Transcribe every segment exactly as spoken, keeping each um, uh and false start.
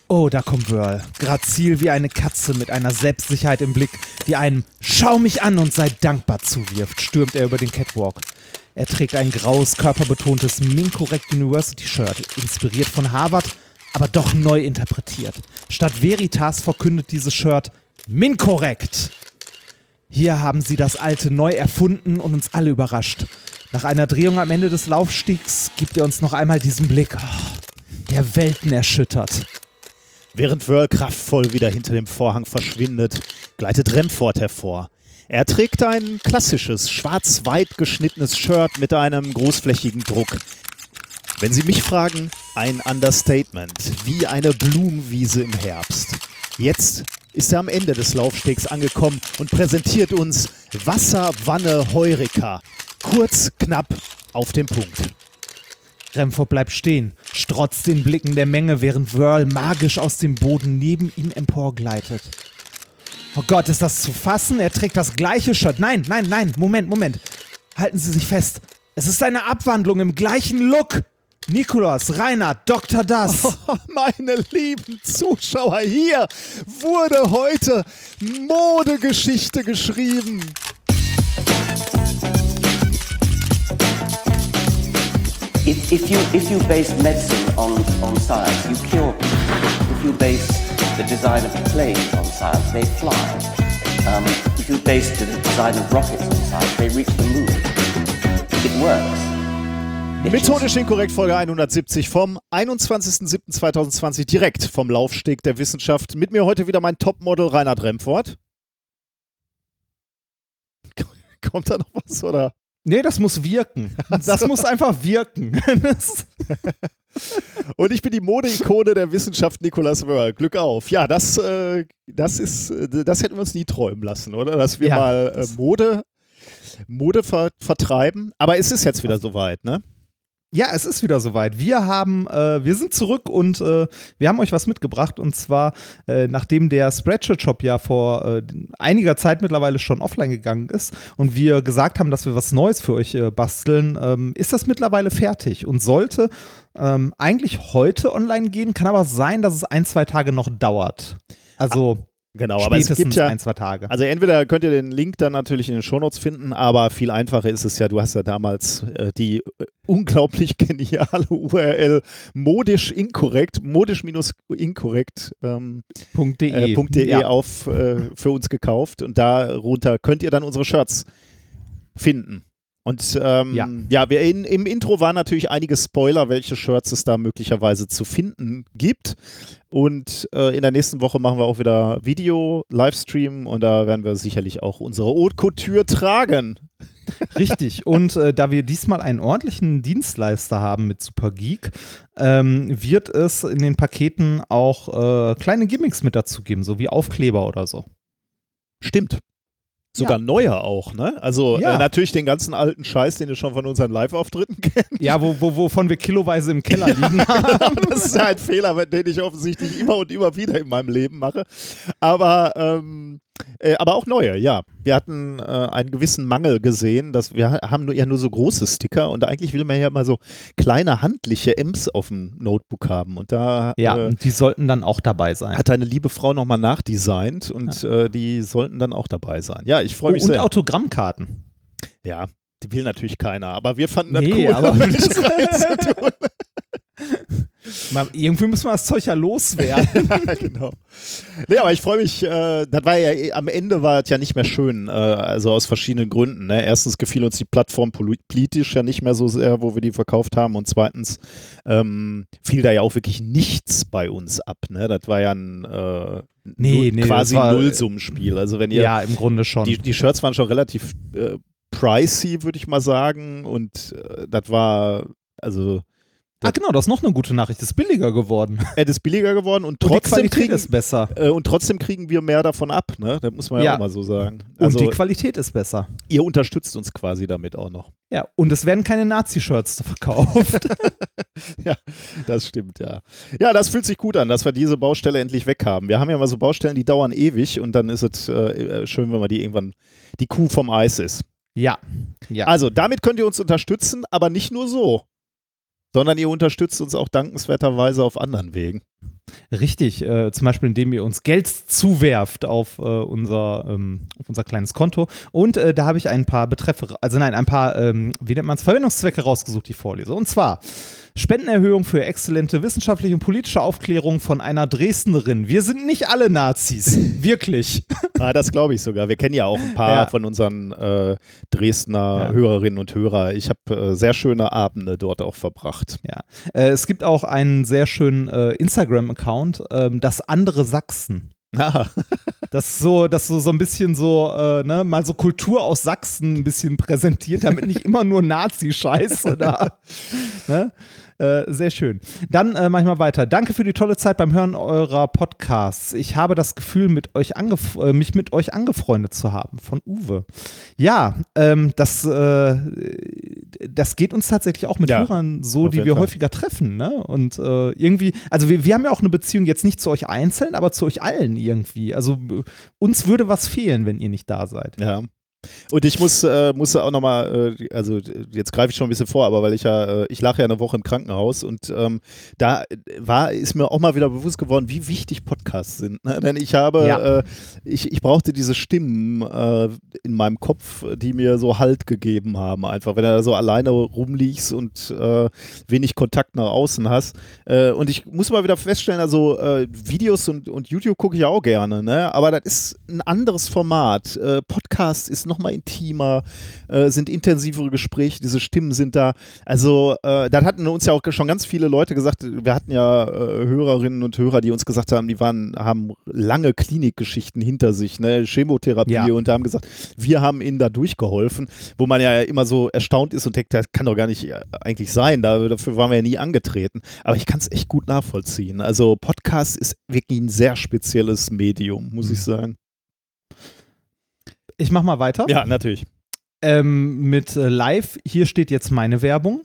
Oh, da kommt Whirl. Grazil wie eine Katze mit einer Selbstsicherheit im Blick, die einem "Schau mich an und sei dankbar" zuwirft, stürmt er über den Catwalk. Er trägt ein graues, körperbetontes Mincorrect University-Shirt, inspiriert von Harvard, aber doch neu interpretiert. Statt Veritas verkündet dieses Shirt Mincorrect. Hier haben sie das Alte neu erfunden und uns alle überrascht. Nach einer Drehung am Ende des Laufstiegs gibt er uns noch einmal diesen Blick, oh, der Welten erschüttert. Während Whirl kraftvoll wieder hinter dem Vorhang verschwindet, gleitet Remford hervor. Er trägt ein klassisches, schwarz-weit geschnittenes Shirt mit einem großflächigen Druck. Wenn Sie mich fragen, ein Understatement, wie eine Blumenwiese im Herbst. Jetzt ist er am Ende des Laufstegs angekommen und präsentiert uns Wasser, Wanne, Heureka. Kurz, knapp, auf den Punkt. Remford bleibt stehen, strotzt den Blicken der Menge, während Whirl magisch aus dem Boden neben ihm emporgleitet. Oh Gott, ist das zu fassen? Er trägt das gleiche Shirt. Nein, nein, nein, Moment, Moment. Halten Sie sich fest. Es ist eine Abwandlung im gleichen Look. Nikolaus, Reinhard, Doktor Das. Oh, meine lieben Zuschauer, hier wurde heute Modegeschichte geschrieben. If, if, you, if you base medicine on, on science, you cure people. If you base the design of planes on science, they fly. Um, if you base the design of rockets on science, they reach the moon. It works. Methodisch inkorrekt, Folge hundertsiebzig vom einundzwanzigsten siebten zweitausendzwanzig, direkt vom Laufsteg der Wissenschaft. Mit mir heute wieder mein Topmodel Reinhard Remford. Kommt da noch was, oder? Nee, das muss wirken. Das muss einfach wirken. Und ich bin die Modeikone der Wissenschaft, Nicolas Whirl. Glück auf. Ja, das, äh, das ist, das hätten wir uns nie träumen lassen, oder? Dass wir ja. mal äh, Mode, Mode ver- vertreiben. Aber es ist jetzt wieder soweit, ne? Ja, es ist wieder soweit. Wir haben, äh, wir sind zurück und äh, wir haben euch was mitgebracht. Und zwar, äh, nachdem der Spreadshirt-Shop ja vor äh, einiger Zeit mittlerweile schon offline gegangen ist und wir gesagt haben, dass wir was Neues für euch äh, basteln, ähm, ist das mittlerweile fertig und sollte ähm, eigentlich heute online gehen. Kann aber sein, dass es ein, zwei Tage noch dauert. Also ah. Genau, aber es gibt ja ein, zwei Tage. Also entweder könnt ihr den Link dann natürlich in den Shownotes finden, aber viel einfacher ist es ja, du hast ja damals äh, die äh, unglaublich geniale U R L modisch inkorrekt, modisch-inkorrekt ähm, .de, äh, .de ja. auf äh, für uns gekauft und darunter könnt ihr dann unsere Shirts finden. Und ähm, ja, ja wir in, im Intro waren natürlich einige Spoiler, welche Shirts es da möglicherweise zu finden gibt. Und äh, in der nächsten Woche machen wir auch wieder Video, Livestream und da werden wir sicherlich auch unsere Haute Couture tragen. Richtig. Und äh, da wir diesmal einen ordentlichen Dienstleister haben mit Supergeek, ähm, wird es in den Paketen auch äh, kleine Gimmicks mit dazu geben, so wie Aufkleber oder so. Stimmt. Sogar ja. neuer auch, ne? Also ja. äh, natürlich den ganzen alten Scheiß, den ihr schon von unseren Live-Auftritten kennt. Ja, wo, wo, wovon wir kiloweise im Keller liegen. Ja, das ist ja ein Fehler, den ich offensichtlich immer und immer wieder in meinem Leben mache. Aber, ähm, äh, aber auch neue, ja. Wir hatten äh, einen gewissen Mangel gesehen, dass wir haben nur, ja nur so große Sticker und eigentlich will man ja mal so kleine handliche Ems auf dem Notebook haben. Und da ja, äh, und die sollten dann auch dabei sein. Hat deine liebe Frau nochmal nachdesignt und ja. äh, die sollten dann auch dabei sein. Ja, ich freue mich oh, und sehr. Und Autogrammkarten. Ja, die will natürlich keiner, aber wir fanden das nee, cool, aber damit das reinzutun. Man, irgendwie müssen wir das Zeug ja loswerden. Ja, genau. Nee, aber ich freue mich, äh, das war ja, am Ende war es ja nicht mehr schön, äh, also aus verschiedenen Gründen. Ne? Erstens gefiel uns die Plattform politisch ja nicht mehr so sehr, wo wir die verkauft haben und zweitens ähm, fiel da ja auch wirklich nichts bei uns ab. Ne? Das war ja ein äh, nee, nee, quasi war, Nullsummenspiel. Also wenn ihr, ja, im Grunde schon. Die, die Shirts waren schon relativ äh, pricey, würde ich mal sagen und äh, das war, also Ah genau, das ist noch eine gute Nachricht. Das ist billiger geworden. Es ist billiger geworden und trotzdem, und die Qualität kriegen, ist besser. Äh, und trotzdem kriegen wir mehr davon ab, ne? Das muss man ja, ja auch mal so sagen. Also, und die Qualität ist besser. Ihr unterstützt uns quasi damit auch noch. Ja, und es werden keine Nazi-Shirts verkauft. Ja, das stimmt, ja. Ja, das fühlt sich gut an, dass wir diese Baustelle endlich weg haben. Wir haben ja mal so Baustellen, die dauern ewig und dann ist es äh, schön, wenn man die irgendwann die Kuh vom Eis ist. Ja. ja. Also, damit könnt ihr uns unterstützen, aber nicht nur so. Sondern ihr unterstützt uns auch dankenswerterweise auf anderen Wegen. Richtig, äh, zum Beispiel indem ihr uns Geld zuwerft auf, äh, unser, ähm, auf unser kleines Konto. Und äh, da habe ich ein paar Betreffe, also nein, ein paar, ähm, wie nennt man es, Verwendungszwecke rausgesucht, die ich vorlese. Und zwar Spendenerhöhung für exzellente wissenschaftliche und politische Aufklärung von einer Dresdnerin. Wir sind nicht alle Nazis, wirklich. Ah, das glaube ich sogar. Wir kennen ja auch ein paar Ja. von unseren äh, Dresdner Ja. Hörerinnen und Hörer. Ich habe äh, sehr schöne Abende dort auch verbracht. Ja. Äh, es gibt auch einen sehr schönen äh, Instagram-Account, ähm, das andere Sachsen. Ah, Das ist so, das so, so ein bisschen so, äh, ne, mal so Kultur aus Sachsen ein bisschen präsentiert, damit nicht immer nur Nazi-Scheiße da. Ne? Äh, sehr schön. Dann äh, manchmal weiter. Danke für die tolle Zeit beim Hören eurer Podcasts. Ich habe das Gefühl, mit euch angef- äh, mich mit euch angefreundet zu haben. Von Uwe. Ja, ähm, das, äh, das geht uns tatsächlich auch mit Ja, Hörern so, auf die jeden wir Fall. häufiger treffen. Ne? Und äh, irgendwie, also wir, wir haben ja auch eine Beziehung jetzt nicht zu euch einzeln, aber zu euch allen irgendwie. Also äh, uns würde was fehlen, wenn ihr nicht da seid. ja. Und ich muss, äh, muss auch nochmal, äh, also jetzt greife ich schon ein bisschen vor, aber weil ich ja, äh, ich lag ja eine Woche im Krankenhaus und ähm, da war, ist mir auch mal wieder bewusst geworden, wie wichtig Podcasts sind. Ne? Denn ich habe, Ja. äh, ich, ich brauchte diese Stimmen äh, in meinem Kopf, die mir so Halt gegeben haben. Einfach, wenn du da so alleine rumliegst und äh, wenig Kontakt nach außen hast. Äh, und ich muss mal wieder feststellen, also äh, Videos und, und YouTube gucke ich auch gerne, ne? Aber das ist ein anderes Format. Äh, Podcast ist nochmal intimer, äh, sind intensivere Gespräche, diese Stimmen sind da. Also, äh, da hatten uns ja auch schon ganz viele Leute gesagt, wir hatten ja äh, Hörerinnen und Hörer, die uns gesagt haben, die waren, haben lange Klinikgeschichten hinter sich, ne? Chemotherapie Ja. und haben gesagt, wir haben ihnen da durchgeholfen, wo man ja immer so erstaunt ist und denkt, das kann doch gar nicht äh, eigentlich sein, da, dafür waren wir ja nie angetreten. Aber ich kann es echt gut nachvollziehen. Also, Podcast ist wirklich ein sehr spezielles Medium, muss ich sagen. Ich mach mal weiter. Ja, natürlich. Ähm, mit äh, Live, hier steht jetzt meine Werbung.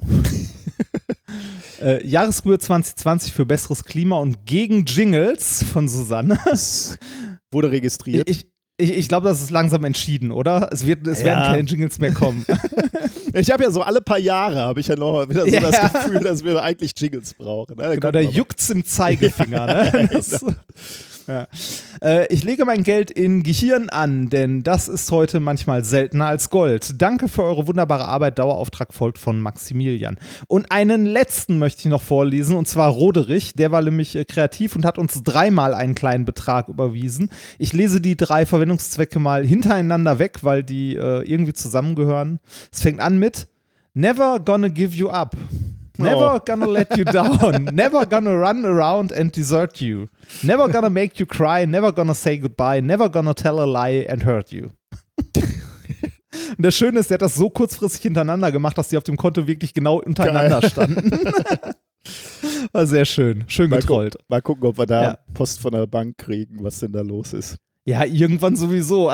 äh, Jahresruhe zwanzig zwanzig für besseres Klima und gegen Jingles von Susanne. Das wurde registriert. Ich, ich, ich glaube, das ist langsam entschieden, oder? Es, wird, es Ja. werden keine Jingles mehr kommen. Ich habe ja so alle paar Jahre, habe ich ja noch wieder so Ja. das Gefühl, dass wir eigentlich Jingles brauchen. Ne? Da Genau, kommt da noch was. juckt's im Zeigefinger. Ne? Das, ja. äh, ich lege mein Geld in Gehirn an, denn das ist heute manchmal seltener als Gold. Danke für eure wunderbare Arbeit. Dauerauftrag folgt von Maximilian. Und einen letzten möchte ich noch vorlesen, und zwar Roderich. Der war nämlich äh, kreativ und hat uns dreimal einen kleinen Betrag überwiesen. Ich lese die drei Verwendungszwecke mal hintereinander weg, weil die äh, irgendwie zusammengehören. Es fängt an mit Never gonna give you up. Never Oh. gonna let you down. Never gonna run around and desert you. Never gonna make you cry. Never gonna say goodbye. Never gonna tell a lie and hurt you. Und das Schöne ist, der hat das so kurzfristig hintereinander gemacht, dass die auf dem Konto wirklich genau untereinander Geil. standen. War sehr schön. Schön Mal, getrollt. gu mal gucken, ob wir da Ja. Post von der Bank kriegen, was denn da los ist. Ja, irgendwann sowieso.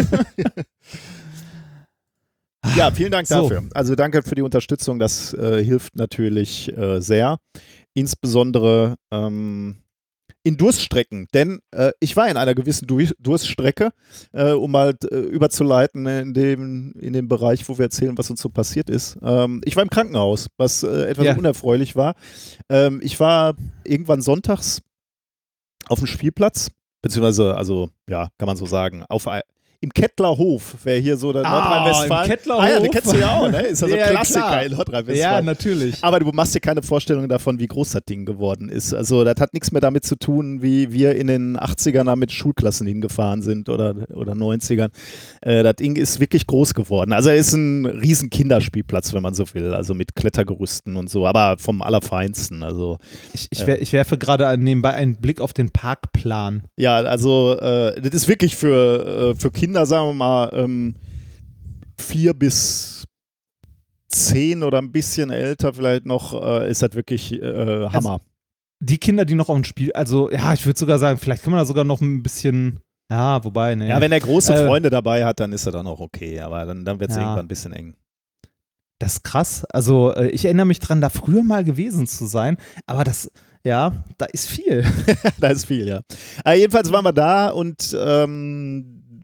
Ja, vielen Dank So. dafür. Also danke für die Unterstützung, das äh, hilft natürlich äh, sehr. Insbesondere ähm, in Durststrecken, denn äh, ich war in einer gewissen du Durststrecke, äh, um mal äh, überzuleiten in dem, in dem Bereich, wo wir erzählen, was uns so passiert ist. Ähm, ich war im Krankenhaus, was äh, etwas Ja. unerfreulich war. Ähm, ich war irgendwann sonntags auf dem Spielplatz, beziehungsweise, also ja, kann man so sagen, auf ein im Kettlerhof, wer hier so der Ah, Nordrhein-Westfalen. im Kettlerhof. Ah ja, den kennst du ja auch, ne? Ist ja so ein Ja, Klassiker klar. in Ja, Nordrhein-Westfalen. natürlich. Aber du machst dir keine Vorstellung davon, wie groß das Ding geworden ist. Also das hat nichts mehr damit zu tun, wie wir in den achtzigern da mit Schulklassen hingefahren sind oder, oder neunzigern. Äh, das Ding ist wirklich groß geworden. Also er ist ein riesen Kinderspielplatz, wenn man so will. Also mit Klettergerüsten und so, aber vom Allerfeinsten. Also Ich, ich, wer, ich werfe gerade nebenbei einen Blick auf den Parkplan. ja, also äh, das ist wirklich für, äh, für Kinder, sagen wir mal, ähm, vier bis zehn oder ein bisschen älter vielleicht noch, äh, ist das wirklich äh, Hammer. Die Kinder, die noch auf dem Spiel, also ja, ich würde sogar sagen, vielleicht kann man da sogar noch ein bisschen, ja, wobei, ne. Ja, wenn er große Äh, Freunde dabei hat, dann ist er dann auch okay, aber dann, dann wird es Ja. irgendwann ein bisschen eng. Das ist krass. Also äh, ich erinnere mich dran, da früher mal gewesen zu sein, aber das, ja, da ist viel. Da ist viel, ja. Aber jedenfalls waren wir da und ähm,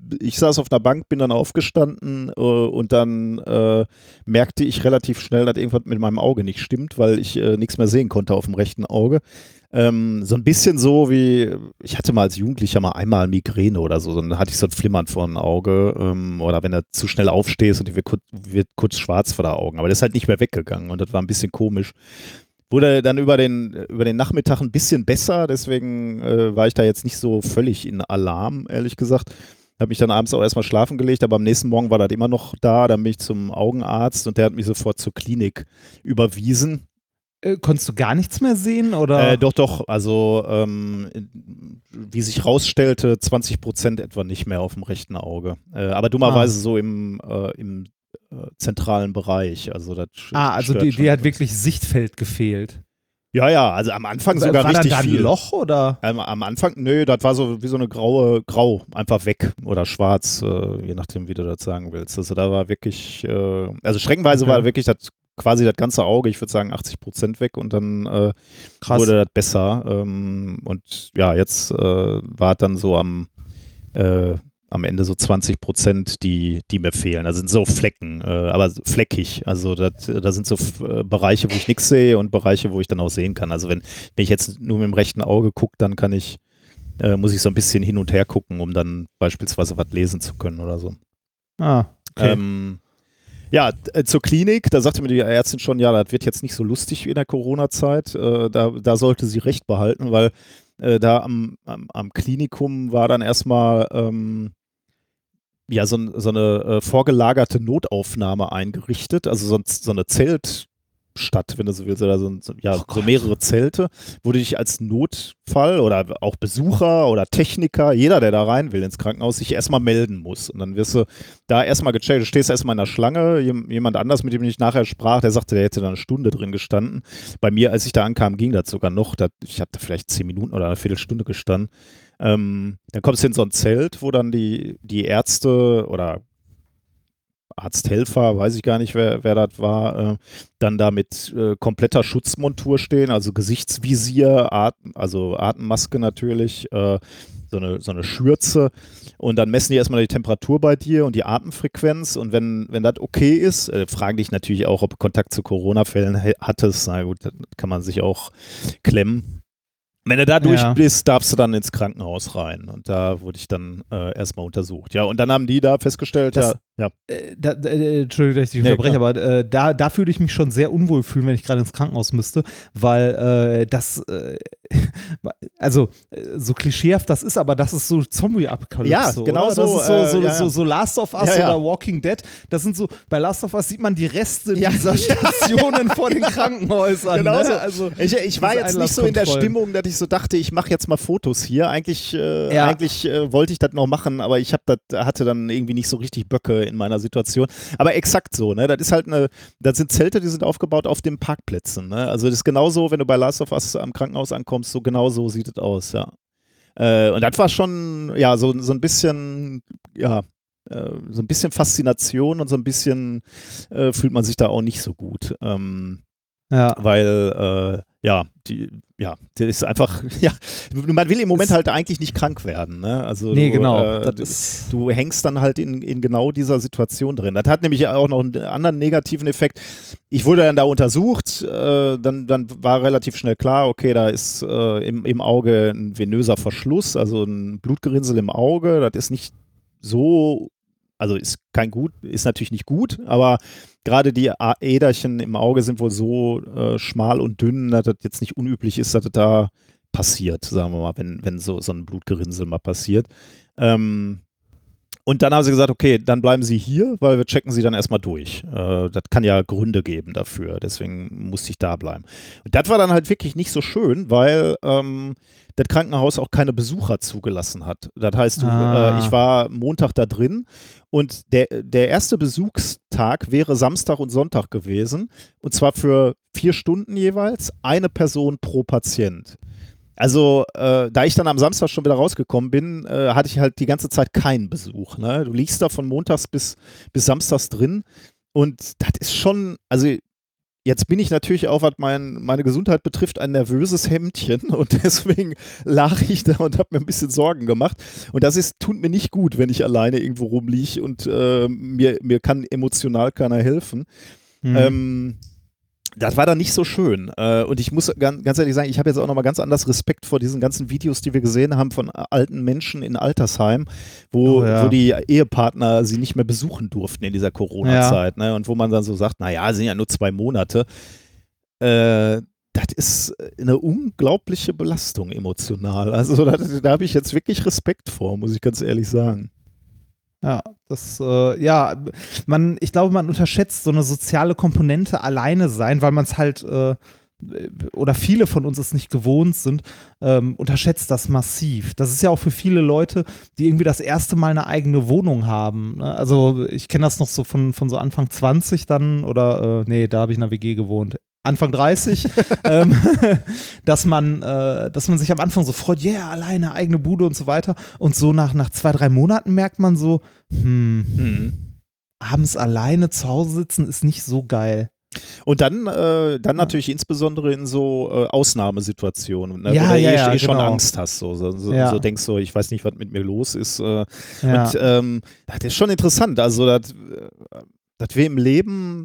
ich saß auf einer Bank, bin dann aufgestanden äh, und dann äh, merkte ich relativ schnell, dass irgendwas mit meinem Auge nicht stimmt, weil ich äh, nichts mehr sehen konnte auf dem rechten Auge. Ähm, so ein bisschen so wie, ich hatte mal als Jugendlicher mal einmal Migräne oder so, dann hatte ich so ein Flimmern vor dem Auge ähm, oder wenn du zu schnell aufstehst und dir wird, kurz- wird kurz schwarz vor den Augen, aber das ist halt nicht mehr weggegangen und das war ein bisschen komisch. Wurde dann über den, über den Nachmittag ein bisschen besser, deswegen äh, war ich da jetzt nicht so völlig in Alarm, ehrlich gesagt. Habe mich dann abends auch erstmal schlafen gelegt, aber am nächsten Morgen war das immer noch da. Dann bin ich zum Augenarzt und der hat mich sofort zur Klinik überwiesen. Äh, konntest du gar nichts mehr sehen? Oder? Äh, doch, doch, also ähm, wie sich rausstellte, zwanzig Prozent etwa nicht mehr auf dem rechten Auge. Äh, aber dummerweise Ah. so im, äh, im äh, zentralen Bereich. Also das ah, also stört die, schon die hat etwas. wirklich Sichtfeld gefehlt. Ja, ja, also am Anfang sogar war richtig dann da ein viel. Loch oder? Am, am Anfang, nö, das war so wie so eine graue, grau, einfach weg oder schwarz, äh, je nachdem, wie du das sagen willst. Also da war wirklich, äh, also streckenweise Okay. war wirklich das, quasi das ganze Auge, ich würde sagen achtzig Prozent weg und dann äh, Krass. wurde das besser. Ähm, und ja, jetzt äh, war es dann so am, äh, am Ende so zwanzig Prozent, die, die mir fehlen. Also sind so Flecken, äh, aber fleckig. Also das, da sind so äh, Bereiche, wo ich nichts sehe und Bereiche, wo ich dann auch sehen kann. Also wenn, wenn ich jetzt nur mit dem rechten Auge gucke, dann kann ich, äh, muss ich so ein bisschen hin und her gucken, um dann beispielsweise was lesen zu können oder so. Ah, okay. Ähm, ja, äh, zur Klinik, da sagte mir die Ärztin schon, ja, das wird jetzt nicht so lustig wie in der Corona-Zeit. Äh, da, da sollte sie recht behalten, weil äh, da am, am, am Klinikum war dann erstmal ähm, ja, so, so eine äh, vorgelagerte Notaufnahme eingerichtet, also so, so eine Zeltstadt, wenn du so willst, oder so, so, ja, Oh so Gott. mehrere Zelte, wo du dich als Notfall oder auch Besucher oder Techniker, jeder, der da rein will ins Krankenhaus, sich erstmal melden muss. Und dann wirst du da erstmal gecheckt, du stehst erstmal in der Schlange, jem- jemand anders, mit dem ich nachher sprach, der sagte, der hätte da eine Stunde drin gestanden. Bei mir, als ich da ankam, ging das sogar noch, das, ich habe da vielleicht zehn Minuten oder eine Viertelstunde gestanden. Ähm, dann kommst du in so ein Zelt, wo dann die, die Ärzte oder Arzthelfer, weiß ich gar nicht, wer, wer das war, äh, dann da mit äh, kompletter Schutzmontur stehen, also Gesichtsvisier, Atem, also Atemmaske natürlich, äh, so eine, so eine Schürze und dann messen die erstmal die Temperatur bei dir und die Atemfrequenz und wenn, wenn das okay ist, äh, fragen dich natürlich auch, ob du Kontakt zu Corona-Fällen he- hattest, na gut, das kann man sich auch klemmen. Wenn du da durch Ja. bist, darfst du dann ins Krankenhaus rein. Und da wurde ich dann äh, erstmal untersucht. Ja, und dann haben die da festgestellt, Das- ja, ja, Äh, da, da, äh, Entschuldigung, dass ich dich Nee, unterbreche, aber äh, da, da würde ich mich schon sehr unwohl fühlen, wenn ich gerade ins Krankenhaus müsste, weil äh, das, äh, also äh, so klischeehaft das ist, aber das ist so Zombie-Apokalypse. Ja, genau oder? so, Das ist so, äh, so, ja, ja. so, so Last of Us Ja, ja. oder Walking Dead. Das sind so, bei Last of Us sieht man die Reste Ja. dieser Stationen vor den Krankenhäusern. Genau ne? so. Also, Ich, ich war diese jetzt nicht so in der Einlasskontrollen. Stimmung, dass ich so dachte, ich mache jetzt mal Fotos hier. Eigentlich, äh, Ja. eigentlich äh, wollte ich das noch machen, aber ich hab dat, hatte dann irgendwie nicht so richtig Böcke in meiner Situation. Aber exakt so, ne? Das ist halt eine, das sind Zelte, die sind aufgebaut auf den Parkplätzen. Ne? Also das ist genauso, wenn du bei Last of Us am Krankenhaus ankommst, so genau so sieht es aus, ja. Äh, und das war schon, ja, so, so ein bisschen, ja, äh, so ein bisschen Faszination und so ein bisschen äh, fühlt man sich da auch nicht so gut. Ähm, ja. weil, äh, ja, die, ja, das ist einfach, ja, man will im Moment Ist- halt eigentlich nicht krank werden, ne? Also Nee, du, genau. Äh, das ist, du hängst dann halt in, in genau dieser Situation drin. Das hat nämlich auch noch einen anderen negativen Effekt. Ich wurde dann da untersucht, äh, dann, dann war relativ schnell klar, okay, da ist äh, im, im Auge ein venöser Verschluss, also ein Blutgerinnsel im Auge. Das ist nicht so, also ist kein gut, ist natürlich nicht gut, aber gerade die A- Äderchen im Auge sind wohl so äh, schmal und dünn, dass das jetzt nicht unüblich ist, dass das da passiert, sagen wir mal, wenn, wenn so, so ein Blutgerinnsel mal passiert. Ähm, und dann haben sie gesagt, okay, dann bleiben Sie hier, weil wir checken Sie dann erstmal durch. Äh, das kann ja Gründe geben dafür, deswegen musste ich da bleiben. Und das war dann halt wirklich nicht so schön, weil ähm, das Krankenhaus auch keine Besucher zugelassen hat. Das heißt, du, Ah. äh, ich war Montag da drin und der, der erste Besuchstag wäre Samstag und Sonntag gewesen und zwar für vier Stunden jeweils, eine Person pro Patient. Also, äh, da ich dann am Samstag schon wieder rausgekommen bin, äh, hatte ich halt die ganze Zeit keinen Besuch. Ne? Du liegst da von montags bis, bis samstags drin und das ist schon, also Jetzt bin ich natürlich auch, was mein, meine Gesundheit betrifft, ein nervöses Hemdchen und deswegen lag ich da und habe mir ein bisschen Sorgen gemacht. Und das ist, tut mir nicht gut, wenn ich alleine irgendwo rumliege und äh, mir, mir kann emotional keiner helfen. Mhm. Ähm, das war dann nicht so schön. Äh, und ich muss ganz, ganz ehrlich sagen, ich habe jetzt auch nochmal ganz anders Respekt vor diesen ganzen Videos, die wir gesehen haben von alten Menschen in Altersheim, wo, Oh ja. wo die Ehepartner sie nicht mehr besuchen durften in dieser Corona-Zeit. Ne? Und wo man dann so sagt, naja, sind ja nur zwei Monate. Äh, das ist eine unglaubliche Belastung emotional. Also da, da habe ich jetzt wirklich Respekt vor, muss ich ganz ehrlich sagen. Ja, das, äh, ja, man, ich glaube, man unterschätzt so eine soziale Komponente alleine sein, weil man es halt, äh, oder viele von uns es nicht gewohnt sind, ähm, unterschätzt das massiv. Das ist ja auch für viele Leute, die irgendwie das erste Mal eine eigene Wohnung haben. Ne? Also ich kenne das noch so von, von so Anfang zwanzig dann, oder, äh, nee, da habe ich in einer W G gewohnt. Anfang dreißig, ähm, dass man, äh, dass man sich am Anfang so freut, ja, yeah, alleine, eigene Bude und so weiter. Und so nach, nach zwei, drei Monaten merkt man so, hm, Mhm. abends alleine zu Hause sitzen ist nicht so geil. Und dann, äh, dann Ja. natürlich insbesondere in so äh, Ausnahmesituationen, ne? Ja, Wo du ja, eh, ja, eh schon genau. Angst hast, so, so, so, Ja. so denkst du, ich weiß nicht, was mit mir los ist. Äh, Ja. Und ähm, das ist schon interessant, also dass, äh, dass wir im Leben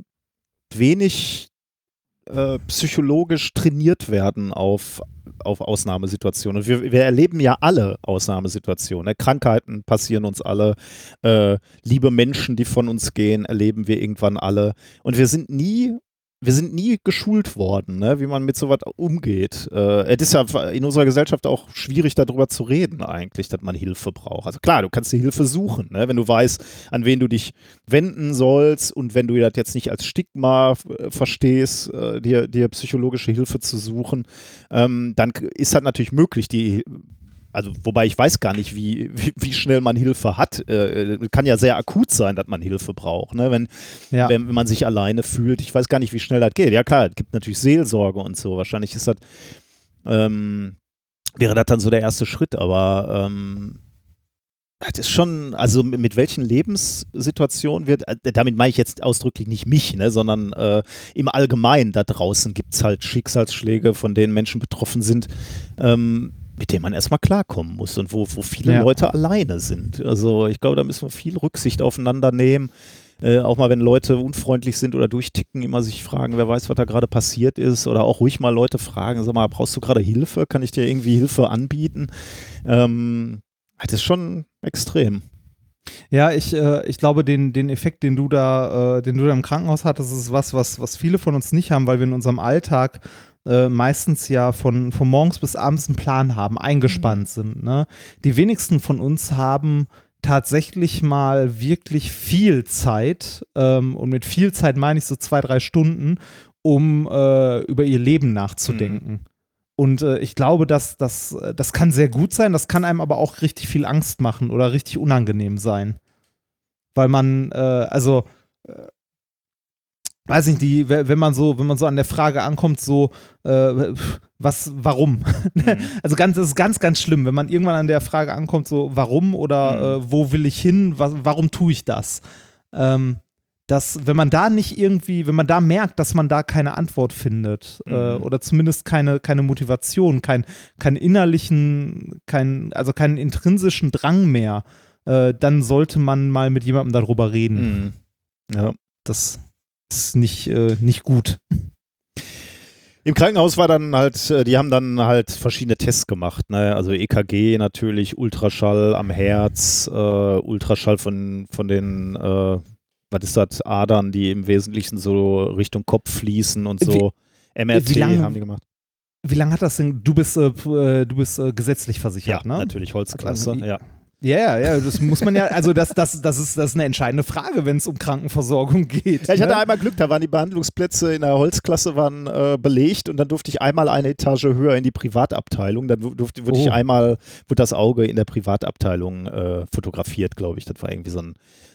wenig äh, psychologisch trainiert werden auf, auf Ausnahmesituationen. Und wir, wir erleben ja alle Ausnahmesituationen. Ne? Krankheiten passieren uns alle, äh, liebe Menschen, die von uns gehen, erleben wir irgendwann alle. Und wir sind nie Wir sind nie geschult worden, ne, wie man mit sowas umgeht. Äh, es ist ja in unserer Gesellschaft auch schwierig, darüber zu reden eigentlich, dass man Hilfe braucht. Also klar, du kannst die Hilfe suchen, ne, wenn du weißt, an wen du dich wenden sollst und wenn du das jetzt nicht als Stigma äh, verstehst, äh, dir, dir psychologische Hilfe zu suchen, ähm, dann ist das natürlich möglich, die Also, wobei ich weiß gar nicht, wie, wie, wie schnell man Hilfe hat. Äh, kann ja sehr akut sein, dass man Hilfe braucht, ne? wenn, Ja. wenn, wenn man sich alleine fühlt. Ich weiß gar nicht, wie schnell das geht. Ja klar, es gibt natürlich Seelsorge und so. Wahrscheinlich ist das, ähm, wäre das dann so der erste Schritt. Aber ähm, das ist schon, also mit, mit welchen Lebenssituationen wird, äh, damit meine ich jetzt ausdrücklich nicht mich, ne, sondern äh, im Allgemeinen da draußen gibt es halt Schicksalsschläge, von denen Menschen betroffen sind, ähm, mit denen man erstmal klarkommen muss und wo, wo viele Ja. Leute alleine sind. Also ich glaube, da müssen wir viel Rücksicht aufeinander nehmen. Äh, auch mal, wenn Leute unfreundlich sind oder durchticken, immer sich fragen, wer weiß, was da gerade passiert ist. Oder auch ruhig mal Leute fragen, sag mal, brauchst du gerade Hilfe? Kann ich dir irgendwie Hilfe anbieten? Ähm, das ist schon extrem. Ja, ich, äh, ich glaube, den, den Effekt, den du da, äh, den du da im Krankenhaus hattest, ist was, was, was viele von uns nicht haben, weil wir in unserem Alltag äh, meistens ja von, von morgens bis abends einen Plan haben, eingespannt sind. Ne? Die wenigsten von uns haben tatsächlich mal wirklich viel Zeit, ähm, und mit viel Zeit meine ich so zwei, drei Stunden, um äh, über ihr Leben nachzudenken. Und äh, ich glaube, dass das, das kann sehr gut sein, das kann einem aber auch richtig viel Angst machen oder richtig unangenehm sein. Weil man, äh, also, äh, weiß nicht, die, wenn man so, wenn man so an der Frage ankommt, so, äh, was, warum? Mhm. Also ganz, das ist ganz, ganz schlimm, wenn man irgendwann an der Frage ankommt, so, warum oder Mhm. äh, wo will ich hin, was, warum tue ich das? Ähm, dass, wenn man da nicht irgendwie, wenn man da merkt, dass man da keine Antwort findet, äh, Mhm. oder zumindest keine, keine Motivation, kein, keinen innerlichen, kein, also keinen intrinsischen Drang mehr, äh, dann sollte man mal mit jemandem darüber reden. Mhm. Ja. Das ist nicht, äh, nicht gut. Im Krankenhaus war dann halt, äh, die haben dann halt verschiedene Tests gemacht, ne? Also E K G natürlich, Ultraschall am Herz, äh, Ultraschall von, von den, äh, was ist das, Adern, die im Wesentlichen so Richtung Kopf fließen und so. M R T wie lange- haben die gemacht. Wie lange hat das denn? Du bist, äh, äh, du bist äh, gesetzlich versichert, Ja, ne? natürlich Holzklasse, Also, ja. Ja, ja, ja, das muss man ja, also das, das, das, ist, das ist eine entscheidende Frage, wenn es um Krankenversorgung geht. Ja, ich hatte ne? einmal Glück, da waren die Behandlungsplätze in der Holzklasse waren äh, belegt und dann durfte ich einmal eine Etage höher in die Privatabteilung. Dann durfte, wurde Oh. ich einmal, wurde das Auge in der Privatabteilung äh, fotografiert, glaube ich. Das war irgendwie so ein,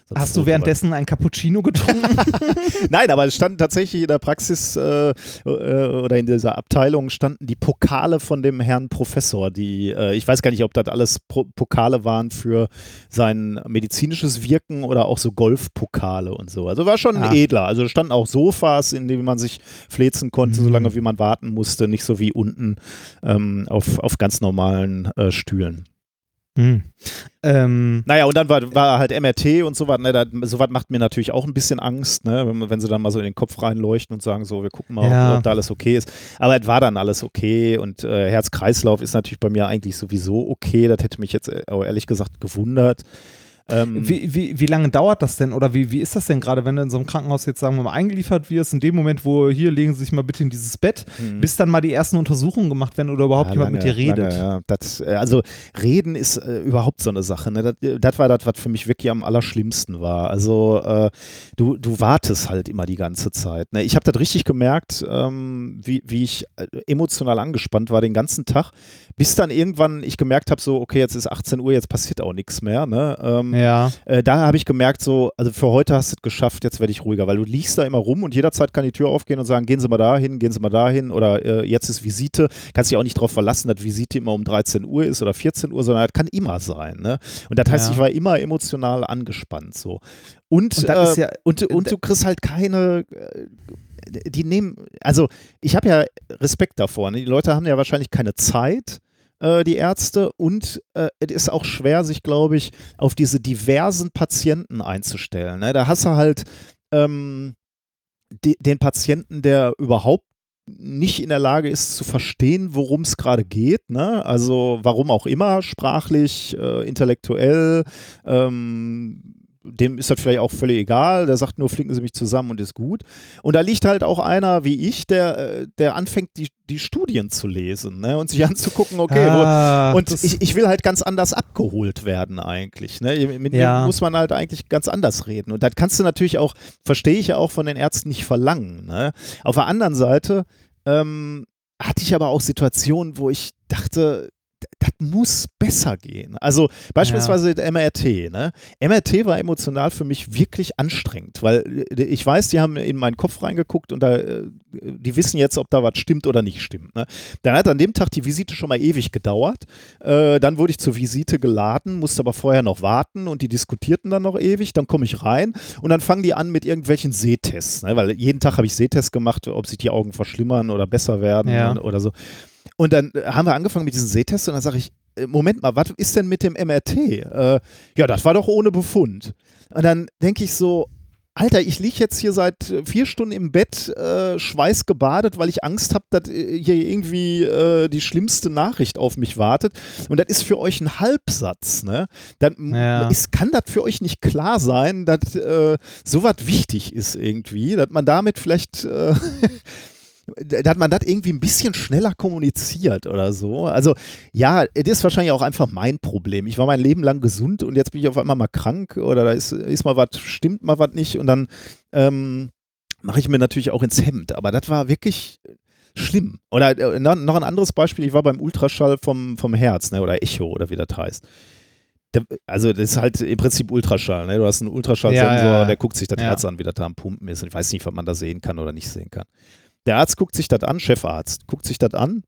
Sonst Hast du währenddessen ein Cappuccino getrunken? Nein, aber es standen tatsächlich in der Praxis äh, äh, oder in dieser Abteilung standen die Pokale von dem Herrn Professor. Die, äh, ich weiß gar nicht, ob das alles Pro Pokale waren für sein medizinisches Wirken oder auch so Golfpokale und so. Also war schon Ah. edler. Also standen auch Sofas, in denen man sich fläzen konnte, Mhm. solange wie man warten musste. Nicht so wie unten ähm, auf, auf ganz normalen äh, Stühlen. Hm. Ähm, Naja, und dann war, war halt M R T und sowas, ne, sowas macht mir natürlich auch ein bisschen Angst, ne, wenn, wenn sie dann mal so in den Kopf reinleuchten und sagen so, wir gucken mal, Ja. ob, ob da alles okay ist. Aber es war dann alles okay und äh, Herz-Kreislauf ist natürlich bei mir eigentlich sowieso okay, das hätte mich jetzt auch ehrlich gesagt gewundert. Ähm, wie, wie, wie lange dauert das denn oder wie, wie ist das denn gerade, wenn du in so einem Krankenhaus jetzt, sagen wir mal, eingeliefert wirst, in dem Moment, wo hier legen sie sich mal bitte in dieses Bett, Mhm. bis dann mal die ersten Untersuchungen gemacht werden oder überhaupt Ja, jemand mit dir lange, redet? Lange, ja. das, äh, also reden ist äh, überhaupt so eine Sache. Ne? Das, das war das, was für mich wirklich am allerschlimmsten war. Also äh, du, du wartest halt immer die ganze Zeit. Ne? Ich habe das richtig gemerkt, ähm, wie, wie ich äh, emotional angespannt war den ganzen Tag, bis dann irgendwann ich gemerkt habe, so okay, jetzt ist achtzehn Uhr, jetzt passiert auch nichts mehr. Ne? Ähm, Ja. Äh, da habe ich gemerkt, so, also für heute hast du es geschafft, jetzt werde ich ruhiger, weil du liegst da immer rum und jederzeit kann die Tür aufgehen und sagen, gehen Sie mal dahin, gehen Sie mal dahin oder äh, jetzt ist Visite. Kannst dich auch nicht darauf verlassen, dass Visite immer um dreizehn Uhr ist oder vierzehn Uhr, sondern das kann immer sein. Ne? Und das heißt, Ja. ich war immer emotional angespannt. So. Und, Und das äh, ist ja- und, und du kriegst halt keine, äh, die nehmen, also ich habe ja Respekt davor. Ne? Die Leute haben ja wahrscheinlich keine Zeit, äh, die Ärzte, und äh, es ist auch schwer, sich, glaube ich, auf diese diversen Patienten einzustellen. Ne? Da hast du halt ähm, die, den Patienten, der überhaupt nicht in der Lage ist zu verstehen, worum es gerade geht, ne? Also warum auch immer, sprachlich, äh, intellektuell, ähm, dem ist das vielleicht auch völlig egal, der sagt nur, flicken Sie mich zusammen und ist gut. Und da liegt halt auch einer wie ich, der, äh, der anfängt, die, die Studien zu lesen, ne? Und sich anzugucken, okay, Ah, wo, und das- ich, ich will halt ganz anders abgeholt werden eigentlich. Ne? Mit Ja. mir muss man halt eigentlich ganz anders reden. Und das kannst du natürlich auch, verstehe ich ja auch, von den Ärzten nicht verlangen. Ne? Auf der anderen Seite ähm, hatte ich aber auch Situationen, wo ich dachte, das muss besser gehen. Also beispielsweise M R T. Ne? M R T war emotional für mich wirklich anstrengend, weil ich weiß, die haben in meinen Kopf reingeguckt und da, die wissen jetzt, ob da was stimmt oder nicht stimmt. Ne? Dann hat an dem Tag die Visite schon mal ewig gedauert. Äh, dann wurde ich zur Visite geladen, musste aber vorher noch warten und die diskutierten dann noch ewig. Dann komme ich rein und dann fangen die an mit irgendwelchen Sehtests. Ne? Weil jeden Tag habe ich Sehtests gemacht, ob sich die Augen verschlimmern oder besser werden Ja. oder so. Und dann haben wir angefangen mit diesen Sehtests und dann sage ich, äh, Moment mal, was ist denn mit dem M R T? Äh, ja, das war doch ohne Befund. Und dann denke ich so, Alter, ich liege jetzt hier seit äh, vier Stunden im Bett, äh, schweißgebadet, weil ich Angst habe, dass äh, hier irgendwie äh, die schlimmste Nachricht auf mich wartet. Und das ist für euch ein Halbsatz. Ne? Dann Ja. ist, kann das für euch nicht klar sein, dass äh, sowas wichtig ist irgendwie, dass man damit vielleicht... Äh, dass man das irgendwie ein bisschen schneller kommuniziert oder so. Also ja, es ist wahrscheinlich auch einfach mein Problem. Ich war mein Leben lang gesund und jetzt bin ich auf einmal mal krank oder da ist, ist mal was, stimmt mal was nicht und dann ähm, mache ich mir natürlich auch ins Hemd. Aber das war wirklich schlimm. Oder äh, noch ein anderes Beispiel, ich war beim Ultraschall vom, vom Herz, ne, oder Echo oder wie das heißt. Der, also das ist halt im Prinzip Ultraschall. Ne? Du hast einen Ultraschallsensor, Ja, ja, ja. der guckt sich das Ja. Herz an, wie das da am Pumpen ist. Und ich weiß nicht, ob man das sehen kann oder nicht sehen kann. Der Arzt guckt sich das an, Chefarzt, guckt sich das an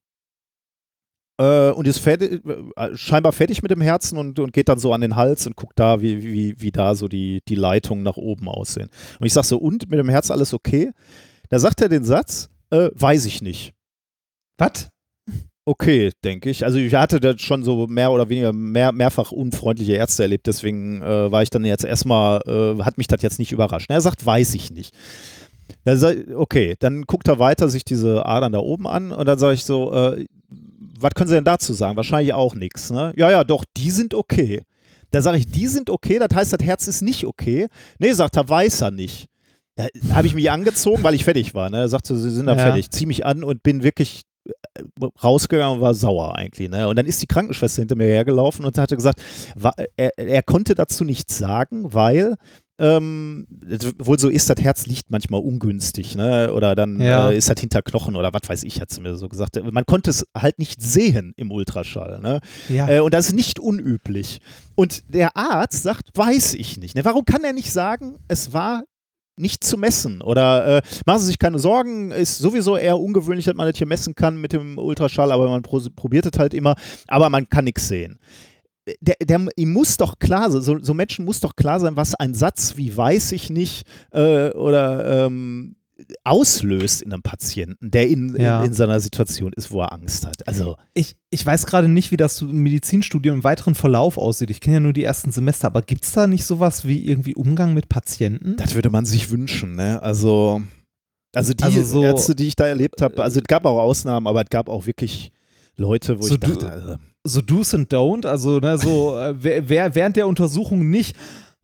äh, und ist fertig, äh, scheinbar fertig mit dem Herzen und, und geht dann so an den Hals und guckt da, wie, wie, wie da so die, die Leitungen nach oben aussehen. Und ich sage so, und mit dem Herz alles okay? Da sagt er den Satz, äh, weiß ich nicht. Was? Okay, denke ich. Also ich hatte das schon so mehr oder weniger mehr, mehrfach unfreundliche Ärzte erlebt, deswegen äh, war ich dann jetzt erstmal, äh, hat mich das jetzt nicht überrascht. Er sagt, weiß ich nicht. Da sag, okay, dann guckt er weiter sich diese Adern da oben an und dann sage ich so, äh, was können Sie denn dazu sagen? Wahrscheinlich auch nichts. Ne? Ja, ja, doch, die sind okay. Da sage ich, die sind okay, das heißt, das Herz ist nicht okay. Nee, sagt er, weiß er nicht. Da habe ich mich angezogen, weil ich fertig war. Ne? Er sagte, Sie sind da Ja. fertig. Zieh mich an und bin wirklich rausgegangen und war sauer eigentlich. Ne? Und dann ist die Krankenschwester hinter mir hergelaufen und hatte gesagt, wa- er, er konnte dazu nichts sagen, weil ähm, wohl so ist, das Herz liegt manchmal ungünstig, ne? Oder dann Ja. äh, ist das hinter Knochen oder was weiß ich, hat sie mir so gesagt. Man konnte es halt nicht sehen im Ultraschall, ne? Ja. Äh, und das ist nicht unüblich. Und der Arzt sagt, weiß ich nicht. Ne? Warum kann er nicht sagen, es war nicht zu messen? Oder äh, machen Sie sich keine Sorgen, ist sowieso eher ungewöhnlich, dass man das hier messen kann mit dem Ultraschall, aber man pro- probiert es halt immer, aber man kann nichts sehen. Der, der, ihm muss doch klar sein, so, so Menschen muss doch klar sein, was ein Satz wie weiß ich nicht äh, oder ähm, auslöst in einem Patienten, der in, Ja. in, in seiner Situation ist, wo er Angst hat. Also Ich, ich weiß gerade nicht, wie das Medizinstudium im weiteren Verlauf aussieht. Ich kenne ja nur die ersten Semester, aber gibt es da nicht sowas wie irgendwie Umgang mit Patienten? das würde man sich wünschen, ne? Also, also die Also so- Ärzte, die ich da erlebt habe, also es gab auch Ausnahmen, aber es gab auch wirklich Leute, wo So ich du- dachte, also, So Do's and Don't, also ne, so äh, wer, wer während der Untersuchung nicht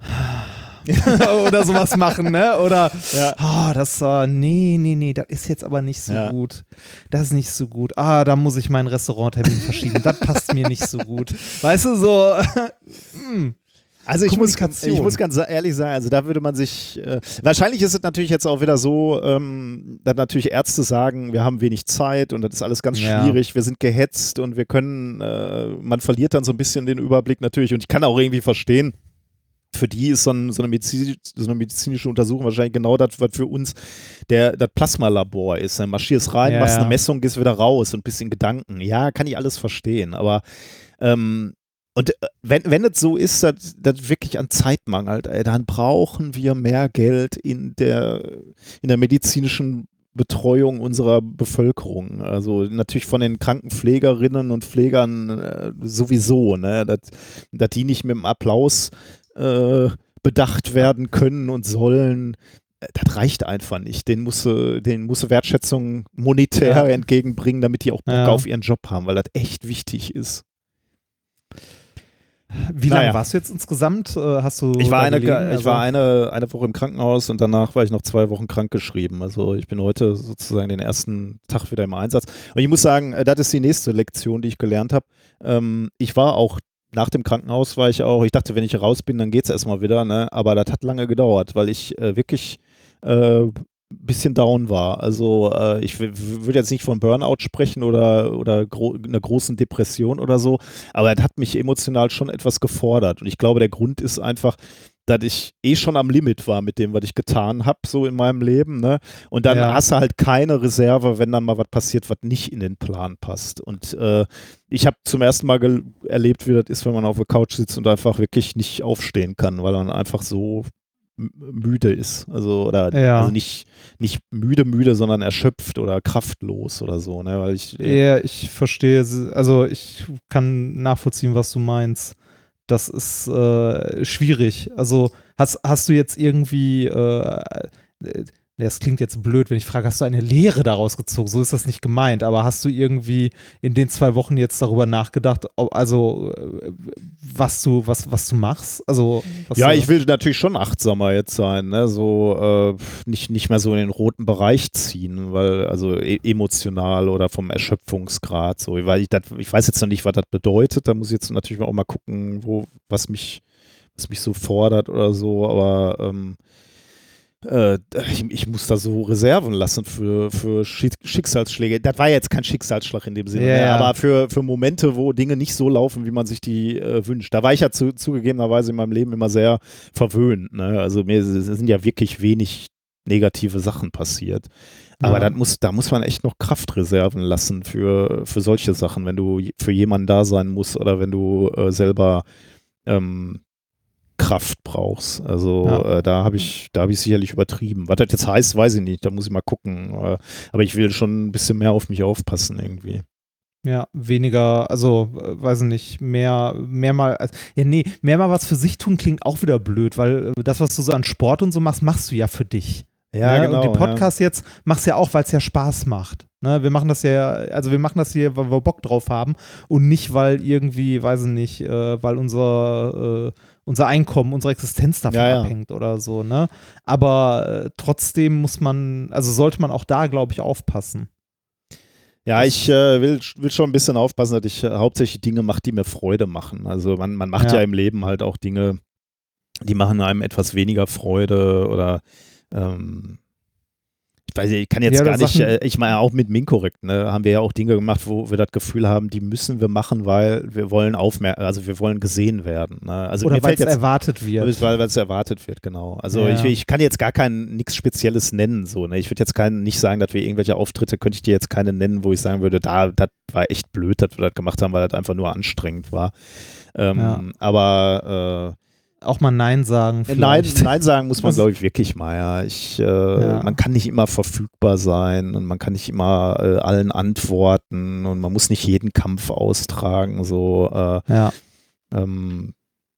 oder sowas machen, ne? Oder Ja. ah, das äh, nee, nee, nee, das ist jetzt aber nicht so Ja. gut. Das ist nicht so gut. Ah, da muss ich meinen Restauranttermin verschieben. Das passt mir nicht so gut. Weißt du, so hm. Also ich muss, Kommunikation. ich muss ganz ehrlich sagen, also da würde man sich, äh, wahrscheinlich ist es natürlich jetzt auch wieder so, ähm, dass natürlich Ärzte sagen, wir haben wenig Zeit und das ist alles ganz Ja. schwierig, wir sind gehetzt und wir können, äh, man verliert dann so ein bisschen den Überblick natürlich und ich kann auch irgendwie verstehen, für die ist so, ein, so, eine, Medizin, so eine medizinische Untersuchung wahrscheinlich genau das, was für uns der, das Plasmalabor ist. Dann marschierst rein, Ja, machst ja. eine Messung, gehst wieder raus und bist in Gedanken. Ja, kann ich alles verstehen, aber ähm, und äh, wenn, wenn es so ist, dass das wirklich an Zeit mangelt, ey, dann brauchen wir mehr Geld in der, in der medizinischen Betreuung unserer Bevölkerung. Also natürlich von den Krankenpflegerinnen und Pflegern äh, sowieso, ne? dass, dass die nicht mit dem Applaus äh, bedacht werden können und sollen. Äh, Das reicht einfach nicht. Den muss, äh, den muss Wertschätzung monetär Ja. entgegenbringen, damit die auch Bock Ja. auf ihren Job haben, weil das echt wichtig ist. Wie lange Naja. warst du jetzt insgesamt? Äh, Hast du Ich war, da eine, gelegen? ich war Also- eine, eine Woche im Krankenhaus und danach war ich noch zwei Wochen krankgeschrieben. Also ich bin heute sozusagen den ersten Tag wieder im Einsatz. Und ich muss sagen, äh, das ist die nächste Lektion, die ich gelernt habe. Ähm, ich war auch nach dem Krankenhaus, war ich auch, ich dachte, wenn ich raus bin, dann geht es erstmal wieder, ne? Aber das hat lange gedauert, weil ich äh, wirklich äh, bisschen down war. Also äh, ich würde jetzt nicht von Burnout sprechen oder, oder gro einer großen Depression oder so, aber es hat mich emotional schon etwas gefordert. Und ich glaube, der Grund ist einfach, dass ich eh schon am Limit war mit dem, was ich getan habe, so in meinem Leben. Ne? Und dann Ja. hast du halt keine Reserve, wenn dann mal was passiert, was nicht in den Plan passt. Und äh, ich habe zum ersten Mal erlebt, wie das ist, wenn man auf der Couch sitzt und einfach wirklich nicht aufstehen kann, weil man einfach so müde ist. Also, oder Ja. also nicht, nicht müde, müde, sondern erschöpft oder kraftlos oder so. Ne? Weil ich, Ja, ich verstehe, also ich kann nachvollziehen, was du meinst. Das ist äh, schwierig. Also hast, hast du jetzt irgendwie, äh, äh, das klingt jetzt blöd, wenn ich frage, hast du eine Lehre daraus gezogen? So ist das nicht gemeint, aber hast du irgendwie in den zwei Wochen jetzt darüber nachgedacht, ob, also äh, was du, was, was du machst? Also was ja, du, ich will natürlich schon achtsamer jetzt sein, ne? So äh, nicht, nicht mehr so in den roten Bereich ziehen, weil also e emotional oder vom Erschöpfungsgrad so, weil ich, dat, ich weiß jetzt noch nicht, was das bedeutet, da muss ich jetzt natürlich auch mal gucken, wo, was mich, was mich so fordert oder so, aber ähm, äh, ich, ich muss da so Reserven lassen für, für Schick Schicksalsschläge. Das war jetzt kein Schicksalsschlag in dem Sinne, Ja, ne? ja. aber für, für Momente, wo Dinge nicht so laufen, wie man sich die äh, wünscht. Da war ich ja zu, zugegebenerweise in meinem Leben immer sehr verwöhnt. Ne? Also mir sind ja wirklich wenig negative Sachen passiert. Aber Ja. das muss, da muss man echt noch Kraftreserven lassen für, für solche Sachen, wenn du für jemanden da sein musst oder wenn du äh, selber ähm, Kraft brauchst. Also Ja. äh, da habe ich, da habe ich sicherlich übertrieben. Was das jetzt heißt, weiß ich nicht. Da muss ich mal gucken. Äh, aber ich will schon ein bisschen mehr auf mich aufpassen irgendwie. Ja, weniger, also, äh, weiß ich nicht, mehr, mehr mal, also, ja, nee, mehr mal was für sich tun klingt auch wieder blöd, weil äh, das, was du so an Sport und so machst, machst du ja für dich. Ne? Und den Podcast jetzt machst du ja auch, weil es ja Spaß macht. Ne? Wir machen das ja, also wir machen das hier, weil wir Bock drauf haben und nicht, weil irgendwie, weiß ich nicht, äh, weil unser, äh, unser Einkommen, unsere Existenz davon Ja, ja. abhängt oder so, ne? Aber äh, trotzdem muss man, also sollte man auch da, glaube ich, aufpassen. Ja, ich äh, will, will schon ein bisschen aufpassen, dass ich äh, hauptsächlich Dinge mache, die mir Freude machen. Also man, man macht ja. Ja. im Leben halt auch Dinge, die machen einem etwas weniger Freude oder ähm, ich weiß nicht, ich kann jetzt Ja, gar das nicht, Sachen- äh, ich meine auch mit Minkorrekt, ne, haben wir ja auch Dinge gemacht, wo wir das Gefühl haben, die müssen wir machen, weil wir wollen aufmer also wir wollen gesehen werden. Ne? Also Oder mir weil fällt es jetzt erwartet wird. weil es erwartet wird, genau. Also Ja. ich, ich kann jetzt gar kein nichts Spezielles nennen, so, ne? Ich würde jetzt kein, nicht sagen, dass wir irgendwelche Auftritte, könnte ich dir jetzt keine nennen, wo ich sagen würde, da, das war echt blöd, dass wir das gemacht haben, weil das einfach nur anstrengend war. Ähm, Ja. Aber äh, Auch mal Nein sagen Nein, vielleicht. Nein sagen muss man, Das- glaube ich, wirklich mal. Ja. Ich, äh, Ja. Man kann nicht immer verfügbar sein und man kann nicht immer äh, allen antworten und man muss nicht jeden Kampf austragen. So, äh, Ja. ähm,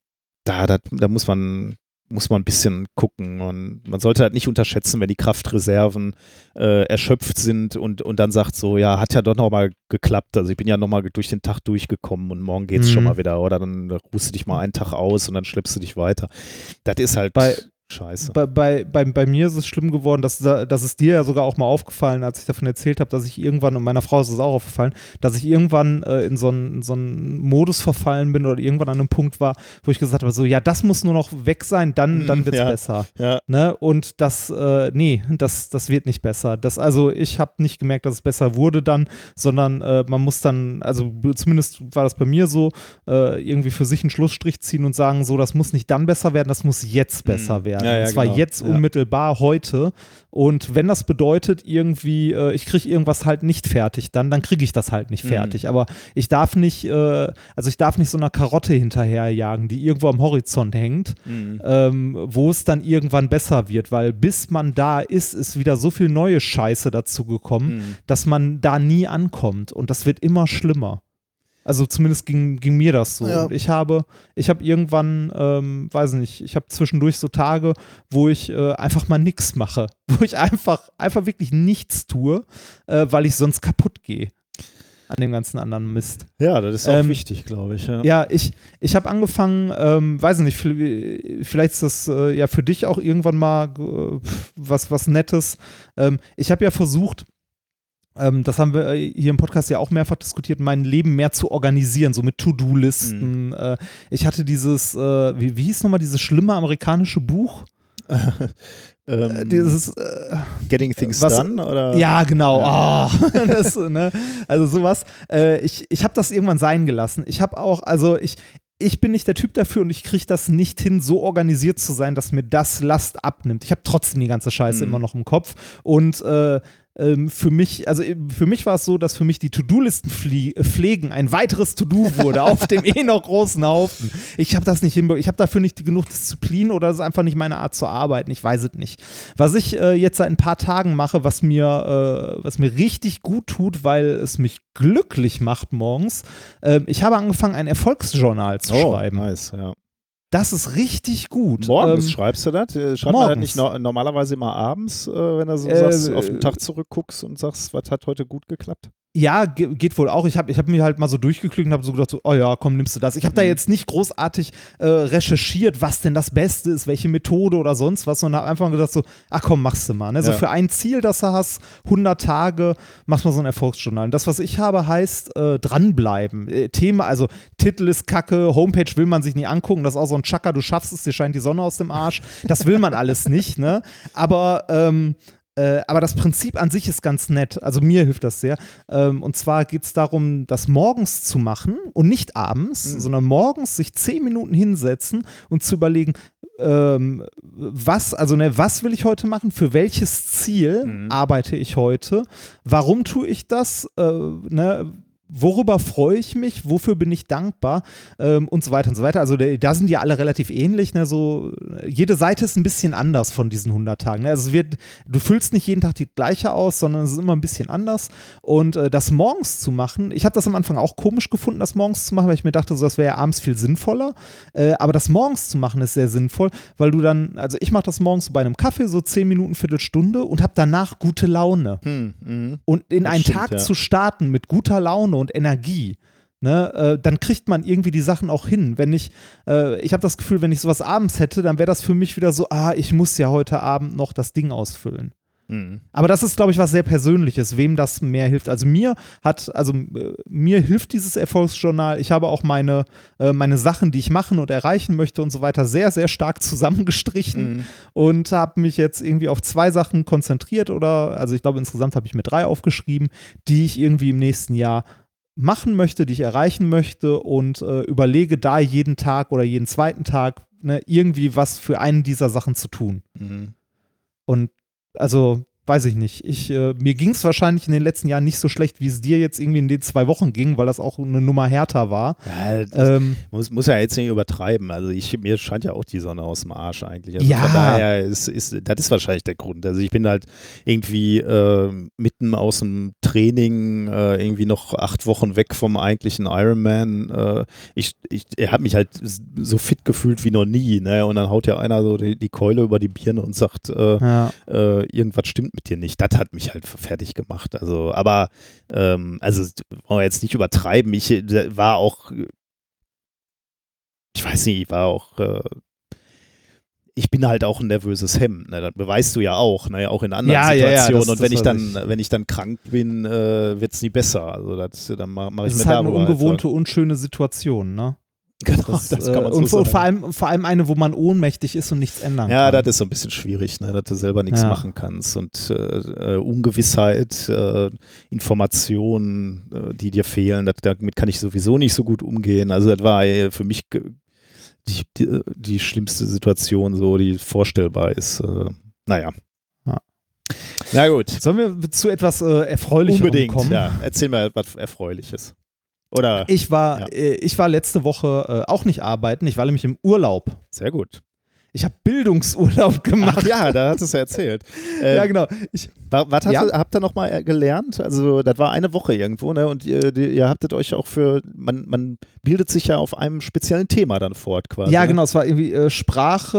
da, da, da muss man muss man ein bisschen gucken und man sollte halt nicht unterschätzen, wenn die Kraftreserven äh, erschöpft sind und, und dann sagt so, ja, hat ja doch nochmal geklappt, also ich bin ja nochmal durch den Tag durchgekommen und morgen geht's Mhm. schon mal wieder oder dann ruhst du dich mal einen Tag aus und dann schleppst du dich weiter. Das ist halt Bei- scheiße. Bei, bei, bei, bei mir ist es schlimm geworden, dass, dass es dir ja sogar auch mal aufgefallen, als ich davon erzählt habe, dass ich irgendwann, und meiner Frau ist es auch aufgefallen, dass ich irgendwann äh, in so einen so einen Modus verfallen bin oder irgendwann an einem Punkt war, wo ich gesagt habe, so, ja, das muss nur noch weg sein, dann, dann wird es Ja. besser. Ja. Ne? Und das, äh, nee, das, das wird nicht besser. Das, also ich habe nicht gemerkt, dass es besser wurde dann, sondern äh, man muss dann, also zumindest war das bei mir so, äh, irgendwie für sich einen Schlussstrich ziehen und sagen, so, das muss nicht dann besser werden, das muss jetzt besser Mhm. werden. Ja, ja, und zwar genau. jetzt Ja. unmittelbar heute. Und wenn das bedeutet, irgendwie, äh, ich kriege irgendwas halt nicht fertig, dann, dann kriege ich das halt nicht Mhm. fertig. Aber ich darf nicht, äh, also ich darf nicht so einer Karotte hinterherjagen, die irgendwo am Horizont hängt, Mhm. ähm, wo es dann irgendwann besser wird, weil bis man da ist, ist wieder so viel neue Scheiße dazu gekommen, Mhm. dass man da nie ankommt und das wird immer schlimmer. Also zumindest ging, ging mir das so. Ja. Und ich habe, ich habe irgendwann, ähm, weiß nicht, ich habe zwischendurch so Tage, wo ich äh, einfach mal nichts mache, wo ich einfach, einfach wirklich nichts tue, äh, weil ich sonst kaputt gehe an dem ganzen anderen Mist. Ja, das ist auch Ähm, wichtig, glaube ich. Ja. Ja, ich, ich habe angefangen, ähm, weiß nicht, vi- vielleicht ist das äh, ja für dich auch irgendwann mal äh, was, was Nettes. Ähm, ich habe ja versucht, ähm, das haben wir äh, hier im Podcast ja auch mehrfach diskutiert, mein Leben mehr zu organisieren, so mit To-Do-Listen. Äh, ich hatte dieses, äh, wie, wie hieß nochmal dieses schlimme amerikanische Buch? ähm, Äh, dieses, äh, Getting Things was- Done? Oder? Ja, genau. Ja. Ah, das, ne? Also sowas. Äh, ich ich habe das irgendwann sein gelassen. Ich habe auch, also ich, ich bin nicht der Typ dafür und ich kriege das nicht hin, so organisiert zu sein, dass mir das Last abnimmt. Ich habe trotzdem die ganze Scheiße Mhm. immer noch im Kopf. Und äh, ähm, für mich, also äh, für mich war es so, dass für mich die To-Do-Listen flie- äh, pflegen ein weiteres To-Do wurde auf dem eh noch großen Haufen. Ich habe das nicht hinbekommen. Ich habe dafür nicht genug Disziplin oder es ist einfach nicht meine Art zu arbeiten. Ich weiß es nicht. Was ich äh, jetzt seit ein paar Tagen mache, was mir, äh, was mir richtig gut tut, weil es mich glücklich macht morgens, äh, ich habe angefangen, ein Erfolgsjournal zu Oh, schreiben. nice, ja. Das ist richtig gut. Morgens Ähm, schreibst du das? Äh, Schreibt man das morgens. nicht no normalerweise immer abends, äh, wenn du so Äh, sagst, auf den Tag zurückguckst und sagst, was hat heute gut geklappt? Ja, ge geht wohl auch. Ich habe ich hab mir halt mal so durchgeklickt und habe so gedacht, so, oh ja, komm, nimmst du das. Ich habe da Mhm. jetzt nicht großartig äh, recherchiert, was denn das Beste ist, welche Methode oder sonst was, sondern habe einfach gedacht so, ach komm, machst du mal. Ne? So Ja. für ein Ziel, das du hast, hundert Tage, machst mal so ein Erfolgsjournal. Und das, was ich habe, heißt äh, dranbleiben. Äh, Thema, also Titel ist kacke, Homepage will man sich nicht angucken, das ist auch so ein Chaka, du schaffst es, dir scheint die Sonne aus dem Arsch. Das will man alles nicht, ne? Aber ähm, Äh, aber das Prinzip an sich ist ganz nett. Also mir hilft das sehr. Ähm, und zwar geht es darum, das morgens zu machen und nicht abends, Mhm. sondern morgens sich zehn Minuten hinsetzen und zu überlegen, ähm, was, also ne, was will ich heute machen, für welches Ziel Mhm. arbeite ich heute, warum tue ich das, äh, ne, worüber freue ich mich, wofür bin ich dankbar ähm, und so weiter und so weiter. Also da, da sind die alle relativ ähnlich. Ne? So, jede Seite ist ein bisschen anders von diesen hundert Tagen. Ne? Also es wird, du füllst nicht jeden Tag die gleiche aus, sondern es ist immer ein bisschen anders. Und äh, das morgens zu machen, ich habe das am Anfang auch komisch gefunden, das morgens zu machen, weil ich mir dachte, so, das wäre ja abends viel sinnvoller. Äh, aber das morgens zu machen ist sehr sinnvoll, weil du dann, also ich mache das morgens bei einem Kaffee, so zehn Minuten, Viertelstunde und habe danach gute Laune. Hm, mhm. Und in Das einen stimmt, Tag ja. zu starten mit guter Laune und Energie, ne, äh, dann kriegt man irgendwie die Sachen auch hin. Wenn ich, äh, ich habe das Gefühl, wenn ich sowas abends hätte, dann wäre das für mich wieder so, ah, ich muss ja heute Abend noch das Ding ausfüllen. Mhm. Aber das ist, glaube ich, was sehr Persönliches, wem das mehr hilft. Also mir hat, also äh, mir hilft dieses Erfolgsjournal. Ich habe auch meine, äh, meine Sachen, die ich machen und erreichen möchte und so weiter, sehr, sehr stark zusammengestrichen Mhm. und habe mich jetzt irgendwie auf zwei Sachen konzentriert oder, also ich glaube, insgesamt habe ich mir drei aufgeschrieben, die ich irgendwie im nächsten Jahr machen möchte, die ich erreichen möchte und äh, überlege da jeden Tag oder jeden zweiten Tag ne, irgendwie was für einen dieser Sachen zu tun. Mhm. Und also, weiß ich nicht. Ich, äh, mir ging es wahrscheinlich in den letzten Jahren nicht so schlecht, wie es dir jetzt irgendwie in den zwei Wochen ging, weil das auch eine Nummer härter war. Ja, das Ähm, muss, muss ja jetzt nicht übertreiben. Also ich, mir scheint ja auch die Sonne aus dem Arsch eigentlich. Also Ja. Von daher ist, ist, das ist wahrscheinlich der Grund. Also ich bin halt irgendwie äh, mitten aus dem Training, äh, irgendwie noch acht Wochen weg vom eigentlichen Ironman. Äh, ich ich er hat mich halt so fit gefühlt wie noch nie. Ne? Und dann haut ja einer so die, die Keule über die Birne und sagt, äh, ja. äh, irgendwas stimmt mit dir nicht. Das hat mich halt fertig gemacht. Also, aber ähm, also wollen wir jetzt nicht übertreiben. Ich äh, war auch, ich weiß nicht, ich war auch, äh, ich bin halt auch ein nervöses Hemd. Ne? Das beweist du ja auch, ne? Auch in anderen Ja, ja, ja, Situationen. das- Und wenn das ich weiß dann, ich. wenn ich dann krank bin, äh, wird es nie besser. Also das, dann mache mach ich Es mir ist halt eine darüber ungewohnte, unschöne Situation, ne? Genau, Das, das äh, kann man so und, sagen. und vor allem, vor allem eine, wo man ohnmächtig ist und nichts ändern Ja, kann. das ist so ein bisschen schwierig, ne? Dass du selber nichts Ja. machen kannst und äh, äh, Ungewissheit, äh, Informationen, äh, die dir fehlen, das, damit kann ich sowieso nicht so gut umgehen. Also das war äh, für mich ge- die, die, die schlimmste Situation, so die vorstellbar ist. Äh, naja. Ja. Na gut. Sollen wir zu etwas äh, Erfreulicherem Unbedingt, kommen? ja. Erzähl mal etwas Erfreuliches. Oder? Ich war, Ja. äh, ich war letzte Woche äh, auch nicht arbeiten, ich war nämlich im Urlaub. Sehr gut. Ich habe Bildungsurlaub gemacht. Ach ja, da hast du es ja erzählt. Äh, Ja, genau. Ich, wa- Was hast Ja. du, habt ihr nochmal gelernt? Also, das war eine Woche irgendwo, ne? Und ihr, die, ihr habtet euch auch für, man, man bildet sich ja auf einem speziellen Thema dann fort quasi. ja, ne? genau, es war irgendwie äh, Sprache,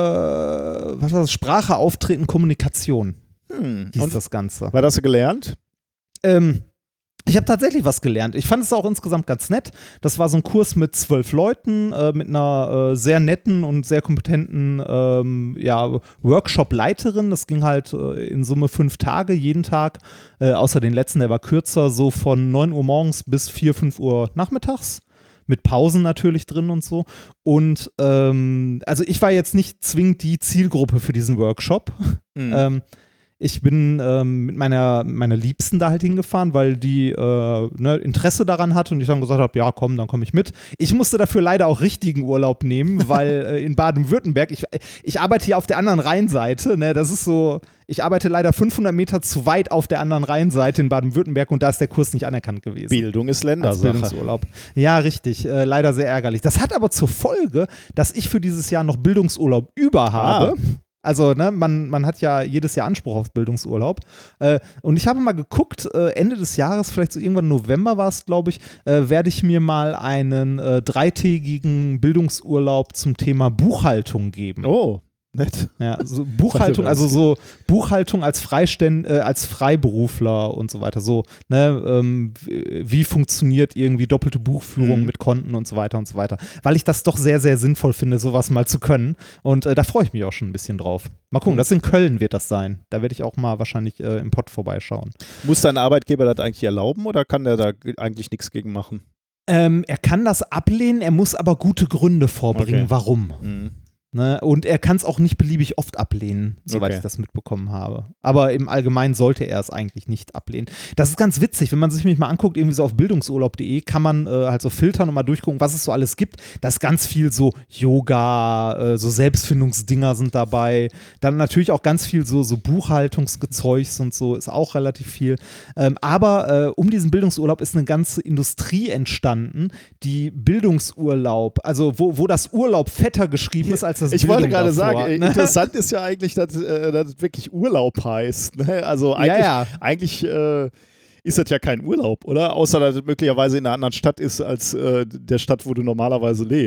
was war das? Sprache, Auftreten, Kommunikation Hm. hieß Und das Ganze. was hast du gelernt? Ähm, ich habe tatsächlich was gelernt. Ich fand es auch insgesamt ganz nett. Das war so ein Kurs mit zwölf Leuten, äh, mit einer äh, sehr netten und sehr kompetenten ähm, ja, Workshop-Leiterin. Das ging halt äh, in Summe fünf Tage, jeden Tag, äh, außer den letzten, der war kürzer, so von neun Uhr morgens bis vier, fünf Uhr nachmittags. Mit Pausen natürlich drin und so. Und ähm, also ich war jetzt nicht zwingend die Zielgruppe für diesen Workshop. Hm. Ähm, ich bin ähm, mit meiner, meiner Liebsten da halt hingefahren, weil die äh, ne, Interesse daran hatte und ich dann gesagt habe, ja komm, dann komme ich mit. Ich musste dafür leider auch richtigen Urlaub nehmen, weil äh, in Baden-Württemberg, ich, ich arbeite hier auf der anderen Rheinseite, ne, das ist so, ich arbeite leider fünfhundert Meter zu weit auf der anderen Rheinseite in Baden-Württemberg und da ist der Kurs nicht anerkannt gewesen. Bildung ist Als Ländersache. Bildungsurlaub. Ja, richtig. Äh, leider sehr ärgerlich. Das hat aber zur Folge, dass ich für dieses Jahr noch Bildungsurlaub über habe. Also, ne, man, man hat ja jedes Jahr Anspruch auf Bildungsurlaub. Äh, und ich habe mal geguckt, äh, Ende des Jahres, vielleicht so irgendwann November war es, glaube ich, äh, werde ich mir mal einen äh, dreitägigen Bildungsurlaub zum Thema Buchhaltung geben. Oh, nett. Ja, so Buchhaltung, also so Buchhaltung als Freiständ, äh, als Freiberufler und so weiter. So, ne, ähm, wie funktioniert irgendwie doppelte Buchführung Mhm. mit Konten und so weiter und so weiter. Weil ich das doch sehr, sehr sinnvoll finde, sowas mal zu können. Und äh, da freue ich mich auch schon ein bisschen drauf. Mal gucken, Mhm. das in Köln wird das sein. Da werde ich auch mal wahrscheinlich äh, im Pott vorbeischauen. Muss dein Arbeitgeber das eigentlich erlauben oder kann der da g- eigentlich nichts gegen machen? Ähm, er kann das ablehnen, er muss aber gute Gründe vorbringen, Okay. warum. Mhm. Ne? Und er kann es auch nicht beliebig oft ablehnen, soweit Okay. ich das mitbekommen habe. Aber im Allgemeinen sollte er es eigentlich nicht ablehnen. Das ist ganz witzig, wenn man sich mich mal anguckt, irgendwie so auf bildungsurlaub punkt de kann man äh, halt so filtern und mal durchgucken, was es so alles gibt. Da ist ganz viel so Yoga, äh, so Selbstfindungsdinger sind dabei. Dann natürlich auch ganz viel so, so Buchhaltungsgezeugs und so ist auch relativ viel. Ähm, aber äh, um diesen Bildungsurlaub ist eine ganze Industrie entstanden, die Bildungsurlaub, also wo, wo das Urlaub fetter geschrieben ist als das Ich wollte Bildung gerade davor, sagen, äh, ne? interessant ist ja eigentlich, dass, äh, dass es wirklich Urlaub heißt. Ne? Also eigentlich, ja. eigentlich äh, ist das ja kein Urlaub, oder? Außer, dass es möglicherweise in einer anderen Stadt ist als äh, der Stadt, wo du normalerweise lebst.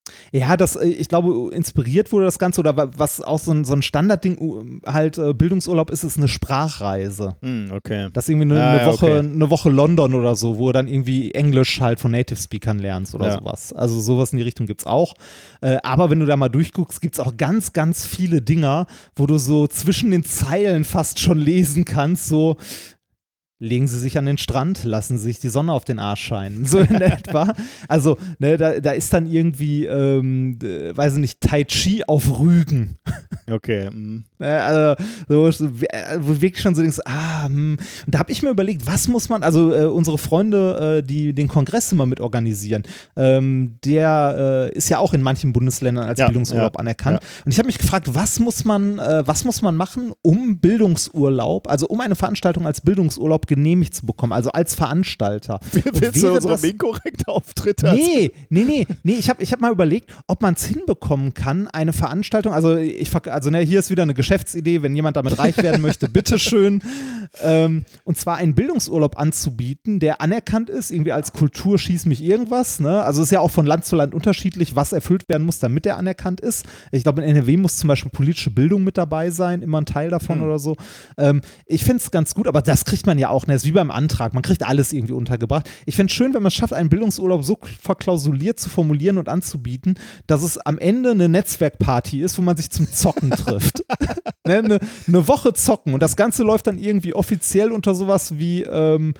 Ja, das, äh, ich glaube, inspiriert wurde das Ganze oder wa- was auch so ein, so ein Standardding uh, halt äh, Bildungsurlaub ist, ist eine Sprachreise. Hm, okay. Das ist irgendwie eine, Ah, eine, ja, Woche, okay. eine Woche London oder so, wo du dann irgendwie Englisch halt von Native Speakern lernst oder Ja. sowas. Also sowas in die Richtung gibt's auch. Äh, aber wenn du da mal durchguckst, gibt's auch ganz, ganz viele Dinger, wo du so zwischen den Zeilen fast schon lesen kannst, so legen Sie sich an den Strand, lassen Sie sich die Sonne auf den Arsch scheinen. So in etwa. Also, ne, da, da ist dann irgendwie, ähm, äh, weiß ich nicht, Tai Chi auf Rügen. Okay. hm. Äh, Also, so, so, äh, wo du wirklich schon so denkst, ah, hm. Und da habe ich mir überlegt, was muss man, also äh, unsere Freunde, äh, die den Kongress immer mit organisieren, ähm, der äh, ist ja auch in manchen Bundesländern als Ja, Bildungsurlaub ja, anerkannt. Und ich habe mich gefragt, was muss man, äh, was muss man machen, um Bildungsurlaub, also um eine Veranstaltung als Bildungsurlaub genehmigt zu bekommen, also als Veranstalter. Und Willst du wäre unsere das- inkorrekte Auftritte? Nee, nee, nee, nee, ich habe ich hab mal überlegt, ob man es hinbekommen kann, eine Veranstaltung, also ich verk- also ne, hier ist wieder eine Geschäftsidee, wenn jemand damit reich werden möchte, bitteschön. Ähm, und zwar einen Bildungsurlaub anzubieten, der anerkannt ist, irgendwie als Kultur schieß mich irgendwas, ne? Also ist ja auch von Land zu Land unterschiedlich, was erfüllt werden muss, damit der anerkannt ist. Ich glaube, in N R W muss zum Beispiel politische Bildung mit dabei sein, immer ein Teil davon Hm. oder so. Ähm, ich finde es ganz gut, aber das kriegt man ja auch, ne? Das ist wie beim Antrag, man kriegt alles irgendwie untergebracht. Ich finde es schön, wenn man es schafft, einen Bildungsurlaub so verklausuliert zu formulieren und anzubieten, dass es am Ende eine Netzwerkparty ist, wo man sich zum Zocken trifft. ne? eine, eine Woche zocken und das Ganze läuft dann irgendwie offiziell unter sowas wie ähm,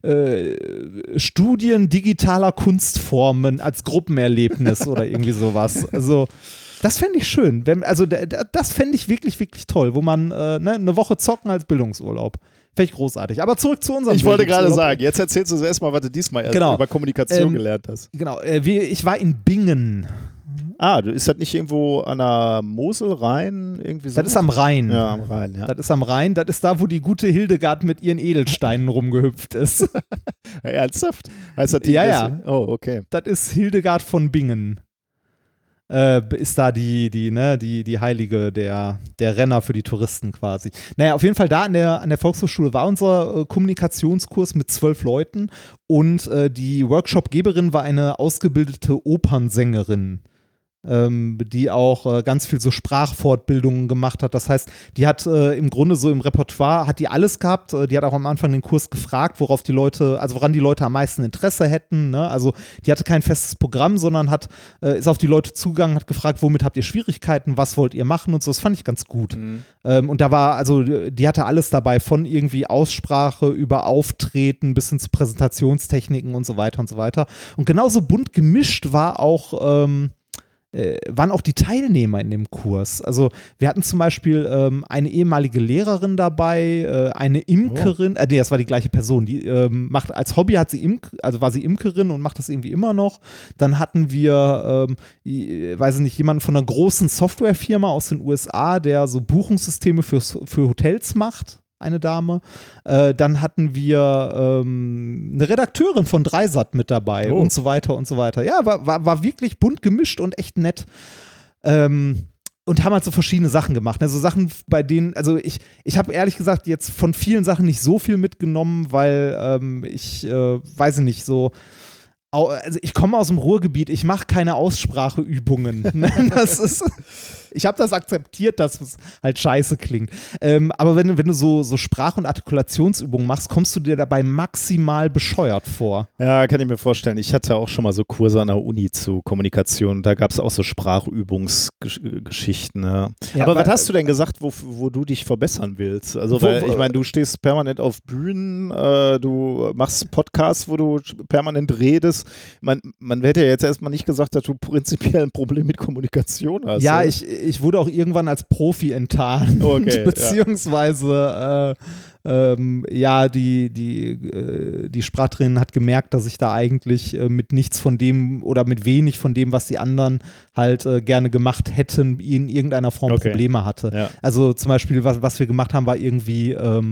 äh, Studien digitaler Kunstformen als Gruppenerlebnis oder irgendwie sowas. Also das fände ich schön. Wenn, also d- d- das fände ich wirklich, wirklich toll, wo man äh, ne, eine Woche zocken als Bildungsurlaub. Fände ich großartig. Aber zurück zu unserem Ich wollte gerade Bildungsurlaub. sagen, jetzt erzählst du uns erstmal, was du diesmal erst Genau. über Kommunikation Ähm, gelernt hast. Genau, äh, wie, ich war in Bingen. Ah, du ist das nicht irgendwo an der Mosel, Rhein, irgendwie so? Das ist am Rhein. Ja, am Rhein, ja. Das ist am Rhein. Das ist da, wo die gute Hildegard mit ihren Edelsteinen rumgehüpft ist. Ja, ernsthaft? Heißt das die Ja, Beste? ja. Oh, okay. Das ist Hildegard von Bingen. Äh, ist da die, die, ne, die, die Heilige der, der Renner für die Touristen quasi. Naja, auf jeden Fall da an der, an der Volkshochschule war unser äh, Kommunikationskurs mit zwölf Leuten und äh, die Workshopgeberin war eine ausgebildete Opernsängerin. Ähm, die auch äh, ganz viel so Sprachfortbildungen gemacht hat. Das heißt, die hat äh, im Grunde so im Repertoire, hat die alles gehabt. Äh, die hat auch am Anfang den Kurs gefragt, worauf die Leute, also woran die Leute am meisten Interesse hätten. Ne? Also die hatte kein festes Programm, sondern hat, äh, ist auf die Leute zugegangen, hat gefragt, womit habt ihr Schwierigkeiten, was wollt ihr machen und so. Das fand ich ganz gut. Mhm. Ähm, und da war, also die hatte alles dabei, von irgendwie Aussprache über Auftreten bis hin zu Präsentationstechniken und so weiter und so weiter. Und genauso bunt gemischt war auch ähm, Äh, waren auch die Teilnehmer in dem Kurs. Also wir hatten zum Beispiel ähm, eine ehemalige Lehrerin dabei, äh, eine Imkerin, äh, nee, das war die gleiche Person, die ähm, macht als Hobby hat sie Imk, also war sie Imkerin und macht das irgendwie immer noch. Dann hatten wir, ähm, ich, weiß ich nicht, jemanden von einer großen Softwarefirma aus den U S A, der so Buchungssysteme für, für Hotels macht. Eine Dame. Äh, dann hatten wir ähm, eine Redakteurin von Dreisat mit dabei Oh. und so weiter und so weiter. Ja, war, war, war wirklich bunt gemischt und echt nett. Ähm, und haben halt so verschiedene Sachen gemacht. Also Sachen, bei denen, also ich, ich habe ehrlich gesagt jetzt von vielen Sachen nicht so viel mitgenommen, weil ähm, ich, äh, weiß ich nicht, so au- also ich komme aus dem Ruhrgebiet, ich mache keine Ausspracheübungen. Das ist, ich habe das akzeptiert, dass es halt scheiße klingt. Ähm, aber wenn, du- wenn du so, so Sprach- und Artikulationsübungen machst, kommst du dir dabei maximal bescheuert vor. Ja, kann ich mir vorstellen. Ich hatte auch schon mal so Kurse an der Uni zu Kommunikation. Da gab es auch so Sprachübungsgeschichten. Ja. Ja, Aber weil- was hast du denn gesagt, wo, wo du dich verbessern willst? Also, Wo- weil, wo- ich meine, du stehst permanent auf Bühnen, äh, du machst Podcasts, wo du permanent redest. Man, man hätte ja jetzt erstmal nicht gesagt, dass du prinzipiell ein Problem mit Kommunikation hast. Ja, oder? ich, ich wurde auch irgendwann als Profi enttarnt, Okay, ja. beziehungsweise äh, ähm, ja, die, die, äh, die Sprachtrainerin hat gemerkt, dass ich da eigentlich äh, mit nichts von dem oder mit wenig von dem, was die anderen halt äh, gerne gemacht hätten, in irgendeiner Form Okay. Probleme hatte. Ja. Also zum Beispiel, was, was wir gemacht haben, war irgendwie ähm,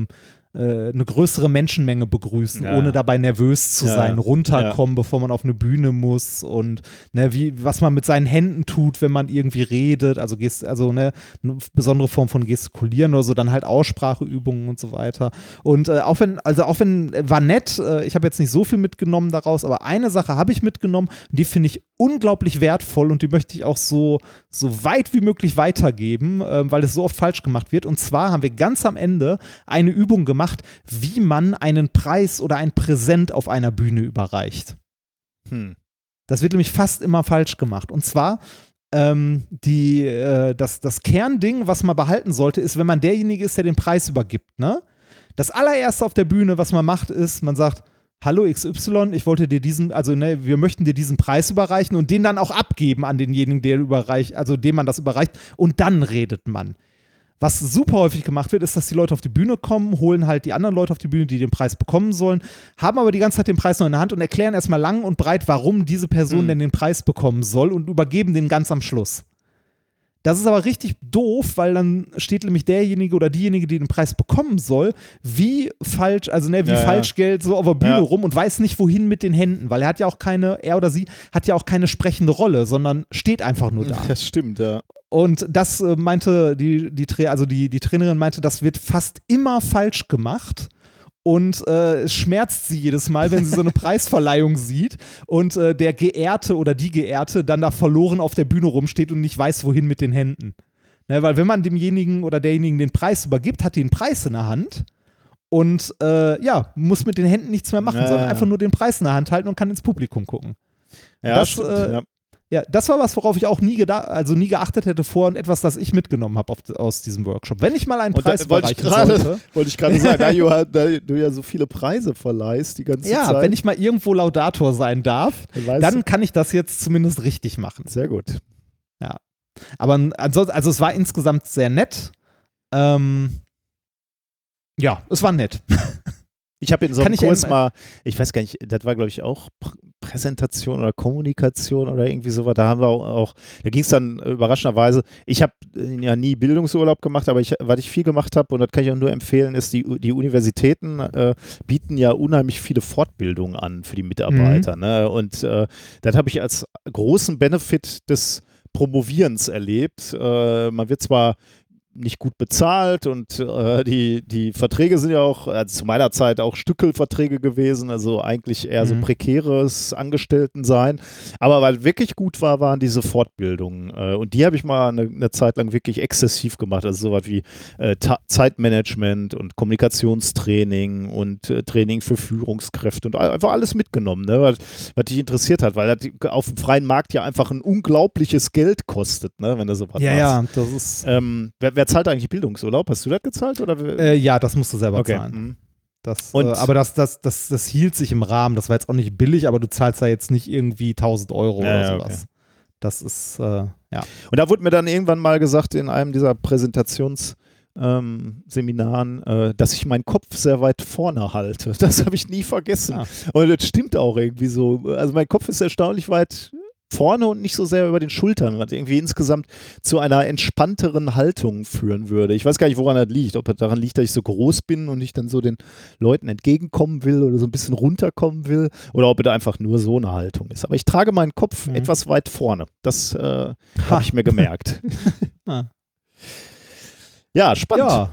äh, eine größere Menschenmenge begrüßen, Ja. ohne dabei nervös zu Ja. sein, runterkommen, bevor man auf eine Bühne muss und ne, wie, was man mit seinen Händen tut, wenn man irgendwie redet, also, gest, also ne, eine besondere Form von Gestikulieren oder so, dann halt Ausspracheübungen und so weiter. Und äh, auch wenn, also auch wenn, äh, war nett, äh, ich habe jetzt nicht so viel mitgenommen daraus, aber eine Sache habe ich mitgenommen, die finde ich unglaublich wertvoll und die möchte ich auch so, so weit wie möglich weitergeben, äh, weil es so oft falsch gemacht wird. Und zwar haben wir ganz am Ende eine Übung gemacht, wie man einen Preis oder ein Präsent auf einer Bühne überreicht. Hm. Das wird nämlich fast immer falsch gemacht. Und zwar ähm, die, äh, das, das Kernding, was man behalten sollte, ist, wenn man derjenige ist, der den Preis übergibt. Ne? Das allererste auf der Bühne, was man macht, ist, man sagt, hallo X Y, ich wollte dir diesen, also ne, wir möchten dir diesen Preis überreichen und den dann auch abgeben an denjenigen, der überreicht, also dem man das überreicht, und dann redet man. Was super häufig gemacht wird, ist, dass die Leute auf die Bühne kommen, holen halt die anderen Leute auf die Bühne, die den Preis bekommen sollen, haben aber die ganze Zeit den Preis noch in der Hand und erklären erstmal lang und breit, warum diese Person Mhm. denn den Preis bekommen soll und übergeben den ganz am Schluss. Das ist aber richtig doof, weil dann steht nämlich derjenige oder diejenige, die den Preis bekommen soll, wie falsch, also ne, wie Ja, ja. Falschgeld so auf der Bühne Ja. rum und weiß nicht, wohin mit den Händen, weil er hat ja auch keine, er oder sie hat ja auch keine sprechende Rolle, sondern steht einfach nur da. Das stimmt, ja. Und das äh, meinte die, die, Tra- also die, die Trainerin meinte, das wird fast immer falsch gemacht. Und äh, es schmerzt sie jedes Mal, wenn sie so eine Preisverleihung sieht und äh, der Geehrte oder die Geehrte dann da verloren auf der Bühne rumsteht und nicht weiß, wohin mit den Händen. Ne, weil wenn man demjenigen oder derjenigen den Preis übergibt, hat die einen Preis in der Hand und äh, ja, muss mit den Händen nichts mehr machen, Ja, sondern ja. einfach nur den Preis in der Hand halten und kann ins Publikum gucken. Ja, Das, stimmt, äh, ja. Ja, das war was, worauf ich auch nie gedacht, also nie geachtet hätte vor und etwas, das ich mitgenommen habe aus diesem Workshop. Wenn ich mal einen Und da Preis wollte ich überreichen gerade sollte, wollte ich gerade sagen, da, Johann, da du ja so viele Preise verleihst die ganze ja, Zeit. wenn ich mal irgendwo Laudator sein darf, Dann weißt dann kann ich das jetzt zumindest richtig machen. du- sehr gut. Aber ansonsten, also es war insgesamt sehr nett. Ähm, ja, es war nett. Ich habe in so Kann einem ich Kurs eben- mal, ich weiß gar nicht, das war glaube ich auch Pr Präsentation oder Kommunikation oder irgendwie sowas. Da haben wir auch, auch da ging es dann äh, überraschenderweise. Ich habe äh, ja nie Bildungsurlaub gemacht, aber ich, was ich viel gemacht habe, und das kann ich auch nur empfehlen, ist, die, die Universitäten äh, bieten ja unheimlich viele Fortbildungen an für die Mitarbeiter. Ne? Und äh, das habe ich als großen Benefit des Promovierens erlebt. Äh, man wird zwar nicht gut bezahlt und äh, die, die Verträge sind ja auch, also zu meiner Zeit auch Stückelverträge gewesen, also eigentlich eher so Mhm. prekäres Angestelltensein. Aber was wirklich gut war, waren diese Fortbildungen. Äh, und die habe ich mal eine, eine Zeit lang wirklich exzessiv gemacht. Also sowas wie äh, Ta- Zeitmanagement und Kommunikationstraining und äh, Training für Führungskräfte und einfach alles mitgenommen, ne? was, was dich interessiert hat, weil das auf dem freien Markt ja einfach ein unglaubliches Geld kostet, ne? Wenn du sowas Ja, machst. ja, das ist, Ähm, wer, wer zahlt eigentlich Bildungsurlaub? Hast du das gezahlt? Oder? wer- äh, ja, das musst du selber okay. zahlen. mhm. Das, Und- äh, aber das, das, das, das hielt sich im Rahmen. Das war jetzt auch nicht billig, aber du zahlst da jetzt nicht irgendwie tausend Euro Ja, oder ja, sowas. okay. Das ist, äh, ja. Und da wurde mir dann irgendwann mal gesagt in einem dieser Präsentationsseminaren, ähm, Seminaren, äh, dass ich meinen Kopf sehr weit vorne halte. Das habe ich nie vergessen. Ah. Und das stimmt auch irgendwie so. Also mein Kopf ist erstaunlich weit vorne und nicht so sehr über den Schultern, was irgendwie insgesamt zu einer entspannteren Haltung führen würde. Ich weiß gar nicht, woran das liegt. Ob das daran liegt, dass ich so groß bin und ich dann so den Leuten entgegenkommen will oder so ein bisschen runterkommen will, oder ob es einfach nur so eine Haltung ist. Aber ich trage meinen Kopf Mhm. etwas weit vorne. Das äh, habe ich mir gemerkt. Ah. Ja, spannend. Ja.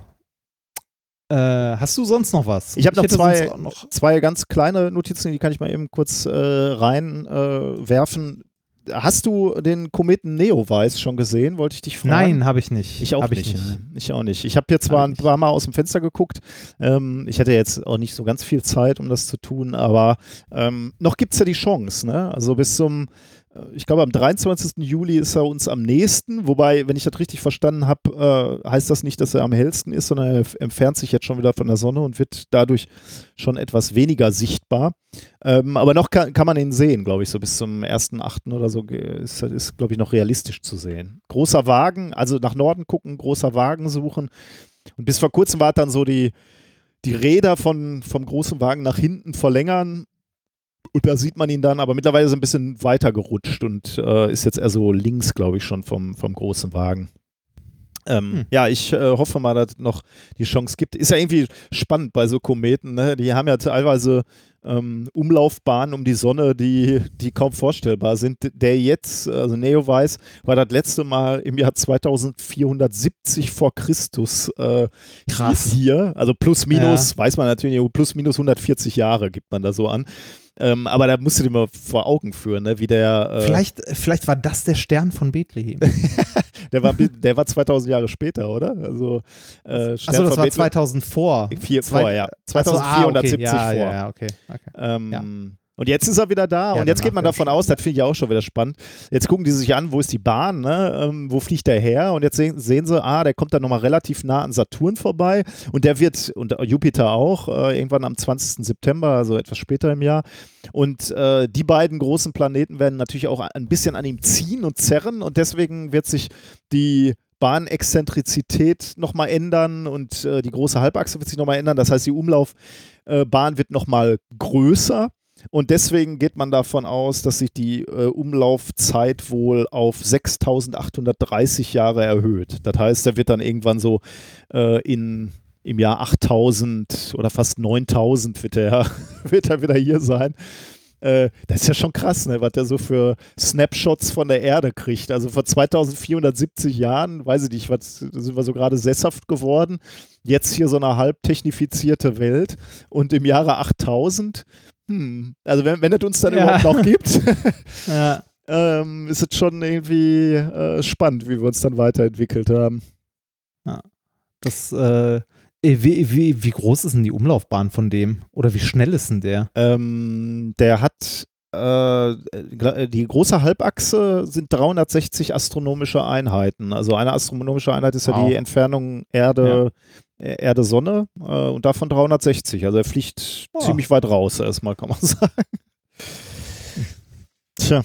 Äh, hast du sonst noch was? Ich habe noch hätte zwei- sonst auch noch Zwei ganz kleine Notizen, die kann ich mal eben kurz äh, reinwerfen. Äh, werfen. Hast du den Kometen Neowise schon gesehen? Wollte ich dich fragen. Nein, habe ich nicht. Ich auch Hab nicht. Ich, nicht. Ich auch nicht. Ich habe hier zwar Hab ein ich paar Mal aus dem Fenster geguckt. Ähm, ich hatte jetzt auch nicht so ganz viel Zeit, um das zu tun, aber ähm, noch gibt es ja die Chance. Ne? Also bis zum, äh, ich glaube am dreiundzwanzigsten Juli ist er uns am nächsten. Wobei, wenn ich das richtig verstanden habe, äh, heißt das nicht, dass er am hellsten ist, sondern er entfernt sich jetzt schon wieder von der Sonne und wird dadurch schon etwas weniger sichtbar. Ähm, aber noch kann, kann man ihn sehen, glaube ich, so bis zum ersten achten oder so ist, ist glaube ich, noch realistisch zu sehen. Großer Wagen, also nach Norden gucken, großer Wagen suchen. Und bis vor kurzem war es dann so, die, die Räder von, vom großen Wagen nach hinten verlängern. Und da sieht man ihn dann, aber mittlerweile ist er ein bisschen weiter gerutscht und äh, ist jetzt eher so links, glaube ich, schon vom, vom großen Wagen. Ähm, Hm. Ja, ich äh, hoffe mal, dass es noch die Chance gibt. Ist ja irgendwie spannend bei so Kometen, ne? Die haben ja teilweise ähm, Umlaufbahnen um die Sonne, die, die kaum vorstellbar sind. Der jetzt, also Neowise, war das letzte Mal im Jahr zweitausendvierhundertsiebzig vor Christus äh, Krass. hier. Also plus minus, weiß man natürlich, plus minus hundertvierzig Jahre gibt man da so an. Ähm, aber da musst du dir mal vor Augen führen, ne? Wie der. Äh, Vielleicht, vielleicht war das der Stern von Bethlehem. der, war, der war zweitausend Jahre später, oder? Also, äh, Achso, das war Bethlehem- zweitausend vor. Vier, Zwei- vor, ja. Achso, zweitausendvierhundertsiebzig ah, okay. Ja, vor. ja, ja, okay. okay. Ähm, Ja. Und jetzt ist er wieder da Ja, und jetzt danach geht man wär davon schon- aus, das finde ich auch schon wieder spannend. Jetzt gucken die sich an, wo ist die Bahn, ne? ähm, wo fliegt der her? Und jetzt sehen, sehen sie, ah, der kommt dann nochmal relativ nah an Saturn vorbei und der wird, und Jupiter auch, äh, irgendwann am zwanzigsten September, also etwas später im Jahr. Und äh, die beiden großen Planeten werden natürlich auch ein bisschen an ihm ziehen und zerren und deswegen wird sich die Bahnexzentrizität nochmal ändern und äh, die große Halbachse wird sich nochmal ändern. Das heißt, die Umlaufbahn äh, wird nochmal größer. Und deswegen geht man davon aus, dass sich die äh, Umlaufzeit wohl auf sechstausendachthundertdreißig Jahre erhöht. Das heißt, er wird dann irgendwann so äh, in, im Jahr achttausend oder fast neuntausend wird er, wird er wieder hier sein. Äh, das ist ja schon krass, ne, was der so für Snapshots von der Erde kriegt. Also vor zweitausendvierhundertsiebzig Jahren, weiß ich nicht, was, sind wir so gerade sesshaft geworden. Jetzt hier so eine halb technifizierte Welt. Und im Jahre achttausend Hm, also wenn, wenn es uns dann Ja. überhaupt noch gibt, Ja. ähm, ist es schon irgendwie äh, spannend, wie wir uns dann weiterentwickelt haben. Das, äh, wie, wie, wie groß ist denn die Umlaufbahn von dem? Oder wie schnell ist denn der? Ähm, der hat äh, die große Halbachse sind dreihundertsechzig astronomische Einheiten. Also eine astronomische Einheit ist ja Wow. die Entfernung Erde, äh, Erde-Sonne äh, und davon dreihundertsechzig. Also er fliegt Oh. ziemlich weit raus erstmal, kann man sagen. Tja.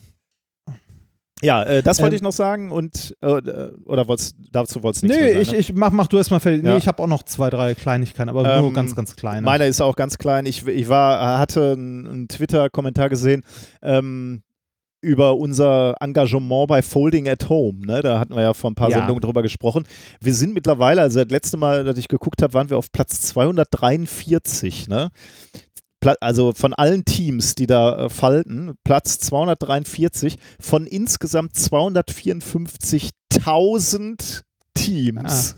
Ja, äh, das wollte Ähm, ich noch sagen und äh, oder wollt's, dazu wolltest du nichts Nee, mehr sagen, ich, ne? ich mach, mach du erstmal fertig. Nee, Ja. ich habe auch noch zwei, drei Kleinigkeiten, aber nur Ähm, ganz, ganz kleine. Meiner ist auch ganz klein. Ich, ich war, hatte einen, einen Twitter-Kommentar gesehen ähm, über unser Engagement bei Folding at Home. Ne? Da hatten wir ja vor ein paar Ja. Sendungen drüber gesprochen. Wir sind mittlerweile, also das letzte Mal, dass ich geguckt habe, waren wir auf Platz zweihundertdreiundvierzig. Ne? Pla- Also von allen Teams, die da äh, falten, Platz zweihundertdreiundvierzig von insgesamt zweihundertvierundfünfzigtausend Teams.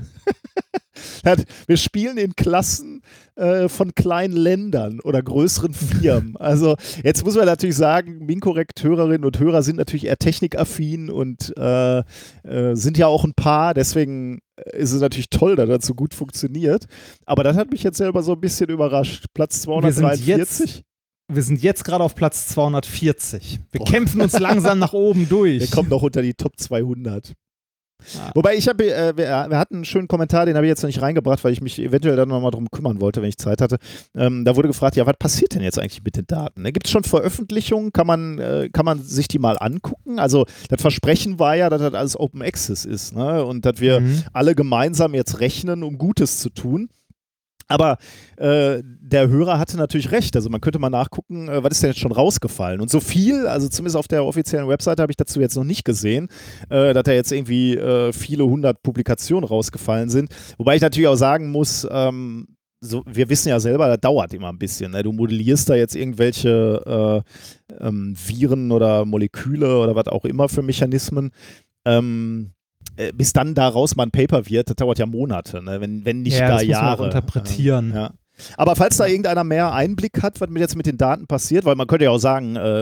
Hat- Wir spielen in Klassen äh, von kleinen Ländern oder größeren Firmen. Also jetzt muss man natürlich sagen, Minkorrekt-Hörerinnen und Hörer sind natürlich eher technikaffin und äh, äh, sind ja auch ein paar, deswegen ist es natürlich toll, dass das so gut funktioniert. Aber das hat mich jetzt selber so ein bisschen überrascht. Platz zweihundertdreiundvierzig. Wir sind jetzt gerade auf Platz zweihundertvierzig. Wir Boah. kämpfen uns langsam nach oben durch. Der kommt noch unter die Top zweihundert. Ah. Wobei ich habe, äh, wir, wir hatten einen schönen Kommentar, den habe ich jetzt noch nicht reingebracht, weil ich mich eventuell dann nochmal drum kümmern wollte, wenn ich Zeit hatte. Ähm, da wurde gefragt, ja, was passiert denn jetzt eigentlich mit den Daten? Ne? Gibt es schon Veröffentlichungen? Kann man, äh, kann man sich die mal angucken? Also das Versprechen war ja, dass das alles Open Access ist, ne? Und dass wir Mhm. alle gemeinsam jetzt rechnen, um Gutes zu tun. Aber äh, der Hörer hatte natürlich recht. Also man könnte mal nachgucken, äh, was ist denn jetzt schon rausgefallen. Und so viel, also zumindest auf der offiziellen Webseite habe ich dazu jetzt noch nicht gesehen, äh, dass da jetzt irgendwie äh, viele hundert Publikationen rausgefallen sind. Wobei ich natürlich auch sagen muss, ähm, so, wir wissen ja selber, das dauert immer ein bisschen. Ne? Du modellierst da jetzt irgendwelche äh, ähm, Viren oder Moleküle oder was auch immer für Mechanismen. Ähm, äh, bis dann daraus mal ein Paper wird, das dauert ja Monate, ne? wenn, wenn nicht Ja, gar das muss man auch Jahre. interpretieren. Ähm, ja. Aber falls da irgendeiner mehr Einblick hat, was mit jetzt mit den Daten passiert, weil man könnte ja auch sagen, äh,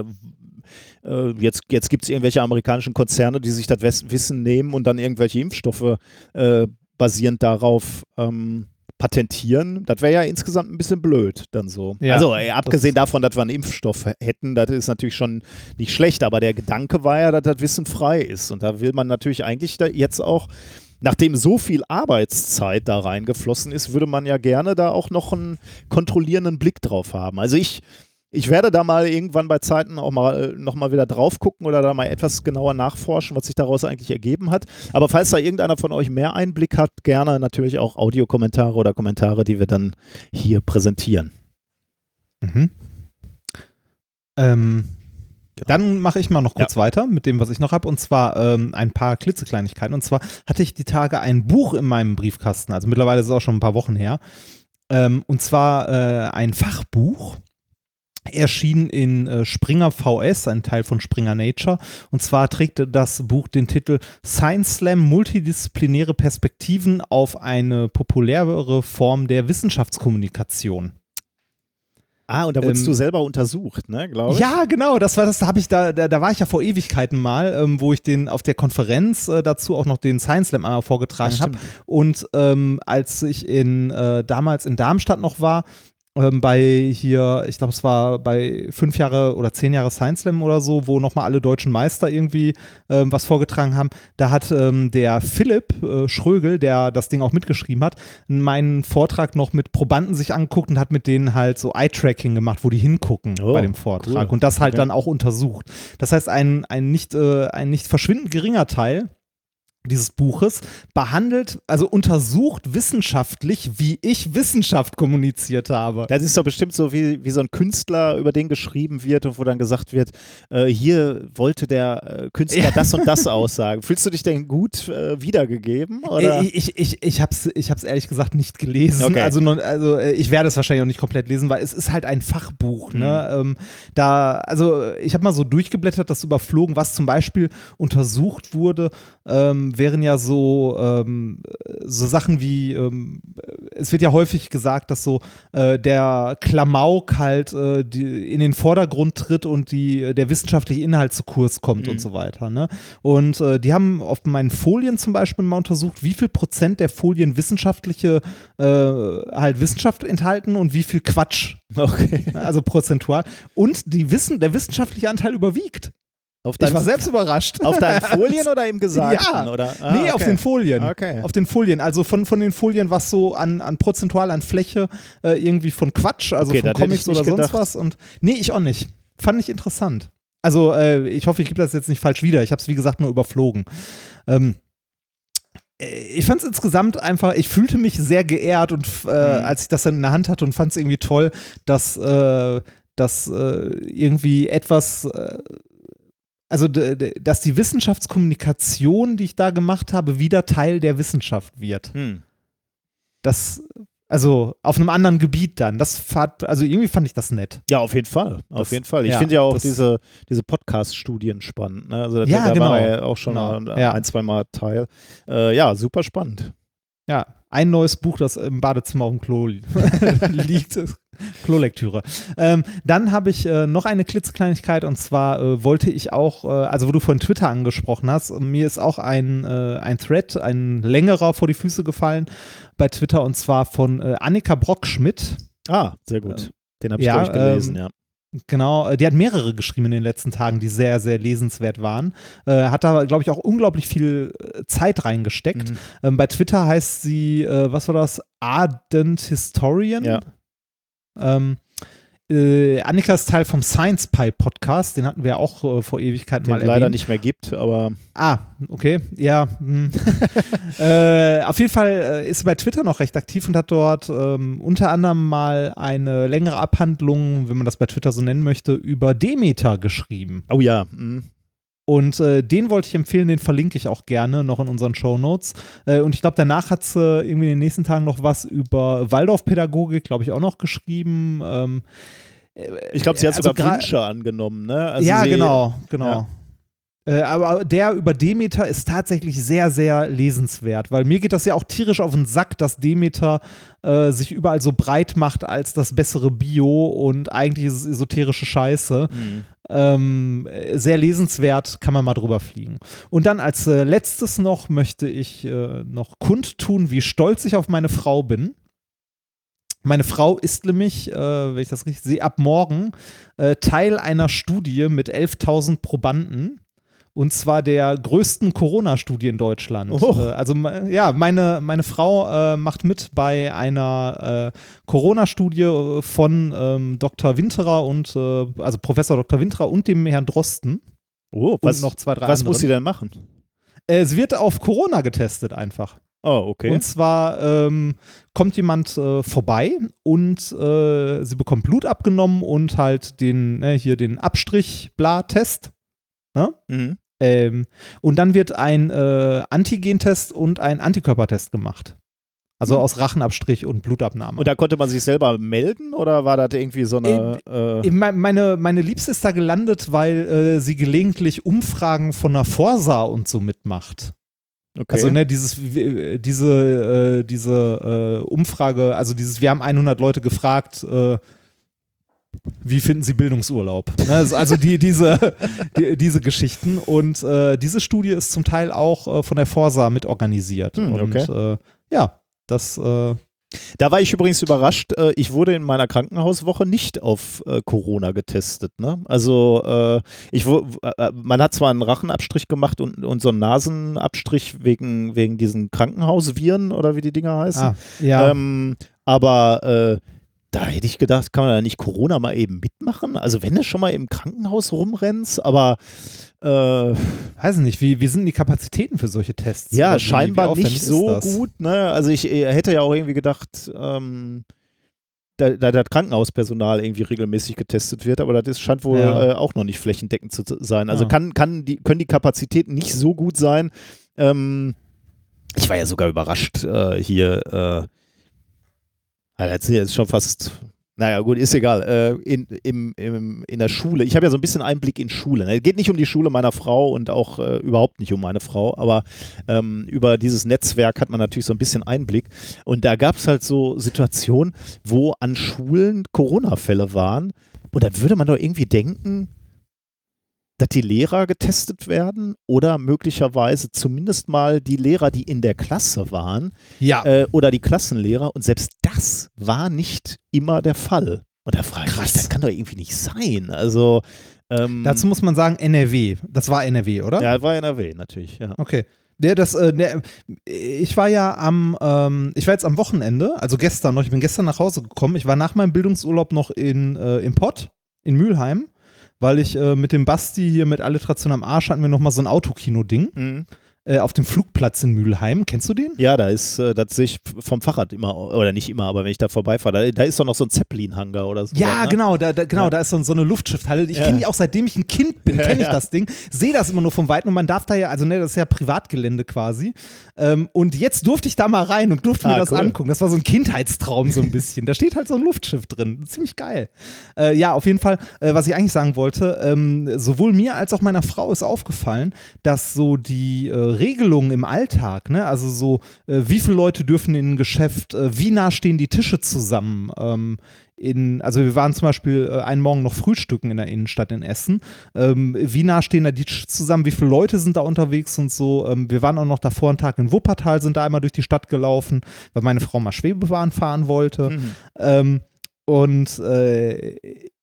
äh, jetzt, jetzt gibt es irgendwelche amerikanischen Konzerne, die sich das Wes- Wissen nehmen und dann irgendwelche Impfstoffe äh, basierend darauf ähm, patentieren. Das wäre ja insgesamt ein bisschen blöd dann so. Ja, also ey, abgesehen das- davon, dass wir einen Impfstoff hätten, das ist natürlich schon nicht schlecht, aber der Gedanke war ja, dass das Wissen frei ist und da will man natürlich eigentlich da jetzt auch, nachdem so viel Arbeitszeit da reingeflossen ist, würde man ja gerne da auch noch einen kontrollierenden Blick drauf haben. Also ich Ich werde da mal irgendwann bei Zeiten auch mal noch mal wieder drauf gucken oder da mal etwas genauer nachforschen, was sich daraus eigentlich ergeben hat. Aber falls da irgendeiner von euch mehr Einblick hat, gerne natürlich auch Audiokommentare oder Kommentare, die wir dann hier präsentieren. Mhm. Ähm, Dann mache ich mal noch kurz Ja. weiter mit dem, was ich noch habe, und zwar ähm, ein paar klitzekleinigkeiten. Und zwar hatte ich die Tage ein Buch in meinem Briefkasten, also mittlerweile ist es auch schon ein paar Wochen her, ähm, und zwar äh, ein Fachbuch, erschienen in äh, Springer V S, ein Teil von Springer Nature, und zwar trägt das Buch den Titel Science Slam, multidisziplinäre Perspektiven auf eine populärere Form der Wissenschaftskommunikation. Ah, und da wurdest Ähm, du selber untersucht, ne, glaube ich? Ja, genau, das war das, da habe ich da, da, da war ich ja vor Ewigkeiten mal, ähm, wo ich den auf der Konferenz äh, dazu auch noch den Science Slam einmal vorgetragen Das habe. stimmt. Und ähm, als ich in äh, damals in Darmstadt noch war, ähm, bei hier, ich glaube, es war bei fünf Jahre oder zehn Jahre Science Slam oder so, wo nochmal alle deutschen Meister irgendwie ähm, was vorgetragen haben. Da hat ähm, der Philipp äh, Schrögel, der das Ding auch mitgeschrieben hat, meinen Vortrag noch mit Probanden sich angeguckt und hat mit denen halt so Eye-Tracking gemacht, wo die hingucken Oh, bei dem Vortrag cool. und das halt Okay. dann auch untersucht. Das heißt, ein, ein, nicht, äh, ein nicht verschwindend geringer Teil dieses Buches behandelt, also untersucht wissenschaftlich, wie ich Wissenschaft kommuniziert habe. Das ist doch bestimmt so, wie, wie so ein Künstler, über den geschrieben wird und wo dann gesagt wird, äh, hier wollte der äh, Künstler Ja. das und das aussagen. Fühlst du dich denn gut äh, wiedergegeben? Oder? Ich, ich, ich, ich habe es ich hab's ehrlich gesagt nicht gelesen. Okay. Also, non- also äh, ich werde es wahrscheinlich auch nicht komplett lesen, weil es ist halt ein Fachbuch. Ne? Ähm, da, also ich habe mal so durchgeblättert, das überflogen, was zum Beispiel untersucht wurde, ähm, wären ja so, ähm, so Sachen wie, ähm, es wird ja häufig gesagt, dass so äh, der Klamauk halt äh, die, in den Vordergrund tritt und die, der wissenschaftliche Inhalt zu kurz kommt Mhm. und so weiter. Ne? Und äh, die haben auf meinen Folien zum Beispiel mal untersucht, wie viel Prozent der Folien wissenschaftliche äh, halt Wissenschaft enthalten und wie viel Quatsch. Okay. Also prozentual. Und die Wissen, der wissenschaftliche Anteil überwiegt. Auf, Ich war deinen, selbst überrascht. auf deinen Folien oder im Gesagten? Ja. Oder? Ah, nee, okay. auf den Folien. Okay. Auf den Folien. Also von, von den Folien, was so an, an prozentual an Fläche äh, irgendwie von Quatsch, also Okay, von das hätte Comics ich nicht oder sonst gedacht. was. Und nee, ich auch nicht. Fand ich interessant. Also äh, ich hoffe, ich gebe das jetzt nicht falsch wieder. Ich habe es, wie gesagt, nur überflogen. Ähm, ich fand es insgesamt einfach, ich fühlte mich sehr geehrt und äh, Mhm. als ich das dann in der Hand hatte und fand es irgendwie toll, dass, äh, dass äh, irgendwie etwas, äh, also d- d- dass die Wissenschaftskommunikation, die ich da gemacht habe, wieder Teil der Wissenschaft wird. Hm. Das, also auf einem anderen Gebiet dann. Das fand, also irgendwie fand ich das nett. Ja, auf jeden Fall. Auf Das- jeden Fall. Ich ja, finde ja auch das- diese, diese Podcast-Studien spannend. Ne? Also Ja, da genau. war ja auch schon Genau. ein, Ja. ein, zwei Mal Teil. Äh, ja, super spannend. Ja, ein neues Buch, das im Badezimmer auf dem Klo li- liegt. Klolektüre. Ähm, dann habe ich äh, noch eine klitzekleinigkeit und zwar äh, wollte ich auch, äh, also wo du von Twitter angesprochen hast, mir ist auch ein, äh, ein Thread, ein längerer vor die Füße gefallen bei Twitter und zwar von äh, Annika Brockschmidt. Ah, sehr gut. Den habe ich, ja, glaube ich, gelesen, ähm, ja. Genau, äh, die hat mehrere geschrieben in den letzten Tagen, die sehr, sehr lesenswert waren. Äh, hat da, glaube ich, auch unglaublich viel äh, Zeit reingesteckt. Mhm. Ähm, bei Twitter heißt sie, äh, was war das? Ardent Historian. Ja. Ähm, äh, Annika ist Teil vom Science Pie Podcast, den hatten wir auch äh, vor Ewigkeiten Den mal es erwähnt. leider nicht mehr gibt, aber Ah, okay, ja. hm. äh, auf jeden Fall äh, ist sie bei Twitter noch recht aktiv und hat dort ähm, unter anderem mal eine längere Abhandlung, wenn man das bei Twitter so nennen möchte, über Demeter geschrieben. oh ja. mhm. Und äh, den wollte ich empfehlen, den verlinke ich auch gerne noch in unseren Shownotes. Äh, und ich glaube, danach hat sie irgendwie in den nächsten Tagen noch was über Waldorfpädagogik, glaube ich, auch noch geschrieben. Ähm, Ich glaube, sie hat also sogar gra- Wünsche angenommen, ne? Also ja, sie, genau, genau. Ja. Äh, aber der über Demeter ist tatsächlich sehr, sehr lesenswert, weil mir geht das ja auch tierisch auf den Sack, dass Demeter äh, sich überall so breit macht als das bessere Bio und eigentlich ist es esoterische Scheiße. Mhm. Ähm, sehr lesenswert, kann man mal drüber fliegen. Und dann als äh, letztes noch möchte ich äh, noch kundtun, wie stolz ich auf meine Frau bin. Meine Frau ist nämlich, äh, wenn ich das richtig sehe, ab morgen äh, Teil einer Studie mit elftausend Probanden. Und zwar der größten Corona-Studie in Deutschland. Oh. Äh, also me- ja, meine, meine Frau äh, macht mit bei einer äh, Corona-Studie von ähm, Doktor Winterer und äh, also Professor Doktor Winterer und dem Herrn Drosten. Oh, was, und noch zwei, drei was anderen. muss sie denn machen? Äh, es wird auf Corona getestet einfach. Oh, okay. Und zwar ähm, kommt jemand äh, vorbei und äh, sie bekommt Blut abgenommen und halt den, ne, hier den Abstrich-Bla-Test. Ne? Mhm. Ähm, und dann wird ein äh, Antigentest und ein Antikörpertest gemacht. Also Hm. aus Rachenabstrich und Blutabnahme. Und da konnte man sich selber melden oder war das irgendwie so eine. Äh, Eben, meine, meine Liebste ist da gelandet, weil äh, sie gelegentlich Umfragen von der Forsa und so mitmacht. okay. Also ne, dieses, w- diese, äh, diese äh, Umfrage, also dieses, wir haben hundert Leute gefragt, äh, wie finden sie Bildungsurlaub? Ne, also also die, diese, die, diese Geschichten und äh, diese Studie ist zum Teil auch äh, von der Forsa mitorganisiert. Hm, und okay. äh, ja, das äh, Da war ich übrigens überrascht. Äh, ich wurde in meiner Krankenhauswoche nicht auf äh, Corona getestet. Ne? Also äh, ich, wu- äh, man hat zwar einen Rachenabstrich gemacht und, und so einen Nasenabstrich wegen, wegen diesen Krankenhausviren oder wie die Dinger heißen. ah, ja. Ähm, aber äh, da hätte ich gedacht, kann man da nicht Corona mal eben mitmachen? Also wenn du schon mal im Krankenhaus rumrennst, aber äh, Weiß nicht, wie, wie sind die Kapazitäten für solche Tests? ja, Oder wie- wie scheinbar aufwendig nicht ist so das? gut. Ne? Also ich äh, hätte ja auch irgendwie gedacht, ähm, da, da das Krankenhauspersonal irgendwie regelmäßig getestet wird, aber das ist, scheint wohl Ja. äh, auch noch nicht flächendeckend zu zu sein. Also Ja. kann, kann die, können die Kapazitäten nicht so gut sein. Ähm, ich war ja sogar überrascht äh, hier. Äh, also das ist jetzt schon fast. Naja, gut, ist egal. Äh, in, im, im, in der Schule, ich habe ja so ein bisschen Einblick in Schule. Es geht nicht um die Schule meiner Frau und auch äh, überhaupt nicht um meine Frau, aber ähm, über dieses Netzwerk hat man natürlich so ein bisschen Einblick. Und da gab es halt so Situationen, wo an Schulen Corona-Fälle waren. Und dann würde man doch irgendwie denken, dass die Lehrer getestet werden oder möglicherweise zumindest mal die Lehrer, die in der Klasse waren, Ja, äh, oder die Klassenlehrer, und selbst das war nicht immer der Fall. Und da frage ich mich, Krass. das kann doch irgendwie nicht sein. Also ähm, dazu muss man sagen, N R W. Das war N R W, oder? ja, war N R W natürlich, ja. Okay. Der, das, äh, der, ich war ja am, ähm, ich war jetzt am Wochenende, also gestern noch, ich bin gestern nach Hause gekommen. Ich war nach meinem Bildungsurlaub noch in, äh, im Pott, in Mülheim, weil ich äh, mit dem Basti hier mit Alliteration am Arsch hatten wir nochmal so ein Autokino-Ding Mhm. äh, auf dem Flugplatz in Mülheim. Kennst du den? Ja, da ist, äh, das sehe ich vom Fahrrad immer, oder nicht immer, aber wenn ich da vorbeifahre, da, da ist doch noch so ein Zeppelin-Hangar oder so. Ja, ne? genau, da, da, genau, Ja. da ist so, so eine Luftschiffhalle. Ich Ja. kenne die auch, seitdem ich ein Kind bin, kenne ich Ja. das Ding. Sehe das immer nur vom Weiten und man darf da ja, also ne, das ist ja Privatgelände quasi. Ähm, und jetzt durfte ich da mal rein und durfte mir Ah, das cool. angucken. Das war so ein Kindheitstraum so ein bisschen. Da steht halt so ein Luftschiff drin. Ziemlich geil. Äh, ja, auf jeden Fall, äh, was ich eigentlich sagen wollte, ähm, sowohl mir als auch meiner Frau ist aufgefallen, dass so die äh, Regelungen im Alltag, ne, also so, äh, wie viele Leute dürfen in ein Geschäft, äh, wie nah stehen die Tische zusammen, ähm, in, also wir waren zum Beispiel äh, einen Morgen noch frühstücken in der Innenstadt in Essen. Ähm, wie nah stehen da die Tische zusammen? Wie viele Leute sind da unterwegs und so? Ähm, wir waren auch noch davor einen Tag in Wuppertal, sind da einmal durch die Stadt gelaufen, weil meine Frau mal Schwebebahn fahren wollte. Mhm. Ähm, und äh,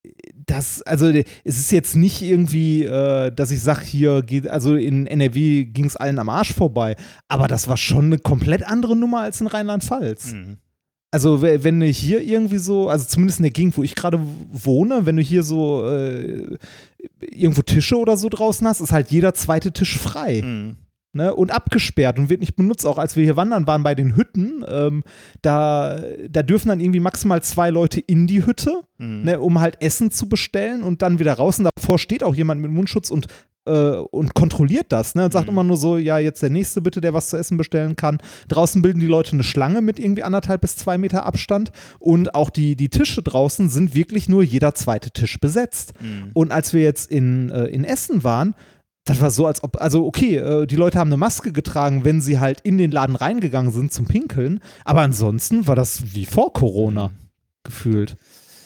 das, also es ist jetzt nicht irgendwie, äh, dass ich sage, hier geht, also in N R W ging es allen am Arsch vorbei, aber das war schon eine komplett andere Nummer als in Rheinland-Pfalz. Mhm. Also we- wenn du hier irgendwie so, also zumindest in der Gegend, wo ich gerade wohne, wenn du hier so äh, irgendwo Tische oder so draußen hast, ist halt jeder zweite Tisch frei. Mhm. Ne, und abgesperrt und wird nicht benutzt. Auch als wir hier wandern waren bei den Hütten, ähm, da, da dürfen dann irgendwie maximal zwei Leute in die Hütte, Mhm. ne, um halt Essen zu bestellen und dann wieder raus. Und davor steht auch jemand mit Mundschutz und, äh, und kontrolliert das, ne, und sagt Mhm. immer nur so, ja, jetzt der Nächste bitte, der was zu essen bestellen kann. Draußen bilden die Leute eine Schlange mit irgendwie anderthalb bis zwei Meter Abstand und auch die, die Tische draußen sind wirklich nur jeder zweite Tisch besetzt. Mhm. Und als wir jetzt in, äh, in Essen waren, das war so, als ob, also okay, äh, die Leute haben eine Maske getragen, wenn sie halt in den Laden reingegangen sind zum Pinkeln, aber ansonsten war das wie vor Corona gefühlt.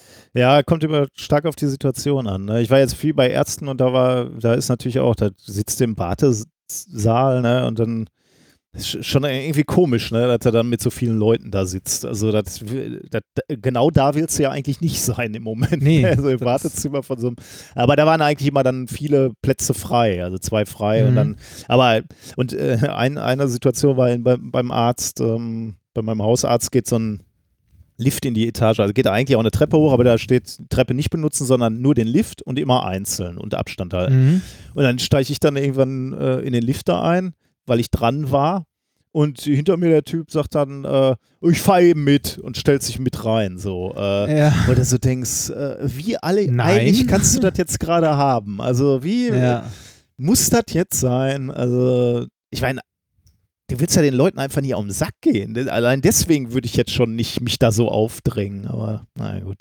Ja, kommt immer stark auf die Situation an. Ne? Ich war jetzt viel bei Ärzten und da war, da ist natürlich auch, da sitzt du im Wartesaal, ne, und dann ist schon irgendwie komisch, ne, dass er dann mit so vielen Leuten da sitzt. Also das, das, genau da willst du ja eigentlich nicht sein im Moment. Nee, also im das- Wartezimmer von so einem. Aber da waren eigentlich immer dann viele Plätze frei, also zwei frei Mhm. und dann. Aber und äh, ein, eine Situation war in, beim, beim Arzt, ähm, bei meinem Hausarzt geht so ein Lift in die Etage. Also geht da eigentlich auch eine Treppe hoch, aber da steht Treppe nicht benutzen, sondern nur den Lift und immer einzeln und Abstand halten. Mhm. Und dann steige ich dann irgendwann äh, in den Lifter ein, weil ich dran war. und hinter mir der Typ sagt dann, äh, ich fahre eben mit und stellt sich mit rein. So, äh, Ja. wo du so denkst, äh, wie alle, Nein. eigentlich kannst du das jetzt gerade haben. Also wie Ja. muss das jetzt sein? Also ich meine, du willst ja den Leuten einfach nie auf den Sack gehen. Allein deswegen würde ich jetzt schon nicht mich da so aufdrängen, aber naja, gut.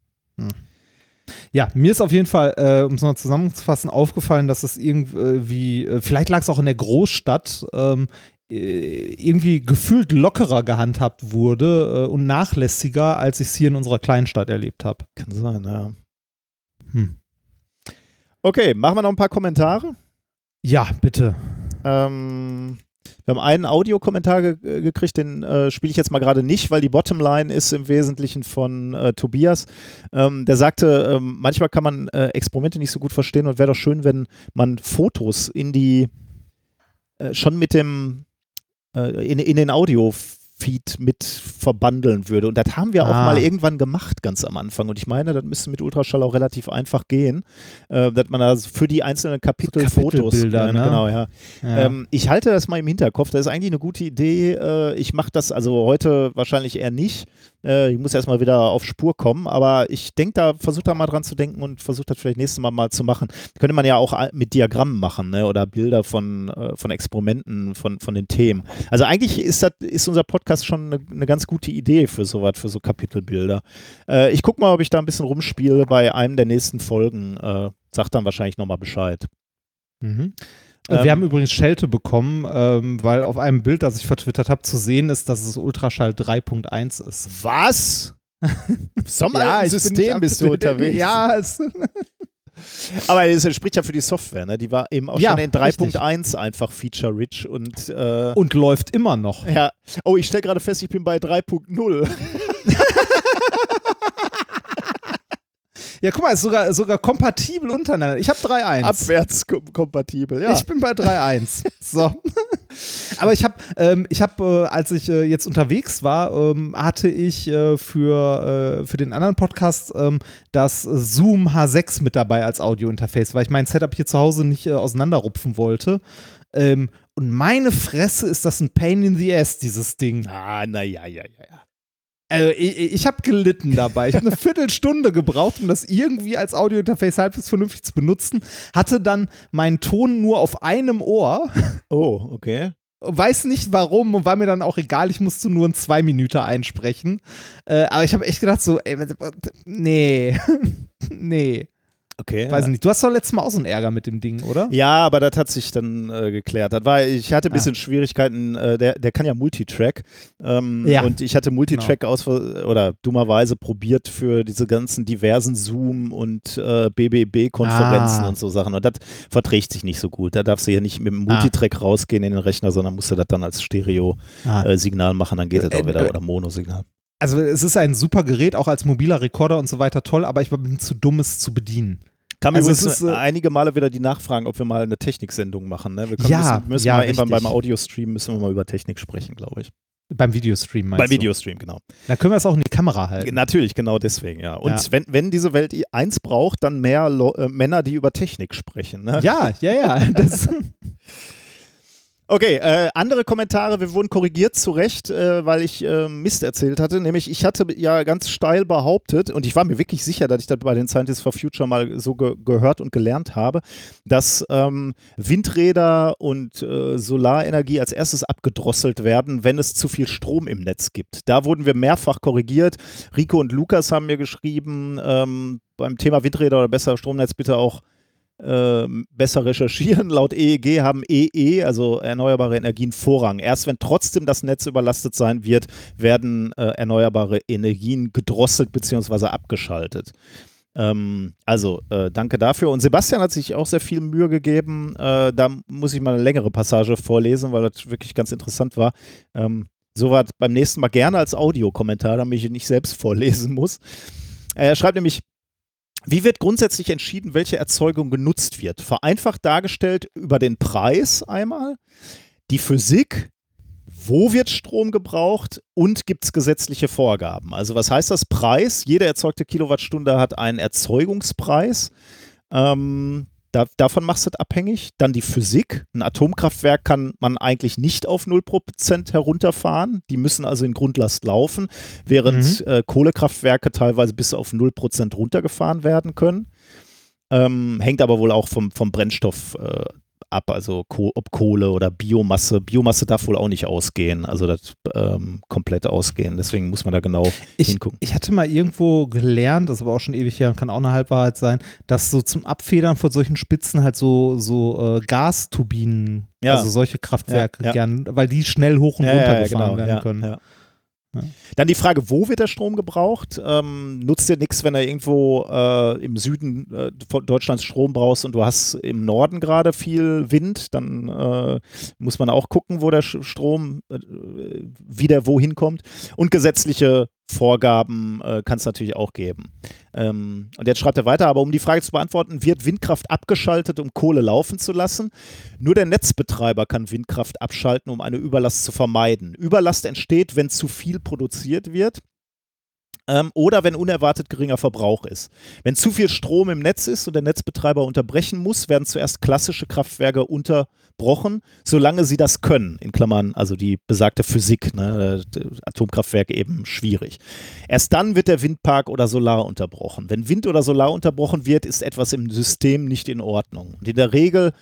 Ja, mir ist auf jeden Fall, äh, um es mal zusammenzufassen, aufgefallen, dass es irgendwie, äh, vielleicht lag es auch in der Großstadt, ähm, äh, irgendwie gefühlt lockerer gehandhabt wurde äh, und nachlässiger, als ich es hier in unserer Kleinstadt erlebt habe. Kann sein, ja. Hm. Okay, machen wir noch ein paar Kommentare. Ja, bitte. Ähm, wir haben einen Audiokommentar ge gekriegt, den äh, spiele ich jetzt mal gerade nicht, weil die Bottomline ist im Wesentlichen von äh, Tobias. Ähm, der sagte, ähm, manchmal kann man äh, Experimente nicht so gut verstehen und wäre doch schön, wenn man Fotos in die, äh, schon mit dem, äh, in, in den Audio-Feed mit verbandeln würde. Und das haben wir auch Ah. mal irgendwann gemacht, ganz am Anfang. Und ich meine, das müsste mit Ultraschall auch relativ einfach gehen, äh, dass man da für die einzelnen Kapitel So Fotos, Kapitelbilder, äh, ne? genau, ja. Ja. Ähm, ich halte das mal im Hinterkopf. Das ist eigentlich eine gute Idee. Äh, ich mache das also heute wahrscheinlich eher nicht. Äh, ich muss erstmal wieder auf Spur kommen, aber ich denke da, versuche da mal dran zu denken und versuche das vielleicht nächstes Mal mal zu machen. Könnte man ja auch mit Diagrammen machen, ne? Oder Bilder von, äh, von Experimenten, von, von den Themen. Also eigentlich ist, das, ist unser Podcast schon eine, eine ganz gute Idee für sowas, für so Kapitelbilder. Äh, ich gucke mal, ob ich da ein bisschen rumspiele bei einem der nächsten Folgen. Äh, sag dann wahrscheinlich nochmal Bescheid. Mhm. Ähm, Wir haben übrigens Schelte bekommen, ähm, weil auf einem Bild, das ich vertwittert habe, zu sehen ist, dass es Ultraschall drei Punkt eins ist. Was? Sommer Ja, ich System bin nicht bist du up to date. unterwegs. Ja, es, Aber es spricht ja für die Software, ne? Die war eben auch Ja, schon in drei Punkt eins einfach feature-rich und, äh, und läuft immer noch. ja. Oh, ich stelle gerade fest, ich bin bei drei Punkt null. Ja, guck mal, ist sogar, sogar kompatibel untereinander. Ich habe drei Punkt eins. Abwärtskompatibel, ja. Ich bin bei drei Punkt eins. So. Aber ich habe, ähm, ich habe, äh, als ich äh, jetzt unterwegs war, ähm, hatte ich äh, für, äh, für den anderen Podcast ähm, das Zoom H sechs mit dabei als Audiointerface, weil ich mein Setup hier zu Hause nicht äh, auseinanderrupfen wollte. Ähm, und meine Fresse ist das ein Pain in the Ass, dieses Ding. Ah, naja, ja, ja, ja. Also ich, ich habe gelitten dabei. Ich habe eine Viertelstunde gebraucht, um das irgendwie als Audiointerface halbwegs vernünftig zu benutzen. Hatte dann meinen Ton nur auf einem Ohr. Oh, okay. Weiß nicht warum und war mir dann auch egal. Ich musste nur in zwei Minuten einsprechen. Äh, aber ich habe echt gedacht so, ey, nee, nee. Okay. Weiß ich nicht. Du hast doch letztes Mal auch so einen Ärger mit dem Ding, oder? Ja, aber das hat sich dann äh, geklärt. Das war, ich hatte ein bisschen Ah. Schwierigkeiten, äh, der, der kann ja Multitrack. Ähm, Ja. Und ich hatte Multitrack aus oder dummerweise probiert für diese ganzen diversen Zoom- und äh, B B B-Konferenzen Ah. und so Sachen. Und das verträgt sich nicht so gut. Da darfst du hier nicht mit dem Multitrack rausgehen in den Rechner, sondern musst du das dann als Stereo-Signal Ah. machen, dann geht das Äh, auch wieder. äh, Oder Mono-Signal. Also es ist ein super Gerät, auch als mobiler Rekorder und so weiter toll, aber ich bin zu dumm, es zu bedienen. Kam Also übrigens es ist, äh, einige Male wieder die Nachfragen, ob wir mal eine Techniksendung machen. Ne? Wir können, Ja, müssen, müssen ja, mal irgendwann richtig. beim Audiostream müssen wir mal über Technik sprechen, glaube ich. Beim Videostream meinst Beim du? Videostream, genau. Dann können wir es auch in die Kamera halten. Natürlich, genau deswegen, ja. Und Ja. Wenn, wenn diese Welt eins braucht, dann mehr Lo äh, Männer, die über Technik sprechen. Ne? Ja, ja, ja. Das, Okay, äh, andere Kommentare, wir wurden korrigiert zu Recht, äh, weil ich äh, Mist erzählt hatte. Nämlich, ich hatte ja ganz steil behauptet, und ich war mir wirklich sicher, dass ich das bei den Scientists for Future mal so ge gehört und gelernt habe, dass ähm, Windräder und äh, Solarenergie als erstes abgedrosselt werden, wenn es zu viel Strom im Netz gibt. Da wurden wir mehrfach korrigiert. Rico und Lukas haben mir geschrieben, ähm, beim Thema Windräder oder besser Stromnetz bitte auch Äh, besser recherchieren. Laut E E G haben E E, also erneuerbare Energien, Vorrang. Erst wenn trotzdem das Netz überlastet sein wird, werden äh, erneuerbare Energien gedrosselt bzw. abgeschaltet. Ähm, also äh, danke dafür. Und Sebastian hat sich auch sehr viel Mühe gegeben. Äh, da muss ich mal eine längere Passage vorlesen, weil das wirklich ganz interessant war. Ähm, Soweit beim nächsten Mal gerne als Audiokommentar, damit ich ihn nicht selbst vorlesen muss. Er schreibt nämlich: Wie wird grundsätzlich entschieden, welche Erzeugung genutzt wird? Vereinfacht dargestellt über den Preis einmal, die Physik, wo wird Strom gebraucht und gibt es gesetzliche Vorgaben? Also was heißt das? Preis, jede erzeugte Kilowattstunde hat einen Erzeugungspreis. Ähm, Da, davon machst du es abhängig. Dann die Physik. Ein Atomkraftwerk kann man eigentlich nicht auf null Prozent herunterfahren. Die müssen also in Grundlast laufen, während Mhm. äh, Kohlekraftwerke teilweise bis auf null Prozent runtergefahren werden können. Ähm, hängt aber wohl auch vom, vom Brennstoff äh, ab, also Ko- ob Kohle oder Biomasse. Biomasse darf wohl auch nicht ausgehen, also das ähm, komplett ausgehen. Deswegen muss man da genau Ich, hingucken. ich hatte mal irgendwo gelernt, das ist aber auch schon ewig her und kann auch eine Halbwahrheit sein, dass so zum Abfedern von solchen Spitzen halt so, so äh, Gasturbinen, Ja. also solche Kraftwerke Ja, ja. gern, weil die schnell hoch und runter gefahren werden ja, können. ja. Ja. Dann die Frage, wo wird der Strom gebraucht? Ähm, nutzt dir nichts, wenn du irgendwo äh, im Süden äh, von Deutschlands Strom brauchst und du hast im Norden gerade viel Wind, dann äh, muss man auch gucken, wo der Sch- Strom äh, wieder wohin kommt. Und gesetzliche Vorgaben äh, kann es natürlich auch geben. Ähm, und jetzt schreibt er weiter, aber um die Frage zu beantworten, wird Windkraft abgeschaltet, um Kohle laufen zu lassen? Nur der Netzbetreiber kann Windkraft abschalten, um eine Überlast zu vermeiden. Überlast entsteht, wenn zu viel produziert wird ähm, oder wenn unerwartet geringer Verbrauch ist. Wenn zu viel Strom im Netz ist und der Netzbetreiber unterbrechen muss, werden zuerst klassische Kraftwerke unterbrochen, solange sie das können. In Klammern, also die besagte Physik, ne, Atomkraftwerke eben schwierig. Erst dann wird der Windpark oder Solar unterbrochen. Wenn Wind oder Solar unterbrochen wird, ist etwas im System nicht in Ordnung. Und in der Regel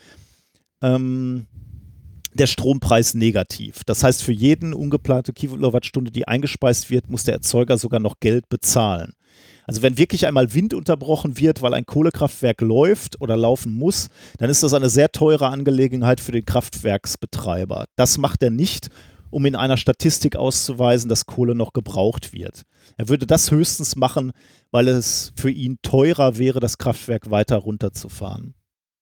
ähm, der Strompreis negativ. Das heißt, für jeden ungeplante Kilowattstunde, die eingespeist wird, muss der Erzeuger sogar noch Geld bezahlen. Also wenn wirklich einmal Wind unterbrochen wird, weil ein Kohlekraftwerk läuft oder laufen muss, dann ist das eine sehr teure Angelegenheit für den Kraftwerksbetreiber. Das macht er nicht, um in einer Statistik auszuweisen, dass Kohle noch gebraucht wird. Er würde das höchstens machen, weil es für ihn teurer wäre, das Kraftwerk weiter runterzufahren.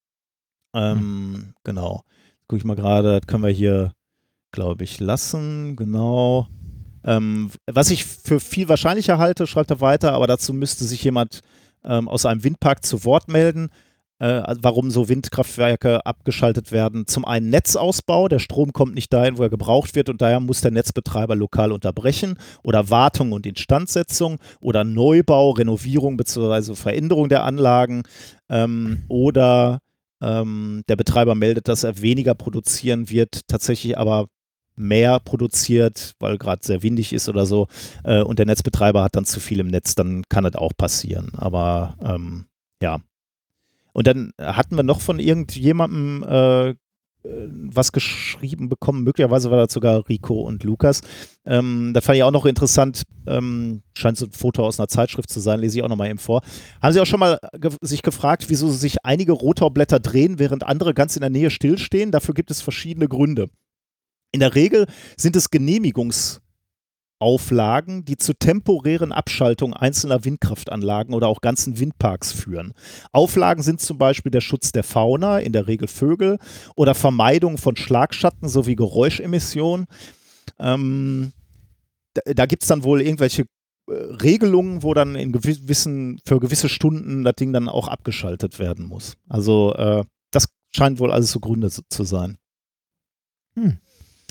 Ähm, hm. Genau. Guck ich mal gerade, das können wir hier, glaube ich, lassen. Genau. Ähm, was ich für viel wahrscheinlicher halte, schreibt er weiter, aber dazu müsste sich jemand ähm, aus einem Windpark zu Wort melden, äh, warum so Windkraftwerke abgeschaltet werden. Zum einen Netzausbau, der Strom kommt nicht dahin, wo er gebraucht wird und daher muss der Netzbetreiber lokal unterbrechen, oder Wartung und Instandsetzung oder Neubau, Renovierung bzw. Veränderung der Anlagen ähm, oder ähm, der Betreiber meldet, dass er weniger produzieren wird, tatsächlich aber mehr produziert, weil gerade sehr windig ist oder so, äh, und der Netzbetreiber hat dann zu viel im Netz, dann kann das auch passieren. Aber ähm, ja. Und dann hatten wir noch von irgendjemandem äh, was geschrieben bekommen, möglicherweise war das sogar Rico und Lukas. Ähm, da fand ich auch noch interessant, ähm, scheint so ein Foto aus einer Zeitschrift zu sein, lese ich auch nochmal eben vor. Haben Sie auch schon mal ge- sich gefragt, wieso sich einige Rotorblätter drehen, während andere ganz in der Nähe stillstehen? Dafür gibt es verschiedene Gründe. In der Regel sind es Genehmigungsauflagen, die zur temporären Abschaltung einzelner Windkraftanlagen oder auch ganzen Windparks führen. Auflagen sind zum Beispiel der Schutz der Fauna, in der Regel Vögel, oder Vermeidung von Schlagschatten sowie Geräuschemissionen. Ähm, da da gibt es dann wohl irgendwelche äh, Regelungen, wo dann in gewissen, für gewisse Stunden das Ding dann auch abgeschaltet werden muss. Also äh, das scheint wohl alles so Gründe zu, zu sein. Hm.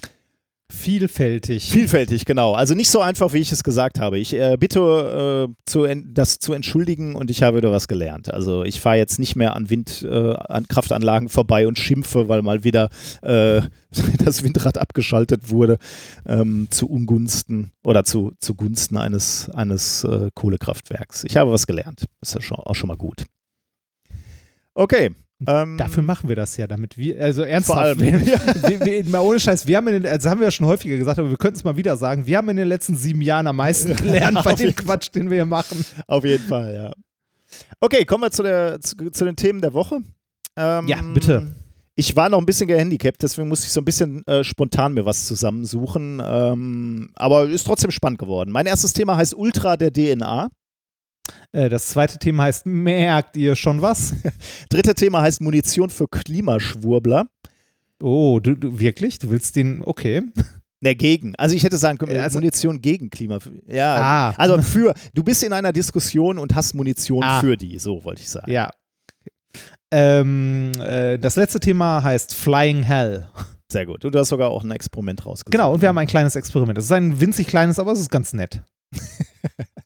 Vielfältig. Vielfältig, genau. Also nicht so einfach, wie ich es gesagt habe. Ich äh, bitte, äh, zu en- das zu entschuldigen und ich habe wieder was gelernt. Also ich fahre jetzt nicht mehr an Windkraftanlagen äh, vorbei und schimpfe, weil mal wieder äh, das Windrad abgeschaltet wurde ähm, zu Ungunsten oder zu, zu Gunsten eines, eines äh, Kohlekraftwerks. Ich habe was gelernt. Ist ja schon, auch schon mal gut. Okay. Ähm, Dafür machen wir das ja, damit wir, also ernsthaft, Vor allem. wir, wir, wir, mal ohne Scheiß, wir haben in den, also haben wir ja schon häufiger gesagt, aber wir könnten es mal wieder sagen, wir haben in den letzten sieben Jahren am meisten gelernt bei dem Quatsch, den wir hier machen. Auf jeden Fall, ja. Okay, kommen wir zu, der, zu, zu den Themen der Woche. Ähm, Ja, bitte. Ich war noch ein bisschen gehandicapt, deswegen musste ich so ein bisschen äh, spontan mir was zusammensuchen, ähm, aber ist trotzdem spannend geworden. Mein erstes Thema heißt Ultra der D N A. Äh, das zweite Thema heißt, merkt ihr schon was? Dritte Thema heißt Munition für Klimaschwurbler. Oh, du, du wirklich? Du willst den, okay. Ne, gegen. Also ich hätte sagen können, Ja, also- Munition gegen Klima. Ja, Ah. also für, du bist in einer Diskussion und hast Munition Ah. für die, so wollte ich sagen. Ja. Ähm, äh, das letzte Thema heißt Flying Hell. Sehr gut. Und du hast sogar auch ein Experiment rausgesucht. Genau, und wir haben ein kleines Experiment. Es ist ein winzig kleines, aber es ist ganz nett.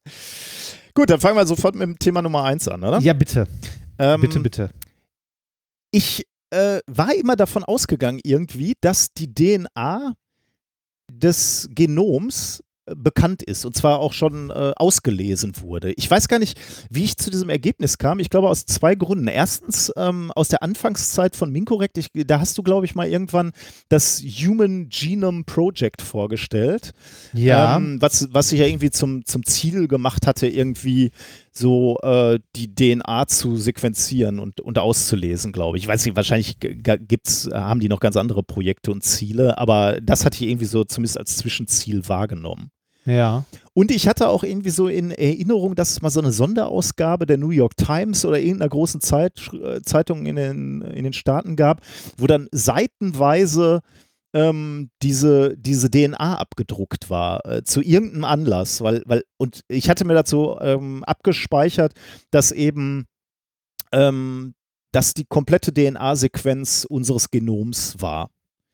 Gut, dann fangen wir sofort mit dem Thema Nummer eins an, oder? Ja, bitte. Ähm, Bitte, bitte. ich äh, war immer davon ausgegangen irgendwie, dass die D N A des Genoms bekannt ist und zwar auch schon äh, ausgelesen wurde. Ich weiß gar nicht, wie ich zu diesem Ergebnis kam. Ich glaube aus zwei Gründen. Erstens ähm, aus der Anfangszeit von Minkorrekt. Ich, da hast du, glaube ich, mal irgendwann das Human Genome Project vorgestellt. Ja. Ähm, was, was sich ja irgendwie zum, zum Ziel gemacht hatte, irgendwie so äh, die D N A zu sequenzieren und, und auszulesen, glaube ich. Ich weiß nicht, wahrscheinlich gibt's, haben die noch ganz andere Projekte und Ziele, aber das hatte ich irgendwie so zumindest als Zwischenziel wahrgenommen. Ja. Und ich hatte auch irgendwie so in Erinnerung, dass es mal so eine Sonderausgabe der New York Times oder irgendeiner großen Zeit, Zeitung in den, in den Staaten gab, wo dann seitenweise ähm, diese, diese D N A abgedruckt war, äh, zu irgendeinem Anlass. Weil, weil, und ich hatte mir dazu ähm, abgespeichert, dass eben ähm, dass die komplette D N A-Sequenz unseres Genoms war.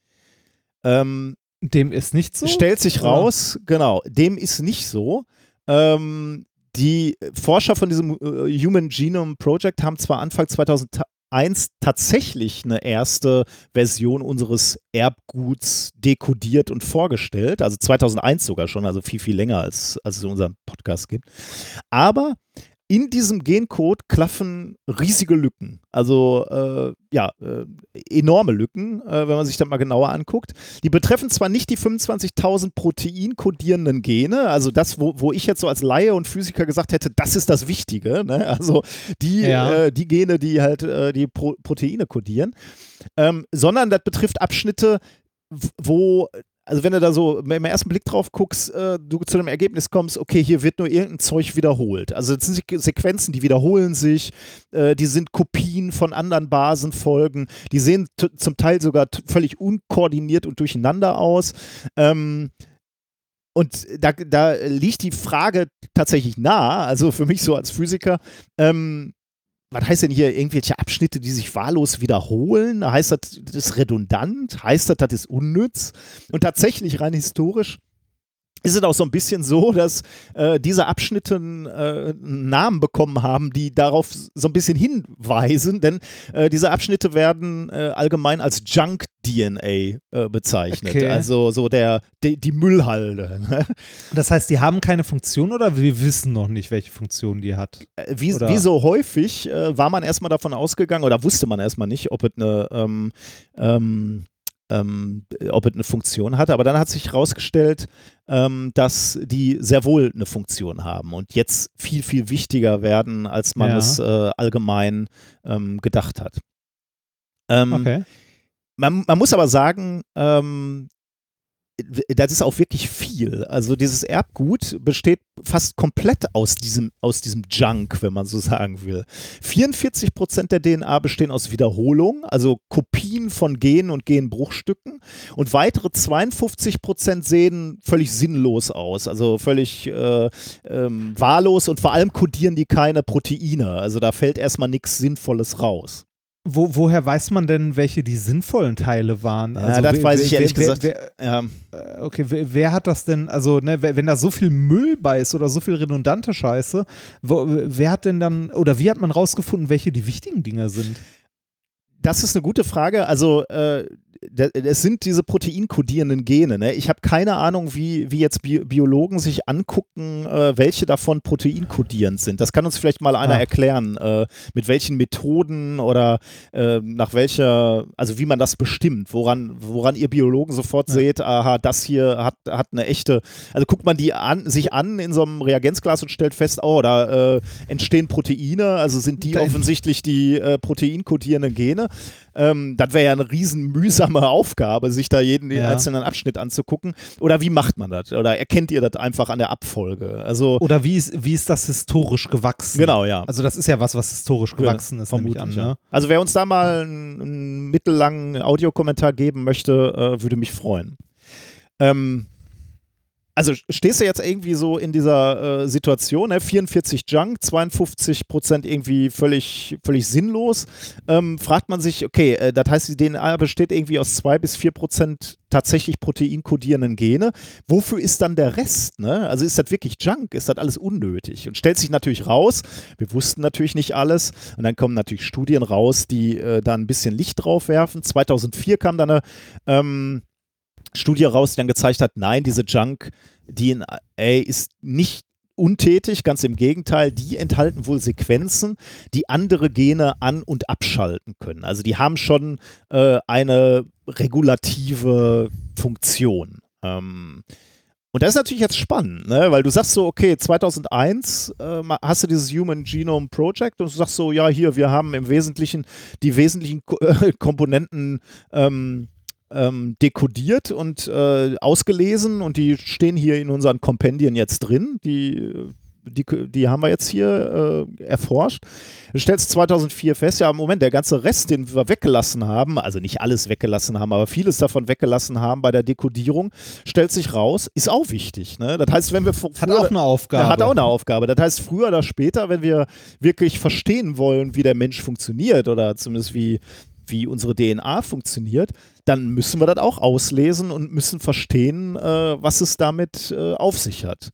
Ähm, Dem ist nicht so? Stellt sich raus, genau, dem ist nicht so. Ähm, die Forscher von diesem äh, Human Genome Project haben zwar Anfang zweitausendeins tatsächlich eine erste Version unseres Erbguts dekodiert und vorgestellt, also zweitausendeins sogar schon, also viel, viel länger, als, als es unseren Podcast gibt. Aber in diesem Gencode klaffen riesige Lücken, also äh, ja, äh, enorme Lücken, äh, wenn man sich das mal genauer anguckt. Die betreffen zwar nicht die fünfundzwanzigtausend proteinkodierenden Gene, also das, wo, wo ich jetzt so als Laie und Physiker gesagt hätte, das ist das Wichtige, ne? Also die, Ja. äh, die Gene, die halt äh, die Pro Proteine kodieren, ähm, sondern das betrifft Abschnitte, wo, also wenn du da so im ersten Blick drauf guckst, äh, du zu dem Ergebnis kommst, okay, hier wird nur irgendein Zeug wiederholt. Also das sind Sequenzen, die wiederholen sich, äh, die sind Kopien von anderen Basenfolgen, die sehen zum Teil sogar völlig unkoordiniert und durcheinander aus. Ähm, und da, da liegt die Frage tatsächlich nahe, also für mich so als Physiker, ähm, was heißt denn hier irgendwelche Abschnitte, die sich wahllos wiederholen? Heißt das, das ist redundant? Heißt das, das ist unnütz? Und tatsächlich rein historisch ist es auch so ein bisschen so, dass äh, diese Abschnitte äh, einen Namen bekommen haben, die darauf so ein bisschen hinweisen, denn äh, diese Abschnitte werden äh, allgemein als Junk-D N A äh, bezeichnet, Okay. also so der, die, die Müllhalde. Ne? Das heißt, die haben keine Funktion oder wir wissen noch nicht, welche Funktion die hat? Wie, Oder- wie so häufig äh, war man erstmal davon ausgegangen oder wusste man erstmal nicht, ob es eine ähm, ähm, ähm, ob es eine Funktion hat, aber dann hat sich herausgestellt, ähm, dass die sehr wohl eine Funktion haben und jetzt viel, viel wichtiger werden, als man Ja. es äh, allgemein ähm, gedacht hat. Ähm, Okay. man, man muss aber sagen, ähm, das ist auch wirklich viel. Also dieses Erbgut besteht fast komplett aus diesem, aus diesem Junk, wenn man so sagen will. vierundvierzig Prozent der D N A bestehen aus Wiederholung, also Kopien von Genen und Genbruchstücken. Und weitere zweiundfünfzig Prozent sehen völlig sinnlos aus, also völlig äh, ähm, wahllos und vor allem kodieren die keine Proteine. Also da fällt erstmal nichts Sinnvolles raus. Wo, woher weiß man denn, welche die sinnvollen Teile waren? Ja, Also das wer- weiß ich wer, ehrlich wer, gesagt. Wer, Ja. wer, okay, wer, wer hat das denn, also ne, wenn da so viel Müll bei ist oder so viel redundante Scheiße, wo, wer hat denn dann, oder wie hat man rausgefunden, welche die wichtigen Dinge sind? Das ist eine gute Frage. Also äh, es sind diese proteinkodierenden Gene. Ne? Ich habe keine Ahnung, wie, wie jetzt Bi Biologen sich angucken, äh, welche davon proteinkodierend sind. Das kann uns vielleicht mal einer Ah. erklären, äh, mit welchen Methoden oder äh, nach welcher, also wie man das bestimmt, woran, woran ihr Biologen sofort Ja. seht, aha, das hier hat, hat eine echte, also guckt man die an, sich an in so einem Reagenzglas und stellt fest, oh, da äh, entstehen Proteine, also sind die Da- offensichtlich die äh, proteinkodierenden Gene. Ähm, das wäre ja eine riesen mühsame Aufgabe, sich da jeden Ja. einzelnen Abschnitt anzugucken. Oder wie macht man das? Oder erkennt ihr das einfach an der Abfolge? Also, Oder wie ist, wie ist das historisch gewachsen? genau, ja. Also das ist ja was, was historisch gewachsen ist, nehme ich Vermutlich, an, ja. ne? Also wer uns da mal einen, einen mittellangen Audiokommentar geben möchte, äh, würde mich freuen. Ähm, also stehst du jetzt irgendwie so in dieser äh, Situation, ne? vierundvierzig Junk, zweiundfünfzig Prozent irgendwie völlig, völlig sinnlos, ähm, fragt man sich, okay, äh, das heißt, die D N A besteht irgendwie aus zwei bis vier Prozent tatsächlich proteinkodierenden Gene. Wofür ist dann der Rest? Ne? Also ist das wirklich Junk? Ist das alles unnötig? Und stellt sich natürlich raus, wir wussten natürlich nicht alles und dann kommen natürlich Studien raus, die äh, da ein bisschen Licht drauf werfen. zweitausendvier kam dann eine ähm, Studie raus, die dann gezeigt hat, nein, diese Junk-D N A ist nicht untätig, ganz im Gegenteil, die enthalten wohl Sequenzen, die andere Gene an- und abschalten können. Also die haben schon äh, eine regulative Funktion. Ähm, und das ist natürlich jetzt spannend, ne? Weil du sagst so, okay, zweitausendeins äh, hast du dieses Human Genome Project und du sagst so, ja, hier, wir haben im Wesentlichen die wesentlichen Ko äh, Komponenten ähm, Ähm, dekodiert und äh, ausgelesen und die stehen hier in unseren Kompendien jetzt drin. Die, die, die haben wir jetzt hier äh, erforscht. Du stellst zweitausendvier fest, ja, im Moment, der ganze Rest, den wir weggelassen haben, also nicht alles weggelassen haben, aber vieles davon weggelassen haben bei der Dekodierung, stellt sich raus, ist auch wichtig. Ne? Das heißt, wenn wir früher, Hat auch eine Aufgabe. Ja, hat auch eine Aufgabe. Das heißt, früher oder später, wenn wir wirklich verstehen wollen, wie der Mensch funktioniert oder zumindest wie wie unsere D N A funktioniert, dann müssen wir das auch auslesen und müssen verstehen, äh, was es damit äh, auf sich hat.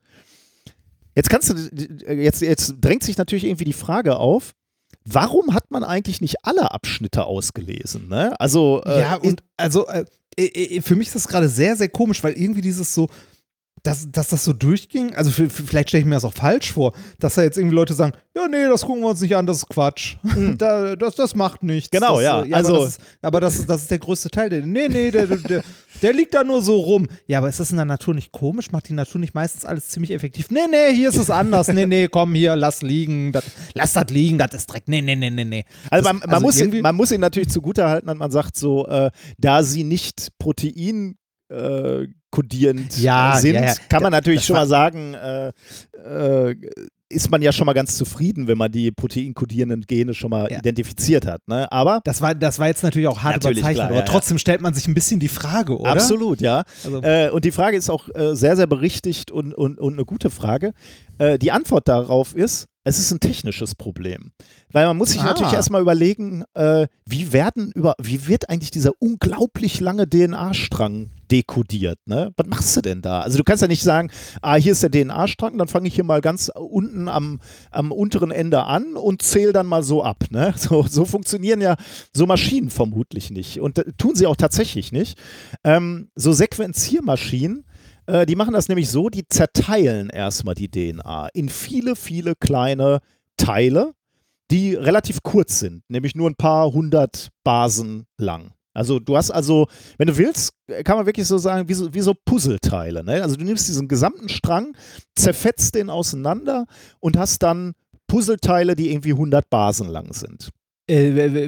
Jetzt kannst du, jetzt, jetzt drängt sich natürlich irgendwie die Frage auf, warum hat man eigentlich nicht alle Abschnitte ausgelesen? Ne? Also, äh, ja, und also äh, äh, für mich ist das gerade sehr, sehr komisch, weil irgendwie dieses so, dass, dass das so durchging, also für, für, vielleicht stelle ich mir das auch falsch vor, dass da jetzt irgendwie Leute sagen, ja, nee, das gucken wir uns nicht an, das ist Quatsch. Mhm. da, das, das macht nichts. Genau, das, ja. ja. Also, aber das, ist, aber das, ist, das ist der größte Teil. Der, nee, nee, der, der, der liegt da nur so rum. Ja, aber ist das in der Natur nicht komisch? Macht die Natur nicht meistens alles ziemlich effektiv? Nee, nee, hier ist es anders. Nee, nee, komm hier, lass liegen. Das, lass das liegen, das ist Dreck. Nee, nee, nee, nee, nee. Also, man, das, man, also muss, man muss ihn natürlich zugutehalten, und man sagt so, äh, da sie nicht Protein äh, kodierend ja, sind, ja, ja. kann man natürlich das schon mal sagen, äh, äh, ist man ja schon mal ganz zufrieden, wenn man die proteinkodierenden Gene schon mal ja. identifiziert hat. Ne? Aber das war, das war jetzt natürlich auch hart natürlich, überzeichnet, klar, aber ja, trotzdem stellt man sich ein bisschen die Frage, oder? Absolut, ja. Also, äh, und die Frage ist auch äh, sehr, sehr berichtigt und, und, und eine gute Frage. Äh, die Antwort darauf ist, es ist ein technisches Problem. Weil man muss sich ah. natürlich erstmal überlegen, äh, wie, werden über, wie wird eigentlich dieser unglaublich lange D N A-Strang dekodiert? Ne? Was machst du denn da? Also du kannst ja nicht sagen, ah, hier ist der D N A-Strang, dann fange ich hier mal ganz unten am, am unteren Ende an und zähle dann mal so ab. Ne? So, so funktionieren ja so Maschinen vermutlich nicht. Und äh, tun sie auch tatsächlich nicht. Ähm, so Sequenziermaschinen, äh, die machen das nämlich so, die zerteilen erstmal die D N A in viele, viele kleine Teile, die relativ kurz sind, nämlich nur ein paar hundert Basen lang. Also du hast also, wenn du willst, kann man wirklich so sagen, wie so, wie so Puzzleteile. Ne? Also du nimmst diesen gesamten Strang, zerfetzt den auseinander und hast dann Puzzleteile, die irgendwie hundert Basen lang sind. Äh,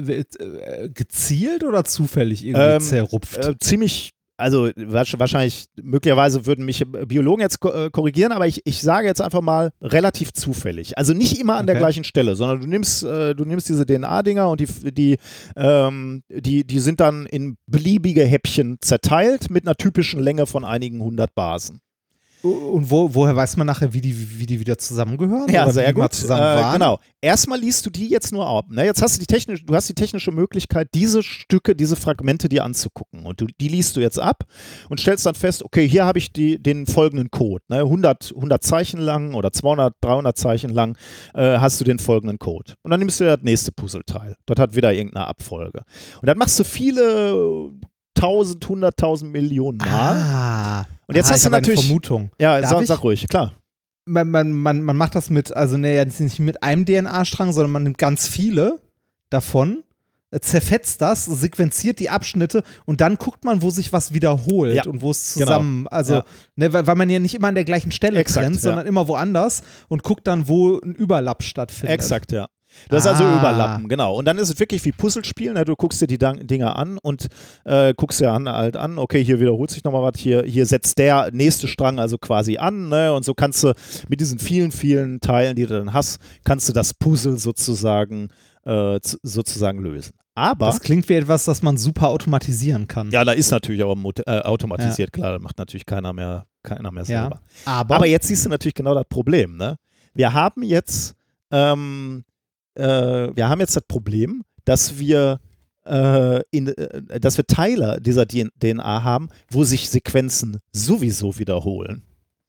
äh, gezielt oder zufällig irgendwie ähm, zerrupft? Äh, ziemlich, also wahrscheinlich, möglicherweise würden mich Biologen jetzt korrigieren, aber ich, ich sage jetzt einfach mal relativ zufällig. Also nicht immer an okay. der gleichen Stelle, sondern du nimmst, äh, du nimmst diese D N A-Dinger und die, die, ähm, die, die sind dann in beliebige Häppchen zerteilt mit einer typischen Länge von einigen hundert Basen. Und wo, woher weiß man nachher, wie die, wie die wieder zusammengehören? Ja, oder sehr wie gut. Zusammen waren? Äh, genau. Erstmal liest du die jetzt nur ab. Ne? Jetzt hast du die technische, du hast die technische Möglichkeit, diese Stücke, diese Fragmente dir anzugucken. Und du, die liest du jetzt ab und stellst dann fest, okay, hier habe ich die, den folgenden Code. Ne? hundert, hundert Zeichen lang oder zweihundert, dreihundert Zeichen lang äh, hast du den folgenden Code. Und dann nimmst du das nächste Puzzleteil. Dort hat wieder irgendeine Abfolge. Und dann machst du viele tausend, hunderttausend Millionen Mal. Ah. Und jetzt ah, hast du natürlich. Eine Vermutung. Ja, sag, sag ruhig, klar. Man, man, man, man macht das mit, also ne, nicht mit einem D N A-Strang, sondern man nimmt ganz viele davon, zerfetzt das, sequenziert die Abschnitte und dann guckt man, wo sich was wiederholt ja, und wo es zusammen, genau. also, ja. ne, weil, weil man ja nicht immer an der gleichen Stelle Exakt, trennt, sondern ja. immer woanders und guckt dann, wo ein Überlapp stattfindet. Exakt, ja. Das ist also Überlappen, genau. Und dann ist es wirklich wie Puzzlespielen. Ne? Du guckst dir die Dinger an und äh, guckst dir an, halt an, okay, hier wiederholt sich nochmal was, hier, hier setzt der nächste Strang also quasi an. Ne? Und so kannst du mit diesen vielen, vielen Teilen, die du dann hast, kannst du das Puzzle sozusagen, äh, sozusagen lösen. Aber das klingt wie etwas, das man super automatisieren kann. Ja, da ist natürlich auch äh, automatisiert, ja. Klar, da macht natürlich keiner mehr keiner mehr Ja. selber. Aber, Aber jetzt siehst du natürlich genau das Problem. Ne? Wir haben jetzt, ähm, äh, wir haben jetzt das Problem, dass wir, äh, in, äh, dass wir Teile dieser D N A haben, wo sich Sequenzen sowieso wiederholen.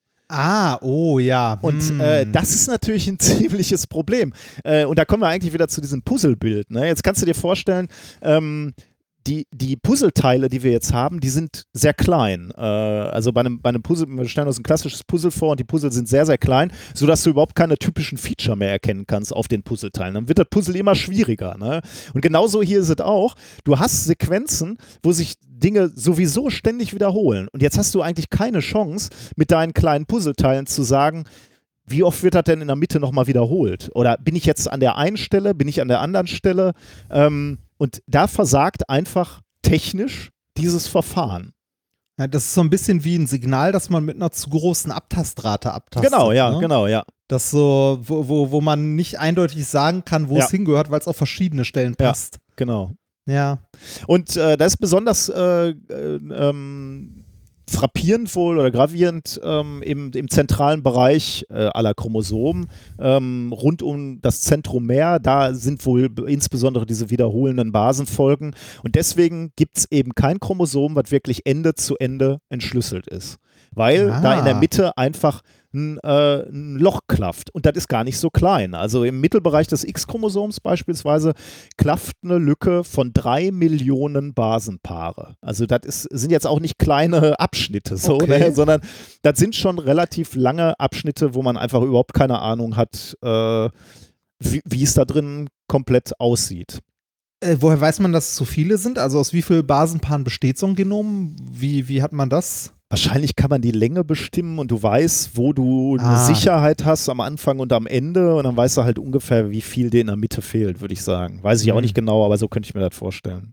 ah, oh ja. Und hm. äh, das ist natürlich ein ziemliches Problem. Äh, und da kommen wir eigentlich wieder zu diesem Puzzlebild. Ne? Jetzt kannst du dir vorstellen, ähm, die, die Puzzleteile, die wir jetzt haben, die sind sehr klein. Äh, also bei einem, bei einem Puzzle, wir stellen uns ein klassisches Puzzle vor und die Puzzle sind sehr, sehr klein, sodass du überhaupt keine typischen Feature mehr erkennen kannst auf den Puzzleteilen. Dann wird das Puzzle immer schwieriger. Ne? Und genauso hier ist es auch. Du hast Sequenzen, wo sich Dinge sowieso ständig wiederholen. Und jetzt hast du eigentlich keine Chance, mit deinen kleinen Puzzleteilen zu sagen, wie oft wird das denn in der Mitte nochmal wiederholt? Oder bin ich jetzt an der einen Stelle, bin ich an der anderen Stelle? Ähm, und da versagt einfach technisch dieses Verfahren. Ja, das ist so ein bisschen wie ein Signal, das man mit einer zu großen Abtastrate abtastet. Genau, ja, ne? genau, ja. Das so, wo, wo, wo man nicht eindeutig sagen kann, wo Ja. es hingehört, weil es auf verschiedene Stellen Ja. passt. Genau. Ja. Und äh, das ist besonders äh, äh, ähm, frappierend wohl oder gravierend ähm, im, im zentralen Bereich äh, aller Chromosomen, ähm, rund um das Zentromer. Da sind wohl b- insbesondere diese wiederholenden Basenfolgen. Und deswegen gibt es eben kein Chromosom, was wirklich Ende zu Ende entschlüsselt ist. Weil Ah. da in der Mitte einfach ein, äh, ein Loch klafft. Und das ist gar nicht so klein. Also im Mittelbereich des X-Chromosoms beispielsweise klafft eine Lücke von drei Millionen Basenpaare. Also das ist, sind jetzt auch nicht kleine Abschnitte, so, Okay. ne? Sondern das sind schon relativ lange Abschnitte, wo man einfach überhaupt keine Ahnung hat, äh, wie, wie es da drin komplett aussieht. Äh, woher weiß man, dass es so viele sind? Also aus wie vielen Basenpaaren besteht so ein Genom? Wie, wie hat man das? Wahrscheinlich kann man die Länge bestimmen und du weißt, wo du eine Ah. Sicherheit hast am Anfang und am Ende und dann weißt du halt ungefähr, wie viel dir in der Mitte fehlt, würde ich sagen. Weiß ich auch Mhm. nicht genau, aber so könnte ich mir das vorstellen.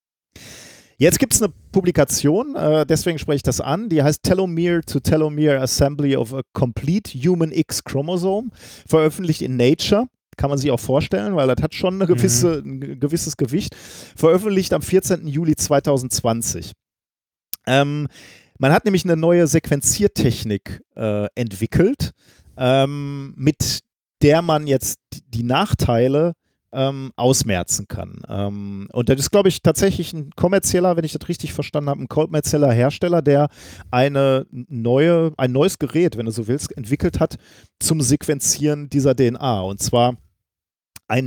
Jetzt gibt es eine Publikation, äh, deswegen spreche ich das an, die heißt Telomere to Telomere Assembly of a Complete Human X-Chromosome, veröffentlicht in Nature. Kann man sich auch vorstellen, weil das hat schon eine gewisse, ein gewisses Gewicht. Veröffentlicht am vierzehnten Juli zweitausendzwanzig. Ähm, man hat nämlich eine neue Sequenziertechnik äh, entwickelt, ähm, mit der man jetzt die Nachteile ähm, ausmerzen kann. Ähm, und das ist, glaube ich, tatsächlich ein kommerzieller, wenn ich das richtig verstanden habe, ein kommerzieller Hersteller, der eine neue, ein neues Gerät, wenn du so willst, entwickelt hat zum Sequenzieren dieser D N A. Und zwar ein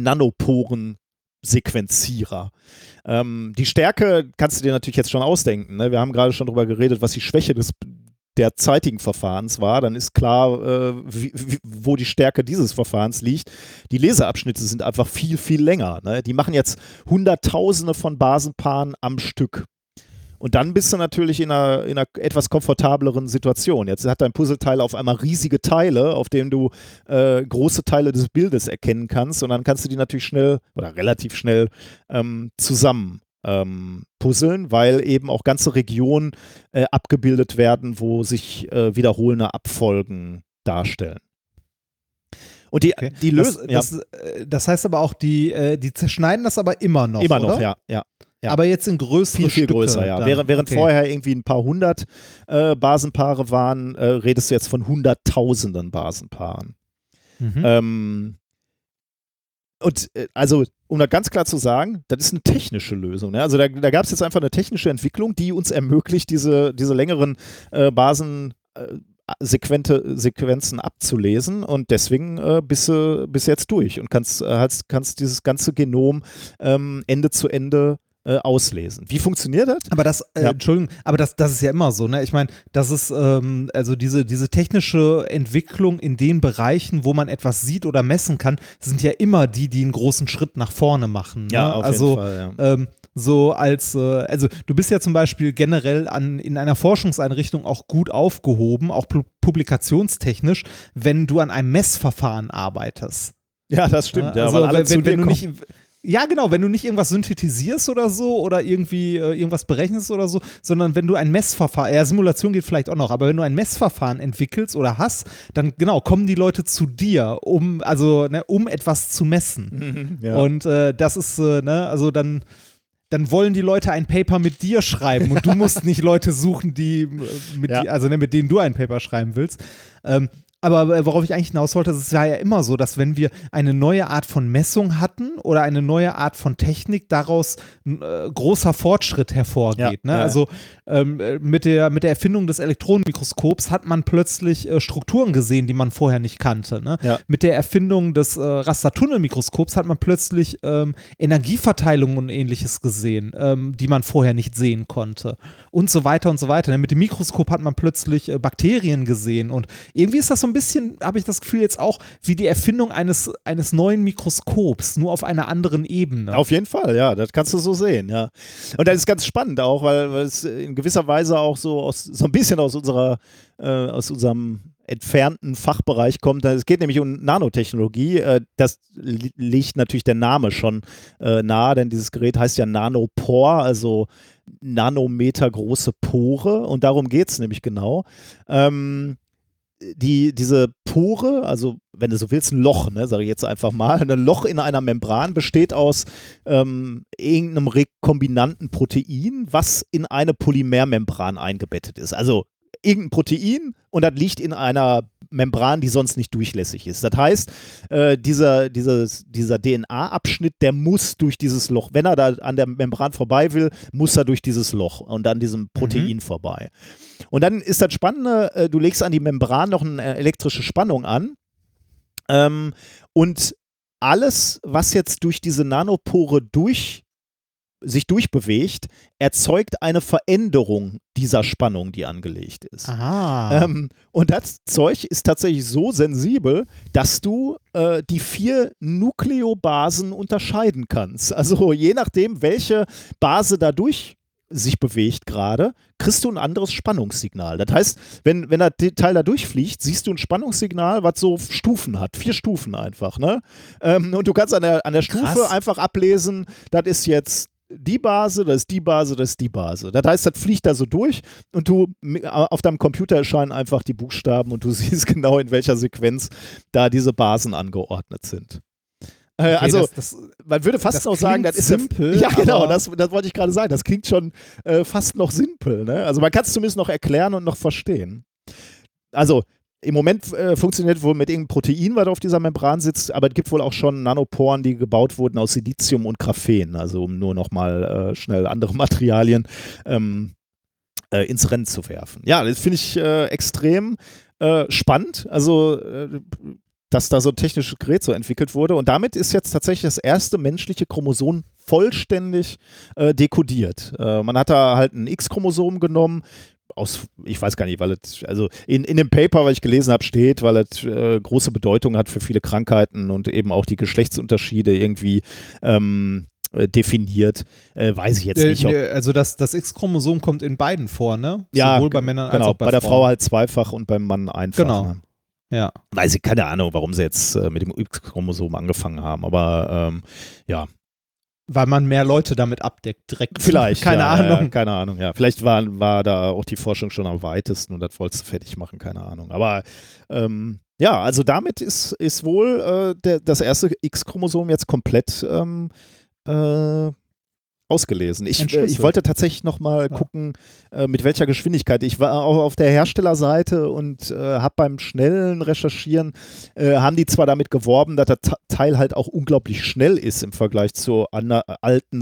Nanoporen-Sequenzierer. Ähm, die Stärke kannst du dir natürlich jetzt schon ausdenken. Ne? Wir haben gerade schon darüber geredet, was die Schwäche des derzeitigen Verfahrens war. Dann ist klar, äh, wie, wie, wo die Stärke dieses Verfahrens liegt. Die Leseabschnitte sind einfach viel, viel länger. Ne? Die machen jetzt Hunderttausende von Basenpaaren am Stück. Und dann bist du natürlich in einer, in einer etwas komfortableren Situation. Jetzt hat dein Puzzleteil auf einmal riesige Teile, auf denen du äh, große Teile des Bildes erkennen kannst. Und dann kannst du die natürlich schnell oder relativ schnell ähm, zusammen ähm, puzzeln, weil eben auch ganze Regionen äh, abgebildet werden, wo sich äh, wiederholende Abfolgen darstellen. Und die, Okay. die Das, Lösung. Ja, das, äh, das heißt aber auch, die, äh, die zerschneiden das aber immer noch, immer noch, oder? ja. ja. Ja. Aber jetzt in größere Viel, viel Stücke größer, ja. dann. Während, während Okay. vorher irgendwie ein paar hundert äh, Basenpaare waren, äh, redest du jetzt von hunderttausenden Basenpaaren. Mhm. Ähm, und äh, also, um da ganz klar zu sagen, das ist eine technische Lösung. Ne? Also da, da gab es jetzt einfach eine technische Entwicklung, die uns ermöglicht, diese, diese längeren äh, Basen äh, Sequente, Sequenzen abzulesen und deswegen äh, bist du bis jetzt durch und kannst, äh, hast, kannst dieses ganze Genom ähm, Ende zu Ende äh, auslesen. Wie funktioniert das? Aber das, äh, Ja. Entschuldigung, aber das, das ist ja immer so, ne? Ich meine, das ist, ähm, also diese, diese technische Entwicklung in den Bereichen, wo man etwas sieht oder messen kann, sind ja immer die, die einen großen Schritt nach vorne machen. Ne? also, jeden Fall. Ja. Ähm, so als, äh, also du bist ja zum Beispiel generell an, in einer Forschungseinrichtung auch gut aufgehoben, auch pu publikationstechnisch, wenn du an einem Messverfahren arbeitest. Ja, das stimmt. Ja, also weil alle wenn, zu wenn, dir wenn du kommen. nicht, ja genau, wenn du nicht irgendwas synthetisierst oder so oder irgendwie äh, irgendwas berechnest oder so, sondern wenn du ein Messverfahren, ja Simulation geht vielleicht auch noch, aber wenn du ein Messverfahren entwickelst oder hast, dann genau kommen die Leute zu dir, um also ne, um etwas zu messen. Ja. Und äh, das ist äh, ne, also dann dann wollen die Leute ein Paper mit dir schreiben und du musst nicht Leute suchen, die mit, Ja. die, also ne, mit denen du ein Paper schreiben willst. Ähm, aber worauf ich eigentlich hinaus wollte, es war ja immer so, dass wenn wir eine neue Art von Messung hatten oder eine neue Art von Technik, daraus ein äh, großer Fortschritt hervorgeht. Ja, Ne? ja. Also ähm, mit, der, mit der Erfindung des Elektronenmikroskops hat man plötzlich äh, Strukturen gesehen, die man vorher nicht kannte. Ne? Ja. Mit der Erfindung des äh, Rastertunnelmikroskops hat man plötzlich ähm, Energieverteilung und ähnliches gesehen, ähm, die man vorher nicht sehen konnte. Und so weiter und so weiter. Ne? Mit dem Mikroskop hat man plötzlich äh, Bakterien gesehen. Und irgendwie ist das so ein bisschen, habe ich das Gefühl jetzt auch, wie die Erfindung eines, eines neuen Mikroskops, nur auf einer anderen Ebene. Auf jeden Fall, ja, das kannst du so sehen, ja. Und das ist ganz spannend auch, weil, weil es in gewisser Weise auch so aus, so ein bisschen aus unserer, äh, aus unserem entfernten Fachbereich kommt. Es geht nämlich um Nanotechnologie. Äh, das li- liegt natürlich der Name schon äh, nahe, denn dieses Gerät heißt ja Nanopore, also Nanometer große Pore, und darum geht es nämlich genau. Ähm, Die, diese Pore, also wenn du so willst, ein Loch, ne, sage ich jetzt einfach mal, ein Loch in einer Membran besteht aus ähm, irgendeinem rekombinanten Protein, was in eine Polymermembran eingebettet ist. Also irgendein Protein, und das liegt in einer Membran, die sonst nicht durchlässig ist. Das heißt, äh, dieser, dieses, dieser D N A-Abschnitt, der muss durch dieses Loch, wenn er da an der Membran vorbei will, muss er durch dieses Loch und an diesem Protein mhm. vorbei. Und dann ist das Spannende, äh, du legst an die Membran noch eine elektrische Spannung an, ähm, und alles, was jetzt durch diese Nanopore durch sich durchbewegt, erzeugt eine Veränderung dieser Spannung, die angelegt ist. Aha. Ähm, und das Zeug ist tatsächlich so sensibel, dass du äh, die vier Nukleobasen unterscheiden kannst. Also je nachdem, welche Base dadurch sich bewegt gerade, kriegst du ein anderes Spannungssignal. Das heißt, wenn, wenn das Teil da durchfliegt, siehst du ein Spannungssignal, was so Stufen hat. Vier Stufen einfach. Ne? Ähm, und du kannst an der, an der Stufe Krass. einfach ablesen, das ist jetzt die Base, das ist die Base, das ist die Base. Das heißt, das fliegt da so durch und du auf deinem Computer erscheinen einfach die Buchstaben und du siehst genau, in welcher Sequenz da diese Basen angeordnet sind. Äh, Okay, also, das, das, man würde fast das auch sagen, klingt das ist simpel, ja, genau, aber- das, das wollte ich gerade sagen. Das klingt schon äh, fast noch simpel. Ne? Also, man kann es zumindest noch erklären und noch verstehen. Also, im Moment äh, funktioniert wohl mit irgendeinem Protein, was auf dieser Membran sitzt, aber es gibt wohl auch schon Nanoporen, die gebaut wurden aus Silizium und Graphen, also um nur noch mal äh, schnell andere Materialien ähm, äh, ins Rennen zu werfen. Ja, das finde ich äh, extrem äh, spannend, also äh, dass da so ein technisches Gerät so entwickelt wurde, und damit ist jetzt tatsächlich das erste menschliche Chromosom vollständig äh, dekodiert. Äh, man hat da halt ein X-Chromosom genommen, aus, ich weiß gar nicht, weil es, also in, in dem Paper, was ich gelesen habe, steht, weil es äh, große Bedeutung hat für viele Krankheiten und eben auch die Geschlechtsunterschiede irgendwie ähm, äh, definiert, äh, weiß ich jetzt äh, nicht. Ob, also das, das X-Chromosom kommt in beiden vor, ne? ja, Sowohl bei Männern genau, als auch bei, bei der Frauen. Frau halt zweifach und beim Mann einfach. Genau. Ne? Ja. Weiß ich, keine Ahnung, warum sie jetzt äh, mit dem X-Chromosom angefangen haben, aber ähm, ja. Weil man mehr Leute damit abdeckt, direkt. Vielleicht. Keine ja, Ahnung. Ja, keine Ahnung, ja. Vielleicht war, war da auch die Forschung schon am weitesten und das wolltest du fertig machen, keine Ahnung. Aber ähm, ja, also damit ist, ist wohl äh, der, das erste X-Chromosom jetzt komplett ähm, äh, ausgelesen. Ich, äh, ich wollte tatsächlich noch mal ja. gucken, äh, mit welcher Geschwindigkeit. Ich war auch auf der Herstellerseite und äh, habe beim schnellen Recherchieren, äh, haben die zwar damit geworben, dass das Teil halt auch unglaublich schnell ist im Vergleich zu ander, alten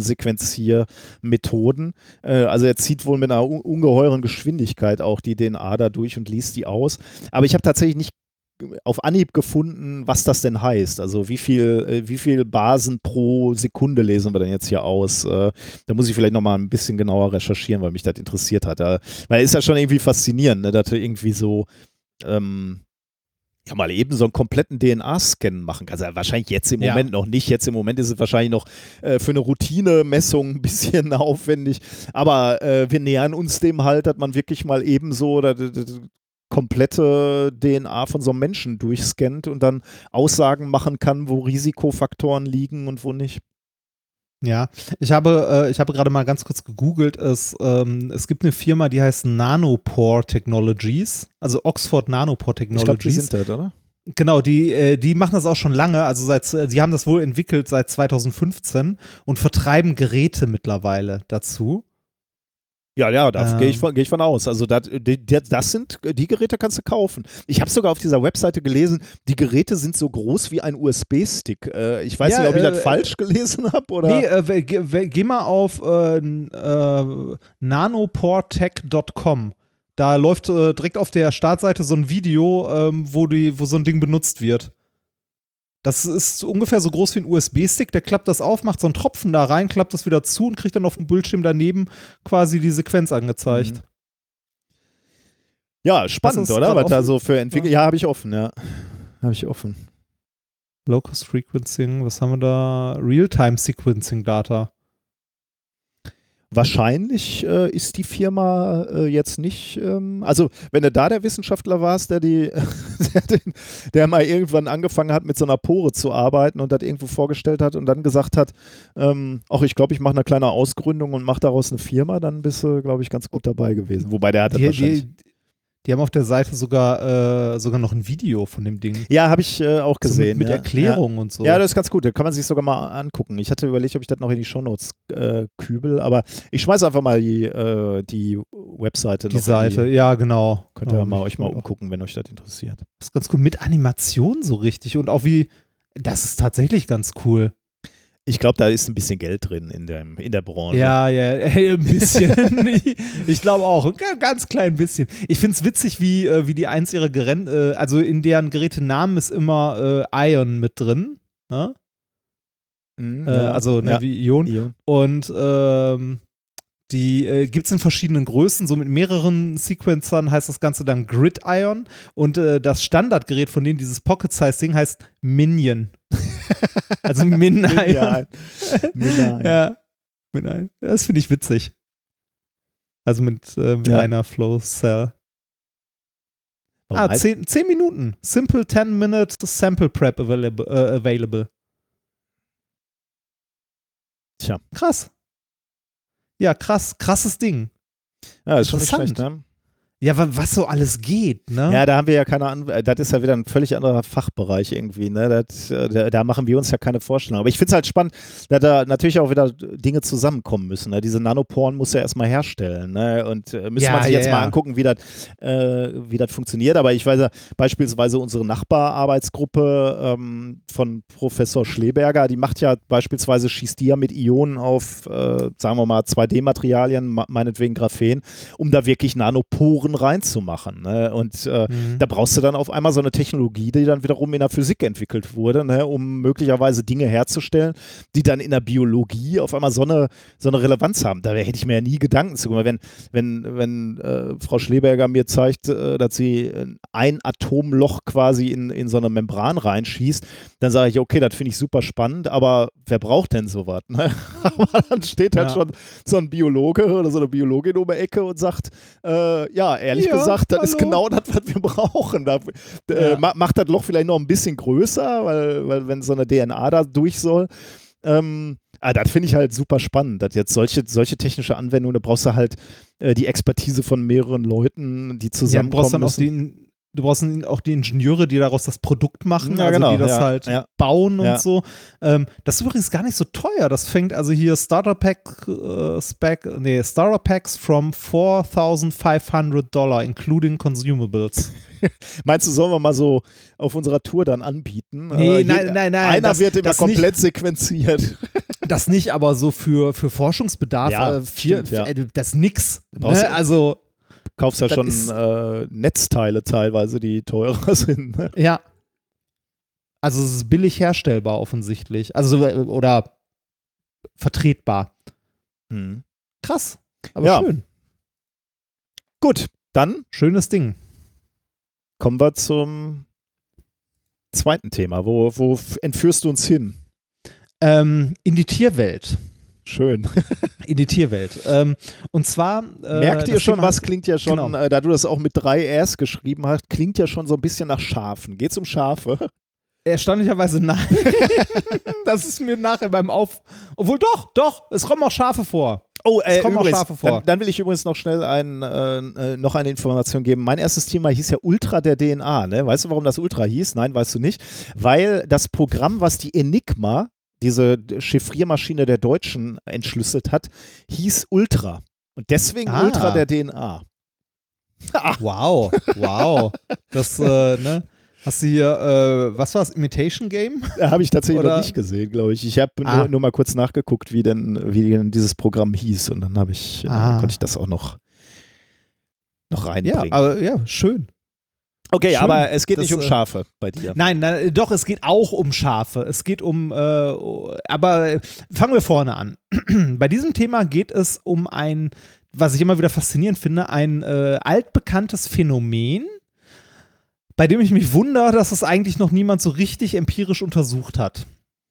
Sequenziermethoden. Äh, also er zieht wohl mit einer un ungeheuren Geschwindigkeit auch die D N A da durch und liest die aus. Aber ich habe tatsächlich nicht auf Anhieb gefunden, was das denn heißt. Also wie viel, äh, wie viel Basen pro Sekunde lesen wir denn jetzt hier aus? Äh, da muss ich vielleicht nochmal ein bisschen genauer recherchieren, weil mich das interessiert hat. Äh, weil es ist ja schon irgendwie faszinierend, ne, dass du irgendwie so ähm, ja mal eben so einen kompletten D N A-Scan machen kannst. Also wahrscheinlich jetzt im Moment ja. noch nicht. Jetzt im Moment ist es wahrscheinlich noch äh, für eine Routinemessung ein bisschen aufwendig. Aber äh, wir nähern uns dem halt, dass man wirklich mal eben so da, da, da, komplette D N A von so einem Menschen durchscannt und dann Aussagen machen kann, wo Risikofaktoren liegen und wo nicht. Ja, ich habe, äh, ich habe gerade mal ganz kurz gegoogelt. Es, ähm, es gibt eine Firma, die heißt Nanopore Technologies, also Oxford Nanopore Technologies. Ich glaube, die sind das, oder? Genau, die, äh, die machen das auch schon lange. Also seit, sie haben das wohl entwickelt seit zweitausendfünfzehn und vertreiben Geräte mittlerweile dazu. Ja, ja, da Ähm. gehe ich, von- geh ich von aus. Also das, die, die- das sind, die Geräte kannst du kaufen. Ich habe sogar auf dieser Webseite gelesen, die Geräte sind so groß wie ein U S B-Stick. Äh, ich weiß Ja, nicht, ob ich äh, das falsch gelesen habe oder. Nee, äh, we- ge- we- geh mal auf äh, n- äh, nanoportech Punkt com. Da läuft äh, direkt auf der Startseite so ein Video, ähm, wo, die, wo so ein Ding benutzt wird. Das ist ungefähr so groß wie ein U S B-Stick. Der klappt das auf, macht so einen Tropfen da rein, klappt das wieder zu und kriegt dann auf dem Bildschirm daneben quasi die Sequenz angezeigt. Mhm. Ja, spannend, Hast du das oder? grad Was da offen? so für Entwicklung. Ja, habe ich offen, ja. Habe ich offen. Locus Frequencing, was haben wir da? Real-Time Sequencing Data. Wahrscheinlich äh, ist die Firma äh, jetzt nicht, ähm, also wenn du da der Wissenschaftler warst, der die, der, den, der mal irgendwann angefangen hat, mit so einer Pore zu arbeiten und das irgendwo vorgestellt hat und dann gesagt hat, ähm, ach, ich glaube, ich mache eine kleine Ausgründung und mache daraus eine Firma, dann bist du, glaube ich, ganz gut dabei gewesen. Wobei der hat das Die, wahrscheinlich. die, die haben auf der Seite sogar, äh, sogar noch ein Video von dem Ding. Ja, habe ich äh, auch So gesehen. mit, mit ja. Erklärung und so. Ja, das ist ganz gut. Da kann man sich sogar mal angucken. Ich hatte überlegt, ob ich das noch in die Shownotes äh, kübel, aber ich schmeiße einfach mal die, äh, die Webseite die noch. Seite, in die, ja, genau. könnt ihr Ja, mal euch mal das umgucken, wenn euch das interessiert. ist ganz cool. Mit Animation so richtig und auch wie, das ist tatsächlich ganz cool. Ich glaube, da ist ein bisschen Geld drin in der, in der Branche. Ja, ja, ein bisschen. ich ich glaube auch, ein ga- ganz klein bisschen. Ich finde es witzig, wie, äh, wie die eins ihrer Geräte, äh, also in deren Gerätenamen ist immer äh, Ion mit drin. Ne? Mhm, Äh, ja. also ne, ja. wie Ion. Ion. Und ähm, die äh, gibt es in verschiedenen Größen, so mit mehreren Sequencern heißt das Ganze dann Gridiron. Und äh, das Standardgerät von denen, dieses Pocket-Size-Ding, heißt Minion. Also Min-Ion. Minion. Minion. Ja, Min-Ion. Das finde ich witzig. Also mit, äh, mit Ja. einer Flow Cell. Warum Ah, heißt- zehn, zehn Minuten. Simple ten minute Sample Prep available. Äh, available. Tja. Krass. Ja, krass. Krasses Ding. Ja, ist schon nicht Interessant. schlecht, ne? Ja, wa- was so alles geht, ne? Ja, da haben wir ja keine Ahnung, das ist ja wieder ein völlig anderer Fachbereich irgendwie, ne? Das, äh, da, da machen wir uns ja keine Vorstellung. Aber ich finde es halt spannend, dass da natürlich auch wieder Dinge zusammenkommen müssen. Ne? Diese Nanoporen muss ja erstmal herstellen, ne? Und äh, müsste Ja, man sich ja, jetzt ja. mal angucken, wie das äh, wie das funktioniert. Aber ich weiß ja, beispielsweise unsere Nachbararbeitsgruppe ähm, von Professor Schleberger, die macht ja beispielsweise, schießt die ja mit Ionen auf, äh, sagen wir mal, zwei D-Materialien, ma- meinetwegen Graphen, um da wirklich Nanoporen reinzumachen. Ne? Und äh, Mhm. da brauchst du dann auf einmal so eine Technologie, die dann wiederum in der Physik entwickelt wurde, ne? Um möglicherweise Dinge herzustellen, die dann in der Biologie auf einmal so eine, so eine Relevanz haben. Da hätte ich mir ja nie Gedanken zu gemacht. Wenn, wenn, wenn äh, Frau Schleberger mir zeigt, äh, dass sie ein Atomloch quasi in, in so eine Membran reinschießt, dann sage ich, okay, das finde ich super spannend, aber wer braucht denn sowas? Ne? Aber dann steht halt Ja. schon so ein Biologe oder so eine Biologin um die Ecke und sagt, äh, ja, ehrlich Ja, gesagt, das ist hallo. genau das, was wir brauchen. Da, äh, Ja. ma- macht das Loch vielleicht noch ein bisschen größer, weil, weil wenn so eine D N A da durch soll. Ähm, ah, das finde ich halt super spannend, dass jetzt solche, solche technische Anwendungen, da brauchst du halt äh, die Expertise von mehreren Leuten, die Ja, du zusammenkommen brauchst dann auch müssen. die, du brauchst dann auch die Ingenieure, die daraus das Produkt machen, Ja, also genau, die das ja, halt ja. bauen und Ja. so. Ähm, das ist übrigens gar nicht so teuer. Das fängt also hier Starter Pack äh, Spec, nee, Starter Packs from four thousand five hundred Dollar, including consumables. Meinst du, sollen wir mal so auf unserer Tour dann anbieten? Nee, Äh, nein, nein, nein, Einer das- wird immer das nicht. komplett sequenziert. Das nicht, aber so für, für Forschungsbedarf, Ja, äh, vier, stimmt, ja. äh, das nix. brauchst Ne? du- Also, Kaufst ja Das schon ist- äh, Netzteile teilweise, die teurer sind. Ne? ja. Also es ist billig herstellbar offensichtlich. Also, äh, oder vertretbar. Hm. Krass. Aber Ja. schön. Gut, dann Schönes Ding. kommen wir zum zweiten Thema. Wo, wo f- entführst du uns hin? Ähm, in die Tierwelt. Schön. In die Tierwelt. Ähm, und zwar. Äh, Merkt ihr das schon, Thema- was klingt ja schon, Genau. äh, da du das auch mit drei Rs geschrieben hast, klingt ja schon so ein bisschen nach Schafen. Geht's um Schafe? Erstaunlicherweise nein. Das ist mir nachher beim Auf. Obwohl doch, doch, es kommen auch Schafe vor. Oh, äh, Es kommen auch übrigens, Schafe vor. Dann, dann will ich übrigens noch schnell ein, äh, noch eine Information geben. Mein erstes Thema hieß ja Ultra der D N A. Ne? Weißt du, warum das Ultra hieß? Nein, weißt du nicht. Weil das Programm, was die Enigma, diese Chiffriermaschine der Deutschen, entschlüsselt hat, hieß Ultra. Und deswegen Ah. Ultra der D N A. Wow, wow. Das, äh, ne? Hast du hier, äh, was war das, Imitation Game? Da habe ich tatsächlich Oder- noch nicht gesehen, glaube ich. Ich habe Ah. nur, nur mal kurz nachgeguckt, wie denn, wie denn dieses Programm hieß. Und dann habe ich, Ah. äh, konnte ich das auch noch, noch Ja, reinbringen. aber ja, schön. okay, schön. aber es geht Das, nicht um äh, Schafe bei dir. Nein, nein, doch, es geht auch um Schafe. Es geht um, äh, aber äh, fangen wir vorne an. Bei diesem Thema geht es um ein, was ich immer wieder faszinierend finde, ein äh, altbekanntes Phänomen, bei dem ich mich wundere, dass es eigentlich noch niemand so richtig empirisch untersucht hat.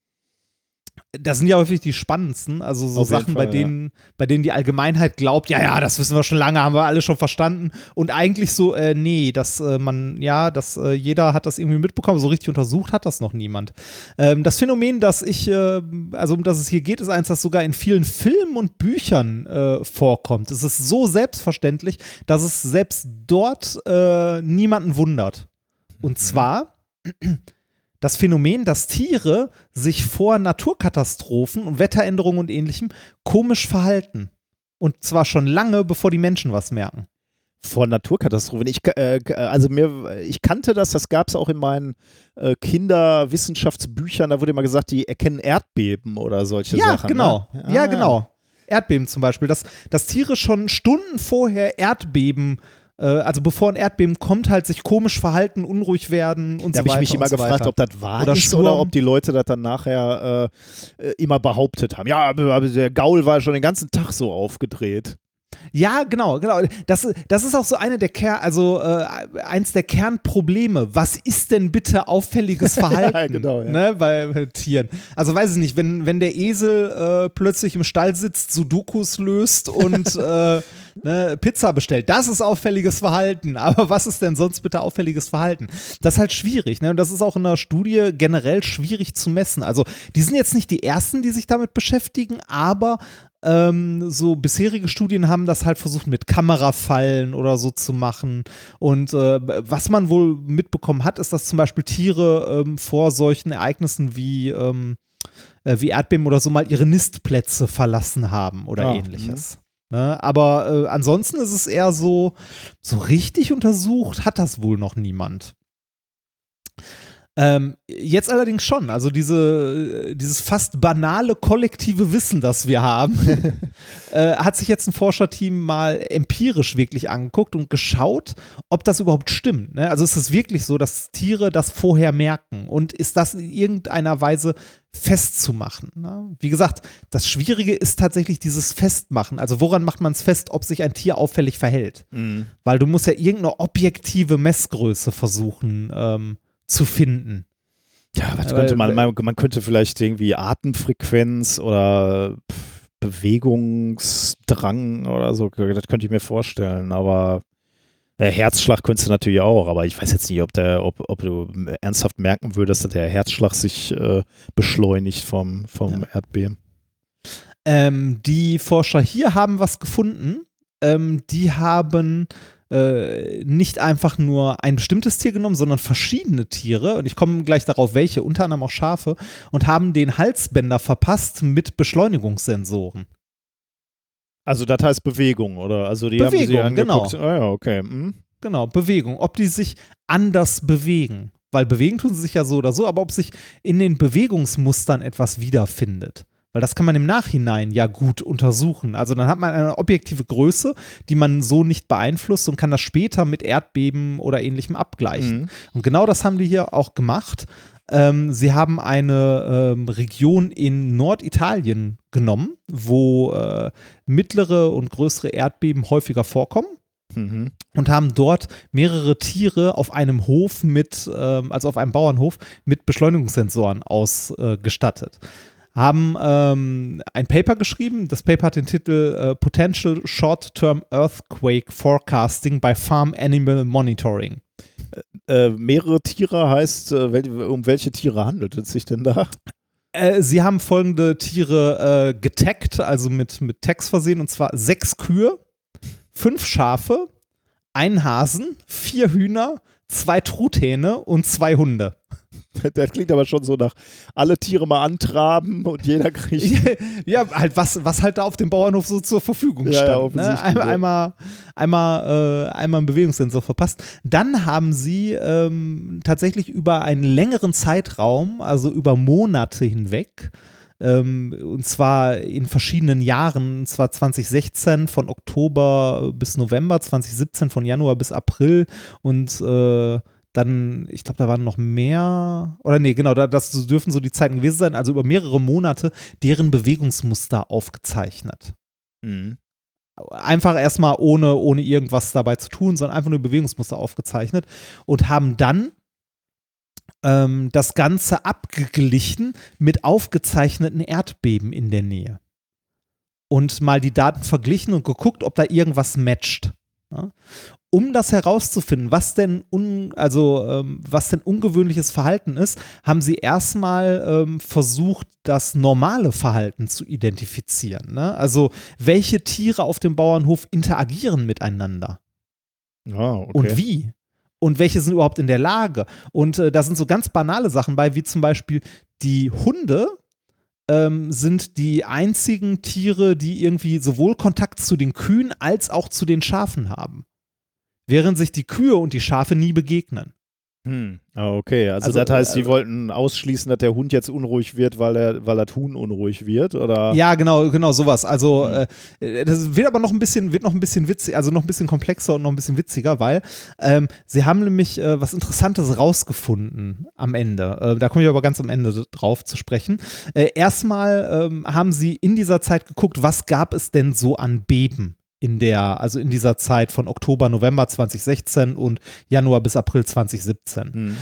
Das sind ja häufig die spannendsten, also so Auf jeden Sachen, Fall, bei denen, bei denen die Allgemeinheit glaubt, ja, ja, das wissen wir schon lange, haben wir alle schon verstanden. Und eigentlich so, äh, nee, dass äh, man, ja, dass äh, jeder hat das irgendwie mitbekommen, so richtig untersucht hat das noch niemand. Ähm, das Phänomen, das ich, äh, also um das es hier geht, ist eins, das sogar in vielen Filmen und Büchern äh, vorkommt. Es ist so selbstverständlich, dass es selbst dort äh, niemanden wundert. Und zwar das Phänomen, dass Tiere sich vor Naturkatastrophen und Wetteränderungen und Ähnlichem komisch verhalten. Und zwar schon lange, bevor die Menschen was merken. Vor Naturkatastrophen. Ich, äh, also mir, ich kannte das, das gab es auch in meinen äh, Kinderwissenschaftsbüchern, da wurde immer gesagt, die erkennen Erdbeben oder solche Ja, Sachen. genau. Ne? Ja, Ah. genau. Erdbeben zum Beispiel. Dass, dass Tiere schon Stunden vorher Erdbeben, äh, also bevor ein Erdbeben kommt, halt sich komisch verhalten, unruhig werden und Da so habe ich weiter. mich immer und so gefragt, weiter. ob das wahr Oder ist Sturm. oder ob die Leute das dann nachher äh, äh, immer behauptet haben. Ja, aber aber der Gaul war schon den ganzen Tag so aufgedreht. Ja, genau, genau. Das, das ist auch so eine der Kern, also äh, eins der Kernprobleme. Was ist denn bitte auffälliges Verhalten Ja, genau, ja. ne, bei, bei Tieren? Also weiß ich nicht, wenn, wenn der Esel äh, plötzlich im Stall sitzt, Sudokus löst und äh, ne, Pizza bestellt, das ist auffälliges Verhalten. Aber was ist denn sonst bitte auffälliges Verhalten? Das ist halt schwierig, ne? Und das ist auch in der Studie generell schwierig zu messen. Also die sind jetzt nicht die ersten, die sich damit beschäftigen, aber Ähm, so bisherige Studien haben das halt versucht mit Kamerafallen oder so zu machen. Und äh, was man wohl mitbekommen hat, ist, dass zum Beispiel Tiere ähm, vor solchen Ereignissen wie, ähm, äh, wie Erdbeben oder so mal ihre Nistplätze verlassen haben oder Ah, ähnliches. Ne? Aber äh, ansonsten ist es eher so, so richtig untersucht hat das wohl noch niemand. Ähm, jetzt allerdings schon, also diese, dieses fast banale kollektive Wissen, das wir haben, äh, hat sich jetzt ein Forscherteam mal empirisch wirklich angeguckt und geschaut, ob das überhaupt stimmt. Ne? Also ist es wirklich so, dass Tiere das vorher merken und ist das in irgendeiner Weise festzumachen? Ne? Wie gesagt, das Schwierige ist tatsächlich dieses Festmachen. Also woran macht man es fest, ob sich ein Tier auffällig verhält? Mhm. Weil du musst ja irgendeine objektive Messgröße versuchen ähm, zu finden. Ja, was Aber- könnte man, man, man könnte vielleicht irgendwie Atemfrequenz oder pff, Bewegungsdrang oder so, das könnte ich mir vorstellen, aber äh, Herzschlag könntest du natürlich auch, aber ich weiß jetzt nicht, ob, der, ob, ob du ernsthaft merken würdest, dass der Herzschlag sich äh, beschleunigt vom, vom Erdbeben. Ähm, die Forscher hier haben was gefunden. Ähm, die haben äh, nicht einfach nur ein bestimmtes Tier genommen, sondern verschiedene Tiere. Und ich komme gleich darauf, welche, unter anderem auch Schafe, und haben den Halsbänder verpasst mit Beschleunigungssensoren. Also das heißt Bewegung, oder? Also die haben sie Bewegung, angeguckt. genau. Ah ja, okay. Mhm. Genau, Bewegung. Ob die sich anders bewegen. Weil bewegen tun sie sich ja so oder so, aber ob sich in den Bewegungsmustern etwas wiederfindet. Weil das kann man im Nachhinein ja gut untersuchen. Also dann hat man eine objektive Größe, die man so nicht beeinflusst und kann das später mit Erdbeben oder Ähnlichem abgleichen. Mhm. Und genau das haben die hier auch gemacht. Ähm, sie haben eine ähm, Region in Norditalien genommen, wo äh, mittlere und größere Erdbeben häufiger vorkommen. Mhm. Und haben dort mehrere Tiere auf einem Hof mit, ähm, also auf einem Bauernhof mit Beschleunigungssensoren ausgestattet. Haben ähm, ein Paper geschrieben. Das Paper hat den Titel äh, Potential Short-Term Earthquake Forecasting by Farm Animal Monitoring. Äh, mehrere Tiere heißt, äh, wel um welche Tiere handelt es sich denn da? Äh, sie haben folgende Tiere äh, getaggt, also mit, mit Tags versehen, und zwar sechs Kühe, fünf Schafe, einen Hasen, vier Hühner, zwei Truthähne und zwei Hunde. Das klingt aber schon so nach alle Tiere mal antraben und jeder kriegt. Ja, halt was, was halt da auf dem Bauernhof so zur Verfügung Ja, ja, stand. Ne? offensichtlich, Einmal, ja. einmal, einmal, äh, einmal einen Bewegungssensor verpasst. Dann haben sie ähm, tatsächlich über einen längeren Zeitraum, also über Monate hinweg, ähm, und zwar in verschiedenen Jahren, und zwar zwanzig sechzehn von Oktober bis November, zwanzig siebzehn von Januar bis April und äh, dann, ich glaube, da waren noch mehr, oder nee, genau, da, das dürfen so die Zeiten gewesen sein, also über mehrere Monate deren Bewegungsmuster aufgezeichnet. Mhm. Einfach erstmal ohne, ohne irgendwas dabei zu tun, sondern einfach nur Bewegungsmuster aufgezeichnet und haben dann ähm, das Ganze abgeglichen mit aufgezeichneten Erdbeben in der Nähe. Und mal die Daten verglichen und geguckt, ob da irgendwas matcht. Ja? Um das herauszufinden, was denn un, also ähm, was denn ungewöhnliches Verhalten ist, haben sie erstmal ähm, versucht, das normale Verhalten zu identifizieren. Ne? Also welche Tiere auf dem Bauernhof interagieren miteinander Ah, okay. und wie? Und welche sind überhaupt in der Lage? Und äh, da sind so ganz banale Sachen bei, wie zum Beispiel die Hunde ähm, sind die einzigen Tiere, die irgendwie sowohl Kontakt zu den Kühen als auch zu den Schafen haben. Während sich die Kühe und die Schafe nie begegnen. Hm. Ah, okay. Also, Also, das heißt, die äh, wollten ausschließen, dass der Hund jetzt unruhig wird, weil er, weil das Huhn unruhig wird, oder? Ja, genau, genau sowas. Also Hm. äh, das wird aber noch ein bisschen, wird noch ein bisschen witzig, also noch ein bisschen komplexer und noch ein bisschen witziger, weil ähm, sie haben nämlich äh, was Interessantes rausgefunden am Ende. Äh, da komme ich aber ganz am Ende drauf zu sprechen. Äh, erstmal ähm, haben sie in dieser Zeit geguckt, was gab es denn so an Beben in der, also in dieser Zeit von Oktober, November zwanzig sechzehn und Januar bis April zwanzig siebzehn. Hm.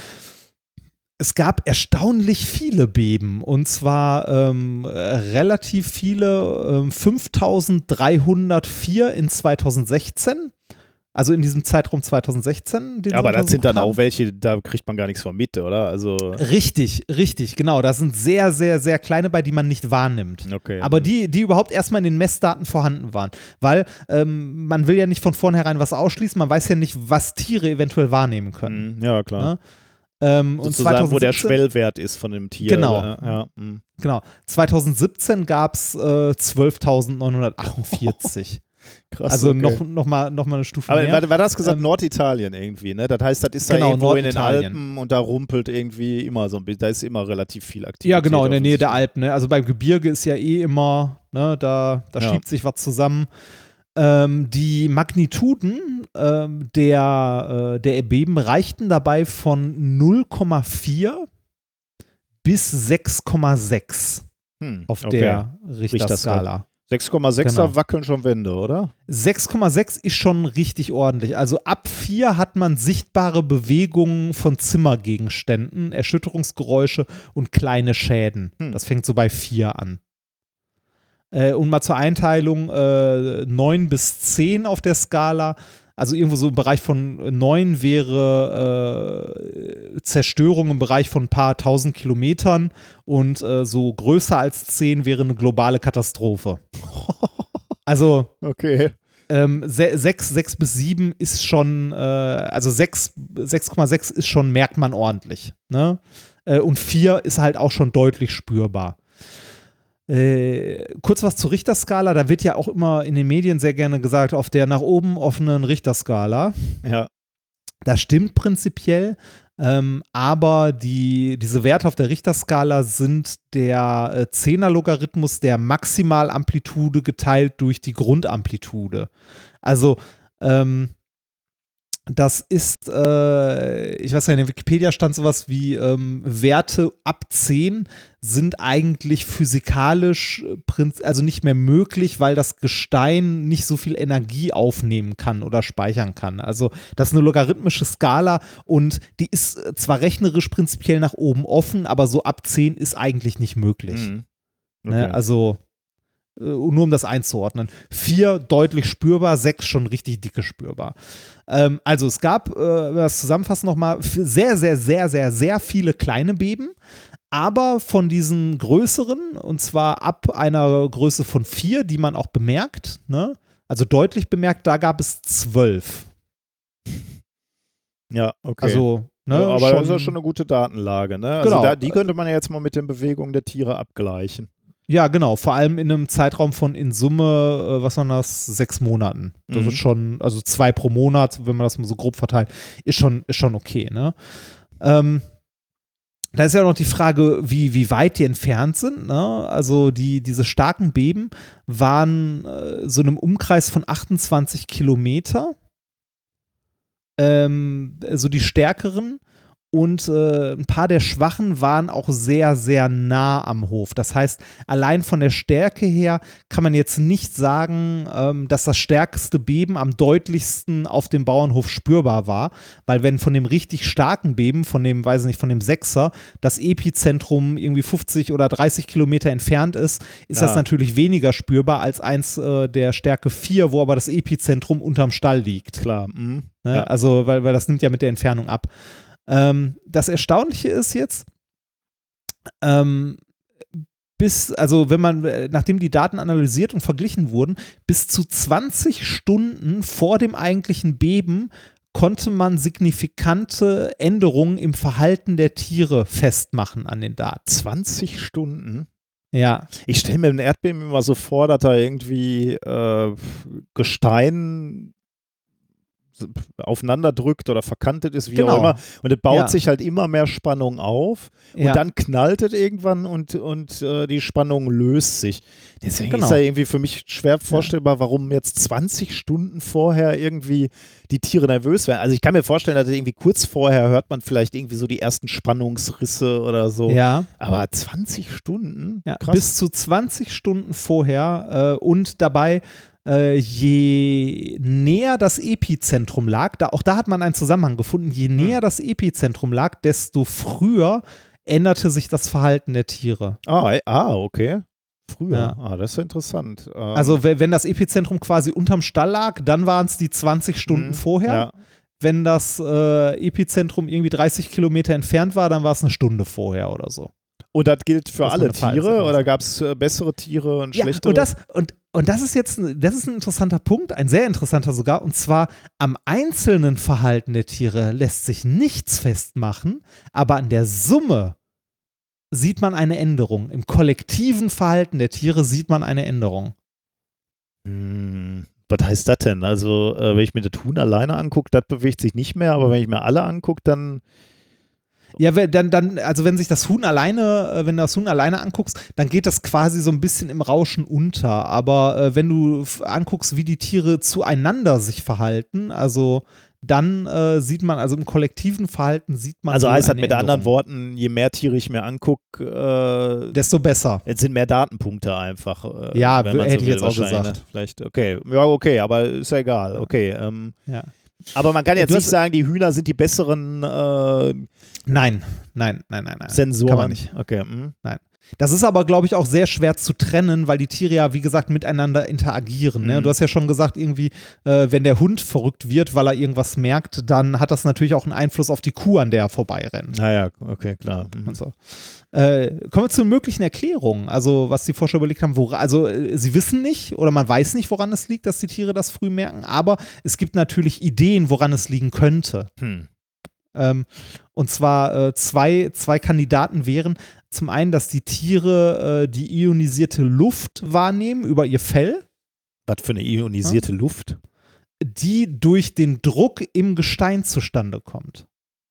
Es gab erstaunlich viele Beben und zwar ähm, relativ viele, ähm, fünftausenddreihundertvier in zwanzig sechzehn, also in diesem Zeitraum zwanzig sechzehn. Den Ja, aber sie das sind dann untersucht auch welche, da kriegt man gar nichts von mit, oder? Also, haben. Richtig, richtig, genau. Da sind sehr, sehr, sehr kleine bei, die man nicht wahrnimmt. okay. Aber die, die überhaupt erstmal in den Messdaten vorhanden waren. Weil ähm, man will ja nicht von vornherein was ausschließen, man weiß ja nicht, was Tiere eventuell wahrnehmen können. Hm, ja, klar. Ne? Ähm, und Sozusagen, wo der zweitausendsiebzehn Schwellwert ist von dem Tier. Genau. Oder? Ja, hm. Genau. zweitausendsiebzehn gab es äh, zwölftausendneunhundertachtundvierzig. Krass. Also okay. noch, noch, mal, noch mal eine Stufe Aber mehr. war, war das gesagt Ähm, Norditalien irgendwie, ne? Das heißt, das ist da Genau, irgendwo in den Norditalien. Alpen und da rumpelt irgendwie immer so ein bisschen, da ist immer relativ viel Aktivität. Ja, genau, in der Nähe der offensichtlich. Alpen. Ne? Also beim Gebirge ist ja eh immer, ne, da, da Ja. schiebt sich was zusammen. Ähm, die Magnituden ähm, der, äh, der Erdbeben reichten dabei von null Komma vier bis sechs Komma sechs Hm, auf okay. der Richterskala. sechs Komma sechser Genau. wackeln schon Wände, oder? sechs Komma sechs ist schon richtig ordentlich. Also ab vier hat man sichtbare Bewegungen von Zimmergegenständen, Erschütterungsgeräusche und kleine Schäden. Hm. Das fängt so bei vier an. Äh, und mal zur Einteilung, äh, neun bis zehn auf der Skala. Also irgendwo so im Bereich von neun wäre äh, Zerstörung im Bereich von ein paar tausend Kilometern und äh, so größer als zehn wäre eine globale Katastrophe. Also Okay. ähm, sechs bis sieben ist schon, äh, also sechs Komma sechs ist schon, merkt man ordentlich. Ne? Äh, und vier ist halt auch schon deutlich spürbar. Äh, kurz was zur Richterskala, da wird ja auch immer in den Medien sehr gerne gesagt, auf der nach oben offenen Richterskala. Ja. Das stimmt prinzipiell, ähm, aber die, diese Werte auf der Richterskala sind der äh, Zehner-Logarithmus der Maximalamplitude geteilt durch die Grundamplitude. Also, ähm, das ist, äh, ich weiß ja, in der Wikipedia stand sowas wie ähm, Werte ab zehn sind eigentlich physikalisch, äh, prinz- also nicht mehr möglich, weil das Gestein nicht so viel Energie aufnehmen kann oder speichern kann. Also das ist eine logarithmische Skala und die ist äh, zwar rechnerisch prinzipiell nach oben offen, aber so ab zehn ist eigentlich nicht möglich. Mhm. Ne? Okay. Also äh, nur um das einzuordnen. Vier deutlich spürbar, sechs schon richtig dicke spürbar. Ähm, also es gab, äh, wenn wir das zusammenfassen nochmal, sehr, sehr, sehr, sehr, sehr viele kleine Beben, aber von diesen größeren, und zwar ab einer Größe von vier, die man auch bemerkt, ne? Also deutlich bemerkt, da gab es zwölf. Ja, okay. Also, ne, ja, aber schon, das ist ja schon eine gute Datenlage, ne? Also Genau. da, die könnte man ja jetzt mal mit den Bewegungen der Tiere abgleichen. Ja, genau. Vor allem in einem Zeitraum von in Summe, äh, was waren das, sechs Monaten. Das Mhm. ist schon, also zwei pro Monat, wenn man das mal so grob verteilt, ist schon, ist schon okay, ne? Ähm, da ist ja noch die Frage, wie, wie weit die entfernt sind, ne? Also die, diese starken Beben waren äh, so in einem Umkreis von achtundzwanzig Kilometer. Ähm, so die stärkeren. Und äh, ein paar der Schwachen waren auch sehr, sehr nah am Hof. Das heißt, allein von der Stärke her kann man jetzt nicht sagen, ähm, dass das stärkste Beben am deutlichsten auf dem Bauernhof spürbar war. Weil wenn von dem richtig starken Beben, von dem, weiß ich nicht, von dem Sechser, das Epizentrum irgendwie fünfzig oder dreißig Kilometer entfernt ist, ist Ja. das natürlich weniger spürbar als eins äh, der Stärke vier, wo aber das Epizentrum unterm Stall liegt. Klar. Mhm. Ne? Ja. Also, weil, weil das nimmt ja mit der Entfernung ab. Ähm, das Erstaunliche ist jetzt, ähm, bis, also wenn man, äh, nachdem die Daten analysiert und verglichen wurden, bis zu zwanzig Stunden vor dem eigentlichen Beben konnte man signifikante Änderungen im Verhalten der Tiere festmachen an den Daten. zwanzig Stunden? Ja, Ich stelle mir ein Erdbeben immer so vor, dass da irgendwie äh, Gestein aufeinander drückt oder verkantet ist, wie Genau. auch immer. Und es baut Ja. sich halt immer mehr Spannung auf. Und ja. dann knallt es irgendwann und, und äh, die Spannung löst sich. Deswegen Genau. ist ja irgendwie für mich schwer vorstellbar, warum jetzt zwanzig Stunden vorher irgendwie die Tiere nervös werden. Also ich kann mir vorstellen, dass irgendwie kurz vorher hört man vielleicht irgendwie so die ersten Spannungsrisse oder so. ja. Aber zwanzig Stunden? Ja, Krass. bis zu zwanzig Stunden vorher äh, und dabei, äh, je näher das Epizentrum lag, da, auch da hat man einen Zusammenhang gefunden, je näher das Epizentrum lag, desto früher änderte sich das Verhalten der Tiere. Ah, eh- ah okay. Früher. Ja. Ah, das ist ja interessant. Ähm, Also we- wenn das Epizentrum quasi unterm Stall lag, dann waren es die zwanzig Stunden Mhm, vorher. ja. Wenn das äh, Epizentrum irgendwie dreißig Kilometer entfernt war, dann war es eine Stunde vorher oder so. Und das gilt für Das ist alle eine Verhaltensweise. Tiere oder gab es äh, bessere Tiere und Ja, schlechtere? und das, und, und das ist jetzt ein- das ist ein interessanter Punkt, ein sehr interessanter sogar, und zwar am einzelnen Verhalten der Tiere lässt sich nichts festmachen, aber an der Summe sieht man eine Änderung. Im kollektiven Verhalten der Tiere sieht man eine Änderung. Hm, was heißt das denn? Also, äh, wenn ich mir das Huhn alleine angucke, das bewegt sich nicht mehr, aber wenn ich mir alle angucke, dann. Ja, wenn- dann, dann, also wenn sich das Huhn alleine, äh, wenn du das Huhn alleine anguckst, dann geht das quasi so ein bisschen im Rauschen unter. Aber äh, wenn du f- anguckst, wie die Tiere zueinander sich verhalten, also dann äh, sieht man, also im kollektiven Verhalten sieht man. Also so heißt das eine mit anderen Änderung. Worten, je mehr Tiere ich mir angucke, äh, Desto besser. jetzt sind mehr Datenpunkte einfach. Äh, Ja, wenn man hätte ich will, jetzt auch wahrscheinlich, gesagt. ne? Vielleicht, okay. Ja, okay, aber ist ja egal. Okay. Ähm, Ja. aber man kann jetzt Du nicht hast- sagen, die Hühner sind die besseren äh, Nein, nein, nein, nein, nein. Sensoren. Kann man nicht. Okay. Hm. Das ist aber, glaube ich, auch sehr schwer zu trennen, weil die Tiere ja, wie gesagt, miteinander interagieren. Ne? Mhm. Du hast ja schon gesagt, irgendwie, äh, wenn der Hund verrückt wird, weil er irgendwas merkt, dann hat das natürlich auch einen Einfluss auf die Kuh, an der er vorbeirennt. Naja, okay, klar. Mhm. Und so. Äh, kommen wir zu möglichen Erklärungen. Also, was die Forscher überlegt haben, wora, also äh, sie wissen nicht oder man weiß nicht, woran es liegt, dass die Tiere das früh merken, aber es gibt natürlich Ideen, woran es liegen könnte. Hm. Ähm, und zwar äh, zwei, zwei Kandidaten wären zum einen, dass die Tiere äh, die ionisierte Luft wahrnehmen über ihr Fell, Was für eine ionisierte Luft? die durch den Druck im Gestein zustande kommt.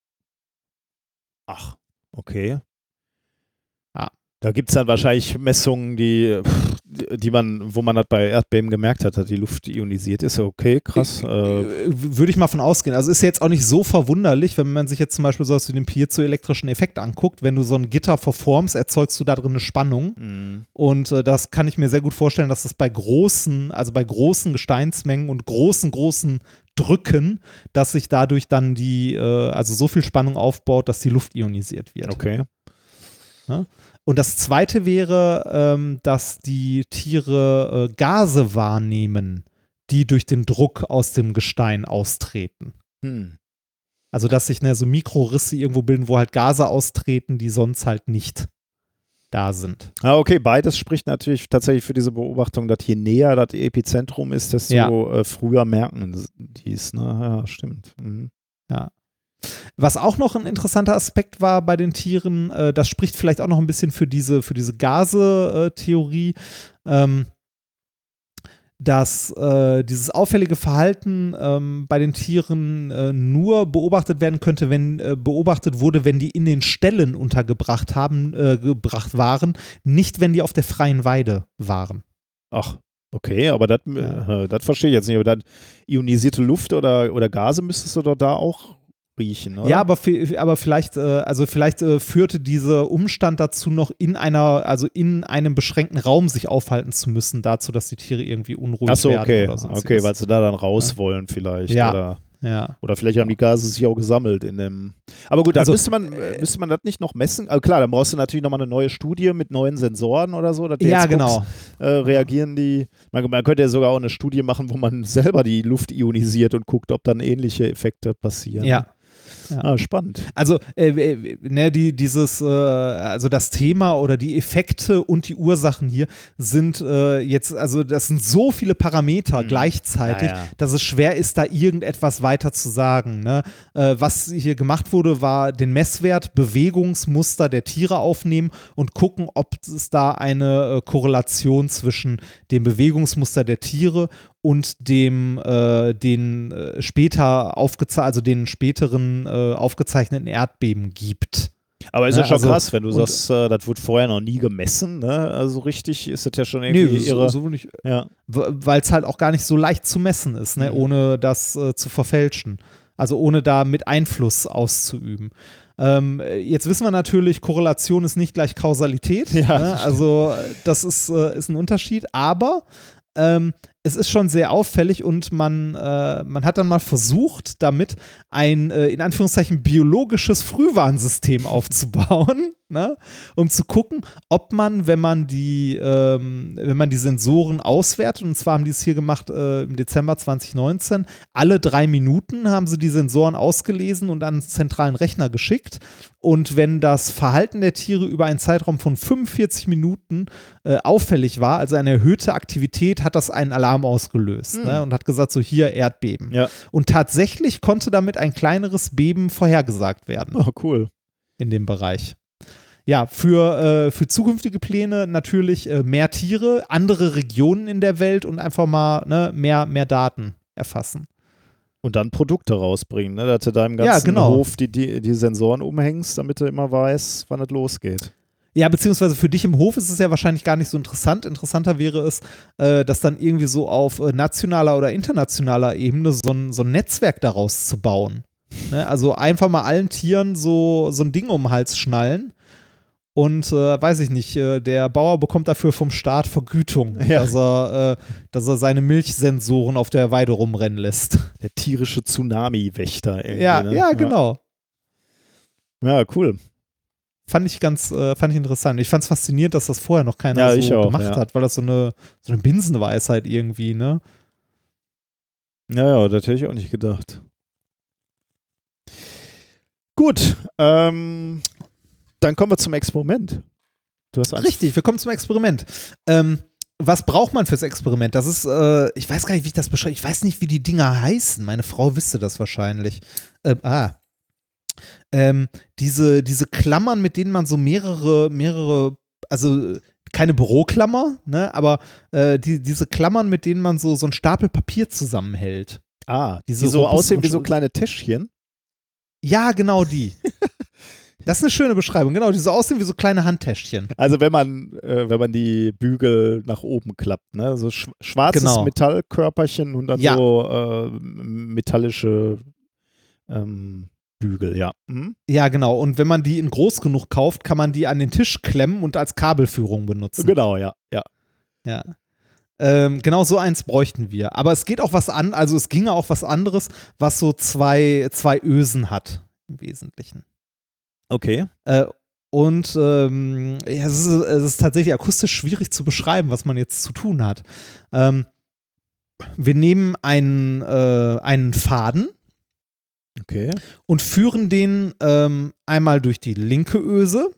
Ach, okay. Ja. Da gibt es dann wahrscheinlich Messungen, die, die man, wo man das bei Erdbeben gemerkt hat, dass die Luft ionisiert ist. Okay, krass. Äh, Äh, Würde ich mal von ausgehen. Also ist ja jetzt auch nicht so verwunderlich, wenn man sich jetzt zum Beispiel so was wie den piezoelektrischen Effekt anguckt. Wenn du so ein Gitter verformst, erzeugst du da drin eine Spannung. mh. Und äh, das kann ich mir sehr gut vorstellen, dass das bei großen, also bei großen Gesteinsmengen und großen, großen Drücken, dass sich dadurch dann die, äh, also so viel Spannung aufbaut, dass die Luft ionisiert wird. Okay. Und das zweite wäre, ähm, dass die Tiere äh, Gase wahrnehmen, die durch den Druck aus dem Gestein austreten. Hm. Also, dass sich ne, so Mikrorisse irgendwo bilden, wo halt Gase austreten, die sonst halt nicht da sind. Ah, okay, beides spricht natürlich tatsächlich für diese Beobachtung, dass je näher das Epizentrum ist, desto Ja. äh, früher merken die es. Ne? Ja, stimmt. Mhm. Ja. Was auch noch ein interessanter Aspekt war bei den Tieren, äh, das spricht vielleicht auch noch ein bisschen für diese, für diese Gase-Theorie, ähm, dass äh, dieses auffällige Verhalten ähm, bei den Tieren äh, nur beobachtet werden könnte, wenn äh, beobachtet wurde, wenn die in den Ställen untergebracht haben, äh, gebracht waren, nicht wenn die auf der freien Weide waren. Ach, okay, aber das Ja. äh, das verstehe ich jetzt nicht. Aber dann ionisierte Luft oder, oder Gase müsstest du doch da auch riechen, oder? Ja, aber, vi- aber vielleicht, äh, also vielleicht äh, führte dieser Umstand dazu, noch in einer, also in einem beschränkten Raum sich aufhalten zu müssen, dazu, dass die Tiere irgendwie unruhig Ach so, werden okay, oder sonst okay, was. weil sie da dann raus wollen vielleicht. Ja. Oder, Ja. oder vielleicht haben die Gase sich auch gesammelt in dem. Aber gut, dann Also, müsste man, äh, müsste man das nicht noch messen. Also klar, dann brauchst du natürlich nochmal eine neue Studie mit neuen Sensoren oder so. Dass du Ja, jetzt genau. guckst, äh, reagieren die. Man, man könnte ja sogar auch eine Studie machen, wo man selber die Luft ionisiert und guckt, ob dann ähnliche Effekte passieren. Ja. Ja. Ah, spannend. Also, äh, äh, ne, die, dieses, äh, also das Thema oder die Effekte und die Ursachen hier sind äh, jetzt, also das sind so viele Parameter Mhm. gleichzeitig, Ja, ja. dass es schwer ist, da irgendetwas weiter zu sagen. Ne? Äh, was hier gemacht wurde, war den Messwert, Bewegungsmuster der Tiere aufnehmen und gucken, ob es da eine äh, Korrelation zwischen dem Bewegungsmuster der Tiere und dem äh, den äh, später aufgeze also den späteren äh, aufgezeichneten Erdbeben gibt. Aber ist Ja, ja schon also- krass, wenn du und- sagst, äh, das wurde vorher noch nie gemessen, ne? Also richtig ist das ja schon Nee, irgendwie so, irre. so nicht, Ja. weil es halt auch gar nicht so leicht zu messen ist, ne? Mhm. Ohne das äh, zu verfälschen. Also ohne da mit Einfluss auszuüben. Ähm, jetzt wissen wir natürlich, Korrelation ist nicht gleich Kausalität. Ja, Ne? das Also das ist, äh, ist ein Unterschied, aber ähm, es ist schon sehr auffällig und man, äh, man hat dann mal versucht, damit ein äh, in Anführungszeichen biologisches Frühwarnsystem aufzubauen, ne? Um zu gucken, ob man, wenn man die, ähm, wenn man die Sensoren auswertet, und zwar haben die es hier gemacht äh, im Dezember zwanzig neunzehn, alle drei Minuten haben sie die Sensoren ausgelesen und an einen zentralen Rechner geschickt. Und wenn das Verhalten der Tiere über einen Zeitraum von fünfundvierzig Minuten äh, auffällig war, also eine erhöhte Aktivität, hat das einen Alarm ausgelöst, Hm. ne? Und hat gesagt, so hier Erdbeben. Ja. Und tatsächlich konnte damit ein kleineres Beben vorhergesagt werden Oh, cool. in dem Bereich. Ja, für, äh, für zukünftige Pläne natürlich äh, mehr Tiere, andere Regionen in der Welt und einfach mal ne, mehr, mehr Daten erfassen. Und dann Produkte rausbringen, ne? Dass du deinem Ja, ganzen genau. Hof die, die, die Sensoren umhängst, damit du immer weißt, wann es losgeht. Ja, beziehungsweise für dich im Hof ist es ja wahrscheinlich gar nicht so interessant. Interessanter wäre es, äh, das dann irgendwie so auf äh, nationaler oder internationaler Ebene so ein, so ein Netzwerk daraus zu bauen. Ne? Also einfach mal allen Tieren so, so ein Ding um den Hals schnallen und, äh, weiß ich nicht, äh, der Bauer bekommt dafür vom Staat Vergütung, Ja. dass, er, äh, dass er seine Milchsensoren auf der Weide rumrennen lässt. Der tierische Tsunami-Wächter. irgendwie, Ja, ne? ja, genau. Ja, cool. Fand ich ganz, äh, fand ich interessant. Ich fand es faszinierend, dass das vorher noch keiner Ja, so ich auch, gemacht ja. hat, weil das so eine, so eine Binsenweisheit irgendwie, ne? Ja, ja, das hätte ich auch nicht gedacht. Gut, ähm, dann kommen wir zum Experiment. Du hast Angst. Richtig, wir kommen zum Experiment. Ähm, was braucht man fürs Experiment? Das ist, äh, ich weiß gar nicht, wie ich das beschreibe. Ich weiß nicht, wie die Dinger heißen. Meine Frau wüsste das wahrscheinlich. Ähm, ah. Ähm, diese, diese Klammern, mit denen man so mehrere, mehrere, also keine Büroklammer, ne, aber äh, die, diese Klammern, mit denen man so, so einen Stapel Papier zusammenhält. Ah, die Diese so robusten aussehen wie so Sch- kleine Täschchen. Ja, genau die. Das ist eine schöne Beschreibung, genau, die so aussehen wie so kleine Handtäschchen. Also wenn man, äh, wenn man die Bügel nach oben klappt, ne? So sch schwarzes Genau. Metallkörperchen und dann Ja. so äh, metallische ähm, Bügel, ja. Mhm. Ja, genau. Und wenn man die in groß genug kauft, kann man die an den Tisch klemmen und als Kabelführung benutzen. Genau, ja, ja. Ja. Ähm, genau so eins bräuchten wir. Aber es geht auch was an, also es ginge auch was anderes, was so zwei, zwei Ösen hat, im Wesentlichen. Okay. Äh, und ähm, ja, es, ist, es ist tatsächlich akustisch schwierig zu beschreiben, was man jetzt zu tun hat. Ähm, wir nehmen einen, äh, einen Faden. Okay. und führen den ähm, einmal durch die linke Öse.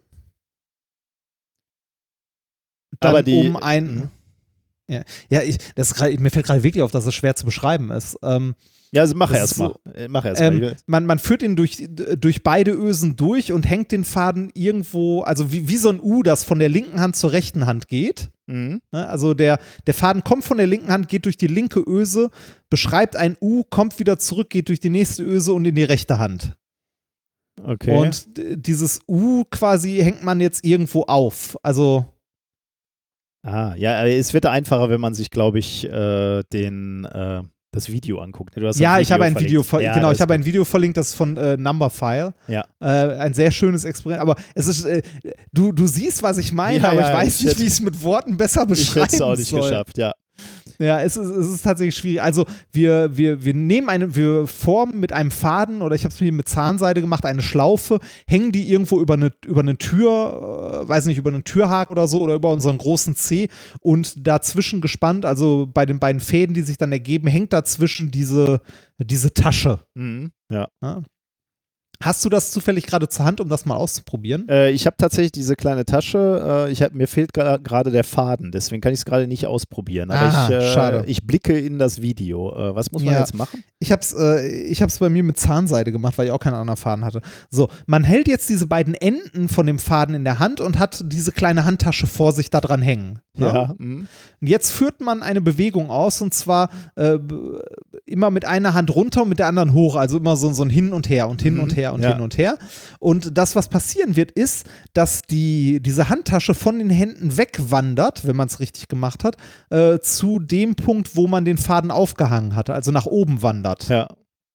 Dann Aber die- um ein. Mhm. Ja, ja ich, das, mir fällt gerade wirklich auf, dass es schwer zu beschreiben ist. Ähm, Ja, also mach Das erst ist mal. so- Äh, Mach erst mal. Ähm, man, man führt ihn durch, durch beide Ösen durch und hängt den Faden irgendwo, also wie, wie so ein U, das von der linken Hand zur rechten Hand geht. Mhm. Ne? Also der, der Faden kommt von der linken Hand, geht durch die linke Öse, beschreibt ein U, kommt wieder zurück, geht durch die nächste Öse und in die rechte Hand. Okay. Und d- dieses U quasi hängt man jetzt irgendwo auf. Also Ah, ja, äh, es wird einfacher, wenn man sich, glaube ich, äh, den, äh, das Video anguckt. Du hast ja, ein ich habe ein verlinkt. Video, ver Ja, genau, das ich habe ist ein Video verlinkt, das ist von äh, Numberphile. Ja. Äh, ein sehr schönes Experiment. Aber es ist, äh, du, du siehst, was ich meine, Ja, aber ja, ich weiß ich nicht, hätte- wie ich es mit Worten besser gut. Ich beschreiben hätte es auch nicht soll. geschafft, ja. Ja, es ist, es ist tatsächlich schwierig. Also wir, wir, wir nehmen eine, wir formen mit einem Faden oder ich habe es mir mit Zahnseide gemacht, eine Schlaufe, hängen die irgendwo über eine, über eine Tür, äh, weiß nicht, über einen Türhaken oder so oder über unseren großen Zeh und dazwischen gespannt, also bei den beiden Fäden, die sich dann ergeben, hängt dazwischen diese, diese Tasche. Mhm. Ja. Ja. Hast du das zufällig gerade zur Hand, um das mal auszuprobieren? Äh, ich habe tatsächlich diese kleine Tasche. Äh, ich hab, mir fehlt gra- gerade der Faden, deswegen kann ich es gerade nicht ausprobieren. Aber Ah, ich, äh, schade. ich blicke in das Video. Äh, was muss man Ja. jetzt machen? Ich hab's, äh, ich hab's bei mir mit Zahnseide gemacht, weil ich auch keinen anderen Faden hatte. So, man hält jetzt diese beiden Enden von dem Faden in der Hand und hat diese kleine Handtasche vor sich da dran hängen. Ne? Ja. Mhm. Und jetzt führt man eine Bewegung aus und zwar äh, b- immer mit einer Hand runter und mit der anderen hoch, also immer so, so ein Hin und Her und hin Mhm, und her und ja. hin und her. Und das, was passieren wird, ist, dass die, diese Handtasche von den Händen wegwandert, wenn man es richtig gemacht hat, äh, zu dem Punkt, wo man den Faden aufgehangen hatte, also nach oben wandert. Ja.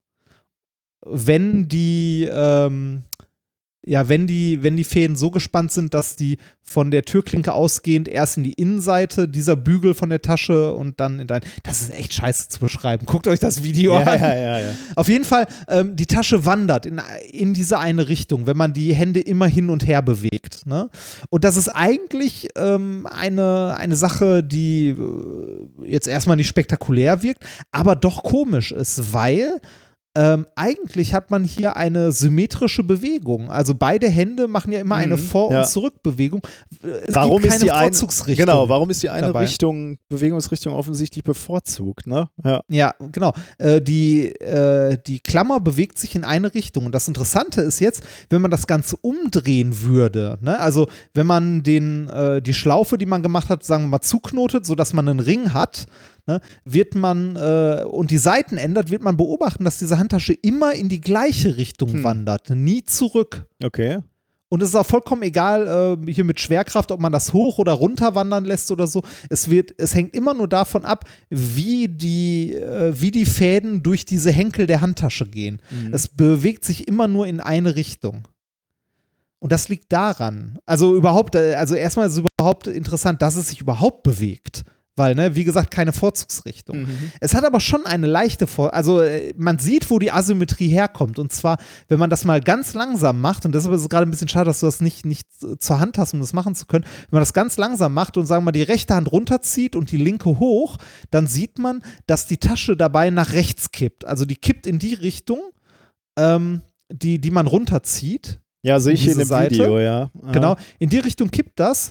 Wenn die, ähm, ja, wenn die, wenn die Fäden so gespannt sind, dass die von der Türklinke ausgehend erst in die Innenseite dieser Bügel von der Tasche und dann in dein. Das ist echt scheiße zu beschreiben. Guckt euch das Video Ja, an. ja, ja, ja. Auf jeden Fall, ähm, die Tasche wandert in, in diese eine Richtung, wenn man die Hände immer hin und her bewegt. Ne? Und das ist eigentlich ähm, eine, eine Sache, die äh, jetzt erstmal nicht spektakulär wirkt, aber doch komisch ist, weil ähm, eigentlich hat man hier eine symmetrische Bewegung. Also beide Hände machen ja immer eine Mhm, Vor- ja. und Zurückbewegung. Es Warum gibt ist keine die eine, Vorzugsrichtung. genau, warum ist die eine dabei. Richtung, Bewegungsrichtung offensichtlich bevorzugt, ne? Ja. Ja, genau. Äh, die, äh, die Klammer bewegt sich in eine Richtung. Und das Interessante ist jetzt, wenn man das Ganze umdrehen würde, ne? Also wenn man den, äh, die Schlaufe, die man gemacht hat, sagen wir mal, zuknotet, sodass man einen Ring hat, ne? Wird man äh, und die Seiten ändert, wird man beobachten, dass diese Handtasche immer in die gleiche Richtung Hm. wandert, nie zurück. Okay. Und es ist auch vollkommen egal, äh, hier mit Schwerkraft, ob man das hoch oder runter wandern lässt oder so. Es wird, es hängt immer nur davon ab, wie die, äh, wie die Fäden durch diese Henkel der Handtasche gehen. Mhm. Es bewegt sich immer nur in eine Richtung. Und das liegt daran. Also überhaupt, äh, also erstmal ist es überhaupt interessant, dass es sich überhaupt bewegt. Weil, ne, wie gesagt, keine Vorzugsrichtung. Mhm. Es hat aber schon eine leichte Vor-, also äh, man sieht, wo die Asymmetrie herkommt. Und zwar, wenn man das mal ganz langsam macht, und deshalb ist es gerade ein bisschen schade, dass du das nicht, nicht äh, zur Hand hast, um das machen zu können. Wenn man das ganz langsam macht und sagen wir mal die rechte Hand runterzieht und die linke hoch, dann sieht man, dass die Tasche dabei nach rechts kippt. Also die kippt in die Richtung, ähm, die, die man runterzieht. Ja, sehe ich hier in diese dem Seite. Video, ja. Ja. Genau, in die Richtung kippt das.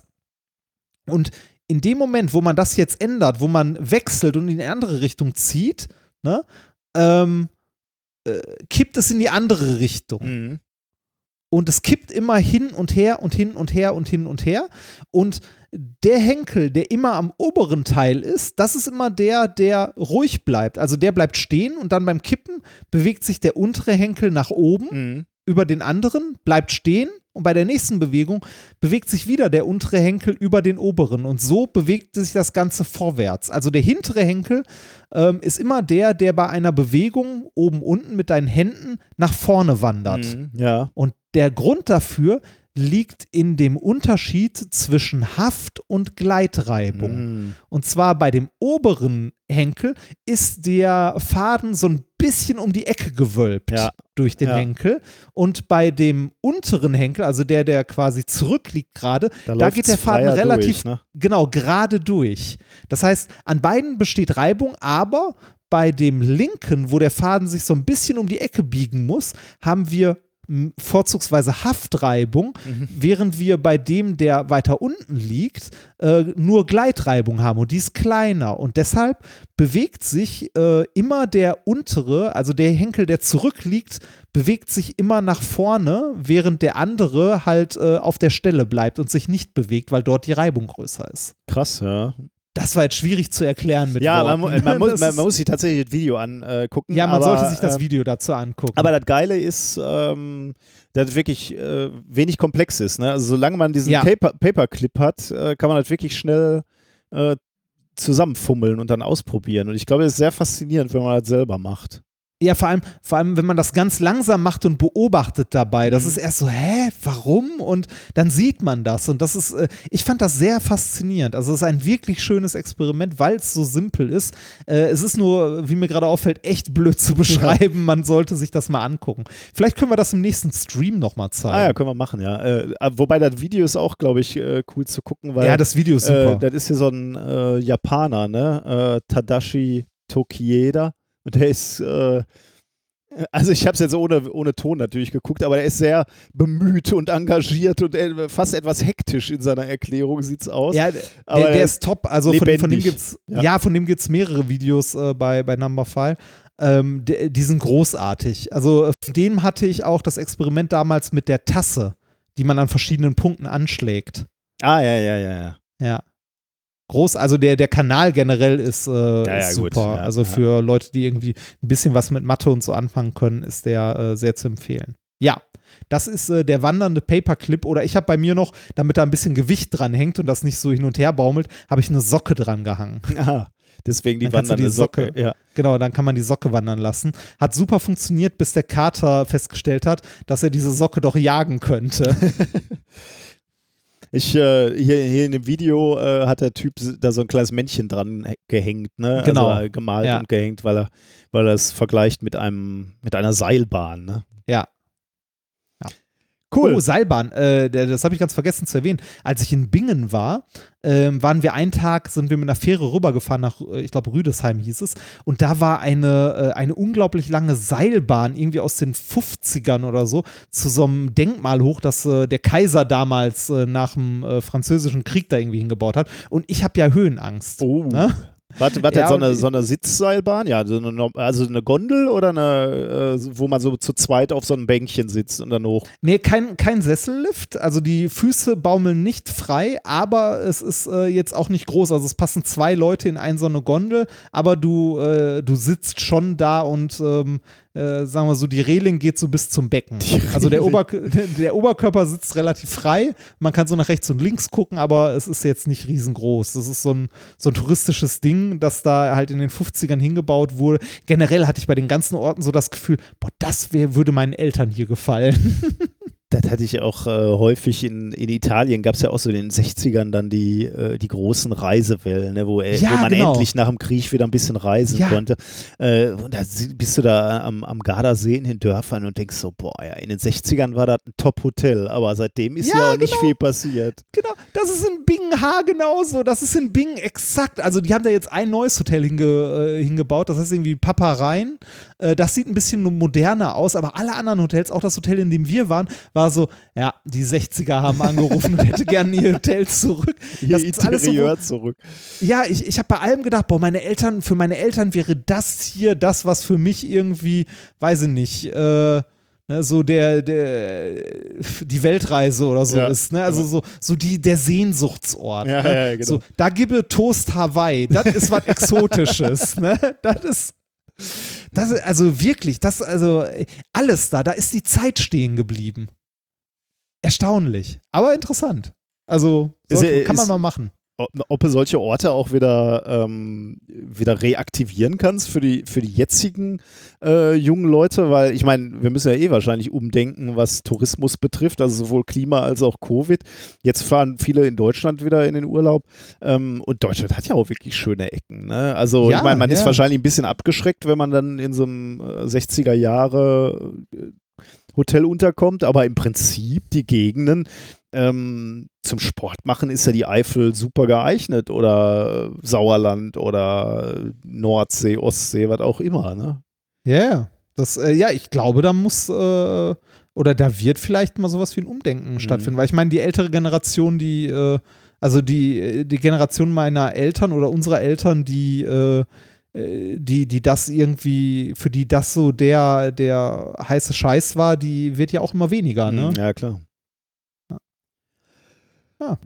Und in dem Moment, wo man das jetzt ändert, wo man wechselt und in die andere Richtung zieht, ne, ähm, äh, kippt es in die andere Richtung. Mhm. Und es kippt immer hin und her und hin und her und hin und her. Und der Henkel, der immer am oberen Teil ist, das ist immer der, der ruhig bleibt. Also der bleibt stehen und dann beim Kippen bewegt sich der untere Henkel nach oben Mhm. über den anderen, bleibt stehen und bei der nächsten Bewegung bewegt sich wieder der untere Henkel über den oberen und so bewegt sich das Ganze vorwärts. Also der hintere Henkel ähm, ist immer der, der bei einer Bewegung oben unten mit deinen Händen nach vorne wandert. Mhm. Ja. Und der Grund dafür liegt in dem Unterschied zwischen Haft- und Gleitreibung. Mhm. Und zwar bei dem oberen Henkel ist der Faden so ein bisschen um die Ecke gewölbt Ja. durch den Ja. Henkel. Und bei dem unteren Henkel, also der, der quasi zurückliegt gerade, da, läuft's geht der Faden freier relativ durch, ne? genau gerade durch. Das heißt, an beiden besteht Reibung, aber bei dem linken, wo der Faden sich so ein bisschen um die Ecke biegen muss, haben wir m, vorzugsweise Haftreibung, Mhm. während wir bei dem, der weiter unten liegt, äh, nur Gleitreibung haben und die ist kleiner und deshalb bewegt sich äh, immer der untere, also der Henkel, der zurückliegt, bewegt sich immer nach vorne, während der andere halt äh, auf der Stelle bleibt und sich nicht bewegt, weil dort die Reibung größer ist. Krass, ja. Das war jetzt schwierig zu erklären mit Ja, man, Worten. mu- man, muss, Das man, ist- man muss sich tatsächlich das Video angucken. ja, man aber, sollte sich das ähm, Video dazu angucken. Aber das Geile ist, ähm, dass es wirklich äh, wenig komplex ist. Ne? Also solange man diesen Ja. Paper, Paperclip hat, äh, kann man das wirklich schnell äh, zusammenfummeln und dann ausprobieren. Und ich glaube, es ist sehr faszinierend, wenn man das selber macht. Ja, vor allem, vor allem, wenn man das ganz langsam macht und beobachtet dabei, das Mhm. ist erst so, hä, warum? Und dann sieht man das. Und das ist, äh, ich fand das sehr faszinierend. Also es ist ein wirklich schönes Experiment, weil es so simpel ist. Äh, es ist nur, wie mir gerade auffällt, echt blöd zu beschreiben. Man sollte sich das mal angucken. Vielleicht können wir das im nächsten Stream nochmal zeigen. Ah ja, können wir machen, ja. Äh, wobei das Video ist auch, glaube ich, äh, cool zu gucken, weil Ja, das Video ist super. Äh, das ist ja so ein äh, Japaner, ne? Äh, Tadashi Tokieda. Und der ist, äh, also ich habe es jetzt ohne, ohne Ton natürlich geguckt, aber er ist sehr bemüht und engagiert und äh, fast etwas hektisch in seiner Erklärung, sieht's aus. Ja, der, aber der er ist top. Also von, von dem lebendig. gibt's, Ja. ja. von dem gibt's mehrere Videos äh, bei, bei Numberphile. Ähm, die, die sind großartig. Also äh, von dem hatte ich auch das Experiment damals mit der Tasse, die man an verschiedenen Punkten anschlägt. Ah, ja, ja, ja, ja. Ja. Groß, also der, der Kanal generell ist, äh, ja, ist gut. super. Ja, also ja. für Leute, die irgendwie ein bisschen was mit Mathe und so anfangen können, ist der äh, sehr zu empfehlen. Ja, das ist äh, der wandernde Paperclip. Oder ich habe bei mir noch, damit da ein bisschen Gewicht dran hängt und das nicht so hin und her baumelt, habe ich eine Socke dran gehangen. Aha. Deswegen die Dann kannst du wandernde die Socke. Socke- Ja. Genau, dann kann man die Socke wandern lassen. Hat super funktioniert, bis der Kater festgestellt hat, dass er diese Socke doch jagen könnte. Ich, äh, hier, hier in dem Video äh, hat der Typ da so ein kleines Männchen dran he- gehängt, ne? Genau. Also, äh, gemalt Ja. und gehängt, weil er, weil er es vergleicht mit einem, mit einer Seilbahn, ne? Ja. Cool. Oh, Seilbahn, äh, der- das habe ich ganz vergessen zu erwähnen. Als ich in Bingen war, ähm, waren wir einen Tag, sind wir mit einer Fähre rübergefahren nach, äh, ich glaube, Rüdesheim hieß es. Und da war eine, äh, eine unglaublich lange Seilbahn, irgendwie aus den fünfzigern oder so, zu so einem Denkmal hoch, das äh, der Kaiser damals äh, nach dem äh, französischen Krieg da irgendwie hingebaut hat. Und ich habe ja Höhenangst. Oh. Ne? Warte, warte, Ja, so, und eine, ich- so eine Sitzseilbahn? Ja, so eine, also eine Gondel oder eine, äh, wo man so zu zweit auf so einem Bänkchen sitzt und dann hoch? Nee, kein, kein Sessellift. Also die Füße baumeln nicht frei, aber es ist äh, jetzt auch nicht groß. Also es passen zwei Leute in eine so eine Gondel, aber du, äh, du sitzt schon da und ähm, äh, sagen wir so, die Reling geht so bis zum Becken. Die Also der, Reling. Ober der Oberkörper sitzt relativ frei. Man kann so nach rechts und links gucken, aber es ist jetzt nicht riesengroß. Das ist so ein, so ein touristisches Ding, das da halt in den fünfzigern hingebaut wurde. Generell hatte ich bei den ganzen Orten so das Gefühl, boah, das wär, würde meinen Eltern hier gefallen. Das hatte ich auch äh, häufig in, in Italien, gab es ja auch so in den sechzigern dann die, äh, die großen Reisewellen, ne, wo, äh, Ja, wo man genau. endlich nach dem Krieg wieder ein bisschen reisen Ja. konnte. Äh, und da si- bist du da am, am Gardasee in den Dörfern und denkst so, boah, ja, in den sechzigern war das ein Top-Hotel, aber seitdem ist ja, Ja, auch nicht genau. viel passiert. Genau, das ist in Bingen haargenauso. Das ist in Bingen exakt. Also die haben da jetzt ein neues Hotel hinge, äh, hingebaut. Das heißt irgendwie Papa Rhein. Äh, das sieht ein bisschen moderner aus, aber alle anderen Hotels, auch das Hotel, in dem wir waren, war so, ja, die sechziger haben angerufen und hätte gerne ihr Hotel zurück. Ihr Das ist alles so, Interieur zurück. ja, ich, ich habe bei allem gedacht, boah, meine Eltern, für meine Eltern wäre das hier das, was für mich irgendwie, weiß ich nicht, äh, ne, so der, der, die Weltreise oder so Ja. ist, ne? Also so, so die, der Sehnsuchtsort. Ja, ne? ja, genau. So, da gebe Toast Hawaii, das ist was Exotisches, ne? Das ist, das ist, also wirklich, das, also alles da, da ist die Zeit stehen geblieben. Erstaunlich, aber interessant. Also, Ist- sollte, kann man ist- mal machen. Ob, ob du solche Orte auch wieder, ähm, wieder reaktivieren kannst für die, für die jetzigen äh, jungen Leute, weil ich meine, wir müssen ja eh wahrscheinlich umdenken, was Tourismus betrifft, also sowohl Klima als auch Covid. Jetzt fahren viele in Deutschland wieder in den Urlaub ähm, und Deutschland hat ja auch wirklich schöne Ecken. Ne? Also Ja, ich meine, man ist ja. wahrscheinlich ein bisschen abgeschreckt, wenn man dann in so einem äh, sechziger Jahre äh, Hotel unterkommt, aber im Prinzip die Gegenden, ähm, zum Sport machen ist ja die Eifel super geeignet oder Sauerland oder Nordsee, Ostsee, was auch immer, ne? Ja, yeah. das, äh, ja, ich glaube, da muss, äh, oder da wird vielleicht mal sowas wie ein Umdenken Mhm. stattfinden, weil ich meine, die ältere Generation, die, äh, also die, die Generation meiner Eltern oder unserer Eltern, die, äh, die, die das irgendwie, für die das so der, der heiße Scheiß war, die wird ja auch immer weniger, ne? Ja, klar. Ja.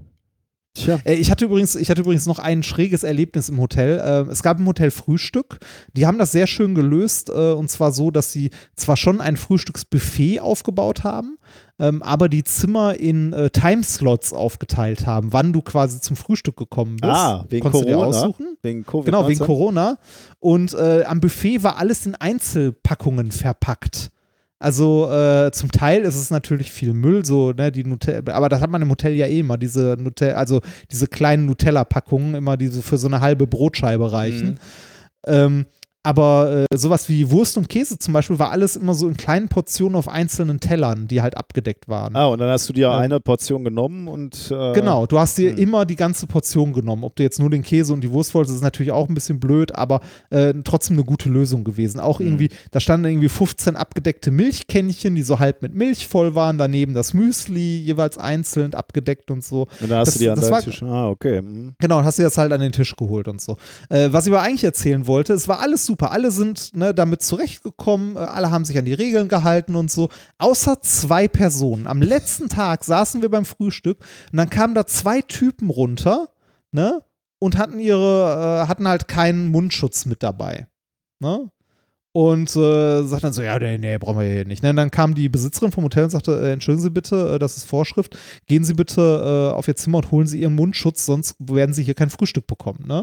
Tja. Äh, Ich hatte übrigens, ich hatte übrigens noch ein schräges Erlebnis im Hotel. Äh, Es gab im Hotel Frühstück. Die haben das sehr schön gelöst, äh, und zwar so, dass sie zwar schon ein Frühstücksbuffet aufgebaut haben, ähm, aber die Zimmer in äh, Timeslots aufgeteilt haben, wann du quasi zum Frühstück gekommen bist. Ah, wegen Konntest du dir Corona? aussuchen. Wegen Covid. Genau, wegen Corona. Und äh, am Buffet war alles in Einzelpackungen verpackt. Also äh, zum Teil ist es natürlich viel Müll, so, ne, die Nutella, aber das hat man im Hotel ja eh immer, diese Nutella, also diese kleinen Nutella-Packungen, immer diese für so eine halbe Brotscheibe reichen. Mhm. Ähm, aber äh, sowas wie Wurst und Käse zum Beispiel war alles immer so in kleinen Portionen auf einzelnen Tellern, die halt abgedeckt waren. Ah, und dann hast du dir Ja. eine Portion genommen und äh, Genau, du hast dir hm. immer die ganze Portion genommen. Ob du jetzt nur den Käse und die Wurst wolltest, ist natürlich auch ein bisschen blöd, aber äh, trotzdem eine gute Lösung gewesen. Auch Mhm. irgendwie, da standen irgendwie fünfzehn abgedeckte Milchkännchen, die so halb mit Milch voll waren, daneben das Müsli, jeweils einzeln abgedeckt und so. Und dann hast Das- du dir an das deinen war- Tisch. Ah, okay. Mhm. Genau, und hast dir das halt an den Tisch geholt und so. Äh, was ich aber eigentlich erzählen wollte, es war alles super. Alle sind ne, damit zurechtgekommen, äh, alle haben sich an die Regeln gehalten und so. Außer zwei Personen. Am letzten Tag saßen wir beim Frühstück und dann kamen da zwei Typen runter, ne? Und hatten ihre, äh, hatten halt keinen Mundschutz mit dabei. Ne? Und äh, sagt dann so, ja, nee, nee, brauchen wir hier nicht. Ne? Und dann kam die Besitzerin vom Hotel und sagte, äh, entschuldigen Sie bitte, äh, das ist Vorschrift, gehen Sie bitte äh, auf Ihr Zimmer und holen Sie Ihren Mundschutz, sonst werden Sie hier kein Frühstück bekommen, ne?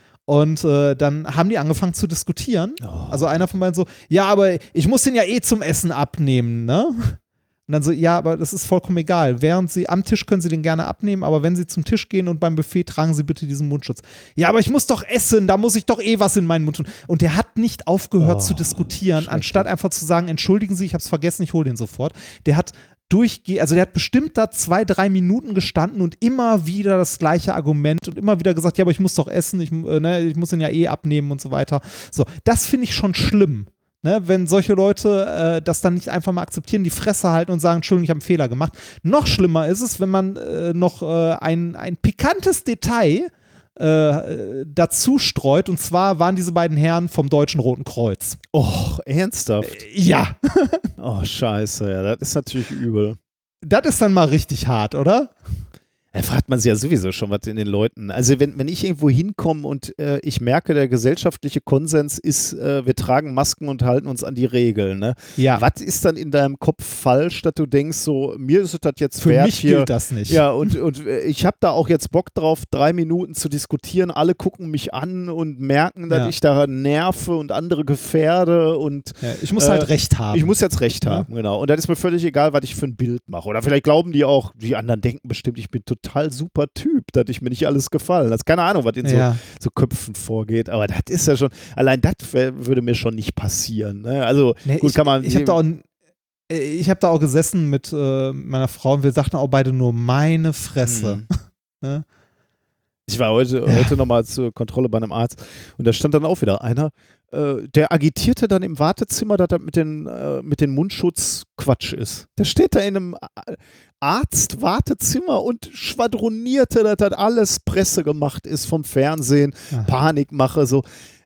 Und äh, dann haben die angefangen zu diskutieren. Oh. Also einer von beiden so, ja, aber ich muss den ja eh zum Essen abnehmen, ne? Und dann so, ja, aber das ist vollkommen egal. Während Sie am Tisch können Sie den gerne abnehmen, aber wenn Sie zum Tisch gehen und beim Buffet tragen Sie bitte diesen Mundschutz. Ja, aber ich muss doch essen, da muss ich doch eh was in meinen Mund tun. Und der hat nicht aufgehört Oh, zu diskutieren, schrecklich. anstatt einfach zu sagen, entschuldigen Sie, ich habe es vergessen, ich hole den sofort. Der hat durchge, also der hat bestimmt da zwei, drei Minuten gestanden und immer wieder das gleiche Argument und immer wieder gesagt, ja, aber ich muss doch essen, ich, äh, ne, ich muss ihn ja eh abnehmen und so weiter. So, das finde ich schon schlimm. Ne, wenn solche Leute äh, das dann nicht einfach mal akzeptieren, die Fresse halten und sagen, Entschuldigung, ich habe einen Fehler gemacht. Noch schlimmer ist es, wenn man äh, noch äh, ein, ein pikantes Detail äh, dazu streut. Und zwar waren diese beiden Herren vom Deutschen Roten Kreuz. Och, ernsthaft? Ja, Oh, scheiße, ja, das ist natürlich übel. das ist dann mal richtig hart, oder? Da fragt man sich ja sowieso schon, was in den Leuten. Also wenn, wenn ich irgendwo hinkomme und äh, ich merke, der gesellschaftliche Konsens ist, äh, wir tragen Masken und halten uns an die Regeln. Ne? Ja. Was ist dann in deinem Kopf falsch, dass du denkst, so, mir ist es das jetzt Für wert mich hier. gilt das nicht. Ja, und, und äh, ich habe da auch jetzt Bock drauf, drei Minuten zu diskutieren. Alle gucken mich an und merken, dass Ja. ich da nerve und andere gefährde und Ja, ich muss Äh, halt recht haben. ich muss jetzt recht Ja. haben, genau. Und dann ist mir völlig egal, was ich für ein Bild mache. Oder vielleicht glauben die auch, die anderen denken bestimmt, ich bin total super Typ, dass ich mir nicht alles gefallen. Das ist keine Ahnung, was in so, ja. so Köpfen vorgeht. Aber das ist ja schon, allein das wär- würde mir schon nicht passieren. Ne? Also Nee, gut, ich, kann man. Ich habe da auch äh, ich habe da auch gesessen mit äh, meiner Frau und wir sagten auch beide nur meine Fresse. Mhm. Ne? Ich war heute, Ja. heute nochmal zur Kontrolle bei einem Arzt und da stand dann auch wieder einer, äh, der agitierte dann im Wartezimmer, dass das mit, den, äh, mit dem Mundschutz Quatsch ist. Der steht da in einem A- Arzt-Wartezimmer und schwadronierte, dass das alles Presse gemacht ist vom Fernsehen, Aha. Panikmache, so.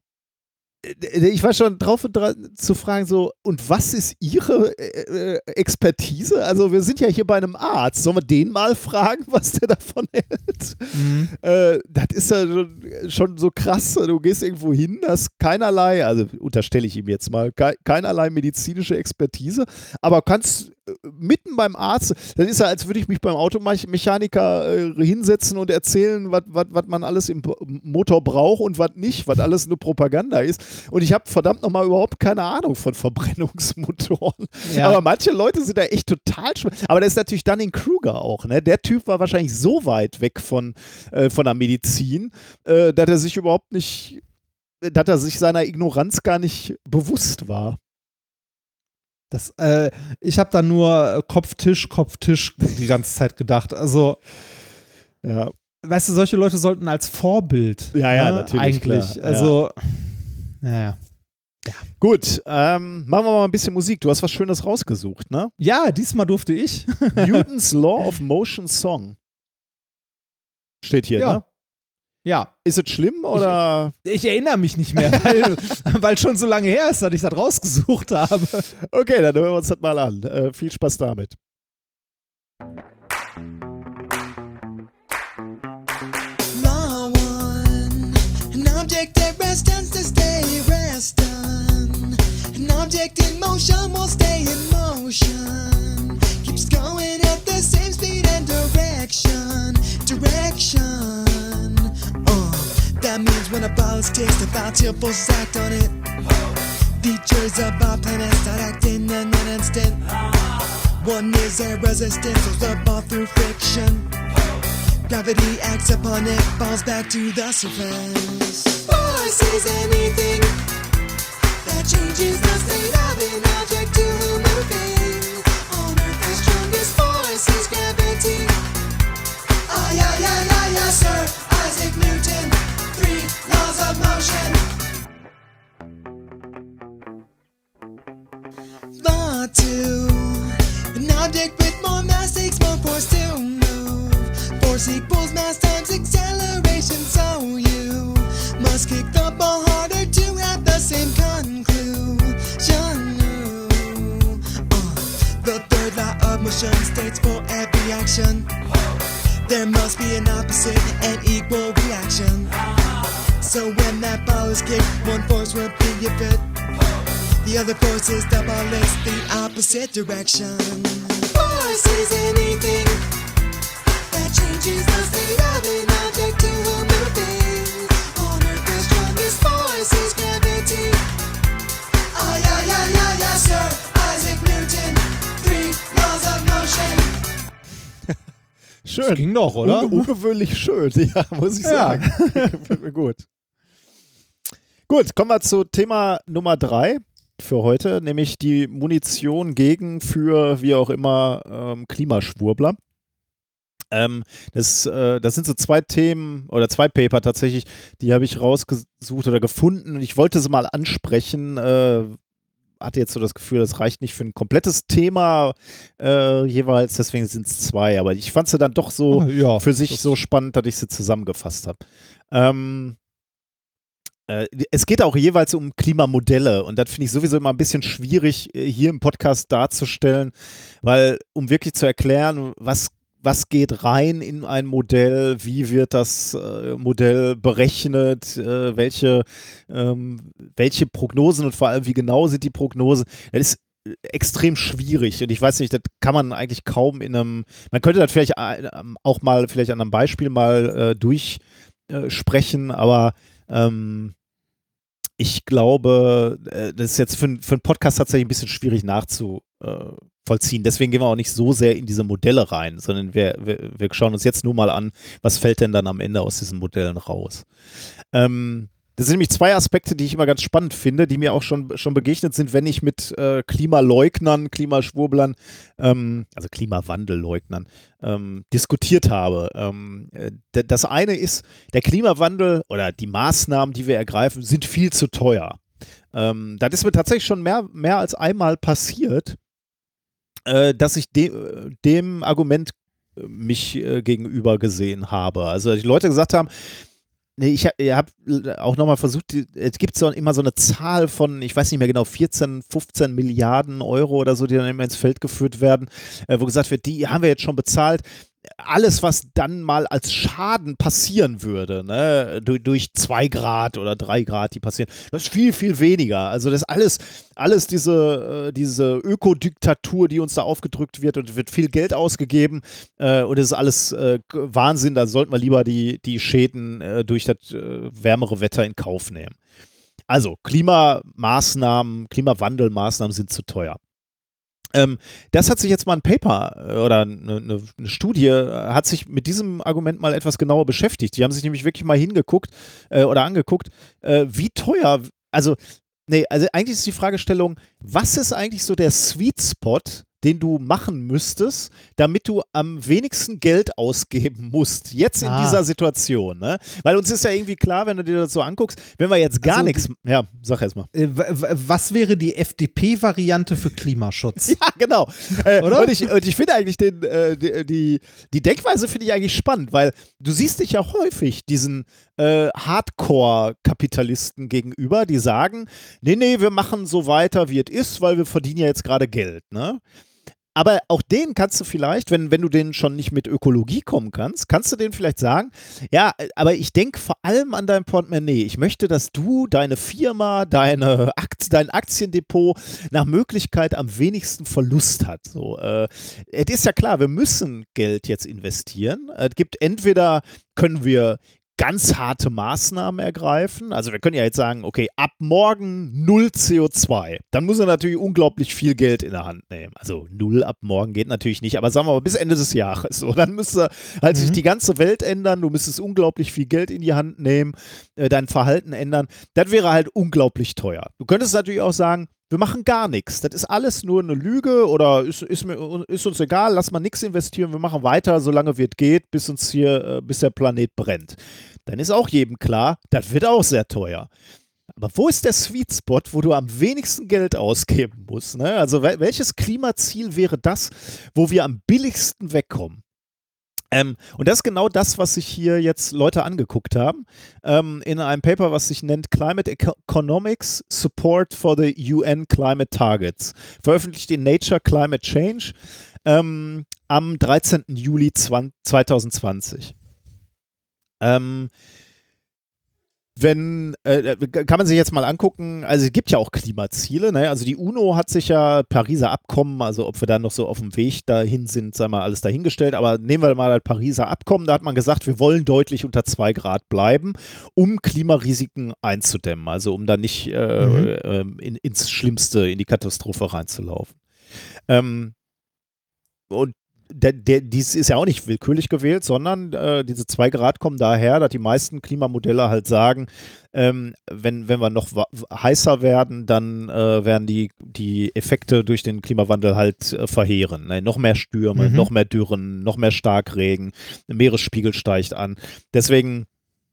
Ich war schon drauf und dran zu fragen, so, und was ist Ihre äh, äh, Expertise? Also, wir sind ja hier bei einem Arzt. Sollen wir den mal fragen, was der davon hält? Mhm. Äh, das ist ja schon, schon so krass. Du gehst irgendwo hin, hast keinerlei, also unterstelle ich ihm jetzt mal, kei- keinerlei medizinische Expertise, aber kannst äh, mitten beim Arzt, das ist ja, als würde ich mich beim Automechaniker äh, hinsetzen und erzählen, was man alles im B- Motor braucht und was nicht, was alles nur Propaganda ist. Und ich habe verdammt nochmal überhaupt keine Ahnung von Verbrennungsmotoren. Ja. Aber manche Leute sind da echt total schwer. Aber das ist natürlich Dunning-Kruger auch. Ne? Der Typ war wahrscheinlich so weit weg von, äh, von der Medizin, äh, dass er sich überhaupt nicht, dass er sich seiner Ignoranz gar nicht bewusst war. Das, äh, ich habe da nur Kopf-Tisch, Kopf-Tisch die ganze Zeit gedacht. Also, Ja, weißt du, solche Leute sollten als Vorbild. Ja, ja, ne, natürlich, Eigentlich. klar, ja. Also, naja. gut, ähm, machen wir mal ein bisschen Musik. Du hast was Schönes rausgesucht, ne? Ja, diesmal durfte ich. Newton's Law of Motion Song. Steht hier, Ja. ne? Ja, Ist es schlimm oder? ich erinnere mich nicht mehr, weil, weil schon so lange her ist, dass ich das rausgesucht habe. Okay, dann hören wir uns das mal an. Äh, viel Spaß damit. Law one, an object at rest tends to stay rest done. An object in motion will stay in motion. Keeps going at the same speed and direction. Direction. Uh, that means when a ball is takes the bounty of forces act on it. Features of our planet start acting in an instant. One is air resistance, throws the ball through friction. Gravity acts upon it, falls back to the surface. Force is anything that changes the state of an object to moving. On Earth, the strongest force is gravity. Ah, yeah, yeah, yeah, yeah, Sir Isaac Newton. Three laws of motion. Law two, an object with more mass takes more force to move. Force equals mass times acceleration, so you must kick the ball harder to have the same conclusion. Uh, the third law of motion states for every action there must be an opposite and equal reaction. So when that ball is kicked, one force will be a fit. The other force is the ball is the opposite direction. Force is anything that changes the state of an object to moving. On Earth, the strongest force is gravity. Ah, yeah, yeah, yeah, yeah, Sir Isaac Newton. Three laws of motion. Schön. Das ging doch, oder? Unge ungewöhnlich schön, ja, muss ich Ja. sagen. Gefällt mir gut. Gut, kommen wir zu Thema Nummer drei für heute, nämlich die Munition gegen, für, wie auch immer, ähm, Klimaschwurbler. Ähm, das, äh, das sind so zwei Themen oder zwei Paper tatsächlich, die habe ich rausgesucht oder gefunden und ich wollte sie mal ansprechen. Äh, hatte jetzt so das Gefühl, das reicht nicht für ein komplettes Thema äh, jeweils, deswegen sind es zwei. Aber ich fand sie dann doch so Oh, ja, für sich das- so spannend, dass ich sie zusammengefasst habe. Ähm, äh, es geht auch jeweils um Klimamodelle und das finde ich sowieso immer ein bisschen schwierig äh, hier im Podcast darzustellen, weil um wirklich zu erklären, was was geht rein in ein Modell, wie wird das äh, Modell berechnet, äh, welche, ähm, welche Prognosen und vor allem wie genau sind die Prognosen, das ist extrem schwierig und ich weiß nicht, das kann man eigentlich kaum in einem, man könnte das vielleicht äh, auch mal vielleicht an einem Beispiel mal äh, durchsprechen, aber ähm, ich glaube, äh, das ist jetzt für, für einen Podcast tatsächlich ein bisschen schwierig nachzuvollziehen. Deswegen gehen wir auch nicht so sehr in diese Modelle rein, sondern wir, wir, wir schauen uns jetzt nur mal an, was fällt denn dann am Ende aus diesen Modellen raus. Ähm, das sind nämlich zwei Aspekte, die ich immer ganz spannend finde, die mir auch schon, schon begegnet sind, wenn ich mit äh, Klimaleugnern, Klimaschwurblern, ähm, also Klimawandelleugnern, ähm, diskutiert habe. Ähm, äh, d- das eine ist, der Klimawandel oder die Maßnahmen, die wir ergreifen, sind viel zu teuer. Ähm, das ist mir tatsächlich schon mehr, mehr als einmal passiert, äh, dass ich de dem Argument äh, mich äh, gegenüber gesehen habe. Also die Leute gesagt haben, nee, ich habe hab auch nochmal versucht, die- es gibt so immer so eine Zahl von, ich weiß nicht mehr genau, vierzehn, fünfzehn Milliarden Euro oder so, die dann immer ins Feld geführt werden, äh, wo gesagt wird, die haben wir jetzt schon bezahlt. Alles, was dann mal als Schaden passieren würde, ne, durch, durch zwei Grad oder drei Grad, die passieren, das ist viel, viel weniger. Also das ist alles, alles diese, äh, diese Ökodiktatur, die uns da aufgedrückt wird und wird viel Geld ausgegeben äh, und das ist alles äh, Wahnsinn, da sollten wir lieber die, die Schäden äh, durch das äh, wärmere Wetter in Kauf nehmen. Also Klimamaßnahmen, Klimawandelmaßnahmen sind zu teuer. Ähm, das hat sich jetzt mal ein Paper äh, oder eine, eine, eine Studie äh, hat sich mit diesem Argument mal etwas genauer beschäftigt. Die haben sich nämlich wirklich mal hingeguckt äh, oder angeguckt, äh, wie teuer, also Nee, also eigentlich ist die Fragestellung, was ist eigentlich so der Sweet Spot, den du machen müsstest, damit du am wenigsten Geld ausgeben musst, jetzt in Ah. dieser Situation, ne? Weil uns ist ja irgendwie klar, wenn du dir das so anguckst, wenn wir jetzt gar Also, nichts, ja, sag erst mal. Äh, w- w- Was wäre die F D P-Variante für Klimaschutz? Ja, genau. Äh, Oder? Und ich, und ich finde eigentlich den, äh, die, die, die Denkweise finde ich eigentlich spannend, weil du siehst dich ja häufig diesen äh, Hardcore-Kapitalisten gegenüber, die sagen, nee, nee, wir machen so weiter, wie es ist, weil wir verdienen ja jetzt gerade Geld, ne? Aber auch denen kannst du vielleicht, wenn, wenn du denen schon nicht mit Ökologie kommen kannst, kannst du denen vielleicht sagen, ja, aber ich denke vor allem an dein Portemonnaie. Ich möchte, dass du, deine Firma, deine Akt, dein Aktiendepot nach Möglichkeit am wenigsten Verlust hat. So, äh, es ist ja klar, wir müssen Geld jetzt investieren. Es gibt entweder, können wir ganz harte Maßnahmen ergreifen. Also wir können ja jetzt sagen, okay, ab morgen null C O zwei. Dann muss er natürlich unglaublich viel Geld in der Hand nehmen. Also null ab morgen geht natürlich nicht, aber sagen wir mal bis Ende des Jahres. So, dann müsste halt sich die ganze Welt ändern. Du müsstest unglaublich viel Geld in die Hand nehmen, äh, dein Verhalten ändern. Das wäre halt unglaublich teuer. Du könntest natürlich auch sagen, wir machen gar nichts. Das ist alles nur eine Lüge oder ist, ist, mir, ist uns egal, lass mal nichts investieren, wir machen weiter, solange es geht, bis uns hier, äh, bis der Planet brennt. Dann ist auch jedem klar, das wird auch sehr teuer. Aber wo ist der Sweet Spot, wo du am wenigsten Geld ausgeben musst? Ne? Also wel welches Klimaziel wäre das, wo wir am billigsten wegkommen? Ähm, und das ist genau das, was sich hier jetzt Leute angeguckt haben, ähm, in einem Paper, was sich nennt Climate Economics Support for the U N Climate Targets, veröffentlicht in Nature Climate Change ähm, am dreizehnten Juli zweitausendzwanzig. Ähm, Wenn, äh, kann man sich jetzt mal angucken, also es gibt ja auch Klimaziele, ne? Also die UNO hat sich ja Pariser Abkommen, also ob wir da noch so auf dem Weg dahin sind, sagen wir alles dahingestellt, aber nehmen wir mal das Pariser Abkommen, da hat man gesagt, wir wollen deutlich unter zwei Grad bleiben, um Klimarisiken einzudämmen, also um da nicht äh, Mhm. äh, in, ins Schlimmste, in die Katastrophe reinzulaufen. Ähm, und Der, der, dies ist ja auch nicht willkürlich gewählt, sondern äh, diese zwei Grad kommen daher, dass die meisten Klimamodelle halt sagen, ähm, wenn, wenn wir noch heißer werden, dann äh, werden die, die Effekte durch den Klimawandel halt äh, verheeren. Ne? Noch mehr Stürme, Mhm. noch mehr Dürren, noch mehr Starkregen, der Meeresspiegel steigt an. Deswegen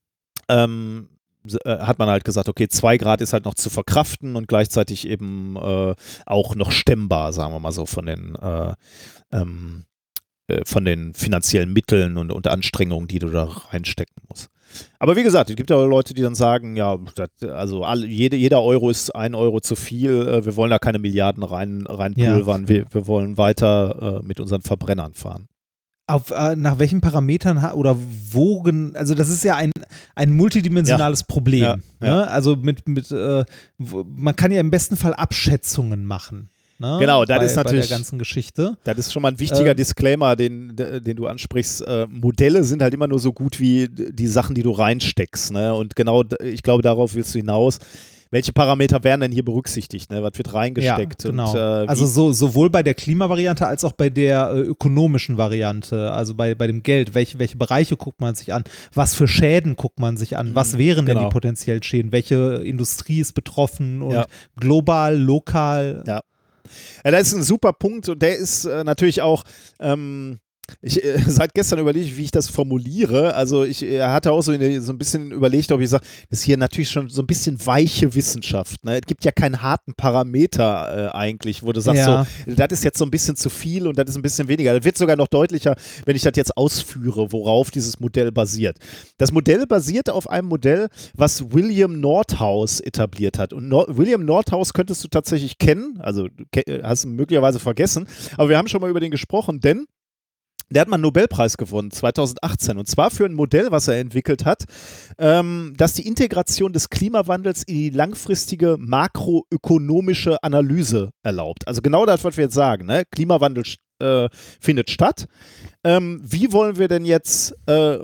ähm, hat man halt gesagt, okay, zwei Grad ist halt noch zu verkraften und gleichzeitig eben äh, auch noch stemmbar, sagen wir mal so, von den äh, ähm, von den finanziellen Mitteln und, und Anstrengungen, die du da reinstecken musst. Aber wie gesagt, es gibt ja Leute, die dann sagen, ja, das, also alle, jede, jeder Euro ist ein Euro zu viel, äh, wir wollen da keine Milliarden rein, reinpulvern, Ja. wir, wir wollen weiter äh, mit unseren Verbrennern fahren. Auf, äh, nach welchen Parametern ha- oder wogen, also das ist ja ein, ein multidimensionales Problem. Ja, ja. Ne? Also mit, mit äh, wo, man kann ja im besten Fall Abschätzungen machen. Ne? Genau, das bei, ist natürlich- bei der ganzen Geschichte. Das ist schon mal ein wichtiger Äh, Disclaimer, den, den du ansprichst. Äh, Modelle sind halt immer nur so gut wie die Sachen, die du reinsteckst. Ne? Und genau, d- ich glaube, darauf willst du hinaus. Welche Parameter werden denn hier berücksichtigt? Ne? Was wird reingesteckt? Ja, genau. Und, äh, also wie- so, sowohl bei der Klimavariante als auch bei der äh, ökonomischen Variante, also bei, bei dem Geld. Welche, welche Bereiche guckt man sich an? Was für Schäden guckt man sich an? Was wären denn genau. die potenziell Schäden? Welche Industrie ist betroffen? Und Ja. global, lokal? Ja. Ja, das ist ein super Punkt und der ist äh, natürlich auch, ähm, ich äh, seit gestern überlege ich, wie ich das formuliere. Also ich äh, hatte auch so, in, so ein bisschen überlegt, ob ich sage, das ist hier natürlich schon so ein bisschen weiche Wissenschaft. Ne? Es gibt ja keinen harten Parameter äh, eigentlich, wo du sagst, Ja. so, das ist jetzt so ein bisschen zu viel und das ist ein bisschen weniger. Das wird sogar noch deutlicher, wenn ich das jetzt ausführe, worauf dieses Modell basiert. Das Modell basiert auf einem Modell, was William Nordhaus etabliert hat. Und Nor- William Nordhaus könntest du tatsächlich kennen, also du ke- hast ihn möglicherweise vergessen, aber wir haben schon mal über den gesprochen, denn der hat mal einen Nobelpreis gewonnen, zweitausendachtzehn. Und zwar für ein Modell, was er entwickelt hat, ähm, das die Integration des Klimawandels in die langfristige makroökonomische Analyse erlaubt. Also genau das, was wir jetzt sagen. Ne? Klimawandel äh, findet statt. Ähm, wie wollen wir denn jetzt äh,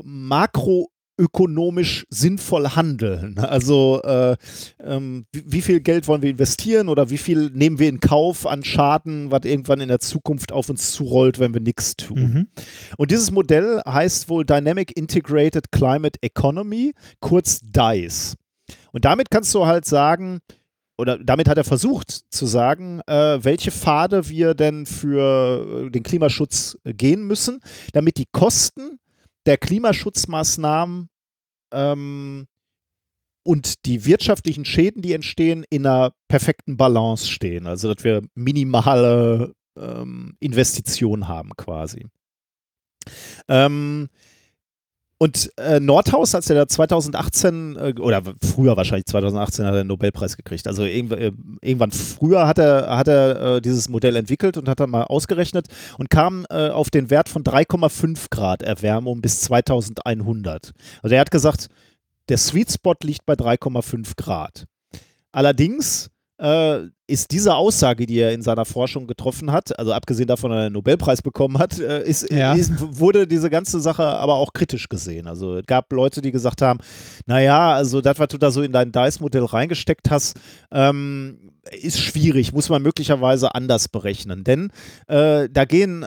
makroökonomisch sinnvoll handeln? Also äh, ähm, wie, wie viel Geld wollen wir investieren oder wie viel nehmen wir in Kauf an Schaden, was irgendwann in der Zukunft auf uns zurollt, wenn wir nichts tun? Mhm. Und dieses Modell heißt wohl Dynamic Integrated Climate Economy, kurz D I C E. Und damit kannst du halt sagen, oder damit hat er versucht zu sagen, äh, welche Pfade wir denn für den Klimaschutz gehen müssen, damit die Kosten der Klimaschutzmaßnahmen ähm, und die wirtschaftlichen Schäden, die entstehen, in einer perfekten Balance stehen. Also, dass wir minimale ähm, Investitionen haben quasi. Ähm, und äh, Nordhaus, als er da zwanzig achtzehn, äh, oder früher wahrscheinlich zwanzig achtzehn, hat er den Nobelpreis gekriegt. Also irgendw äh, irgendwann früher hat er, hat er äh, dieses Modell entwickelt und hat dann mal ausgerechnet und kam äh, auf den Wert von drei Komma fünf Grad Erwärmung bis zweitausendeinhundert. Also er hat gesagt, der Sweet Spot liegt bei drei Komma fünf Grad. Allerdings äh, ist diese Aussage, die er in seiner Forschung getroffen hat, also abgesehen davon, dass er einen Nobelpreis bekommen hat, äh, ist, Ja. ist, wurde diese ganze Sache aber auch kritisch gesehen. Also es gab Leute, die gesagt haben, naja, also das, was du da so in dein D I C E-Modell reingesteckt hast, ähm, ist schwierig, muss man möglicherweise anders berechnen. Denn äh, da gehen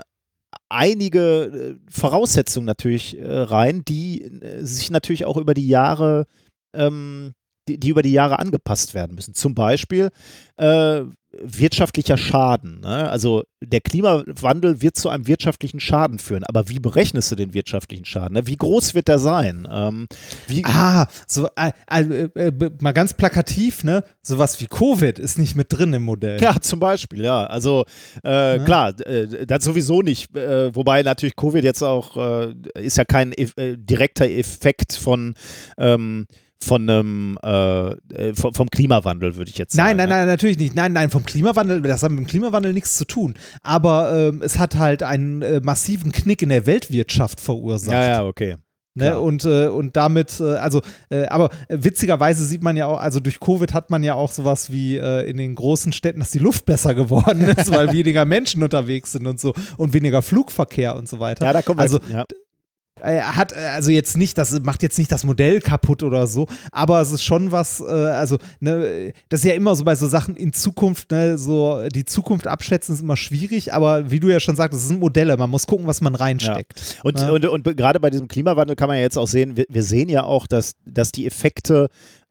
einige äh, Voraussetzungen natürlich äh, rein, die äh, sich natürlich auch über die Jahre ähm, die, die über die Jahre angepasst werden müssen. Zum Beispiel äh, wirtschaftlicher Schaden. Ne? Also der Klimawandel wird zu einem wirtschaftlichen Schaden führen. Aber wie berechnest du den wirtschaftlichen Schaden? Ne? Wie groß wird der sein? Ähm, wie Ah, so äh, äh, äh, mal ganz plakativ, ne? Sowas wie Covid ist nicht mit drin im Modell. Ja, zum Beispiel, ja. Also äh, Ja. klar, äh, das sowieso nicht. Äh, wobei natürlich Covid jetzt auch, äh, ist ja kein eff äh, direkter Effekt von ähm, von einem äh, äh, vom, vom Klimawandel, würde ich jetzt sagen. Nein, nein, ne? nein, natürlich nicht. Nein, nein, vom Klimawandel, das hat mit dem Klimawandel nichts zu tun. Aber ähm, es hat halt einen äh, massiven Knick in der Weltwirtschaft verursacht. Ja, ja, okay. Ne? klar. Und, äh, und damit, äh, also, äh, aber äh, witzigerweise sieht man ja auch, also durch Covid hat man ja auch sowas wie äh, in den großen Städten, dass die Luft besser geworden ist, weil weniger Menschen unterwegs sind und so und weniger Flugverkehr und so weiter. Ja, da kommen wir Also, jetzt, ja. Er hat äh, also jetzt nicht, das macht jetzt nicht das Modell kaputt oder so, aber es ist schon was, äh, also, ne, das ist ja immer so bei so Sachen in Zukunft, ne, so die Zukunft abschätzen ist immer schwierig, aber wie du ja schon sagst, es sind Modelle, man muss gucken, was man reinsteckt. Und, Ja. und, und gerade bei diesem Klimawandel kann man ja jetzt auch sehen, wir, wir sehen ja auch, dass, dass die Effekte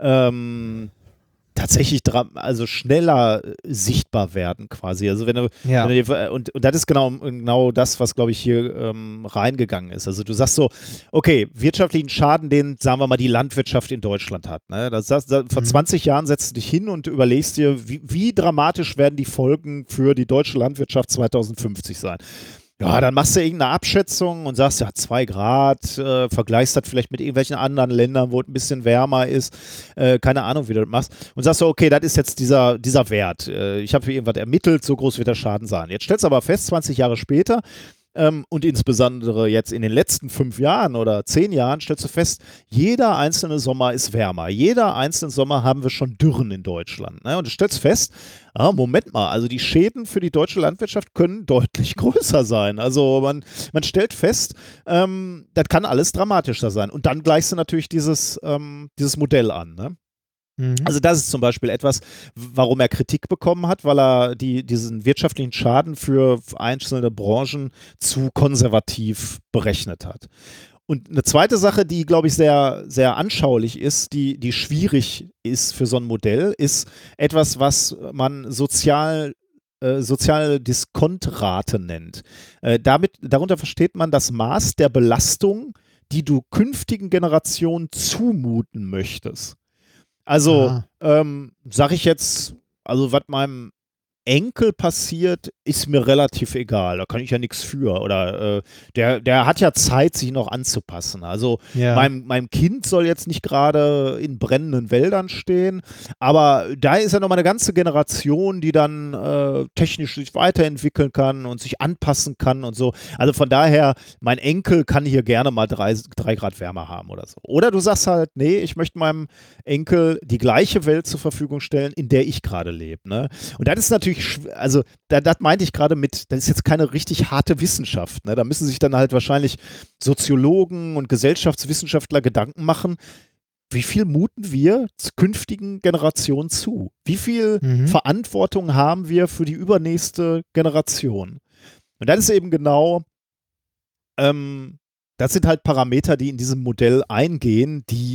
ähm, tatsächlich dra- also schneller äh, sichtbar werden quasi. Also wenn du, Ja. wenn du dir, und, und das ist genau, genau das, was glaube ich hier ähm, reingegangen ist. Also du sagst so, okay, wirtschaftlichen Schaden, den, sagen wir mal, die Landwirtschaft in Deutschland hat. Ne? Das, das, das, vor Mhm. zwanzig Jahren setzt du dich hin und überlegst dir, wie, wie dramatisch werden die Folgen für die deutsche Landwirtschaft zweitausendfünfzig sein. Ja, dann machst du irgendeine Abschätzung und sagst, ja, zwei Grad, äh, vergleichst das vielleicht mit irgendwelchen anderen Ländern, wo es ein bisschen wärmer ist, äh, keine Ahnung, wie du das machst, und sagst so, okay, das ist jetzt dieser, dieser Wert. Äh, ich habe hier irgendwas ermittelt, so groß wird der Schaden sein. Jetzt stellst du aber fest, zwanzig Jahre später, ähm, und insbesondere jetzt in den letzten fünf Jahren oder zehn Jahren, stellst du fest, jeder einzelne Sommer ist wärmer. Jeder einzelne Sommer haben wir schon Dürren in Deutschland. Ne? Und du stellst fest, ah, Moment mal, also die Schäden für die deutsche Landwirtschaft können deutlich größer sein. Also man, man stellt fest, ähm, das kann alles dramatischer sein. Und dann gleichst du natürlich dieses, ähm, dieses Modell an. Ne? Mhm. Also das ist zum Beispiel etwas, warum er Kritik bekommen hat, weil er die, diesen wirtschaftlichen Schaden für einzelne Branchen zu konservativ berechnet hat. Und eine zweite Sache, die, glaube ich, sehr, sehr anschaulich ist, die, die schwierig ist für so ein Modell, ist etwas, was man sozial, äh, soziale Diskontrate nennt. Äh, damit, darunter versteht man das Maß der Belastung, die du künftigen Generationen zumuten möchtest. Also, Ah. ähm, sag ich jetzt, also was meinem Enkel passiert, ist mir relativ egal. Da kann ich ja nichts für. Oder äh, der, der hat ja Zeit, sich noch anzupassen. Also Ja. meinem, meinem Kind soll jetzt nicht gerade in brennenden Wäldern stehen, aber da ist ja noch mal eine ganze Generation, die dann äh, technisch sich weiterentwickeln kann und sich anpassen kann und so. Also von daher, mein Enkel kann hier gerne mal drei, drei Grad wärmer haben oder so. Oder du sagst halt, nee, ich möchte meinem Enkel die gleiche Welt zur Verfügung stellen, in der ich gerade lebe. Ne? Und das ist natürlich, schw- also da, das meinte ich gerade mit, das ist jetzt keine richtig harte Wissenschaft. Ne? Da müssen sich dann halt wahrscheinlich Soziologen und Gesellschaftswissenschaftler Gedanken machen, wie viel muten wir z- künftigen Generationen zu? Wie viel Mhm. Verantwortung haben wir für die übernächste Generation? Und das ist eben genau, ähm, das sind halt Parameter, die in diesem Modell eingehen, die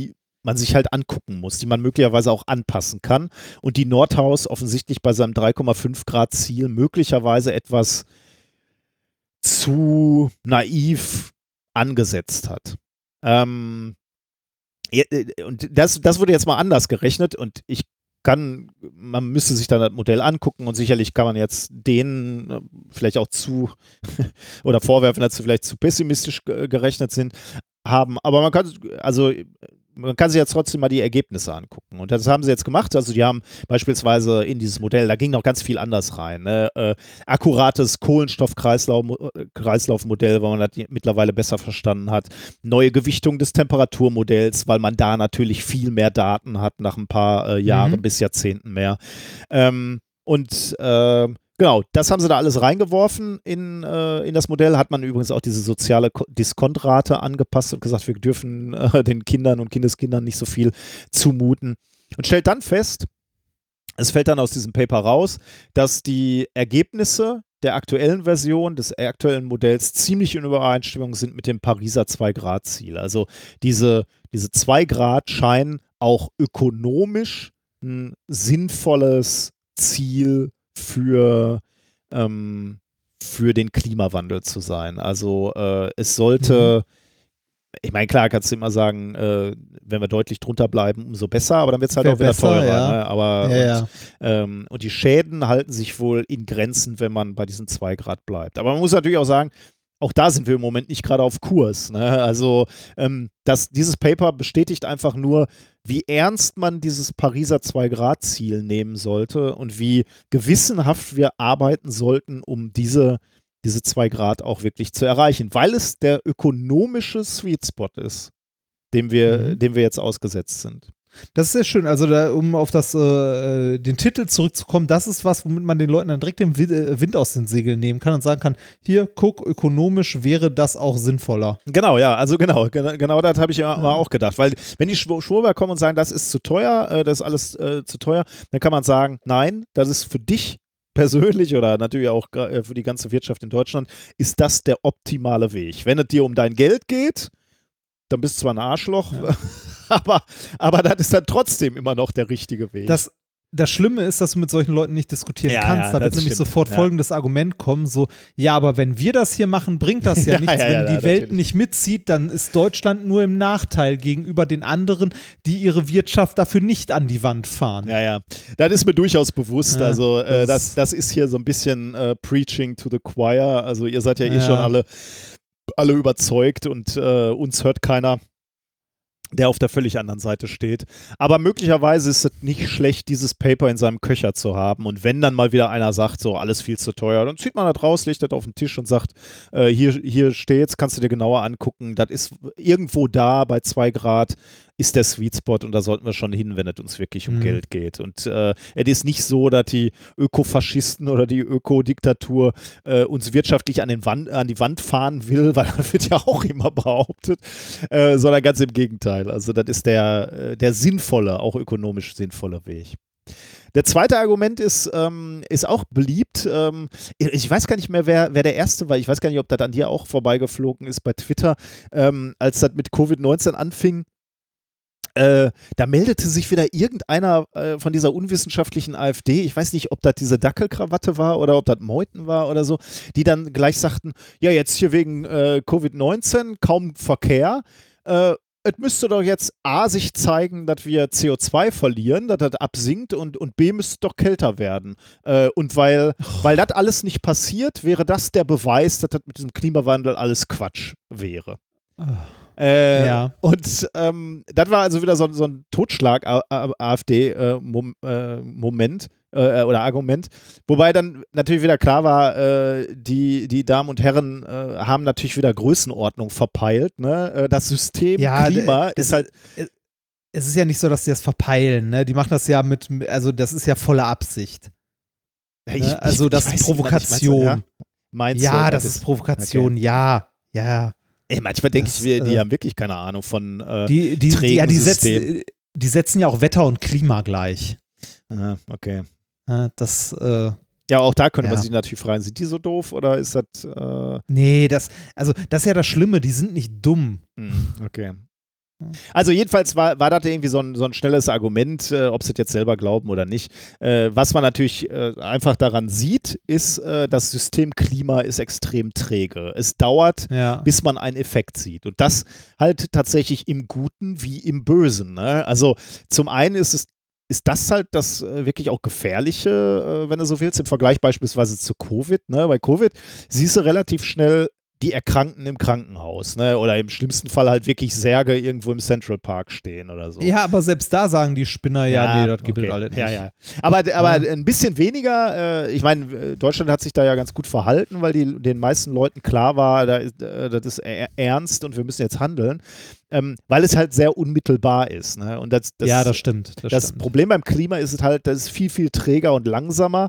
man sich halt angucken muss, die man möglicherweise auch anpassen kann und die Nordhaus offensichtlich bei seinem drei Komma fünf Grad Ziel möglicherweise etwas zu naiv angesetzt hat. Ähm, und das, das wurde jetzt mal anders gerechnet und ich kann, man müsste sich dann das Modell angucken und sicherlich kann man jetzt denen vielleicht auch zu oder vorwerfen, dass sie vielleicht zu pessimistisch gerechnet sind, haben, aber man kann, also man kann sich jetzt trotzdem mal die Ergebnisse angucken. Und das haben sie jetzt gemacht. Also die haben beispielsweise in dieses Modell, da ging noch ganz viel anders rein. Ne? Äh, akkurates Kohlenstoffkreislaufmodell, weil man das mittlerweile besser verstanden hat. Neue Gewichtung des Temperaturmodells, weil man da natürlich viel mehr Daten hat, nach ein paar äh, Jahren mhm. bis Jahrzehnten mehr. Ähm, und äh, Genau, das haben sie da alles reingeworfen in, äh, in das Modell. Hat man übrigens auch diese soziale Ko- Diskontrate angepasst und gesagt, wir dürfen äh, den Kindern und Kindeskindern nicht so viel zumuten. Und stellt dann fest, es fällt dann aus diesem Paper raus, dass die Ergebnisse der aktuellen Version, des aktuellen Modells ziemlich in Übereinstimmung sind mit dem Pariser zwei Grad Ziel. Also diese, diese zwei Grad scheinen auch ökonomisch ein sinnvolles Ziel für, ähm, für den Klimawandel zu sein. Also äh, es sollte, mhm. ich meine, klar kannst du immer sagen, äh, wenn wir deutlich drunter bleiben, umso besser, aber dann wird es halt Wär auch wieder besser, teurer. ja. Ne? Aber Ja, und, ja. Ähm, und die Schäden halten sich wohl in Grenzen, wenn man bei diesen zwei Grad bleibt. Aber man muss natürlich auch sagen, auch da sind wir im Moment nicht gerade auf Kurs. Ne? Also ähm, das, dieses Paper bestätigt einfach nur, wie ernst man dieses Pariser zwei Grad Ziel nehmen sollte und wie gewissenhaft wir arbeiten sollten, um diese, diese zwei Grad auch wirklich zu erreichen, weil es der ökonomische Sweet Spot ist, dem wir, Mhm. dem wir jetzt ausgesetzt sind. Das ist sehr schön. Also, da, um auf das, äh, den Titel zurückzukommen, das ist was, womit man den Leuten dann direkt den Wind aus den Segeln nehmen kann und sagen kann: Hier, guck, ökonomisch wäre das auch sinnvoller. Genau, ja, also genau, genau, genau das habe ich ja ja. auch gedacht, weil wenn die Schw- Schwurbler kommen und sagen, das ist zu teuer, äh, das ist alles äh, zu teuer, dann kann man sagen, nein, das ist für dich persönlich oder natürlich auch äh, für die ganze Wirtschaft in Deutschland, ist das der optimale Weg. Wenn es dir um dein Geld geht, dann bist du zwar ein Arschloch, ja. aber, aber das ist dann trotzdem immer noch der richtige Weg. Das, das Schlimme ist, dass du mit solchen Leuten nicht diskutieren ja, kannst. Ja, da wird nämlich stimmt. sofort ja. folgendes Argument kommen: so, ja, aber wenn wir das hier machen, bringt das ja, ja nichts. ja, wenn ja, die ja, Welt natürlich. nicht mitzieht, dann ist Deutschland nur im Nachteil gegenüber den anderen, die ihre Wirtschaft dafür nicht an die Wand fahren. Ja, ja. Das ist mir durchaus bewusst. Ja, also äh, das, das, das ist hier so ein bisschen äh, Preaching to the Choir. Also ihr seid ja, ja. eh schon alle, alle überzeugt und äh, uns hört keiner, der auf der völlig anderen Seite steht. Aber möglicherweise ist es nicht schlecht, dieses Paper in seinem Köcher zu haben. Und wenn dann mal wieder einer sagt, so alles viel zu teuer, dann zieht man das raus, legt das auf den Tisch und sagt, äh, hier, hier steht's, kannst du dir genauer angucken. Das ist irgendwo da bei zwei Grad. Ist der Sweet Spot und da sollten wir schon hin, wenn es uns wirklich um mhm. Geld geht. Und äh, es ist nicht so, dass die Ökofaschisten oder die Ökodiktatur äh, uns wirtschaftlich an, den Wand, an die Wand fahren will, weil das wird ja auch immer behauptet, äh, sondern ganz im Gegenteil. Also das ist der, äh, der sinnvolle, auch ökonomisch sinnvolle Weg. Der zweite Argument ist, ähm, ist auch beliebt. Ähm, ich weiß gar nicht mehr, wer, wer der Erste war. Ich weiß gar nicht, ob das an dir auch vorbeigeflogen ist bei Twitter, ähm, als das mit Covid neunzehn anfing. Äh, da meldete sich wieder irgendeiner äh, von dieser unwissenschaftlichen AfD, ich weiß nicht, ob das diese Dackelkrawatte war oder ob das Meuthen war oder so, die dann gleich sagten, ja, jetzt hier wegen äh, Covid neunzehn kaum Verkehr, äh, es müsste doch jetzt A, sich zeigen, dass wir C O zwei verlieren, dass das absinkt und, und B, müsste doch kälter werden. Äh, und weil, weil das alles nicht passiert, wäre das der Beweis, dass das mit diesem Klimawandel alles Quatsch wäre. Oh. Äh, ja. Und ähm, das war also wieder so, so ein Totschlag-AfD-Moment äh, äh, oder Argument. Wobei dann natürlich wieder klar war, äh, die, die Damen und Herren äh, haben natürlich wieder Größenordnung verpeilt. Ne? Äh, das System ja, Klima das, ist halt. Es ist ja nicht so, dass die das verpeilen. Ne? Die machen das ja mit, also das ist ja volle Absicht. Ich, ne? Also ich, das ich ist Provokation. Nicht, meinst du, ja, ja, das, das ist ist Provokation. Okay. Ja, ja. Ey, manchmal denke ich, wir, die äh, haben wirklich keine Ahnung von äh, die, die, trägen ja, die, System. setzen, die setzen ja auch Wetter und Klima gleich. Aha, okay. Ja, das, äh, ja, auch da können ja. wir sie natürlich fragen, sind die so doof oder ist das äh Nee, das, also das ist ja das Schlimme, die sind nicht dumm. Okay. Also jedenfalls war, war das irgendwie so ein, so ein schnelles Argument, äh, ob sie es jetzt selber glauben oder nicht. Äh, was man natürlich äh, einfach daran sieht, ist, äh, das System Klima ist extrem träge. Es dauert, Ja. bis man einen Effekt sieht. Und das halt tatsächlich im Guten wie im Bösen. Ne? Also zum einen ist es ist das halt das äh, wirklich auch Gefährliche, äh, wenn du so willst, im Vergleich beispielsweise zu Covid. Ne? Bei Covid siehst du relativ schnell die Erkrankten im Krankenhaus, ne? Oder im schlimmsten Fall halt wirklich Särge irgendwo im Central Park stehen oder so. Ja, aber selbst da sagen die Spinner, ja, nee, das gibt es okay. alles nicht. Ja, ja. Aber, aber ein bisschen weniger, äh, ich meine, Deutschland hat sich da ja ganz gut verhalten, weil die, den meisten Leuten klar war, da ist, äh, das ist er- ernst und wir müssen jetzt handeln, ähm, weil es halt sehr unmittelbar ist. Ne? Und das, das, ja, das stimmt. Das, das stimmt. Problem beim Klima ist es halt, das ist viel, viel träger und langsamer.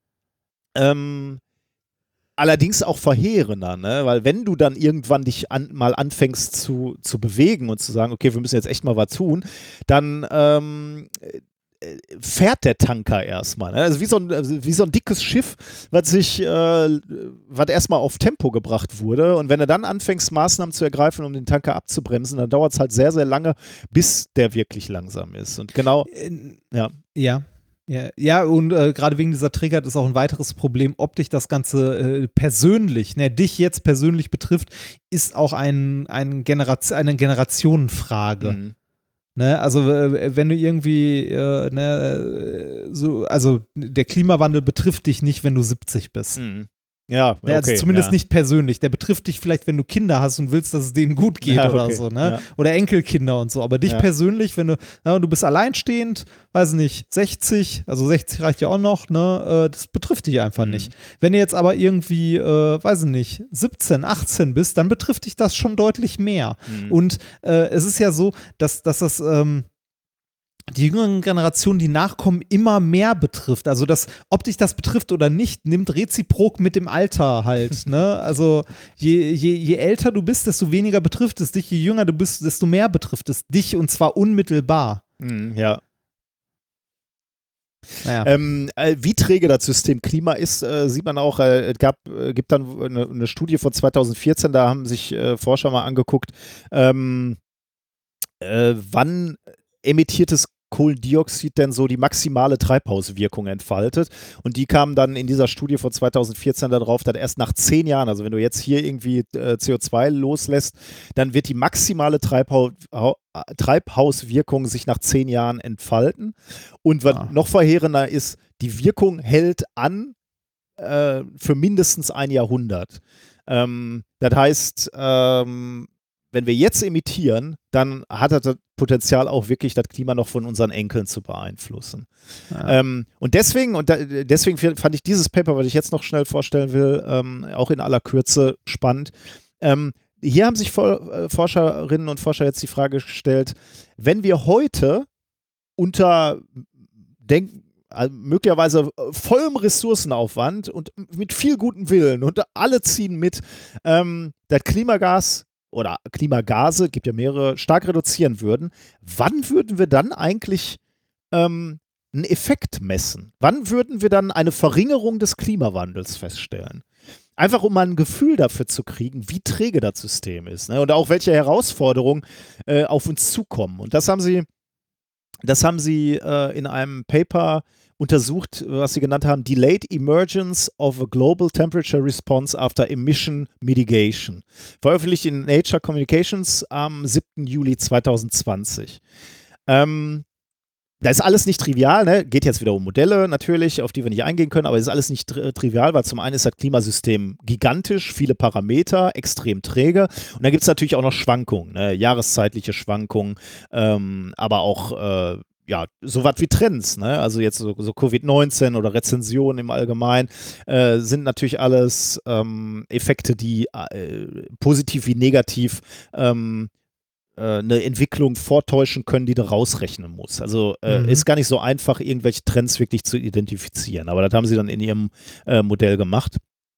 Ähm, Allerdings auch verheerender, ne? Weil wenn du dann irgendwann dich an, mal anfängst zu, zu bewegen und zu sagen, okay, wir müssen jetzt echt mal was tun, dann ähm, fährt der Tanker erstmal. Ne? Also wie so, ein, wie so ein dickes Schiff, was sich, äh, was erstmal auf Tempo gebracht wurde. Und wenn du dann anfängst, Maßnahmen zu ergreifen, um den Tanker abzubremsen, dann dauert es halt sehr, sehr lange, bis der wirklich langsam ist. Und genau, ja. Ja. Ja, ja, und äh, gerade wegen dieser Trigger ist auch ein weiteres Problem, ob dich das Ganze äh, persönlich, ne, dich jetzt persönlich betrifft, ist auch ein, ein Generation, eine Generationenfrage. Mhm. Ne, also äh, wenn du irgendwie, äh, ne, so, also der Klimawandel betrifft dich nicht, wenn du siebzig bist. Mhm. Ja, okay, Ne, also zumindest ja. nicht persönlich. Der betrifft dich vielleicht, wenn du Kinder hast und willst, dass es denen gut geht Ja, oder okay, so, ne? ja. Oder Enkelkinder und so. Aber dich Ja. persönlich, wenn du, na, du bist alleinstehend, weiß nicht, sechzig, also sechzig reicht ja auch noch, ne? Äh, das betrifft dich einfach Mhm. nicht. Wenn du jetzt aber irgendwie, äh, weiß ich nicht, siebzehn, achtzehn bist, dann betrifft dich das schon deutlich mehr. Mhm. Und äh, es ist ja so, dass, dass das, ähm, die jüngeren Generationen, die nachkommen, immer mehr betrifft. Also das, ob dich das betrifft oder nicht, nimmt reziprok mit dem Alter halt. Ne? Also je, je, je älter du bist, desto weniger betrifft es dich. Je jünger du bist, desto mehr betrifft es dich und zwar unmittelbar. Mhm, ja. Naja. Ähm, äh, wie träge das System Klima ist, äh, sieht man auch, äh, es gab, äh, gibt dann eine, eine Studie von zweitausendvierzehn, da haben sich äh, Forscher mal angeguckt, ähm, äh, wann emittiertes Kohlendioxid denn so die maximale Treibhauswirkung entfaltet. Und die kamen dann in dieser Studie von zweitausendvierzehn darauf, dass erst nach zehn Jahren, also wenn du jetzt hier irgendwie äh, C O zwei loslässt, dann wird die maximale Treibhau Treibhauswirkung sich nach zehn Jahren entfalten. Und was Ah. noch verheerender ist, die Wirkung hält an äh, für mindestens ein Jahrhundert. Ähm, das heißt, ähm, wenn wir jetzt emittieren, dann hat das Potenzial auch wirklich das Klima noch von unseren Enkeln zu beeinflussen. Ja. Ähm, und deswegen, und da, deswegen fand ich dieses Paper, was ich jetzt noch schnell vorstellen will, ähm, auch in aller Kürze spannend. Ähm, hier haben sich For- äh, Forscherinnen und Forscher jetzt die Frage gestellt, wenn wir heute unter Denk also möglicherweise vollem Ressourcenaufwand und mit viel gutem Willen und alle ziehen mit, ähm, das Klimagas oder Klimagase, gibt ja mehrere, stark reduzieren würden, wann würden wir dann eigentlich ähm, einen Effekt messen? Wann würden wir dann eine Verringerung des Klimawandels feststellen? Einfach um mal ein Gefühl dafür zu kriegen, wie träge das System ist, ne? Und auch welche Herausforderungen äh, auf uns zukommen. Und das haben sie, das haben sie äh, in einem Paper untersucht, was sie genannt haben, Delayed Emergence of a Global Temperature Response After Emission Mitigation. Veröffentlicht in Nature Communications am siebten Juli zweitausendzwanzig. Ähm, da ist alles nicht trivial, ne? Geht jetzt wieder um Modelle natürlich, auf die wir nicht eingehen können, aber es ist alles nicht tri- trivial, weil zum einen ist das Klimasystem gigantisch, viele Parameter, extrem träge und dann gibt es natürlich auch noch Schwankungen, ne? Jahreszeitliche Schwankungen, ähm, aber auch äh, ja, sowas wie Trends, ne? Also jetzt so, so Covid neunzehn oder Rezensionen im Allgemeinen äh, sind natürlich alles ähm, Effekte, die äh, positiv wie negativ ähm, äh, eine Entwicklung vortäuschen können, die du rausrechnen musst. Also äh, Mhm. ist gar nicht so einfach, irgendwelche Trends wirklich zu identifizieren. Aber das haben sie dann in ihrem äh, Modell gemacht.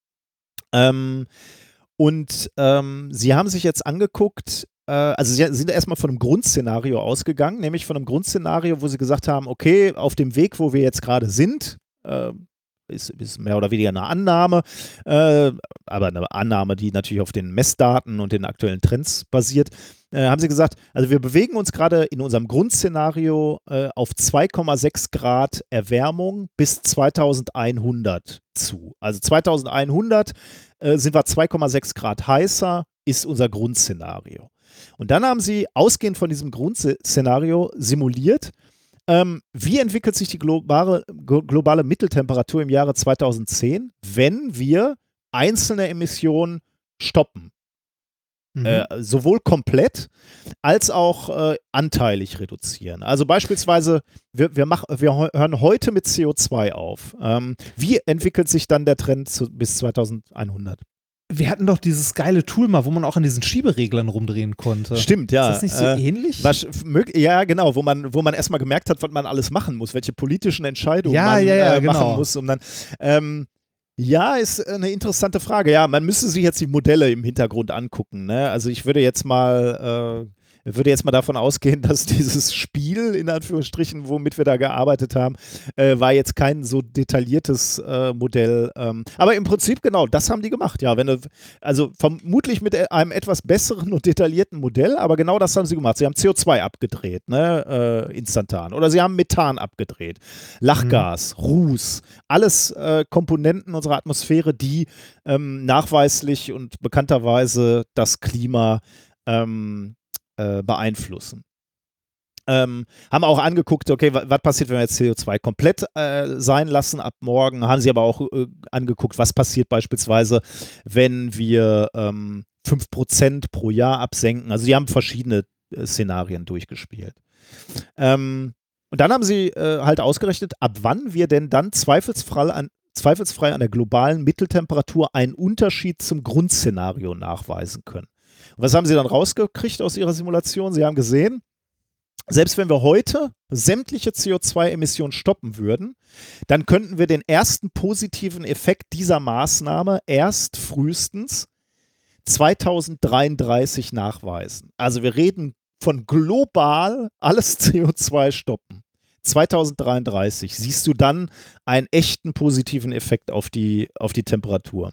Ähm, und ähm, sie haben sich jetzt angeguckt, also sie sind erstmal von einem Grundszenario ausgegangen, nämlich von einem Grundszenario, wo sie gesagt haben, okay, auf dem Weg, wo wir jetzt gerade sind, äh, ist, ist mehr oder weniger eine Annahme, äh, aber eine Annahme, die natürlich auf den Messdaten und den aktuellen Trends basiert, äh, haben sie gesagt, also wir bewegen uns gerade in unserem Grundszenario äh, auf zwei Komma sechs Grad Erwärmung bis zweitausendeinhundert zu. Also zweitausendeinhundert äh, sind wir zwei Komma sechs Grad heißer, ist unser Grundszenario. Und dann haben sie ausgehend von diesem Grundszenario simuliert, ähm, wie entwickelt sich die globale, globale Mitteltemperatur im Jahre zweitausendzehn, wenn wir einzelne Emissionen stoppen. Mhm. Äh, sowohl komplett als auch äh, anteilig reduzieren. Also beispielsweise, wir, wir, mach, wir hören heute mit C O zwei auf. Ähm, wie entwickelt sich dann der Trend zu, bis zweitausendeinhundert? Wir hatten doch dieses geile Tool mal, wo man auch an diesen Schiebereglern rumdrehen konnte. Stimmt, ja. Ist das nicht so äh, ähnlich? Was, ja, genau, wo man, wo man erstmal gemerkt hat, was man alles machen muss, welche politischen Entscheidungen ja, man ja, ja, äh, machen genau. muss. Um dann, ähm, ja, ist eine interessante Frage. Ja, man müsste sich jetzt die Modelle im Hintergrund angucken. Ne? Also ich würde jetzt mal... Äh, Ich würde jetzt mal davon ausgehen, dass dieses Spiel, in Anführungsstrichen, womit wir da gearbeitet haben, äh, war jetzt kein so detailliertes äh, Modell. Ähm, aber im Prinzip genau, das haben die gemacht. Ja, wenn du, also vermutlich mit einem etwas besseren und detaillierten Modell, aber genau das haben sie gemacht. Sie haben C O zwei abgedreht, ne, äh, instantan. Oder sie haben Methan abgedreht. Lachgas, mhm. Ruß, alles äh, Komponenten unserer Atmosphäre, die ähm, nachweislich und bekannterweise das Klima ähm, Äh, beeinflussen. Ähm, haben auch angeguckt, okay, was passiert, wenn wir jetzt C O zwei komplett äh, sein lassen ab morgen. Haben sie aber auch äh, angeguckt, was passiert beispielsweise, wenn wir ähm, fünf Prozent pro Jahr absenken. Also die haben verschiedene äh, Szenarien durchgespielt. Ähm, und dann haben sie äh, halt ausgerechnet, ab wann wir denn dann zweifelsfrei an, zweifelsfrei an der globalen Mitteltemperatur einen Unterschied zum Grundszenario nachweisen können. Und was haben sie dann rausgekriegt aus ihrer Simulation? Sie haben gesehen, selbst wenn wir heute sämtliche C O zwei Emissionen stoppen würden, dann könnten wir den ersten positiven Effekt dieser Maßnahme erst frühestens zweitausenddreiunddreißig nachweisen. Also wir reden von global alles C O zwei stoppen. zweitausenddreiunddreißig siehst du dann einen echten positiven Effekt auf die, auf die Temperatur.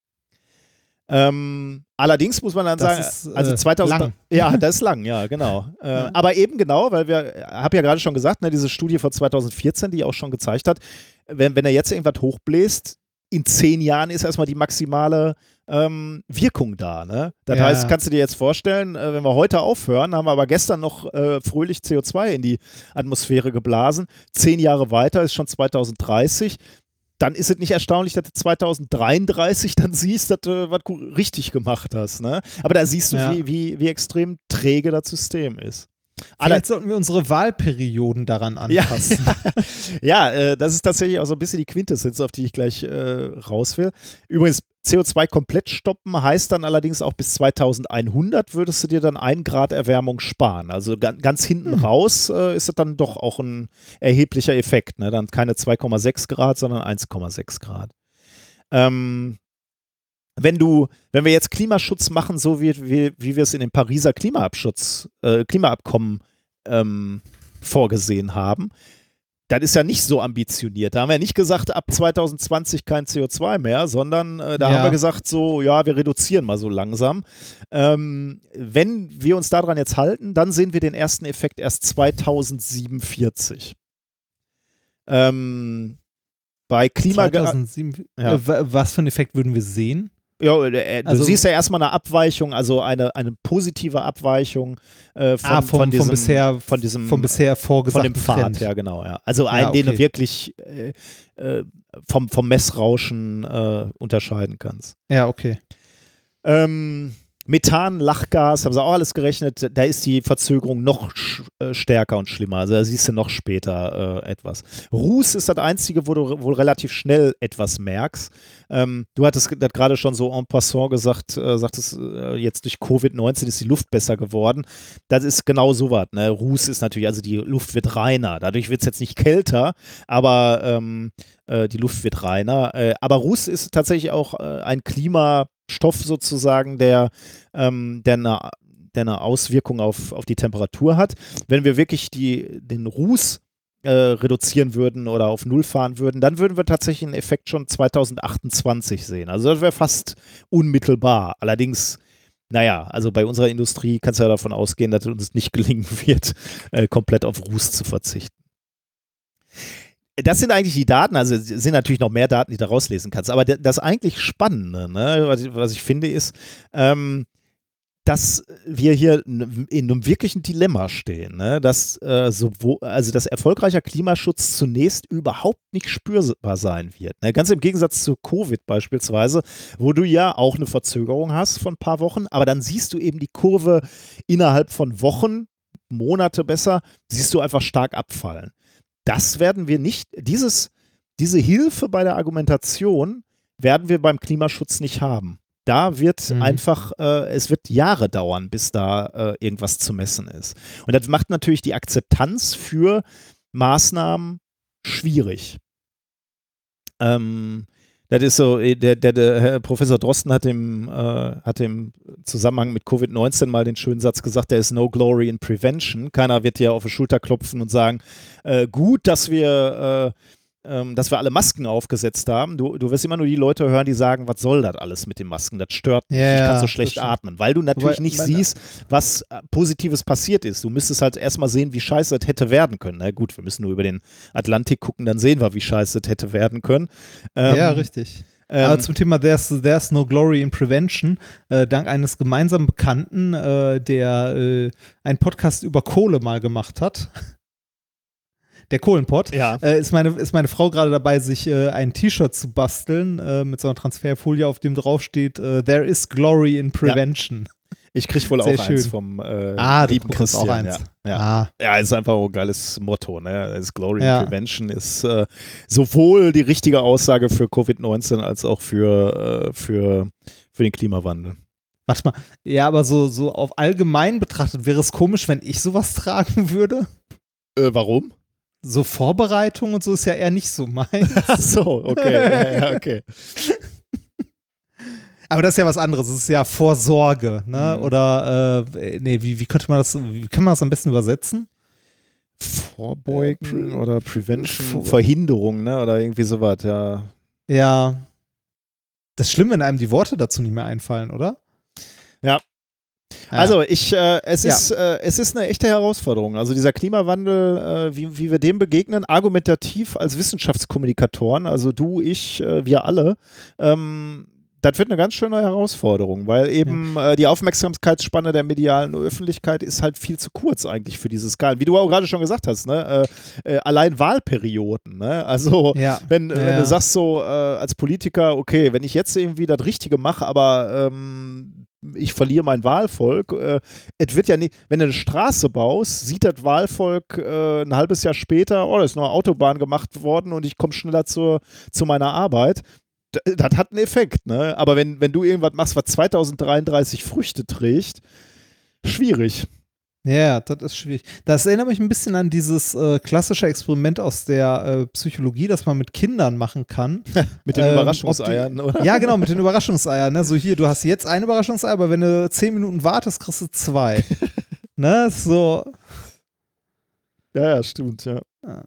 Ähm, allerdings muss man dann das sagen, ist, also äh, zweitausend, lang. ja, das ist lang, ja, genau. Äh, aber eben genau, weil wir, habe ja gerade schon gesagt, ne, diese Studie von zweitausendvierzehn, die auch schon gezeigt hat, wenn, wenn er jetzt irgendwas hochbläst, in zehn Jahren ist erstmal die maximale ähm, Wirkung da. Ne? Das ja. heißt, kannst du dir jetzt vorstellen, äh, wenn wir heute aufhören, haben wir aber gestern noch äh, fröhlich C O zwei in die Atmosphäre geblasen. Zehn Jahre weiter ist schon zweitausenddreißig. Dann ist es nicht erstaunlich, dass du zweitausenddreiunddreißig dann siehst, dass du was richtig gemacht hast. Ne? Aber da siehst du, ja. wie, wie, wie extrem träge das System ist. Vielleicht sollten wir unsere Wahlperioden daran anpassen. Ja, ja äh, das ist tatsächlich auch so ein bisschen die Quintessenz, auf die ich gleich äh, raus will. Übrigens, C O zwei komplett stoppen heißt dann allerdings auch bis zweitausendeinhundert würdest du dir dann ein Grad Erwärmung sparen. Also ga, ganz hinten hm. raus äh, ist das dann doch auch ein erheblicher Effekt. Ne? Dann keine zwei Komma sechs Grad, sondern eins Komma sechs Grad. Ähm, wenn du, wenn wir jetzt Klimaschutz machen, so wie, wie, wie wir es in dem Pariser Klimaabschutz, äh, Klimaabkommen ähm, vorgesehen haben, das ist ja nicht so ambitioniert. Da haben wir nicht gesagt, ab zweitausendzwanzig kein C O zwei mehr, sondern äh, da ja. haben wir gesagt, so, ja, wir reduzieren mal so langsam. Ähm, wenn wir uns daran jetzt halten, dann sehen wir den ersten Effekt erst zweitausendsiebenundvierzig. Ähm, bei Klima... zweitausendsieben, ja. äh, was für einen Effekt würden wir sehen? Ja, äh, du also, siehst ja erstmal eine Abweichung, also eine, eine positive Abweichung äh, von, ah, vom, von, diesem, vom bisher, von diesem vom bisher vorgesagten von dem Pfad, Trend. ja genau, ja. Also ja, einen, okay. den du wirklich äh, äh, vom, vom Messrauschen äh, unterscheiden kannst. Ja, okay. Ähm, Methan, Lachgas, haben sie auch alles gerechnet, da ist die Verzögerung noch sch äh, stärker und schlimmer, also da siehst du noch später äh, etwas. Ruß ist das Einzige, wo du wohl relativ schnell etwas merkst. Ähm, du hattest das gerade schon so en passant gesagt, äh, sagtest, äh, jetzt durch Covid neunzehn ist die Luft besser geworden. Das ist genau so was. Ne? Ruß ist natürlich, also die Luft wird reiner. Dadurch wird es jetzt nicht kälter, aber ähm, äh, die Luft wird reiner. Äh, aber Ruß ist tatsächlich auch äh, ein Klimastoff sozusagen, der, ähm, der eine der eine Auswirkung auf, auf die Temperatur hat. Wenn wir wirklich die, den Ruß äh, reduzieren würden oder auf Null fahren würden, dann würden wir tatsächlich einen Effekt schon zwanzig achtundzwanzig sehen. Also das wäre fast unmittelbar. Allerdings, naja, also bei unserer Industrie kannst du ja davon ausgehen, dass es uns nicht gelingen wird, äh, komplett auf Ruß zu verzichten. Das sind eigentlich die Daten, also es sind natürlich noch mehr Daten, die du rauslesen kannst, aber das eigentlich Spannende, ne, was, ich, was ich finde, ist, ähm, dass wir hier in einem wirklichen Dilemma stehen, ne? Dass, äh, sowohl, also dass erfolgreicher Klimaschutz zunächst überhaupt nicht spürbar sein wird. Ne? Ganz im Gegensatz zu Covid beispielsweise, wo du ja auch eine Verzögerung hast von ein paar Wochen, aber dann siehst du eben die Kurve innerhalb von Wochen, Monate besser, siehst du einfach stark abfallen. Das werden wir nicht, dieses, diese Hilfe bei der Argumentation werden wir beim Klimaschutz nicht haben. Da wird mhm. einfach, äh, es wird Jahre dauern, bis da äh, irgendwas zu messen ist. Und das macht natürlich die Akzeptanz für Maßnahmen schwierig. Ähm, das ist so, der, der, der Herr Professor Drosten hat im, äh, hat im Zusammenhang mit Covid neunzehn mal den schönen Satz gesagt, there is no glory in prevention. Keiner wird dir auf die Schulter klopfen und sagen, äh, gut, dass wir äh, dass wir alle Masken aufgesetzt haben. Du, du wirst immer nur die Leute hören, die sagen, was soll das alles mit den Masken? Das stört mich, ja, ich kann ja, so schlecht atmen. Weil du natürlich Wobei, nicht meine, siehst, was äh, Positives passiert ist. Du müsstest halt erstmal sehen, wie scheiße das hätte werden können. Na gut, wir müssen nur über den Atlantik gucken, dann sehen wir, wie scheiße das hätte werden können. Ähm, ja, richtig. Ähm, Aber zum Thema There's, there's no glory in prevention, äh, dank eines gemeinsamen Bekannten, äh, der äh, einen Podcast über Kohle mal gemacht hat, der Kohlenpott, ja. äh, ist, meine, ist meine Frau gerade dabei, sich äh, ein T-Shirt zu basteln äh, mit so einer Transferfolie, auf dem draufsteht, äh, There is glory in prevention. Ja. Ich kriege wohl Sehr auch schön. eins vom äh, ah, lieben Christian. Auch eins. Ja, ja. Ah. ja, ist einfach ein geiles Motto. Ne? Das Glory Ja. in Prevention ist äh, sowohl die richtige Aussage für Covid neunzehn als auch für, äh, für, für den Klimawandel. Warte mal, ja, aber so, so auf allgemein betrachtet wäre es komisch, wenn ich sowas tragen würde. Äh, warum? So Vorbereitung und so ist ja eher nicht so meins. Ach so, okay. ja, ja, okay. Aber das ist ja was anderes. Das ist ja Vorsorge, ne? Mhm. Oder, äh, nee, wie, wie könnte man das, wie kann man das am besten übersetzen? Vorbeugen Äh, oder Prevention, Vor- Verhinderung, ne? Oder irgendwie sowas, ja. Ja. Das ist schlimm, wenn einem die Worte dazu nicht mehr einfallen, oder? Ja. Ja. Also ich, äh, es, Ja. ist, äh, es ist eine echte Herausforderung. Also dieser Klimawandel, äh, wie, wie wir dem begegnen, argumentativ als Wissenschaftskommunikatoren, also du, ich, äh, wir alle, ähm, das wird eine ganz schöne Herausforderung, weil eben äh, die Aufmerksamkeitsspanne der medialen Öffentlichkeit ist halt viel zu kurz eigentlich für diese Skalen. Wie du auch gerade schon gesagt hast, ne? äh, äh, allein Wahlperioden. Ne? Also Ja. wenn, Ja, wenn ja. du sagst so äh, als Politiker, okay, wenn ich jetzt irgendwie das Richtige mache, aber ähm, ich verliere mein Wahlvolk, äh, es wird ja nicht, wenn du eine Straße baust, sieht das Wahlvolk äh, ein halbes Jahr später, oh, da ist noch eine Autobahn gemacht worden und ich komme schneller zur, zu meiner Arbeit. Das hat einen Effekt, ne? Aber wenn, wenn du irgendwas machst, was zweitausenddreiunddreißig Früchte trägt, schwierig. Ja, das ist schwierig. Das erinnert mich ein bisschen an dieses äh, klassische Experiment aus der äh, Psychologie, das man mit Kindern machen kann. Mit den Ähm, Überraschungseiern, ob die, oder? Ja, genau, mit den Überraschungseiern. Ne? So hier, du hast jetzt ein Überraschungsei, aber wenn du zehn Minuten wartest, kriegst du zwei. Ne, so. Ja, ja, stimmt, ja.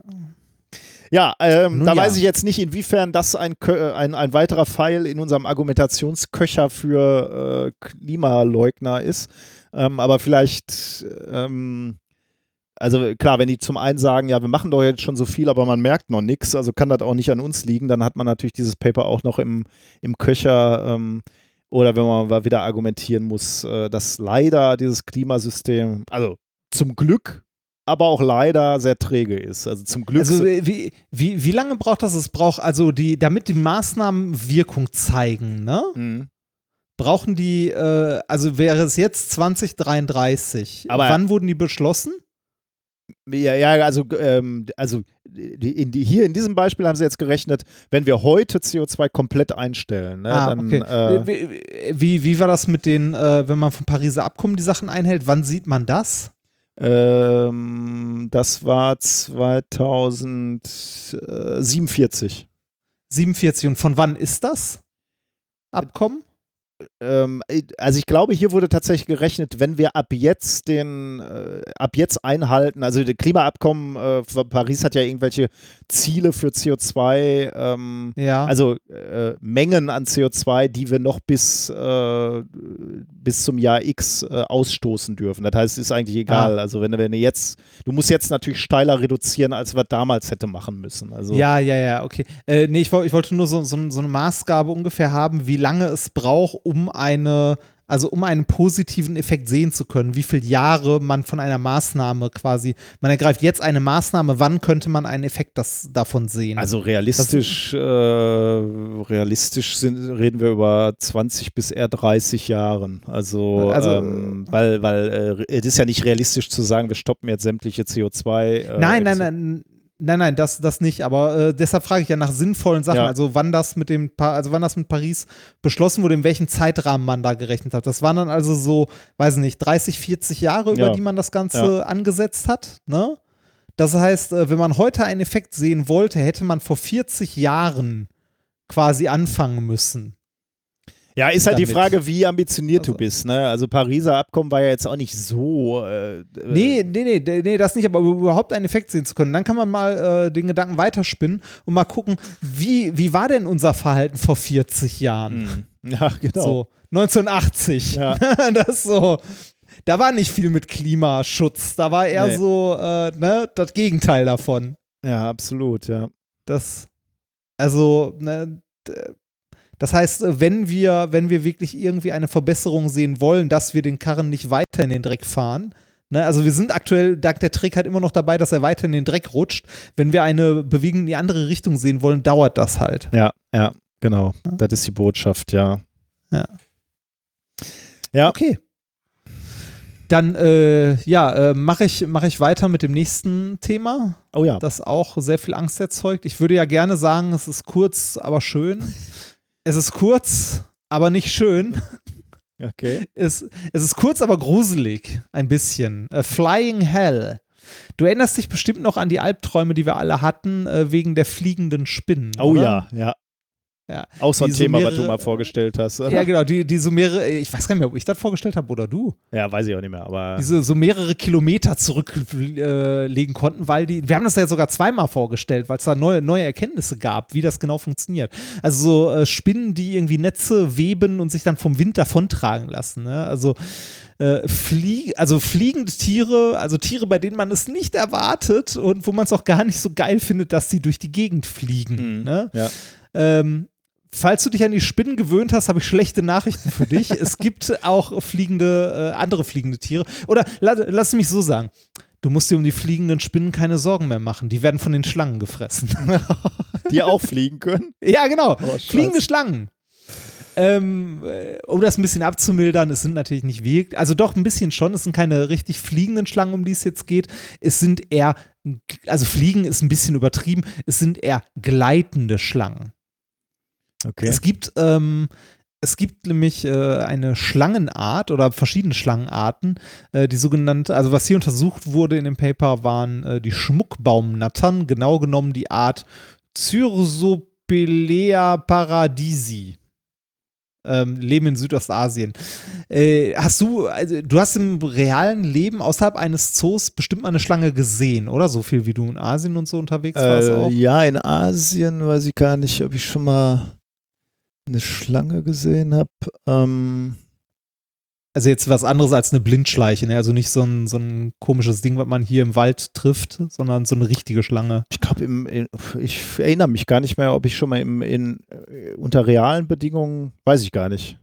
Ja, ähm, Nun da ja. weiß ich jetzt nicht, inwiefern das ein, Kö- ein, ein weiterer Pfeil in unserem Argumentationsköcher für äh, Klimaleugner ist. Ähm, aber vielleicht, ähm, also klar, wenn die zum einen sagen, ja, wir machen doch jetzt schon so viel, aber man merkt noch nichts, also kann das auch nicht an uns liegen, dann hat man natürlich dieses Paper auch noch im, im Köcher. Ähm, oder wenn man mal wieder argumentieren muss, äh, dass leider dieses Klimasystem, also zum Glück, aber auch leider sehr träge ist. Also zum Glück. Also wie, wie, wie lange braucht das? Es braucht, also die, damit die Maßnahmen Wirkung zeigen, ne? Mhm. Brauchen die, äh, also wäre es jetzt zwanzig dreiunddreißig. Aber- Wann wurden die beschlossen? Ja, ja, also, ähm, also die, in die, hier in diesem Beispiel haben sie jetzt gerechnet, wenn wir heute C O zwei komplett einstellen, ne, ah, dann okay. äh, wie, wie, wie war das mit den, äh, wenn man vom Pariser Abkommen die Sachen einhält, wann sieht man das? ähm, das war zweitausendsiebenundvierzig. siebenundvierzig. Und von wann ist das Abkommen? ähm, also ich glaube, hier wurde tatsächlich gerechnet, wenn wir ab jetzt den, äh, ab jetzt einhalten, also das Klimaabkommen äh, von Paris hat ja irgendwelche Ziele für C O zwei, ähm, Ja. also äh, Mengen an C O zwei, die wir noch bis, äh, bis zum Jahr X äh, ausstoßen dürfen. Das heißt, es ist eigentlich egal. Ah. Also wenn, wenn du jetzt, du musst jetzt natürlich steiler reduzieren, als wir damals hätte machen müssen. Also Ja, ja, ja, okay. Äh, nee, ich, woll- ich wollte nur so, so, so eine Maßgabe ungefähr haben, wie lange es braucht, um eine, also um einen positiven Effekt sehen zu können, wie viele Jahre man von einer Maßnahme quasi, man ergreift jetzt eine Maßnahme, wann könnte man einen Effekt das, davon sehen? Also realistisch, äh, realistisch sind, reden wir über zwanzig bis eher dreißig Jahren. Also, Also, ähm, weil, weil äh, es ist ja nicht realistisch zu sagen, wir stoppen jetzt sämtliche C O zwei. Äh, nein, nein, nein. Nein, nein, das, das nicht, aber äh, deshalb frage ich ja nach sinnvollen Sachen, Ja. also wann das mit dem pa also wann das mit Paris beschlossen wurde, in welchem Zeitrahmen man da gerechnet hat. Das waren dann also so, weiß nicht, dreißig, vierzig Jahre, über Ja. die man das Ganze Ja. angesetzt hat, ne? Das heißt, äh, wenn man heute einen Effekt sehen wollte, hätte man vor vierzig Jahren quasi anfangen müssen. Ja, ist halt die damit. Frage, wie ambitioniert Also- du bist. Ne? Also Pariser Abkommen war ja jetzt auch nicht so. Äh, Nee, nee, nee, nee, nee, das nicht, aber um überhaupt einen Effekt sehen zu können, dann kann man mal äh, den Gedanken weiterspinnen und mal gucken, wie, wie war denn unser Verhalten vor vierzig Jahren? Hm. Ja, genau. So, neunzehnhundertachtzig. Ja. Das so. Da war nicht viel mit Klimaschutz. Da war eher Nee. so, äh, ne, das Gegenteil davon. Ja, absolut, ja. Das, also, ne, d- das heißt, äh, wenn wir, wenn wir wirklich irgendwie eine Verbesserung sehen wollen, dass wir den Karren nicht weiter in den Dreck fahren, ne, also wir sind aktuell, dank der Trick halt immer noch dabei, dass er weiter in den Dreck rutscht. Wenn wir eine Bewegung in die andere Richtung sehen wollen, dauert das halt. Ja, ja, genau. Das ist die Botschaft, ja. Ja. Ja. Okay. Dann, äh, ja, äh, mache ich, mach ich weiter mit dem nächsten Thema, Oh ja. das auch sehr viel Angst erzeugt. Ich würde ja gerne sagen, es ist kurz, aber schön. Es ist kurz, aber nicht schön. Okay. Es, es ist kurz, aber gruselig. Ein bisschen. Äh, Flying Hell. Du erinnerst dich bestimmt noch an die Albträume, die wir alle hatten, äh, wegen der fliegenden Spinnen. Oh oder? ja, ja. Ja. Auch so ein Die Thema, was mehrere- du mal vorgestellt hast. Ja, genau, die, die so mehrere, ich weiß gar nicht mehr, ob ich das vorgestellt habe oder du. Ja, weiß ich auch nicht mehr, aber. Diese so mehrere Kilometer zurücklegen äh, legen konnten, weil die, wir haben das ja sogar zweimal vorgestellt, weil es da neue, neue Erkenntnisse gab, wie das genau funktioniert. Also so äh, Spinnen, die irgendwie Netze weben und sich dann vom Wind davontragen lassen. Ne? Also äh, flie also fliegende Tiere, also Tiere, bei denen man es nicht erwartet und wo man es auch gar nicht so geil findet, dass sie durch die Gegend fliegen. Mhm. Ne? Ja. Ähm, Falls du dich an die Spinnen gewöhnt hast, habe ich schlechte Nachrichten für dich. Es gibt auch fliegende, äh, andere fliegende Tiere. Oder la lass mich so sagen. Du musst dir um die fliegenden Spinnen keine Sorgen mehr machen. Die werden von den Schlangen gefressen. Die auch fliegen können? Ja, genau. Oh, Scheiße. Fliegende Schlangen. Ähm, äh, um das ein bisschen abzumildern, es sind natürlich nicht wirklich, also doch ein bisschen schon, es sind keine richtig fliegenden Schlangen, um die es jetzt geht. Es sind eher, also fliegen ist ein bisschen übertrieben, es sind eher gleitende Schlangen. Okay. Es gibt, ähm, es gibt nämlich äh, eine Schlangenart oder verschiedene Schlangenarten, äh, die sogenannte, also was hier untersucht wurde in dem Paper, waren äh, die Schmuckbaumnattern, genau genommen die Art Cyrsopelea paradisi. Ähm, leben in Südostasien. Äh, hast du, also du hast im realen Leben außerhalb eines Zoos bestimmt mal eine Schlange gesehen, oder? So viel wie du in Asien und so unterwegs warst auch. Äh, ja, in Asien weiß ich gar nicht, ob ich schon mal eine Schlange gesehen habe. Ähm, Also jetzt was anderes als eine Blindschleiche, ne? Also nicht so ein, so ein komisches Ding, was man hier im Wald trifft, sondern so eine richtige Schlange. ich glaube, im, in- ich erinnere mich gar nicht mehr, ob ich schon mal im, in, äh, unter realen Bedingungen, weiß ich gar nicht.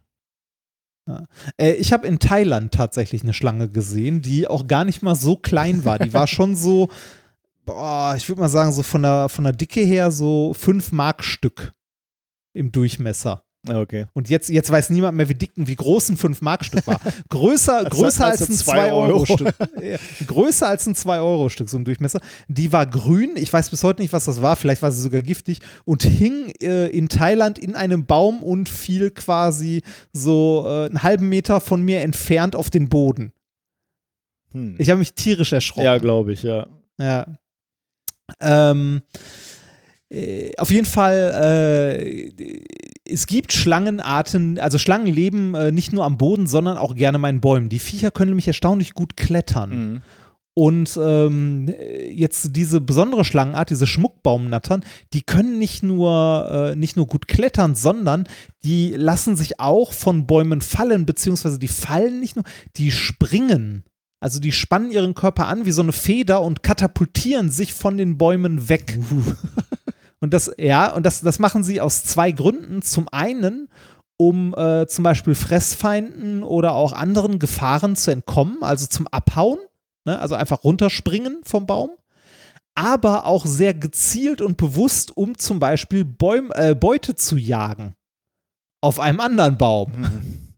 Äh, ich habe in Thailand tatsächlich eine Schlange gesehen, die auch gar nicht mal so klein war. Die war schon so, boah, ich würde mal sagen, so von der, von der Dicke her so fünf Mark Stück im Durchmesser. Ah, okay. Und jetzt, jetzt weiß niemand mehr, wie dick und wie groß ein fünf Mark Stück war. Größer, größer als als ein ein zwei zwei Euro Euro. Stück. Ja, größer als ein zwei Euro Stück, so ein Durchmesser. Die war grün, ich weiß bis heute nicht, was das war, vielleicht war sie sogar giftig und hing äh, in Thailand in einem Baum und fiel quasi so äh, einen halben Meter von mir entfernt auf den Boden. Hm. Ich habe mich tierisch erschrocken. Ja, glaube ich, ja. Ja. Ähm, äh, auf jeden Fall, äh, es gibt Schlangenarten, also Schlangen leben äh, nicht nur am Boden, sondern auch gerne mal in Bäumen. Die Viecher können nämlich erstaunlich gut klettern. Mhm. Und ähm, jetzt diese besondere Schlangenart, diese Schmuckbaumnattern, die können nicht nur, äh, nicht nur gut klettern, sondern die lassen sich auch von Bäumen fallen, beziehungsweise die fallen nicht nur, die springen. Also die spannen ihren Körper an wie so eine Feder und katapultieren sich von den Bäumen weg. Und das, ja, und das, das machen sie aus zwei Gründen. Zum einen, um äh, zum Beispiel Fressfeinden oder auch anderen Gefahren zu entkommen, also zum Abhauen. Ne, also einfach runterspringen vom Baum, aber auch sehr gezielt und bewusst, um zum Beispiel Bäum, äh, Beute zu jagen auf einem anderen Baum. Mhm.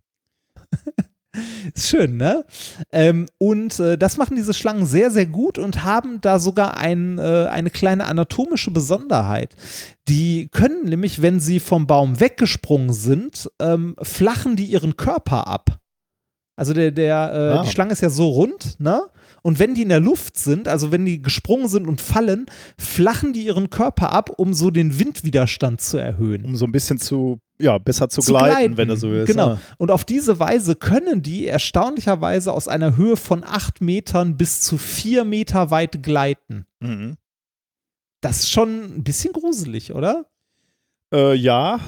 Ist schön, ne? Ähm, und äh, das machen diese Schlangen sehr, sehr gut und haben da sogar ein, äh, eine kleine anatomische Besonderheit. Die können nämlich, wenn sie vom Baum weggesprungen sind, ähm, flachen die ihren Körper ab. Also der, der, äh, ah. die Schlange ist ja so rund, ne? Und wenn die in der Luft sind, also wenn die gesprungen sind und fallen, flachen die ihren Körper ab, um so den Windwiderstand zu erhöhen. Um so ein bisschen zu, ja, besser zu, zu gleiten, gleiten, wenn du so willst. Genau. Ja. Und auf diese Weise können die erstaunlicherweise aus einer Höhe von acht Metern bis zu vier Meter weit gleiten. Mhm. Das ist schon ein bisschen gruselig, oder? Äh, ja.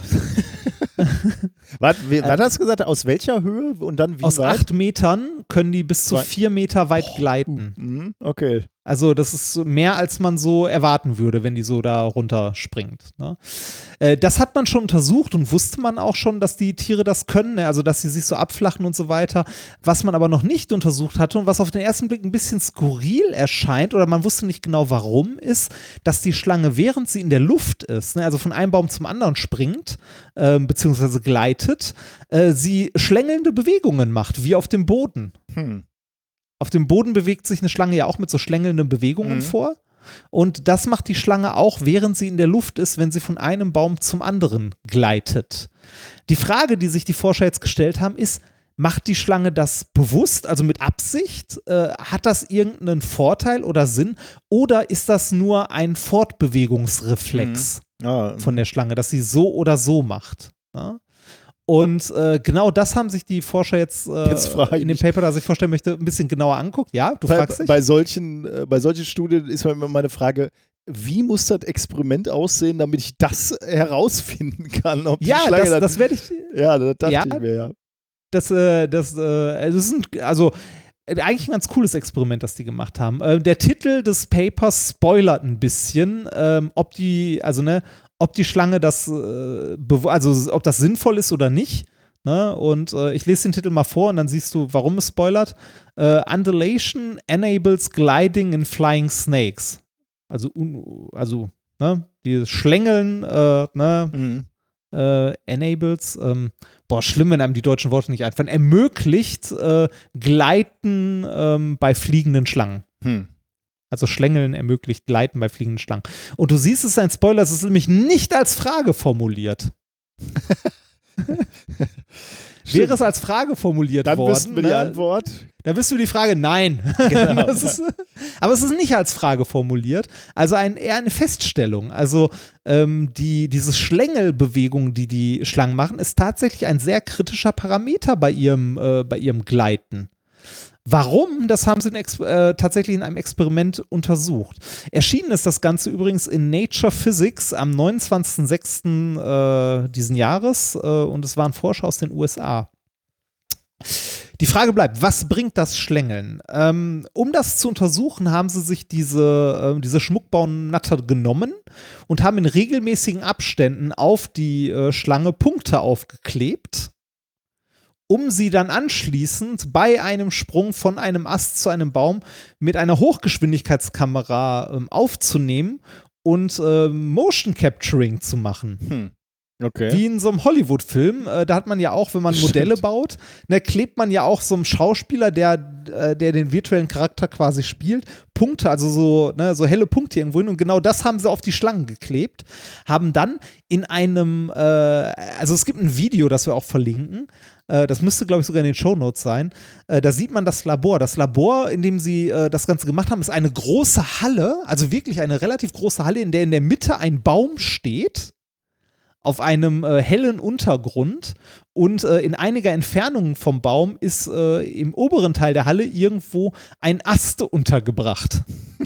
Was, wie, was hast du gesagt? Aus welcher Höhe und dann wie Aus weit? acht Metern können die bis zu Weit. vier Meter weit gleiten. Mhm, okay. Also das ist so mehr, als man so erwarten würde, wenn die so da runterspringt. Ne? Äh, das hat man schon untersucht und wusste man auch schon, dass die Tiere das können, ne? Also dass sie sich so abflachen und so weiter. Was man aber noch nicht untersucht hatte und was auf den ersten Blick ein bisschen skurril erscheint oder man wusste nicht genau warum, ist, dass die Schlange, während sie in der Luft ist, ne, also von einem Baum zum anderen springt, äh, beziehungsweise gleitet, äh, sie schlängelnde Bewegungen macht, wie auf dem Boden. Hm. Auf dem Boden bewegt sich eine Schlange ja auch mit so schlängelnden Bewegungen Mhm. vor. Und das macht die Schlange auch, während sie in der Luft ist, wenn sie von einem Baum zum anderen gleitet. Die Frage, die sich die Forscher jetzt gestellt haben, ist, macht die Schlange das bewusst, also mit Absicht? Äh, hat das irgendeinen Vorteil oder Sinn? Oder ist das nur ein Fortbewegungsreflex Mhm. Ah, von der Schlange, dass sie so oder so macht? Ja? Und äh, genau das haben sich die Forscher jetzt, äh, Jetzt frage ich in dem mich. Paper, das ich vorstellen möchte, ein bisschen genauer anguckt. Ja, du bei, fragst dich? bei, solchen, äh, bei solchen Studien ist immer meine Frage, wie muss das Experiment aussehen, damit ich das herausfinden kann? Ob die Ja, Schlange das, dann- das werde ich. ja, das dachte Ja. ich mir, ja. Das, äh, das, äh, also, das sind, also äh, eigentlich ein ganz cooles Experiment, das die gemacht haben. Äh, der Titel des Papers spoilert ein bisschen, ähm, ob die, also ne, ob die Schlange das, äh, bew- also ob das sinnvoll ist oder nicht. Ne? Und äh, ich lese den Titel mal vor und dann siehst du, warum es spoilert. Äh, Undulation enables gliding in flying snakes. Also, un, also ne, die Schlängeln, äh, ne, Mhm. äh, enables, ähm, boah, schlimm, wenn einem die deutschen Worte nicht einfallen, ermöglicht äh, Gleiten ähm, bei fliegenden Schlangen. Hm. Also Schlängeln ermöglicht Gleiten bei fliegenden Schlangen. Und du siehst, es ist ein Spoiler, es ist nämlich nicht als Frage formuliert. Wäre es als Frage formuliert Dann worden, wüssten wir die ne, Antwort. dann wüssten wir die Frage, nein. Genau. Das ist, aber es ist nicht als Frage formuliert, also ein, eher eine Feststellung. Also ähm, die, diese Schlängelbewegung, die die Schlangen machen, ist tatsächlich ein sehr kritischer Parameter bei ihrem, äh, bei ihrem Gleiten. Warum? Das haben sie in Ex- äh, tatsächlich in einem Experiment untersucht. Erschienen ist das Ganze übrigens in Nature Physics am neunundzwanzigsten sechsten Äh, diesen Jahres äh, und es waren Forscher aus den U S A. Die Frage bleibt, was bringt das Schlängeln? Ähm, um das zu untersuchen, haben sie sich diese, äh, diese Schmuckbaumnatter genommen und haben in regelmäßigen Abständen auf die äh, Schlange Punkte aufgeklebt, um sie dann anschließend bei einem Sprung von einem Ast zu einem Baum mit einer Hochgeschwindigkeitskamera ähm, aufzunehmen und ähm, Motion Capturing zu machen. Hm. Okay. Wie in so einem Hollywood-Film, äh, da hat man ja auch, wenn man Modelle Stimmt. baut, ne, klebt man ja auch so einem Schauspieler, der, äh, der den virtuellen Charakter quasi spielt, Punkte, also so, ne, so helle Punkte irgendwo hin. Und genau das haben sie auf die Schlangen geklebt, haben dann in einem, äh, also es gibt ein Video, das wir auch verlinken, äh, das müsste, glaube ich, sogar in den Shownotes sein. Äh, da sieht man das Labor. Das Labor, in dem sie äh, das Ganze gemacht haben, ist eine große Halle, also wirklich eine relativ große Halle, in der in der Mitte ein Baum steht. auf einem äh, hellen Untergrund und äh, in einiger Entfernung vom Baum ist äh, im oberen Teil der Halle irgendwo ein Ast untergebracht.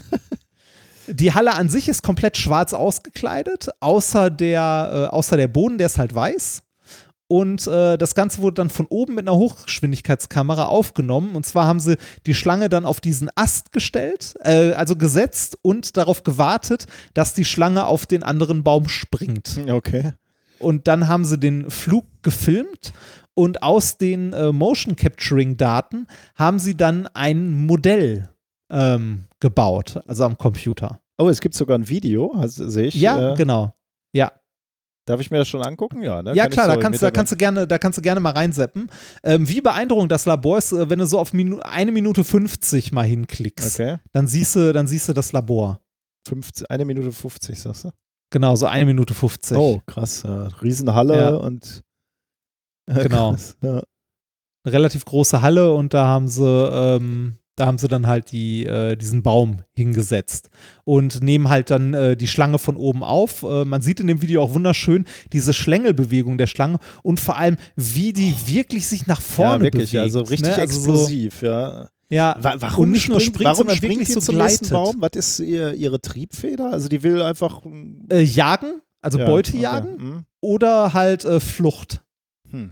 Die Halle an sich ist komplett schwarz ausgekleidet, außer der, äh, außer der Boden, der ist halt weiß. Und äh, das Ganze wurde dann von oben mit einer Hochgeschwindigkeitskamera aufgenommen. Und zwar haben sie die Schlange dann auf diesen Ast gestellt, äh, also gesetzt und darauf gewartet, dass die Schlange auf den anderen Baum springt. Okay. Und dann haben sie den Flug gefilmt und aus den äh, Motion Capturing Daten haben sie dann ein Modell ähm, gebaut, also am Computer. Oh, es gibt sogar ein Video, also, sehe ich. Ja, äh, genau. Ja. Darf ich mir das schon angucken? Ja, ne? Ja, Kann klar, ich so da kannst, da, kannst du gerne, da kannst du gerne mal reinseppen. Ähm, wie beeindruckend das Labor ist, äh, wenn du so auf Minu- eine Minute fünfzig mal hinklickst, Okay. dann siehst du, dann siehst du das Labor. fünfzehn, eine Minute fünfzig, sagst du? Genau, so eine Minute fünfzig. Oh, krass. Ja. Riesenhalle Ja. und äh, Genau. krass, ja. Eine relativ große Halle und da haben sie, ähm, da haben sie dann halt die, äh, diesen Baum hingesetzt und nehmen halt dann äh, die Schlange von oben auf. Äh, man sieht in dem Video auch wunderschön diese Schlängelbewegung der Schlange und vor allem, wie die wirklich sich nach vorne Ja, wirklich, bewegt. also richtig ne? Also explosiv, ja. So, ja, Wa- Warum und nicht nur springt, springt, warum sondern springt wirklich die so zum nächsten gleitet. Baum? Was ist ihr, ihre Triebfeder? Also die will einfach Äh, jagen, also ja, Beute okay. jagen Hm. oder halt äh, Flucht. Hm.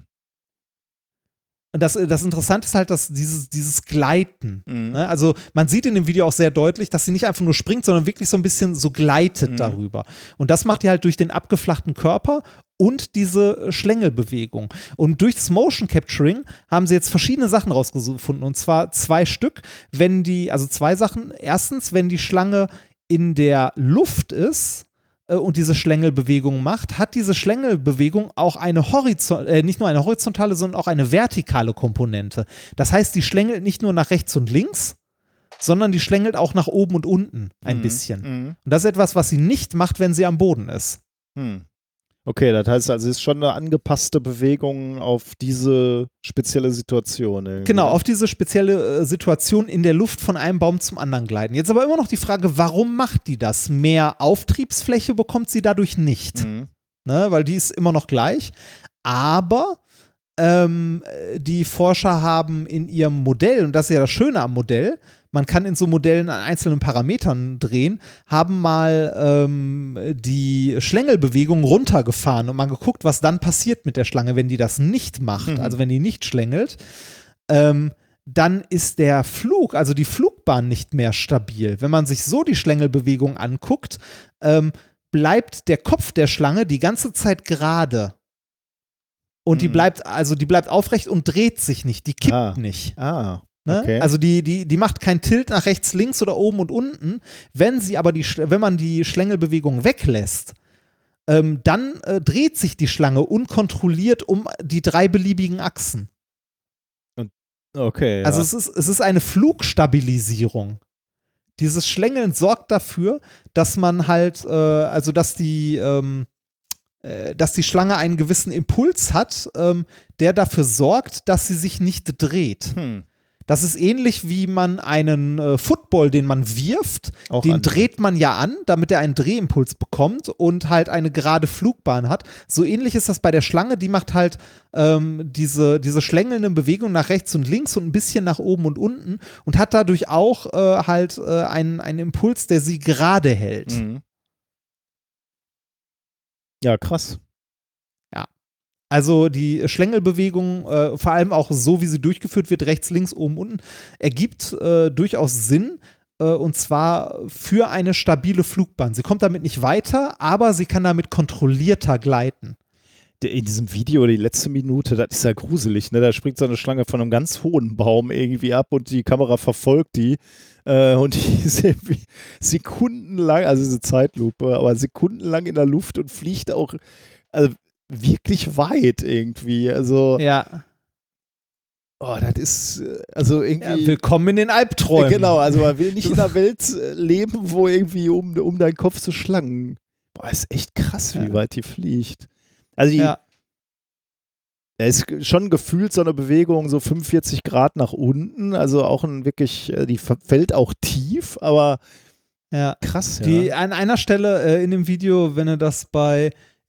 Und das, das Interessante ist halt, dass dieses, dieses Gleiten. Mhm. Ne? Also man sieht in dem Video auch sehr deutlich, dass sie nicht einfach nur springt, sondern wirklich so ein bisschen so gleitet Mhm. darüber. Und das macht die halt durch den abgeflachten Körper und diese Schlängelbewegung. Und durch das Motion Capturing haben sie jetzt verschiedene Sachen rausgefunden. Und zwar zwei Stück, wenn die, also zwei Sachen. Erstens, wenn die Schlange in der Luft ist äh, und diese Schlängelbewegung macht, hat diese Schlängelbewegung auch eine Horizont, äh, nicht nur eine horizontale, sondern auch eine vertikale Komponente. Das heißt, die schlängelt nicht nur nach rechts und links, sondern die schlängelt auch nach oben und unten ein Mhm. bisschen. Mhm. Und das ist etwas, was sie nicht macht, wenn sie am Boden ist. Hm. Okay, das heißt also, es ist schon eine angepasste Bewegung auf diese spezielle Situation. irgendwie. Genau, auf diese spezielle äh, Situation in der Luft von einem Baum zum anderen gleiten. Jetzt aber immer noch die Frage, warum macht die das? Mehr Auftriebsfläche bekommt sie dadurch nicht, Mhm. ne? Weil die ist immer noch gleich. Aber ähm, die Forscher haben in ihrem Modell, und das ist ja das Schöne am Modell, man kann in so Modellen an einzelnen Parametern drehen, haben mal ähm, die Schlängelbewegung runtergefahren und mal geguckt, was dann passiert mit der Schlange, wenn die das nicht macht, Mhm. also wenn die nicht schlängelt. Ähm, dann ist der Flug, also die Flugbahn nicht mehr stabil. Wenn man sich so die Schlängelbewegung anguckt, ähm, bleibt der Kopf der Schlange die ganze Zeit gerade. Und die Mhm. bleibt, also die bleibt aufrecht und dreht sich nicht, die kippt Ah. nicht. Ah, Ne? okay. Also die, die, die macht keinen Tilt nach rechts, links oder oben und unten. Wenn sie aber die, Sch- wenn man die Schlängelbewegung weglässt, ähm, dann äh, dreht sich die Schlange unkontrolliert um die drei beliebigen Achsen. okay, ja. Also es ist, es ist eine Flugstabilisierung. Dieses Schlängeln sorgt dafür, dass man halt, äh, also dass die, ähm, äh, dass die Schlange einen gewissen Impuls hat, ähm, der dafür sorgt, dass sie sich nicht dreht. Hm. Das ist ähnlich wie man einen äh, Football, den man wirft, Auch den an- dreht man ja an, damit er einen Drehimpuls bekommt und halt eine gerade Flugbahn hat. So ähnlich ist das bei der Schlange, die macht halt ähm, diese, diese schlängelnden Bewegungen nach rechts und links und ein bisschen nach oben und unten und hat dadurch auch äh, halt äh, einen, einen Impuls, der sie gerade hält. Mhm. Ja, krass. Also die Schlängelbewegung, äh, vor allem auch so, wie sie durchgeführt wird, rechts, links, oben, unten, ergibt äh, durchaus Sinn. Äh, und zwar für eine stabile Flugbahn. Sie kommt damit nicht weiter, aber sie kann damit kontrollierter gleiten. In diesem Video, die letzte Minute, das ist ja gruselig, ne? Da springt so eine Schlange von einem ganz hohen Baum irgendwie ab und die Kamera verfolgt die. Äh, und die ist irgendwie sekundenlang, also diese Zeitlupe, aber sekundenlang in der Luft und fliegt auch also wirklich weit irgendwie. Also, Ja. oh, das ist, äh, also ja irgendwie. willkommen in den Albträumen. Genau, also man will nicht in einer Welt äh, leben, wo irgendwie um, um deinen Kopf so Schlangen. Boah, ist echt krass, wie Ja. weit die fliegt. Also die, Ja. da ist schon gefühlt so eine Bewegung, so fünfundvierzig Grad nach unten, also auch ein wirklich, äh, die ver- fällt auch tief, aber Ja. krass, ja. Die, an einer Stelle äh, in dem Video, wenn er das bei,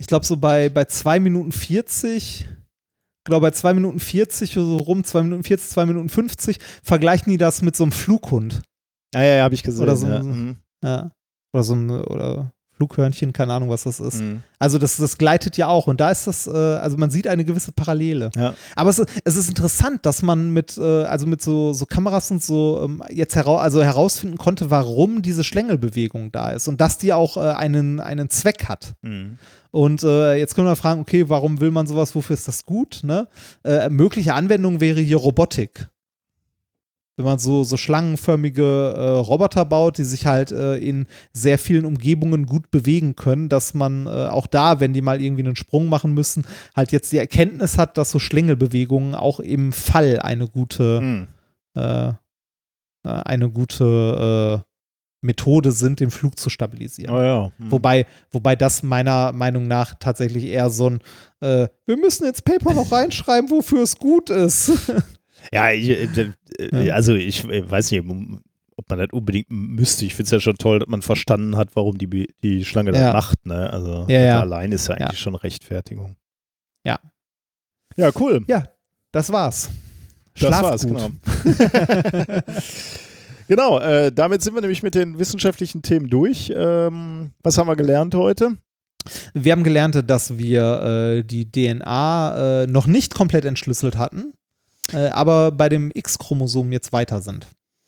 ich glaube so bei, bei zwei Minuten vierzig, genau bei zwei Minuten vierzig oder so rum, zwei Minuten vierzig, zwei Minuten fünfzig, vergleichen die das mit so einem Flughund. Ja, ja, ja, habe ich gesehen. Oder so, ja. ein, Mhm. ja. Oder so ein oder Flughörnchen, keine Ahnung, was das ist. Mhm. Also das, das gleitet ja auch und da ist das, äh, also man sieht eine gewisse Parallele. Ja. Aber es, es ist interessant, dass man mit, äh, also mit so, so Kameras und so ähm, jetzt hera also herausfinden konnte, warum diese Schlängelbewegung da ist und dass die auch äh, einen, einen Zweck hat. Mhm. Und äh, jetzt können wir fragen, okay, warum will man sowas, wofür ist das gut? Ne? Äh, mögliche Anwendung wäre hier Robotik. Wenn man so, so schlangenförmige äh, Roboter baut, die sich halt äh, in sehr vielen Umgebungen gut bewegen können, dass man äh, auch da, wenn die mal irgendwie einen Sprung machen müssen, halt jetzt die Erkenntnis hat, dass so Schlängelbewegungen auch im Fall eine gute, Mhm. äh, eine gute äh, Methode sind, den Flug zu stabilisieren. Oh ja. Mhm. Wobei, wobei das meiner Meinung nach tatsächlich eher so ein äh, wir müssen ins Paper noch reinschreiben, wofür es gut ist. Ja, ich, äh, äh, Ja. also ich äh, weiß nicht, ob man das unbedingt müsste. Ich finde es ja schon toll, dass man verstanden hat, warum die, die Schlange das Ja. macht. Ne? Also Ja, ja. allein ist ja eigentlich Ja. schon Rechtfertigung. Ja. Ja, cool. Ja, das war's. Das Schlaf war's, gut. genau. Genau, äh, damit sind wir nämlich mit den wissenschaftlichen Themen durch. Ähm, was haben wir gelernt heute? Wir haben gelernt, dass wir äh, die D N A äh, noch nicht komplett entschlüsselt hatten, äh, aber bei dem X-Chromosom jetzt weiter sind.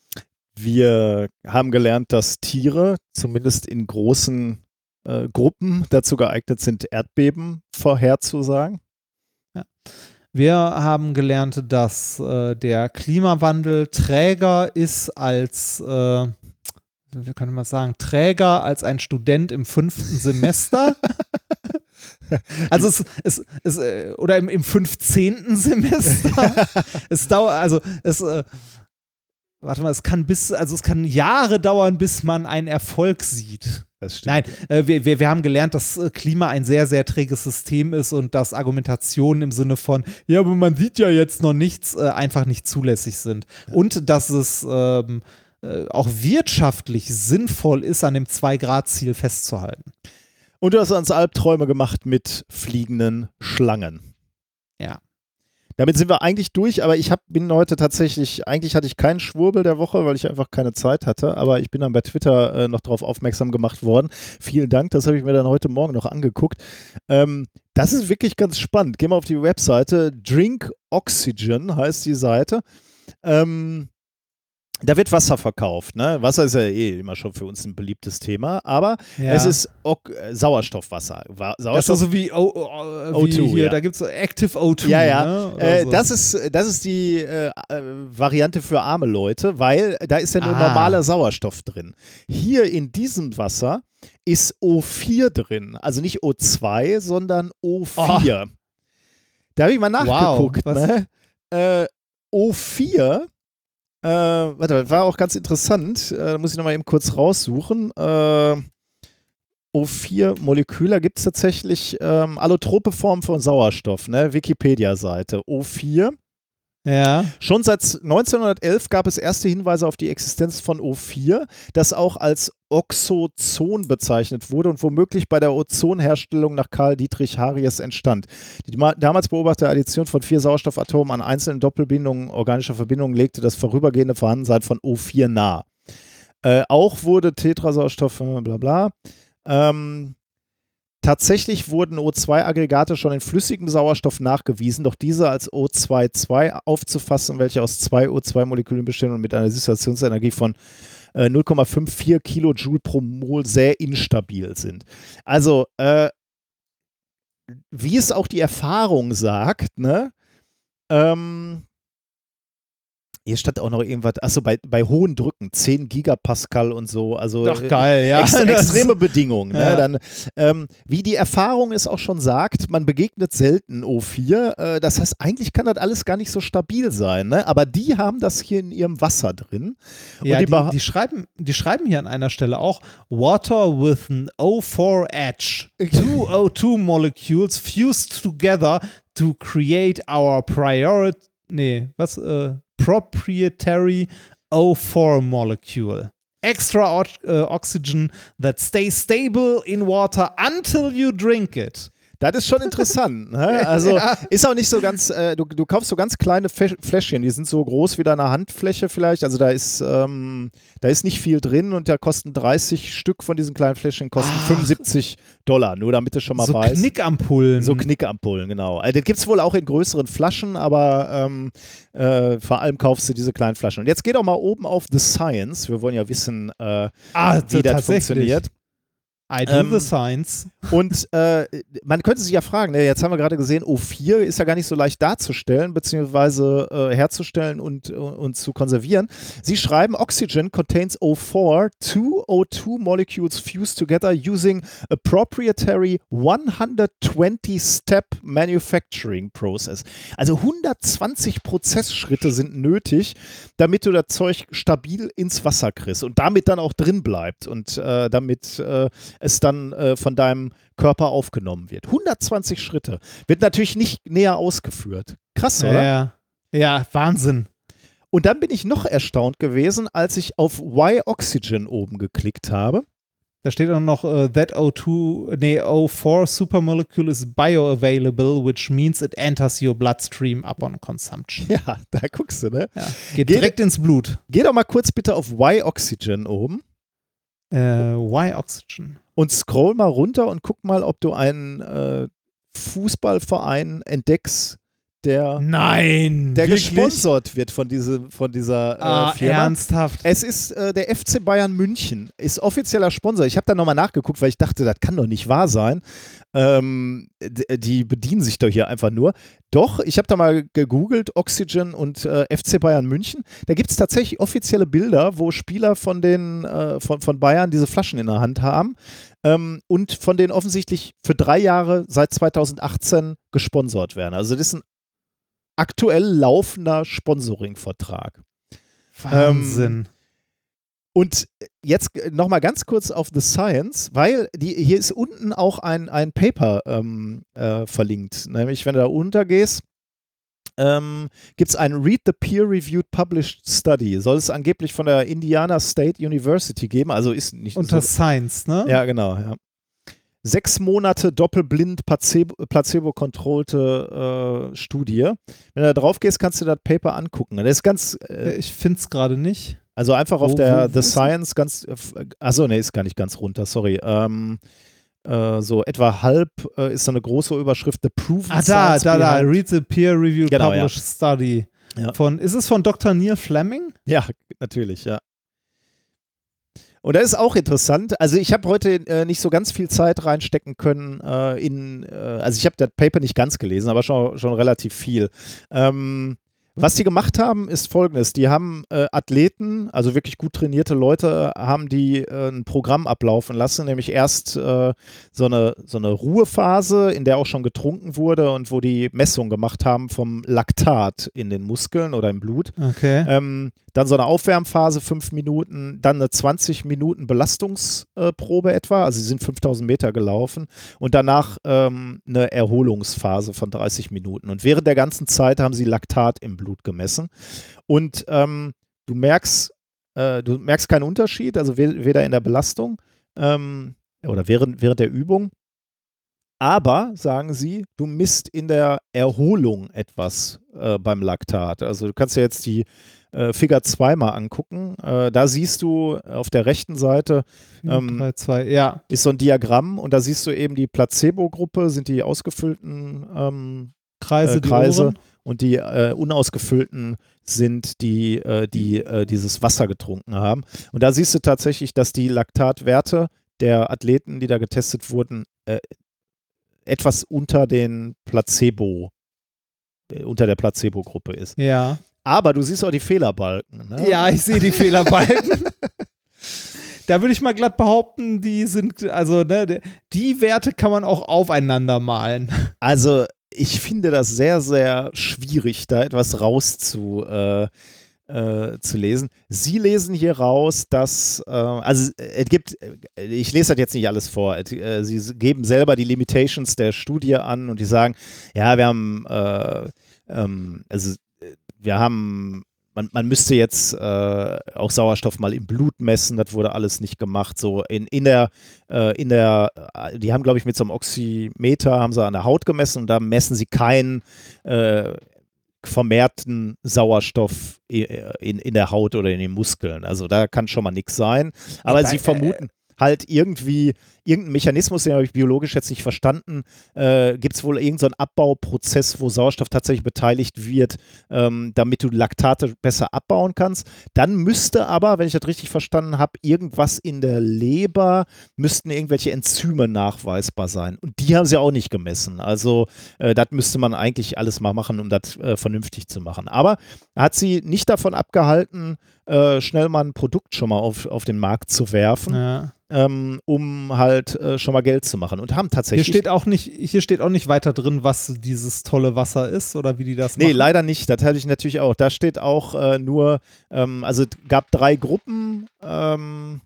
Wir haben gelernt, dass Tiere zumindest in großen äh, Gruppen dazu geeignet sind, Erdbeben vorherzusagen. Wir haben gelernt, dass äh, der Klimawandel träger ist als, äh, wie kann man sagen, träger als ein Student im fünften Semester. Also es, es, es äh, oder im, im fünfzehnten Semester. Es dauert, also es, äh, warte mal, es kann bis, also es kann Jahre dauern, bis man einen Erfolg sieht. Das Nein, äh, wir, wir, wir haben gelernt, dass äh, Klima ein sehr, sehr träges System ist und dass Argumentationen im Sinne von, ja, aber man sieht ja jetzt noch nichts, äh, einfach nicht zulässig sind. Und dass es ähm, äh, auch wirtschaftlich sinnvoll ist, an dem zwei-Grad-Ziel festzuhalten. Und du hast uns Albträume gemacht mit fliegenden Schlangen. Ja. Damit sind wir eigentlich durch, aber ich hab, bin heute tatsächlich, eigentlich hatte ich keinen Schwurbel der Woche, weil ich einfach keine Zeit hatte, aber ich bin dann bei Twitter äh, noch darauf aufmerksam gemacht worden. Vielen Dank, das habe ich mir dann heute Morgen noch angeguckt. Ähm, das ist wirklich ganz spannend. Geh mal auf die Webseite, Drink Oxygen heißt die Seite. Ähm, Da wird Wasser verkauft. Ne? Wasser ist ja eh immer schon für uns ein beliebtes Thema, aber Ja. es ist ok äh, Sauerstoffwasser. Wa Das ist Sauerstoff so wie, o, o, wie O zwei, hier, ja. da gibt es so Active O zwei. Ja, ja. Ne? Oder Äh, so. das, ist, das ist die äh, äh, Variante für arme Leute, weil da ist ja nur Ah. normaler Sauerstoff drin. Hier in diesem Wasser ist O vier drin. Also nicht O zwei, sondern O vier. Da habe ich mal nachgeguckt. Wow, was- ne? äh, O vier, äh, warte, war auch ganz interessant. Äh, da muss ich nochmal eben kurz raussuchen. Äh, O vier Moleküle gibt es tatsächlich ähm, allotrope Formen von Sauerstoff, ne? Wikipedia-Seite. O vier. Ja. Schon seit neunzehnhundertelf gab es erste Hinweise auf die Existenz von O vier, das auch als Oxozon bezeichnet wurde und womöglich bei der Ozonherstellung nach Karl Dietrich Haries entstand. Die ma- damals beobachtete Addition von vier Sauerstoffatomen an einzelnen Doppelbindungen organischer Verbindungen legte das vorübergehende Vorhandensein von O vier nahe. Äh, auch wurde Tetrasauerstoff, äh, bla bla. Ähm, Tatsächlich wurden O zwei Aggregate schon in flüssigem Sauerstoff nachgewiesen, doch diese als O zwei zwei aufzufassen, welche aus zwei O zwei Molekülen bestehen und mit einer Dissoziationsenergie von äh, null Komma fünfundfünfzig Kilojoule pro Mol sehr instabil sind. Also, äh, wie es auch die Erfahrung sagt, ne, ähm, hier stand auch noch irgendwas, achso, bei, bei hohen Drücken, zehn Gigapascal und so, also Doch geil, ja. ex Das- extreme Bedingungen. Ne? Ja. Dann, ähm, wie die Erfahrung es auch schon sagt, man begegnet selten O vier, äh, das heißt, eigentlich kann das alles gar nicht so stabil sein, ne? Aber die haben das hier in ihrem Wasser drin. Ja, und die, die, beha- die, schreiben, die schreiben hier an einer Stelle auch Water with an O four edge. Two O two molecules fused together to create our priority, nee, was, äh, proprietary O four molecule. Extra o- äh, oxygen that stays stable in water until you drink it. Das ist schon interessant. Ne? Also Ja. ist auch nicht so ganz, äh, du, du kaufst so ganz kleine Fä- Fläschchen, die sind so groß wie deine Handfläche vielleicht. Also da ist, ähm, da ist nicht viel drin und da kosten dreißig Stück von diesen kleinen Fläschchen kosten Ach. fünfundsiebzig Dollar, nur damit du schon mal So weißt. Knickampullen. So Knickampullen, genau. Also, das gibt es wohl auch in größeren Flaschen, aber ähm, äh, vor allem kaufst du diese kleinen Flaschen. Und jetzt geh doch mal oben auf The Science. Wir wollen ja wissen, äh, ah, wie das tatsächlich. funktioniert. I do Ähm, the science. Und äh, man könnte sich ja fragen, ne, jetzt haben wir gerade gesehen, O vier ist ja gar nicht so leicht darzustellen, beziehungsweise äh, herzustellen und, und zu konservieren. Sie schreiben, Oxygen contains O four, two O two molecules fused together using a proprietary one hundred twenty step manufacturing process. Also hundertzwanzig Prozessschritte sind nötig, damit du das Zeug stabil ins Wasser kriegst und damit dann auch drin bleibt und äh, damit äh, es dann äh, von deinem Körper aufgenommen wird. hundertzwanzig Schritte. Wird natürlich nicht näher ausgeführt. Krass, oder? Ja, ja, Wahnsinn. Und dann bin ich noch erstaunt gewesen, als ich auf Why Oxygen oben geklickt habe. Da steht auch noch, uh, that O two, nee, O four supermolecule is bioavailable, which means it enters your bloodstream upon consumption. Ja, da guckst du, ne? Ja, geht Geh- direkt ins Blut. Geh doch mal kurz bitte auf Why Oxygen oben Äh, why Oxygen? und scroll mal runter und guck mal, ob du einen äh, Fußballverein entdeckst, der, Nein! der wirklich? gesponsert wird von, diese, von dieser äh, Ah, Firma. ernsthaft? Es ist äh, der F C Bayern München, ist offizieller Sponsor. Ich habe da nochmal nachgeguckt, weil ich dachte, das kann doch nicht wahr sein. Ähm, d- die bedienen sich doch hier einfach nur. Doch, ich habe da mal gegoogelt, Oxygen und äh, F C Bayern München. Da gibt es tatsächlich offizielle Bilder, wo Spieler von, den, äh, von, von Bayern diese Flaschen in der Hand haben ähm, und von denen offensichtlich für drei Jahre seit zweitausendachtzehn gesponsert werden. Also das ist ein aktuell laufender Sponsoring-Vertrag. Wahnsinn. Und jetzt nochmal ganz kurz auf The Science, weil die, hier ist unten auch ein, ein Paper ähm, äh, verlinkt. Nämlich, wenn du da untergehst, ähm, gibt es ein Read the Peer-Reviewed Published Study. Soll es angeblich von der Indiana State University geben. Also ist nicht Unter so. Science, ne? Ja, genau. Ja. Sechs Monate doppelblind placebo- placebo-kontrollte äh, Studie. Wenn du da drauf gehst, kannst du das Paper angucken. Das ist ganz. Äh, Ich finde es gerade nicht. Also einfach auf Wo- der wo- The wo ist Science ganz, achso, ne, ist gar nicht ganz runter, sorry. Ähm, äh, so etwa halb äh, ist so eine große Überschrift, The Proven Ah, da, Science da, da. Behind- Read the peer-reviewed Genau, ja. published study. Ja. Von, ist es von Doktor Neil Fleming? Ja, natürlich, ja. Und das ist auch interessant. Also ich habe heute äh, nicht so ganz viel Zeit reinstecken können äh, in, äh, also ich habe das Paper nicht ganz gelesen, aber schon, schon relativ viel. Ähm, Was die gemacht haben, ist folgendes. Die haben äh, Athleten, also wirklich gut trainierte Leute, haben die äh, ein Programm ablaufen lassen, nämlich erst äh, so, eine, so eine Ruhephase, in der auch schon getrunken wurde und wo die Messung gemacht haben vom Laktat in den Muskeln oder im Blut. Okay. Ähm, dann so eine Aufwärmphase, fünf Minuten, dann eine zwanzig Minuten Belastungsprobe äh, etwa, also sie sind fünftausend Meter gelaufen und danach ähm, eine Erholungsphase von dreißig Minuten. Und während der ganzen Zeit haben sie Laktat im Blut gemessen. Und ähm, du merkst, äh, du merkst keinen Unterschied, also we- weder in der Belastung ähm, oder während, während der Übung. Aber, sagen sie, du misst in der Erholung etwas äh, beim Laktat. Also du kannst ja jetzt die äh, Figur zwei mal angucken. Äh, da siehst du auf der rechten Seite ähm, drei, zwei, ja. ist so ein Diagramm und da siehst du eben die Placebo-Gruppe, sind die ausgefüllten ähm, Kreise, äh, die Kreise oberen. und die äh, unausgefüllten sind die, äh, die äh, dieses Wasser getrunken haben. Und da siehst du tatsächlich, dass die Laktatwerte der Athleten, die da getestet wurden, äh, etwas unter den Placebo, äh, unter der Placebo-Gruppe ist. Ja. Aber du siehst auch die Fehlerbalken. Ne? Ja, ich sehe die Fehlerbalken. Da würde ich mal glatt behaupten, die sind, also, ne, die Werte kann man auch aufeinander malen. Also ich finde das sehr, sehr schwierig, da etwas rauszu äh, äh, zu lesen. Sie lesen hier raus, dass, äh, also es gibt, ich lese das jetzt nicht alles vor, es, äh, sie geben selber die Limitations der Studie an und die sagen, ja, wir haben, äh, ähm, also wir haben man, man müsste jetzt äh, auch Sauerstoff mal im Blut messen, das wurde alles nicht gemacht. So in, in der, äh, in der, äh, die haben, glaube ich, mit so einem Oximeter haben sie an der Haut gemessen und da messen sie keinen äh, vermehrten Sauerstoff in, in der Haut oder in den Muskeln. Also da kann schon mal nichts sein. Aber Bei- sie vermuten halt irgendwie irgendeinen Mechanismus, den habe ich biologisch jetzt nicht verstanden, äh, gibt es wohl irgendeinen so Abbauprozess, wo Sauerstoff tatsächlich beteiligt wird, ähm, damit du Laktate besser abbauen kannst. Dann müsste aber, wenn ich das richtig verstanden habe, irgendwas in der Leber, müssten irgendwelche Enzyme nachweisbar sein. Und die haben sie auch nicht gemessen. Also äh, das müsste man eigentlich alles mal machen, um das äh, vernünftig zu machen. Aber hat sie nicht davon abgehalten, äh, schnell mal ein Produkt schon mal auf, auf den Markt zu werfen. Ja. Ähm, um halt äh, schon mal Geld zu machen und haben Hier tatsächlich... steht auch nicht, hier steht auch nicht weiter drin, was dieses tolle Wasser ist oder wie die das Nee, machen. leider nicht. Das hatte ich natürlich auch. Da steht auch äh, nur, ähm, also es gab drei Gruppen, ähm,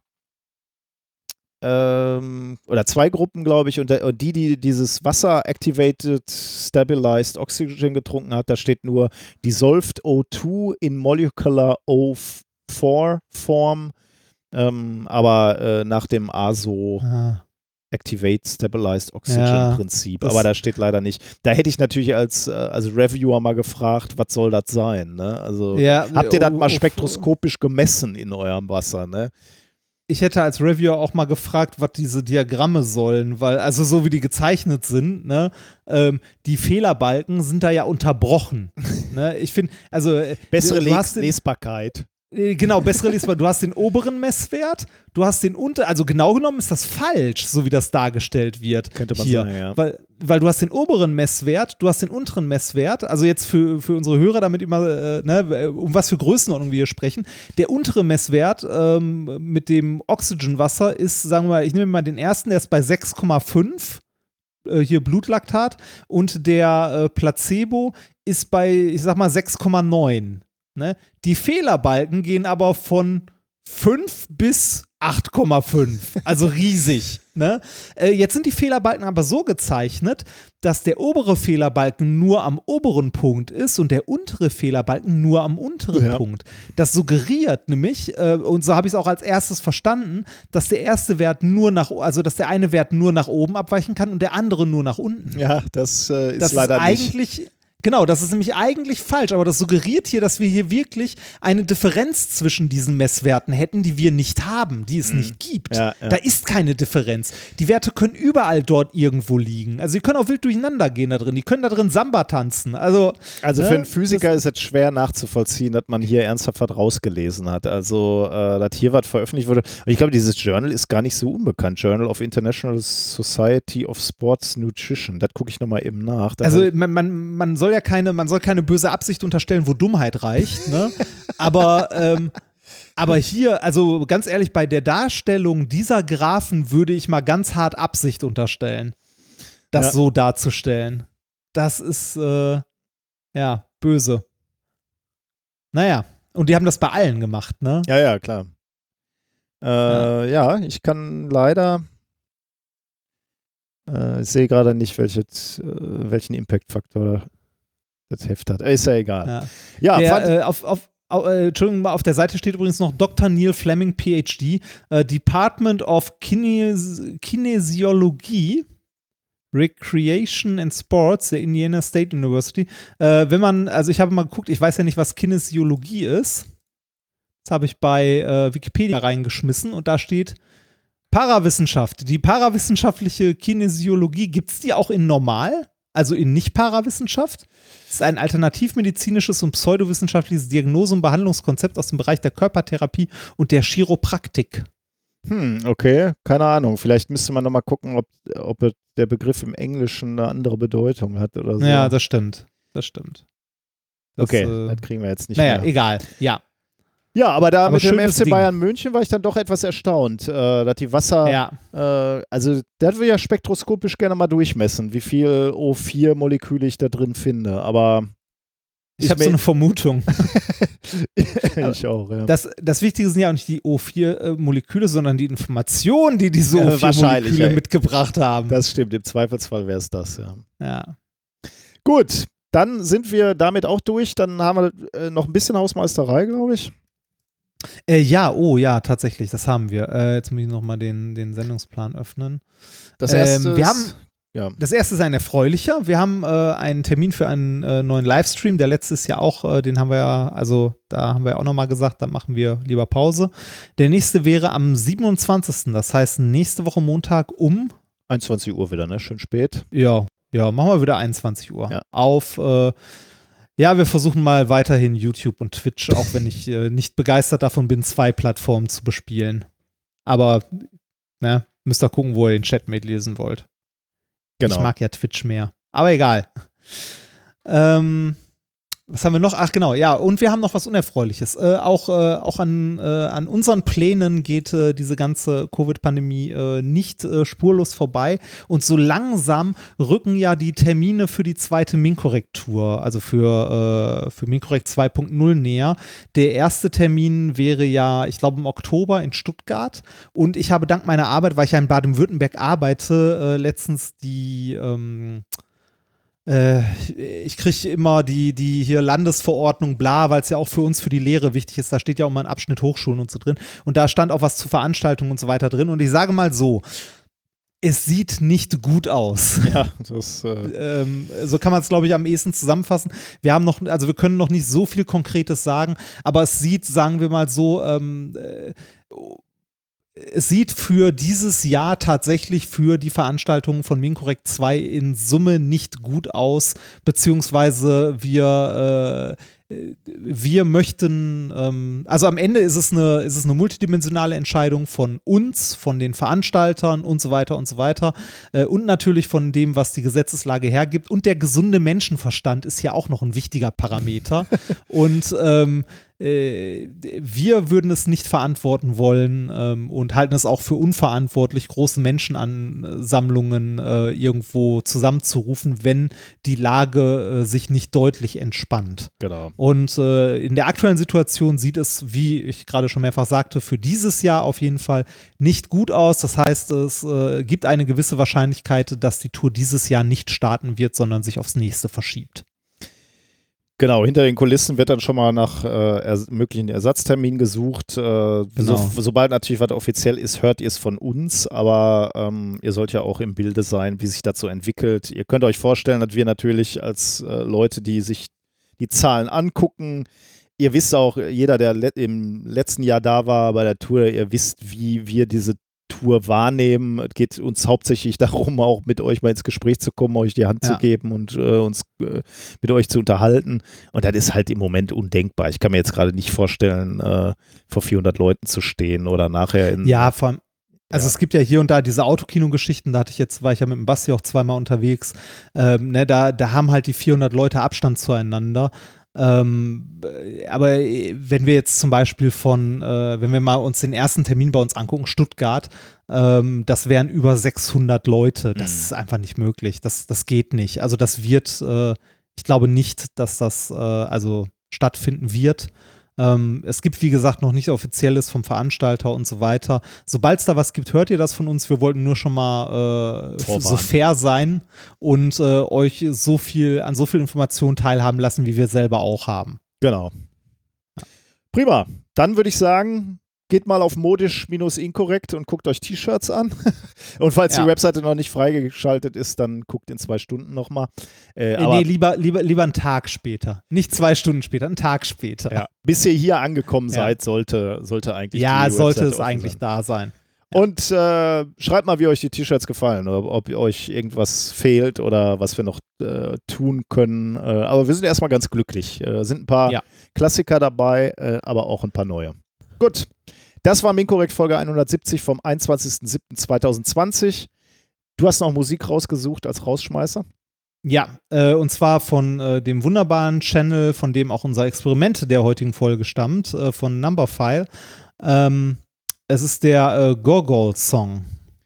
ähm, oder zwei Gruppen, glaube ich, und, der, und die, die dieses Wasser-Activated Stabilized Oxygen getrunken hat, da steht nur Dissolved O zwei in Molecular O vier Form, ähm, aber äh, nach dem A S O Ah. Activate Stabilized Oxygen Ja, Prinzip, das- aber da steht leider nicht. Da hätte ich natürlich als, äh, als Reviewer mal gefragt, was soll das sein, ne? Also Ja, habt ihr das oh, mal oh, spektroskopisch gemessen in eurem Wasser, ne? Ich hätte als Reviewer auch mal gefragt, was diese Diagramme sollen, weil, also so wie die gezeichnet sind, ne, ähm, die Fehlerbalken sind da ja unterbrochen. ne? Ich finde, also äh, Bessere du hast Les den, Lesbarkeit. äh, genau, bessere Lesbarkeit. Du hast den oberen Messwert, du hast den unter, also genau genommen ist das falsch, so wie das dargestellt wird. Könnte man hier. sagen, ja. Weil, weil du hast den oberen Messwert, du hast den unteren Messwert, also jetzt für, für unsere Hörer, damit immer, äh, ne, um was für Größenordnung wir hier sprechen. Der untere Messwert ähm, mit dem Oxygenwasser ist, sagen wir mal, ich nehme mal den ersten, der ist bei sechs Komma fünf, äh, hier Blutlaktat, und der äh, Placebo ist bei, ich sag mal, sechs Komma neun. Ne? Die Fehlerbalken gehen aber von fünf bis acht Komma fünf, also riesig. Ne? Äh, jetzt sind die Fehlerbalken aber so gezeichnet, dass der obere Fehlerbalken nur am oberen Punkt ist und der untere Fehlerbalken nur am unteren Ja. Punkt. Das suggeriert nämlich, äh, und so habe ich es auch als erstes verstanden, dass der erste Wert nur nach, also dass der eine Wert nur nach oben abweichen kann und der andere nur nach unten. Ja, das äh, ist Das leider ist nicht. eigentlich, genau, das ist nämlich eigentlich falsch, aber das suggeriert hier, dass wir hier wirklich eine Differenz zwischen diesen Messwerten hätten, die wir nicht haben, die es nicht gibt. Ja, ja. Da ist keine Differenz. Die Werte können überall dort irgendwo liegen. Also die können auch wild durcheinander gehen da drin. Die können da drin Samba tanzen. Also, Also ne, für einen Physiker ist es schwer nachzuvollziehen, dass man hier ernsthaft was rausgelesen hat. Also, äh, dass hier was veröffentlicht wurde. Und ich glaube, dieses Journal ist gar nicht so unbekannt. Journal of International Society of Sports Nutrition. Das gucke ich nochmal eben nach. Da Also hab- man, man, man soll ja keine, man soll keine böse Absicht unterstellen, wo Dummheit reicht, ne? Aber, ähm, aber hier, also ganz ehrlich, bei der Darstellung dieser Graphen würde ich mal ganz hart Absicht unterstellen, das Ja. so darzustellen. Das ist, äh, ja, böse. Naja, und die haben das bei allen gemacht, ne? Ja, ja, klar. Äh, ja. ich kann leider. Äh, ich sehe gerade nicht, welches, äh, welchen Impact-Faktor das Heft hat. Äh, Ist ja egal. Ja. Ja, Der, fand, äh, auf, auf, au- äh, Entschuldigung, auf der Seite steht übrigens noch Doktor Neil Fleming, P H D, äh, Department of Kines Kinesiologie, Recreation and Sports der Indiana State University. Äh, wenn man, also ich habe mal geguckt, ich weiß ja nicht, was Kinesiologie ist. Das habe ich bei äh, Wikipedia reingeschmissen und da steht Parawissenschaft. Die parawissenschaftliche Kinesiologie, gibt es die auch in normal? Also in Nicht-Parawissenschaft? Das ist ein alternativmedizinisches und pseudowissenschaftliches Diagnose- und Behandlungskonzept aus dem Bereich der Körpertherapie und der Chiropraktik. hm, okay, keine Ahnung. Vielleicht müsste man nochmal gucken, ob, ob der Begriff im Englischen eine andere Bedeutung hat oder so. Ja, das stimmt. Das stimmt. Das, okay, äh, das kriegen wir jetzt nicht naja, mehr. egal. Ja. Ja, aber da Aber mit dem schönes F C Ding. Bayern München war ich dann doch etwas erstaunt, äh, dass die Wasser, Ja. äh, also das will ja spektroskopisch gerne mal durchmessen, wie viel O vier Moleküle ich da drin finde, aber Ich habe so eine Vermutung. ich auch, ja. Das, das Wichtige sind ja auch nicht die O vier Moleküle, sondern die Informationen, die diese Ja, O vier wahrscheinlich, Moleküle ja. mitgebracht haben. Das stimmt, im Zweifelsfall wäre es das, ja. ja. Gut, Dann sind wir damit auch durch. Dann haben wir äh, noch ein bisschen Hausmeisterei, glaube ich. Äh, ja, oh ja, tatsächlich, das haben wir. Äh, jetzt muss ich nochmal den, den Sendungsplan öffnen. Das erste ähm, wir ist, haben, ja. Das erste ist ein erfreulicher. Wir haben äh, einen Termin für einen äh, neuen Livestream. Der letzte ist ja auch, äh, den haben wir ja, also da haben wir ja auch nochmal gesagt, da machen wir lieber Pause. Der nächste wäre am siebenundzwanzigsten Das heißt nächste Woche Montag um einundzwanzig Uhr wieder, ne? Schön spät. Ja, ja, machen wir wieder einundzwanzig Uhr. Ja. Auf, äh, ja, wir versuchen mal weiterhin YouTube und Twitch, auch wenn ich äh, nicht begeistert davon bin, zwei Plattformen zu bespielen. Aber, ne, müsst ihr gucken, wo ihr den Chat mitlesen wollt. Genau. Ich mag ja Twitch mehr. Aber egal. Ähm, was haben wir noch? Ach genau, ja, und wir haben noch was Unerfreuliches. Äh, auch äh, auch an, äh, an unseren Plänen geht äh, diese ganze Covid-Pandemie äh, nicht äh, spurlos vorbei. Und so langsam rücken ja die Termine für die zweite Minkorrekt-Tour, also für, äh, für Minkorrekt zwei Punkt null näher. Der erste Termin wäre ja, ich glaube, im Oktober in Stuttgart. Und ich habe dank meiner Arbeit, weil ich ja in Baden-Württemberg arbeite, äh, letztens die ähm, ich kriege immer die, die hier Landesverordnung, bla, weil es ja auch für uns für die Lehre wichtig ist. Da steht ja auch mal ein Abschnitt Hochschulen und so drin. Und da stand auch was zu Veranstaltungen und so weiter drin. Und ich sage mal so, es sieht nicht gut aus. Ja, das äh ähm, so kann man es, glaube ich, am ehesten zusammenfassen. Wir haben noch, also wir können noch nicht so viel Konkretes sagen, aber es sieht, sagen wir mal so, ähm, äh, es sieht für dieses Jahr tatsächlich für die Veranstaltungen von Minkorrekt zwei in Summe nicht gut aus, beziehungsweise wir, äh, wir möchten, ähm, also am Ende ist es, eine, ist es eine multidimensionale Entscheidung von uns, von den Veranstaltern und so weiter und so weiter äh, und natürlich von dem, was die Gesetzeslage hergibt, und der gesunde Menschenverstand ist ja auch noch ein wichtiger Parameter und ähm, wir würden es nicht verantworten wollen ähm, und halten es auch für unverantwortlich, große Menschenansammlungen äh, irgendwo zusammenzurufen, wenn die Lage äh, sich nicht deutlich entspannt. Genau. Und äh, in der aktuellen Situation sieht es, wie ich gerade schon mehrfach sagte, für dieses Jahr auf jeden Fall nicht gut aus. Das heißt, es äh, gibt eine gewisse Wahrscheinlichkeit, dass die Tour dieses Jahr nicht starten wird, sondern sich aufs nächste verschiebt. Genau, hinter den Kulissen wird dann schon mal nach äh, ers- möglichen Ersatzterminen gesucht. Äh, Genau. so, sobald natürlich was offiziell ist, hört ihr es von uns, aber ähm, ihr sollt ja auch im Bilde sein, wie sich das so entwickelt. Ihr könnt euch vorstellen, dass wir natürlich als äh, Leute, die sich die Zahlen angucken, ihr wisst auch, jeder, der le- im letzten Jahr da war bei der Tour, ihr wisst, wie wir diese Tour wahrnehmen. Es geht uns hauptsächlich darum, auch mit euch mal ins Gespräch zu kommen, euch die Hand Ja. zu geben und äh, uns äh, mit euch zu unterhalten. Und das ist halt im Moment undenkbar. Ich kann mir jetzt gerade nicht vorstellen, äh, vor vierhundert Leuten zu stehen oder nachher in. Ja, vor allem, also Ja. es gibt ja hier und da diese Autokino-Geschichten, da hatte ich jetzt, war ich ja mit dem Basti auch zweimal unterwegs, ähm, ne, da, da haben halt die vierhundert Leute Abstand zueinander. Ähm, äh, aber äh, wenn wir jetzt zum Beispiel von, äh, wenn wir mal uns den ersten Termin bei uns angucken, Stuttgart, ähm, das wären über sechshundert Leute. Das Mhm. ist einfach nicht möglich. Das, das geht nicht. Also das wird, äh, ich glaube nicht, dass das äh, also stattfinden wird. Ähm, es gibt, wie gesagt, noch nicht Offizielles vom Veranstalter und so weiter. Sobald es da was gibt, hört ihr das von uns. Wir wollten nur schon mal äh, Vorwarnen. so fair sein und äh, euch so viel an so viel Informationen teilhaben lassen, wie wir selber auch haben. Genau. Prima. Dann würde ich sagen, geht mal auf modisch-inkorrekt und guckt euch T-Shirts an. Und falls Ja. die Webseite noch nicht freigeschaltet ist, dann guckt in zwei Stunden nochmal. Äh, Äh, aber nee, lieber, lieber, lieber einen Tag später. Nicht zwei Stunden später, einen Tag später. ja, bis ihr hier angekommen Ja. seid, sollte, sollte eigentlich Ja, die sollte Webseite es offen eigentlich sein. da sein. Und äh, schreibt mal, wie euch die T-Shirts gefallen oder ob euch irgendwas fehlt oder was wir noch äh, tun können. Äh, aber wir sind erstmal ganz glücklich. Äh, sind ein paar Ja. Klassiker dabei, äh, aber auch ein paar neue. Gut, das war Minkorrekt Folge hundertsiebzig vom einundzwanzigsten siebten zweitausendzwanzig. Du hast noch Musik rausgesucht als Rausschmeißer? Ja, äh, und zwar von äh, dem wunderbaren Channel, von dem auch unser Experiment der heutigen Folge stammt, äh, von Numberphile. Ähm, es ist der äh, Gogol-Song.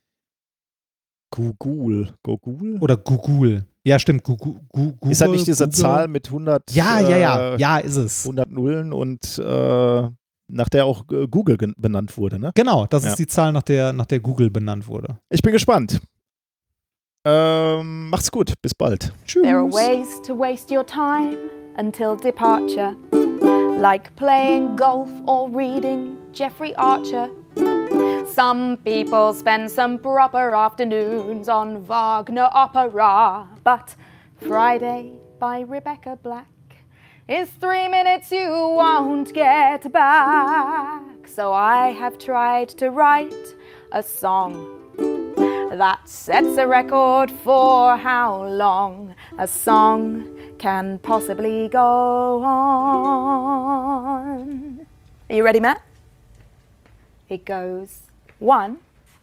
Gugul. Gugul? Oder Gugul. Ja, stimmt. Gugu, Gu, Ist das Google, nicht diese Google? Zahl mit hundert, Ja, ja, ja. äh, Ja, ist es. hundert Nullen und äh, nach der auch äh, Google gen- benannt wurde, ne? Genau, das Ja. ist die Zahl, nach der, nach der Google benannt wurde. Ich bin gespannt. Ähm, macht's gut. Bis bald. Tschüss. There are ways to waste your time until departure, like playing golf or reading Jeffrey Archer. Some people spend some proper afternoons on Wagner opera, but Friday by Rebecca Black is three minutes you won't get back. So I have tried to write a song that sets a record for how long a song can possibly go on. Are you ready, Matt? It goes one.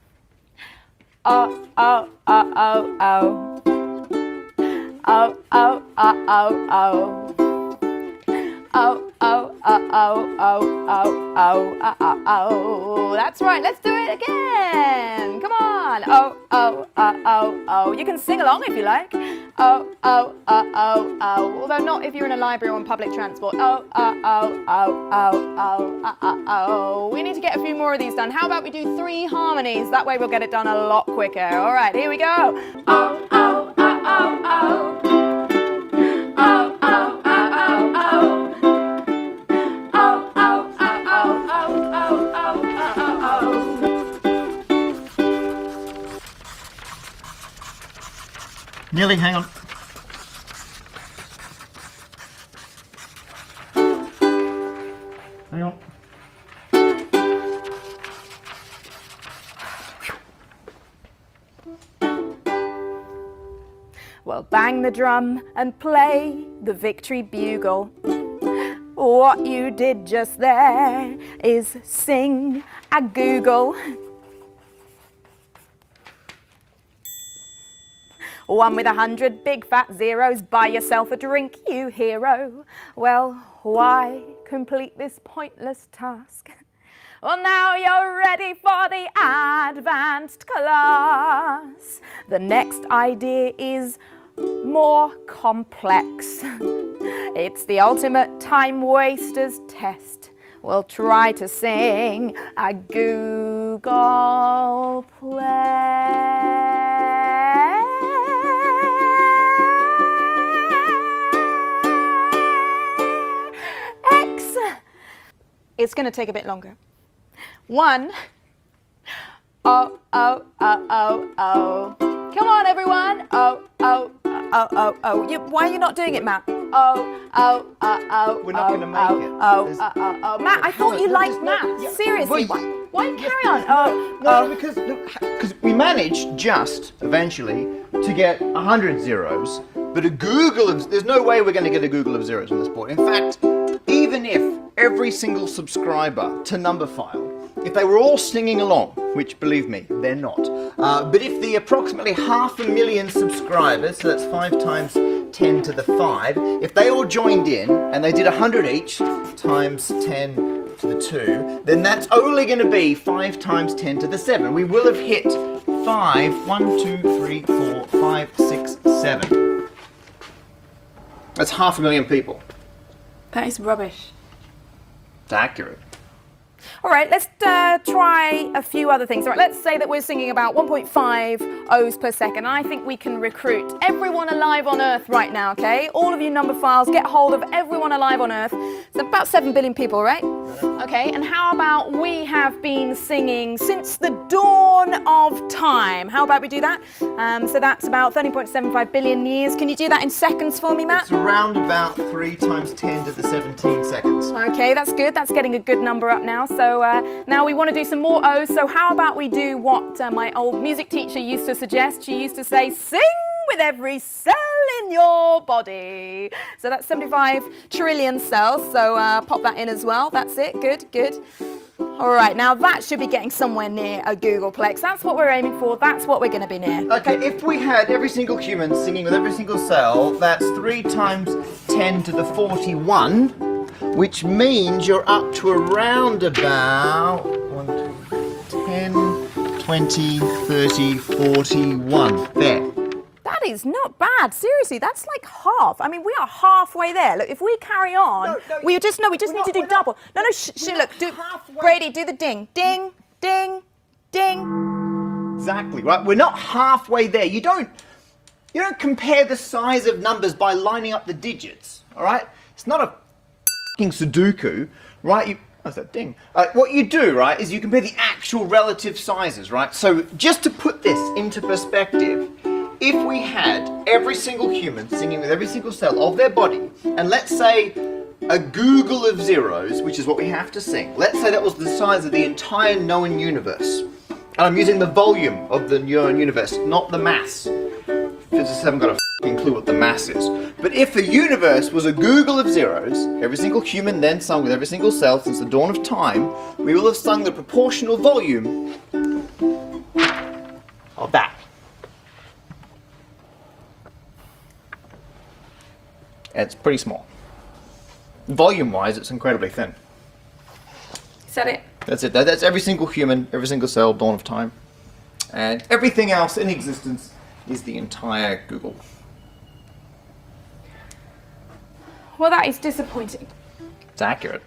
Oh, oh, oh, oh, oh. Oh, oh, oh, oh, oh. Oh, oh, oh, oh, oh, oh, oh, oh, oh, oh. That's right, let's do it again. Come on. Oh, oh, oh, oh, oh. You can sing along if you like. Oh, oh, oh, oh, oh. Although not if you're in a library or on public transport. Oh, oh, oh, oh, oh, oh, oh, oh, oh. We need to get a few more of these done. How about we do three harmonies? That way we'll get it done a lot quicker. All right, here we go. Oh, oh, oh, oh, oh. Oh, oh, oh, oh, oh. Nearly, hang on. Hang on. Well, bang the drum and play the victory bugle. What you did just there is sing a Google. One with a hundred big fat zeros, buy yourself a drink, you hero. Well, why complete this pointless task? Well, now you're ready for the advanced class. The next idea is more complex. It's the ultimate time waster's test. We'll try to sing a Google play. It's going to take a bit longer. One. Oh, oh, oh, oh, oh. Come on, everyone. Oh, oh, oh, oh, oh. You, why are you not doing it, Matt? Oh, oh, oh, oh. We're not oh, gonna make oh, it. Oh, There's- oh, oh, oh. Matt, I thought you No, liked there's no- math. yeah, Seriously. but- Why, why you carry on? Oh, No, oh. because because we managed just eventually to get a hundred zeros, but a Google of there's no way we're going to get a Google of zeros on this board. In fact, even if every single subscriber to Numberphile, if they were all singing along, which believe me, they're not, uh, but if the approximately half a million subscribers, so that's five times ten to the five, if they all joined in and they did a hundred each times ten to the two, then that's only going to be five times ten to the seven. We will have hit five, one, two, three, four, five, six, seven. That's half a million people. That is rubbish. It's accurate. All right, let's uh, try a few other things. All right, let's say that we're singing about one point five O's per second. I think we can recruit everyone alive on Earth right now, okay? All of you Numberphiles, get hold of everyone alive on Earth. It's about seven billion people, right? Okay, and how about we have been singing since the dawn of time? How about we do that? Um, so that's about thirteen point seven five billion years. Can you do that in seconds for me, Matt? It's around about three times ten to the seventeen seconds. Okay, that's good. That's getting a good number up now. So uh, now we want to do some more O's. So how about we do what uh, my old music teacher used to suggest? She used to say, sing with every cell in your body. So that's seventy-five trillion cells. So uh, pop that in as well. That's it. Good, good. All right, now that should be getting somewhere near a Googleplex. That's what we're aiming for. That's what we're going to be near. Okay, if we had every single human singing with every single cell, that's three times ten to the forty-one, which means you're up to around about one, two, ten, twenty, thirty, forty-one. There. That is not bad. Seriously, that's like half. I mean, we are halfway there. Look, if we carry on, No, no, we just no, we just we're need to not- do we're not- double. No, no, sh- sh- we're look, not do halfway. Brady, do the ding, ding, ding, ding. Exactly, right? We're not halfway there. You don't You don't compare the size of numbers by lining up the digits, all right? It's not a f***ing Sudoku, right? You, what's that ding? Uh, what you do, right, is you compare the actual relative sizes, right? So just to put this into perspective, if we had every single human singing with every single cell of their body, and let's say a Google of zeros, which is what we have to sing, let's say that was the size of the entire known universe. And I'm using the volume of the known universe, not the mass. Physicists haven't got a f***ing clue what the mass is. But if the universe was a Google of zeros, every single human then sung with every single cell since the dawn of time, we will have sung the proportional volume of that. And it's pretty small. Volume-wise, it's incredibly thin. Is that it? That's it. That- That's every single human, every single cell, dawn of time. And everything else in existence is the entire Google. Well, that is disappointing. It's accurate.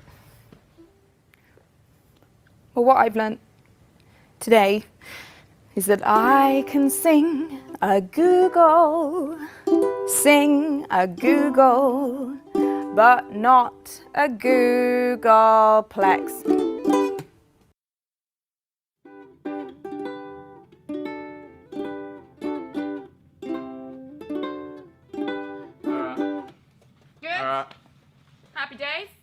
Well, what I've learnt today is that I can sing a Google, sing a Google, but not a Googleplex. Good? Happy days?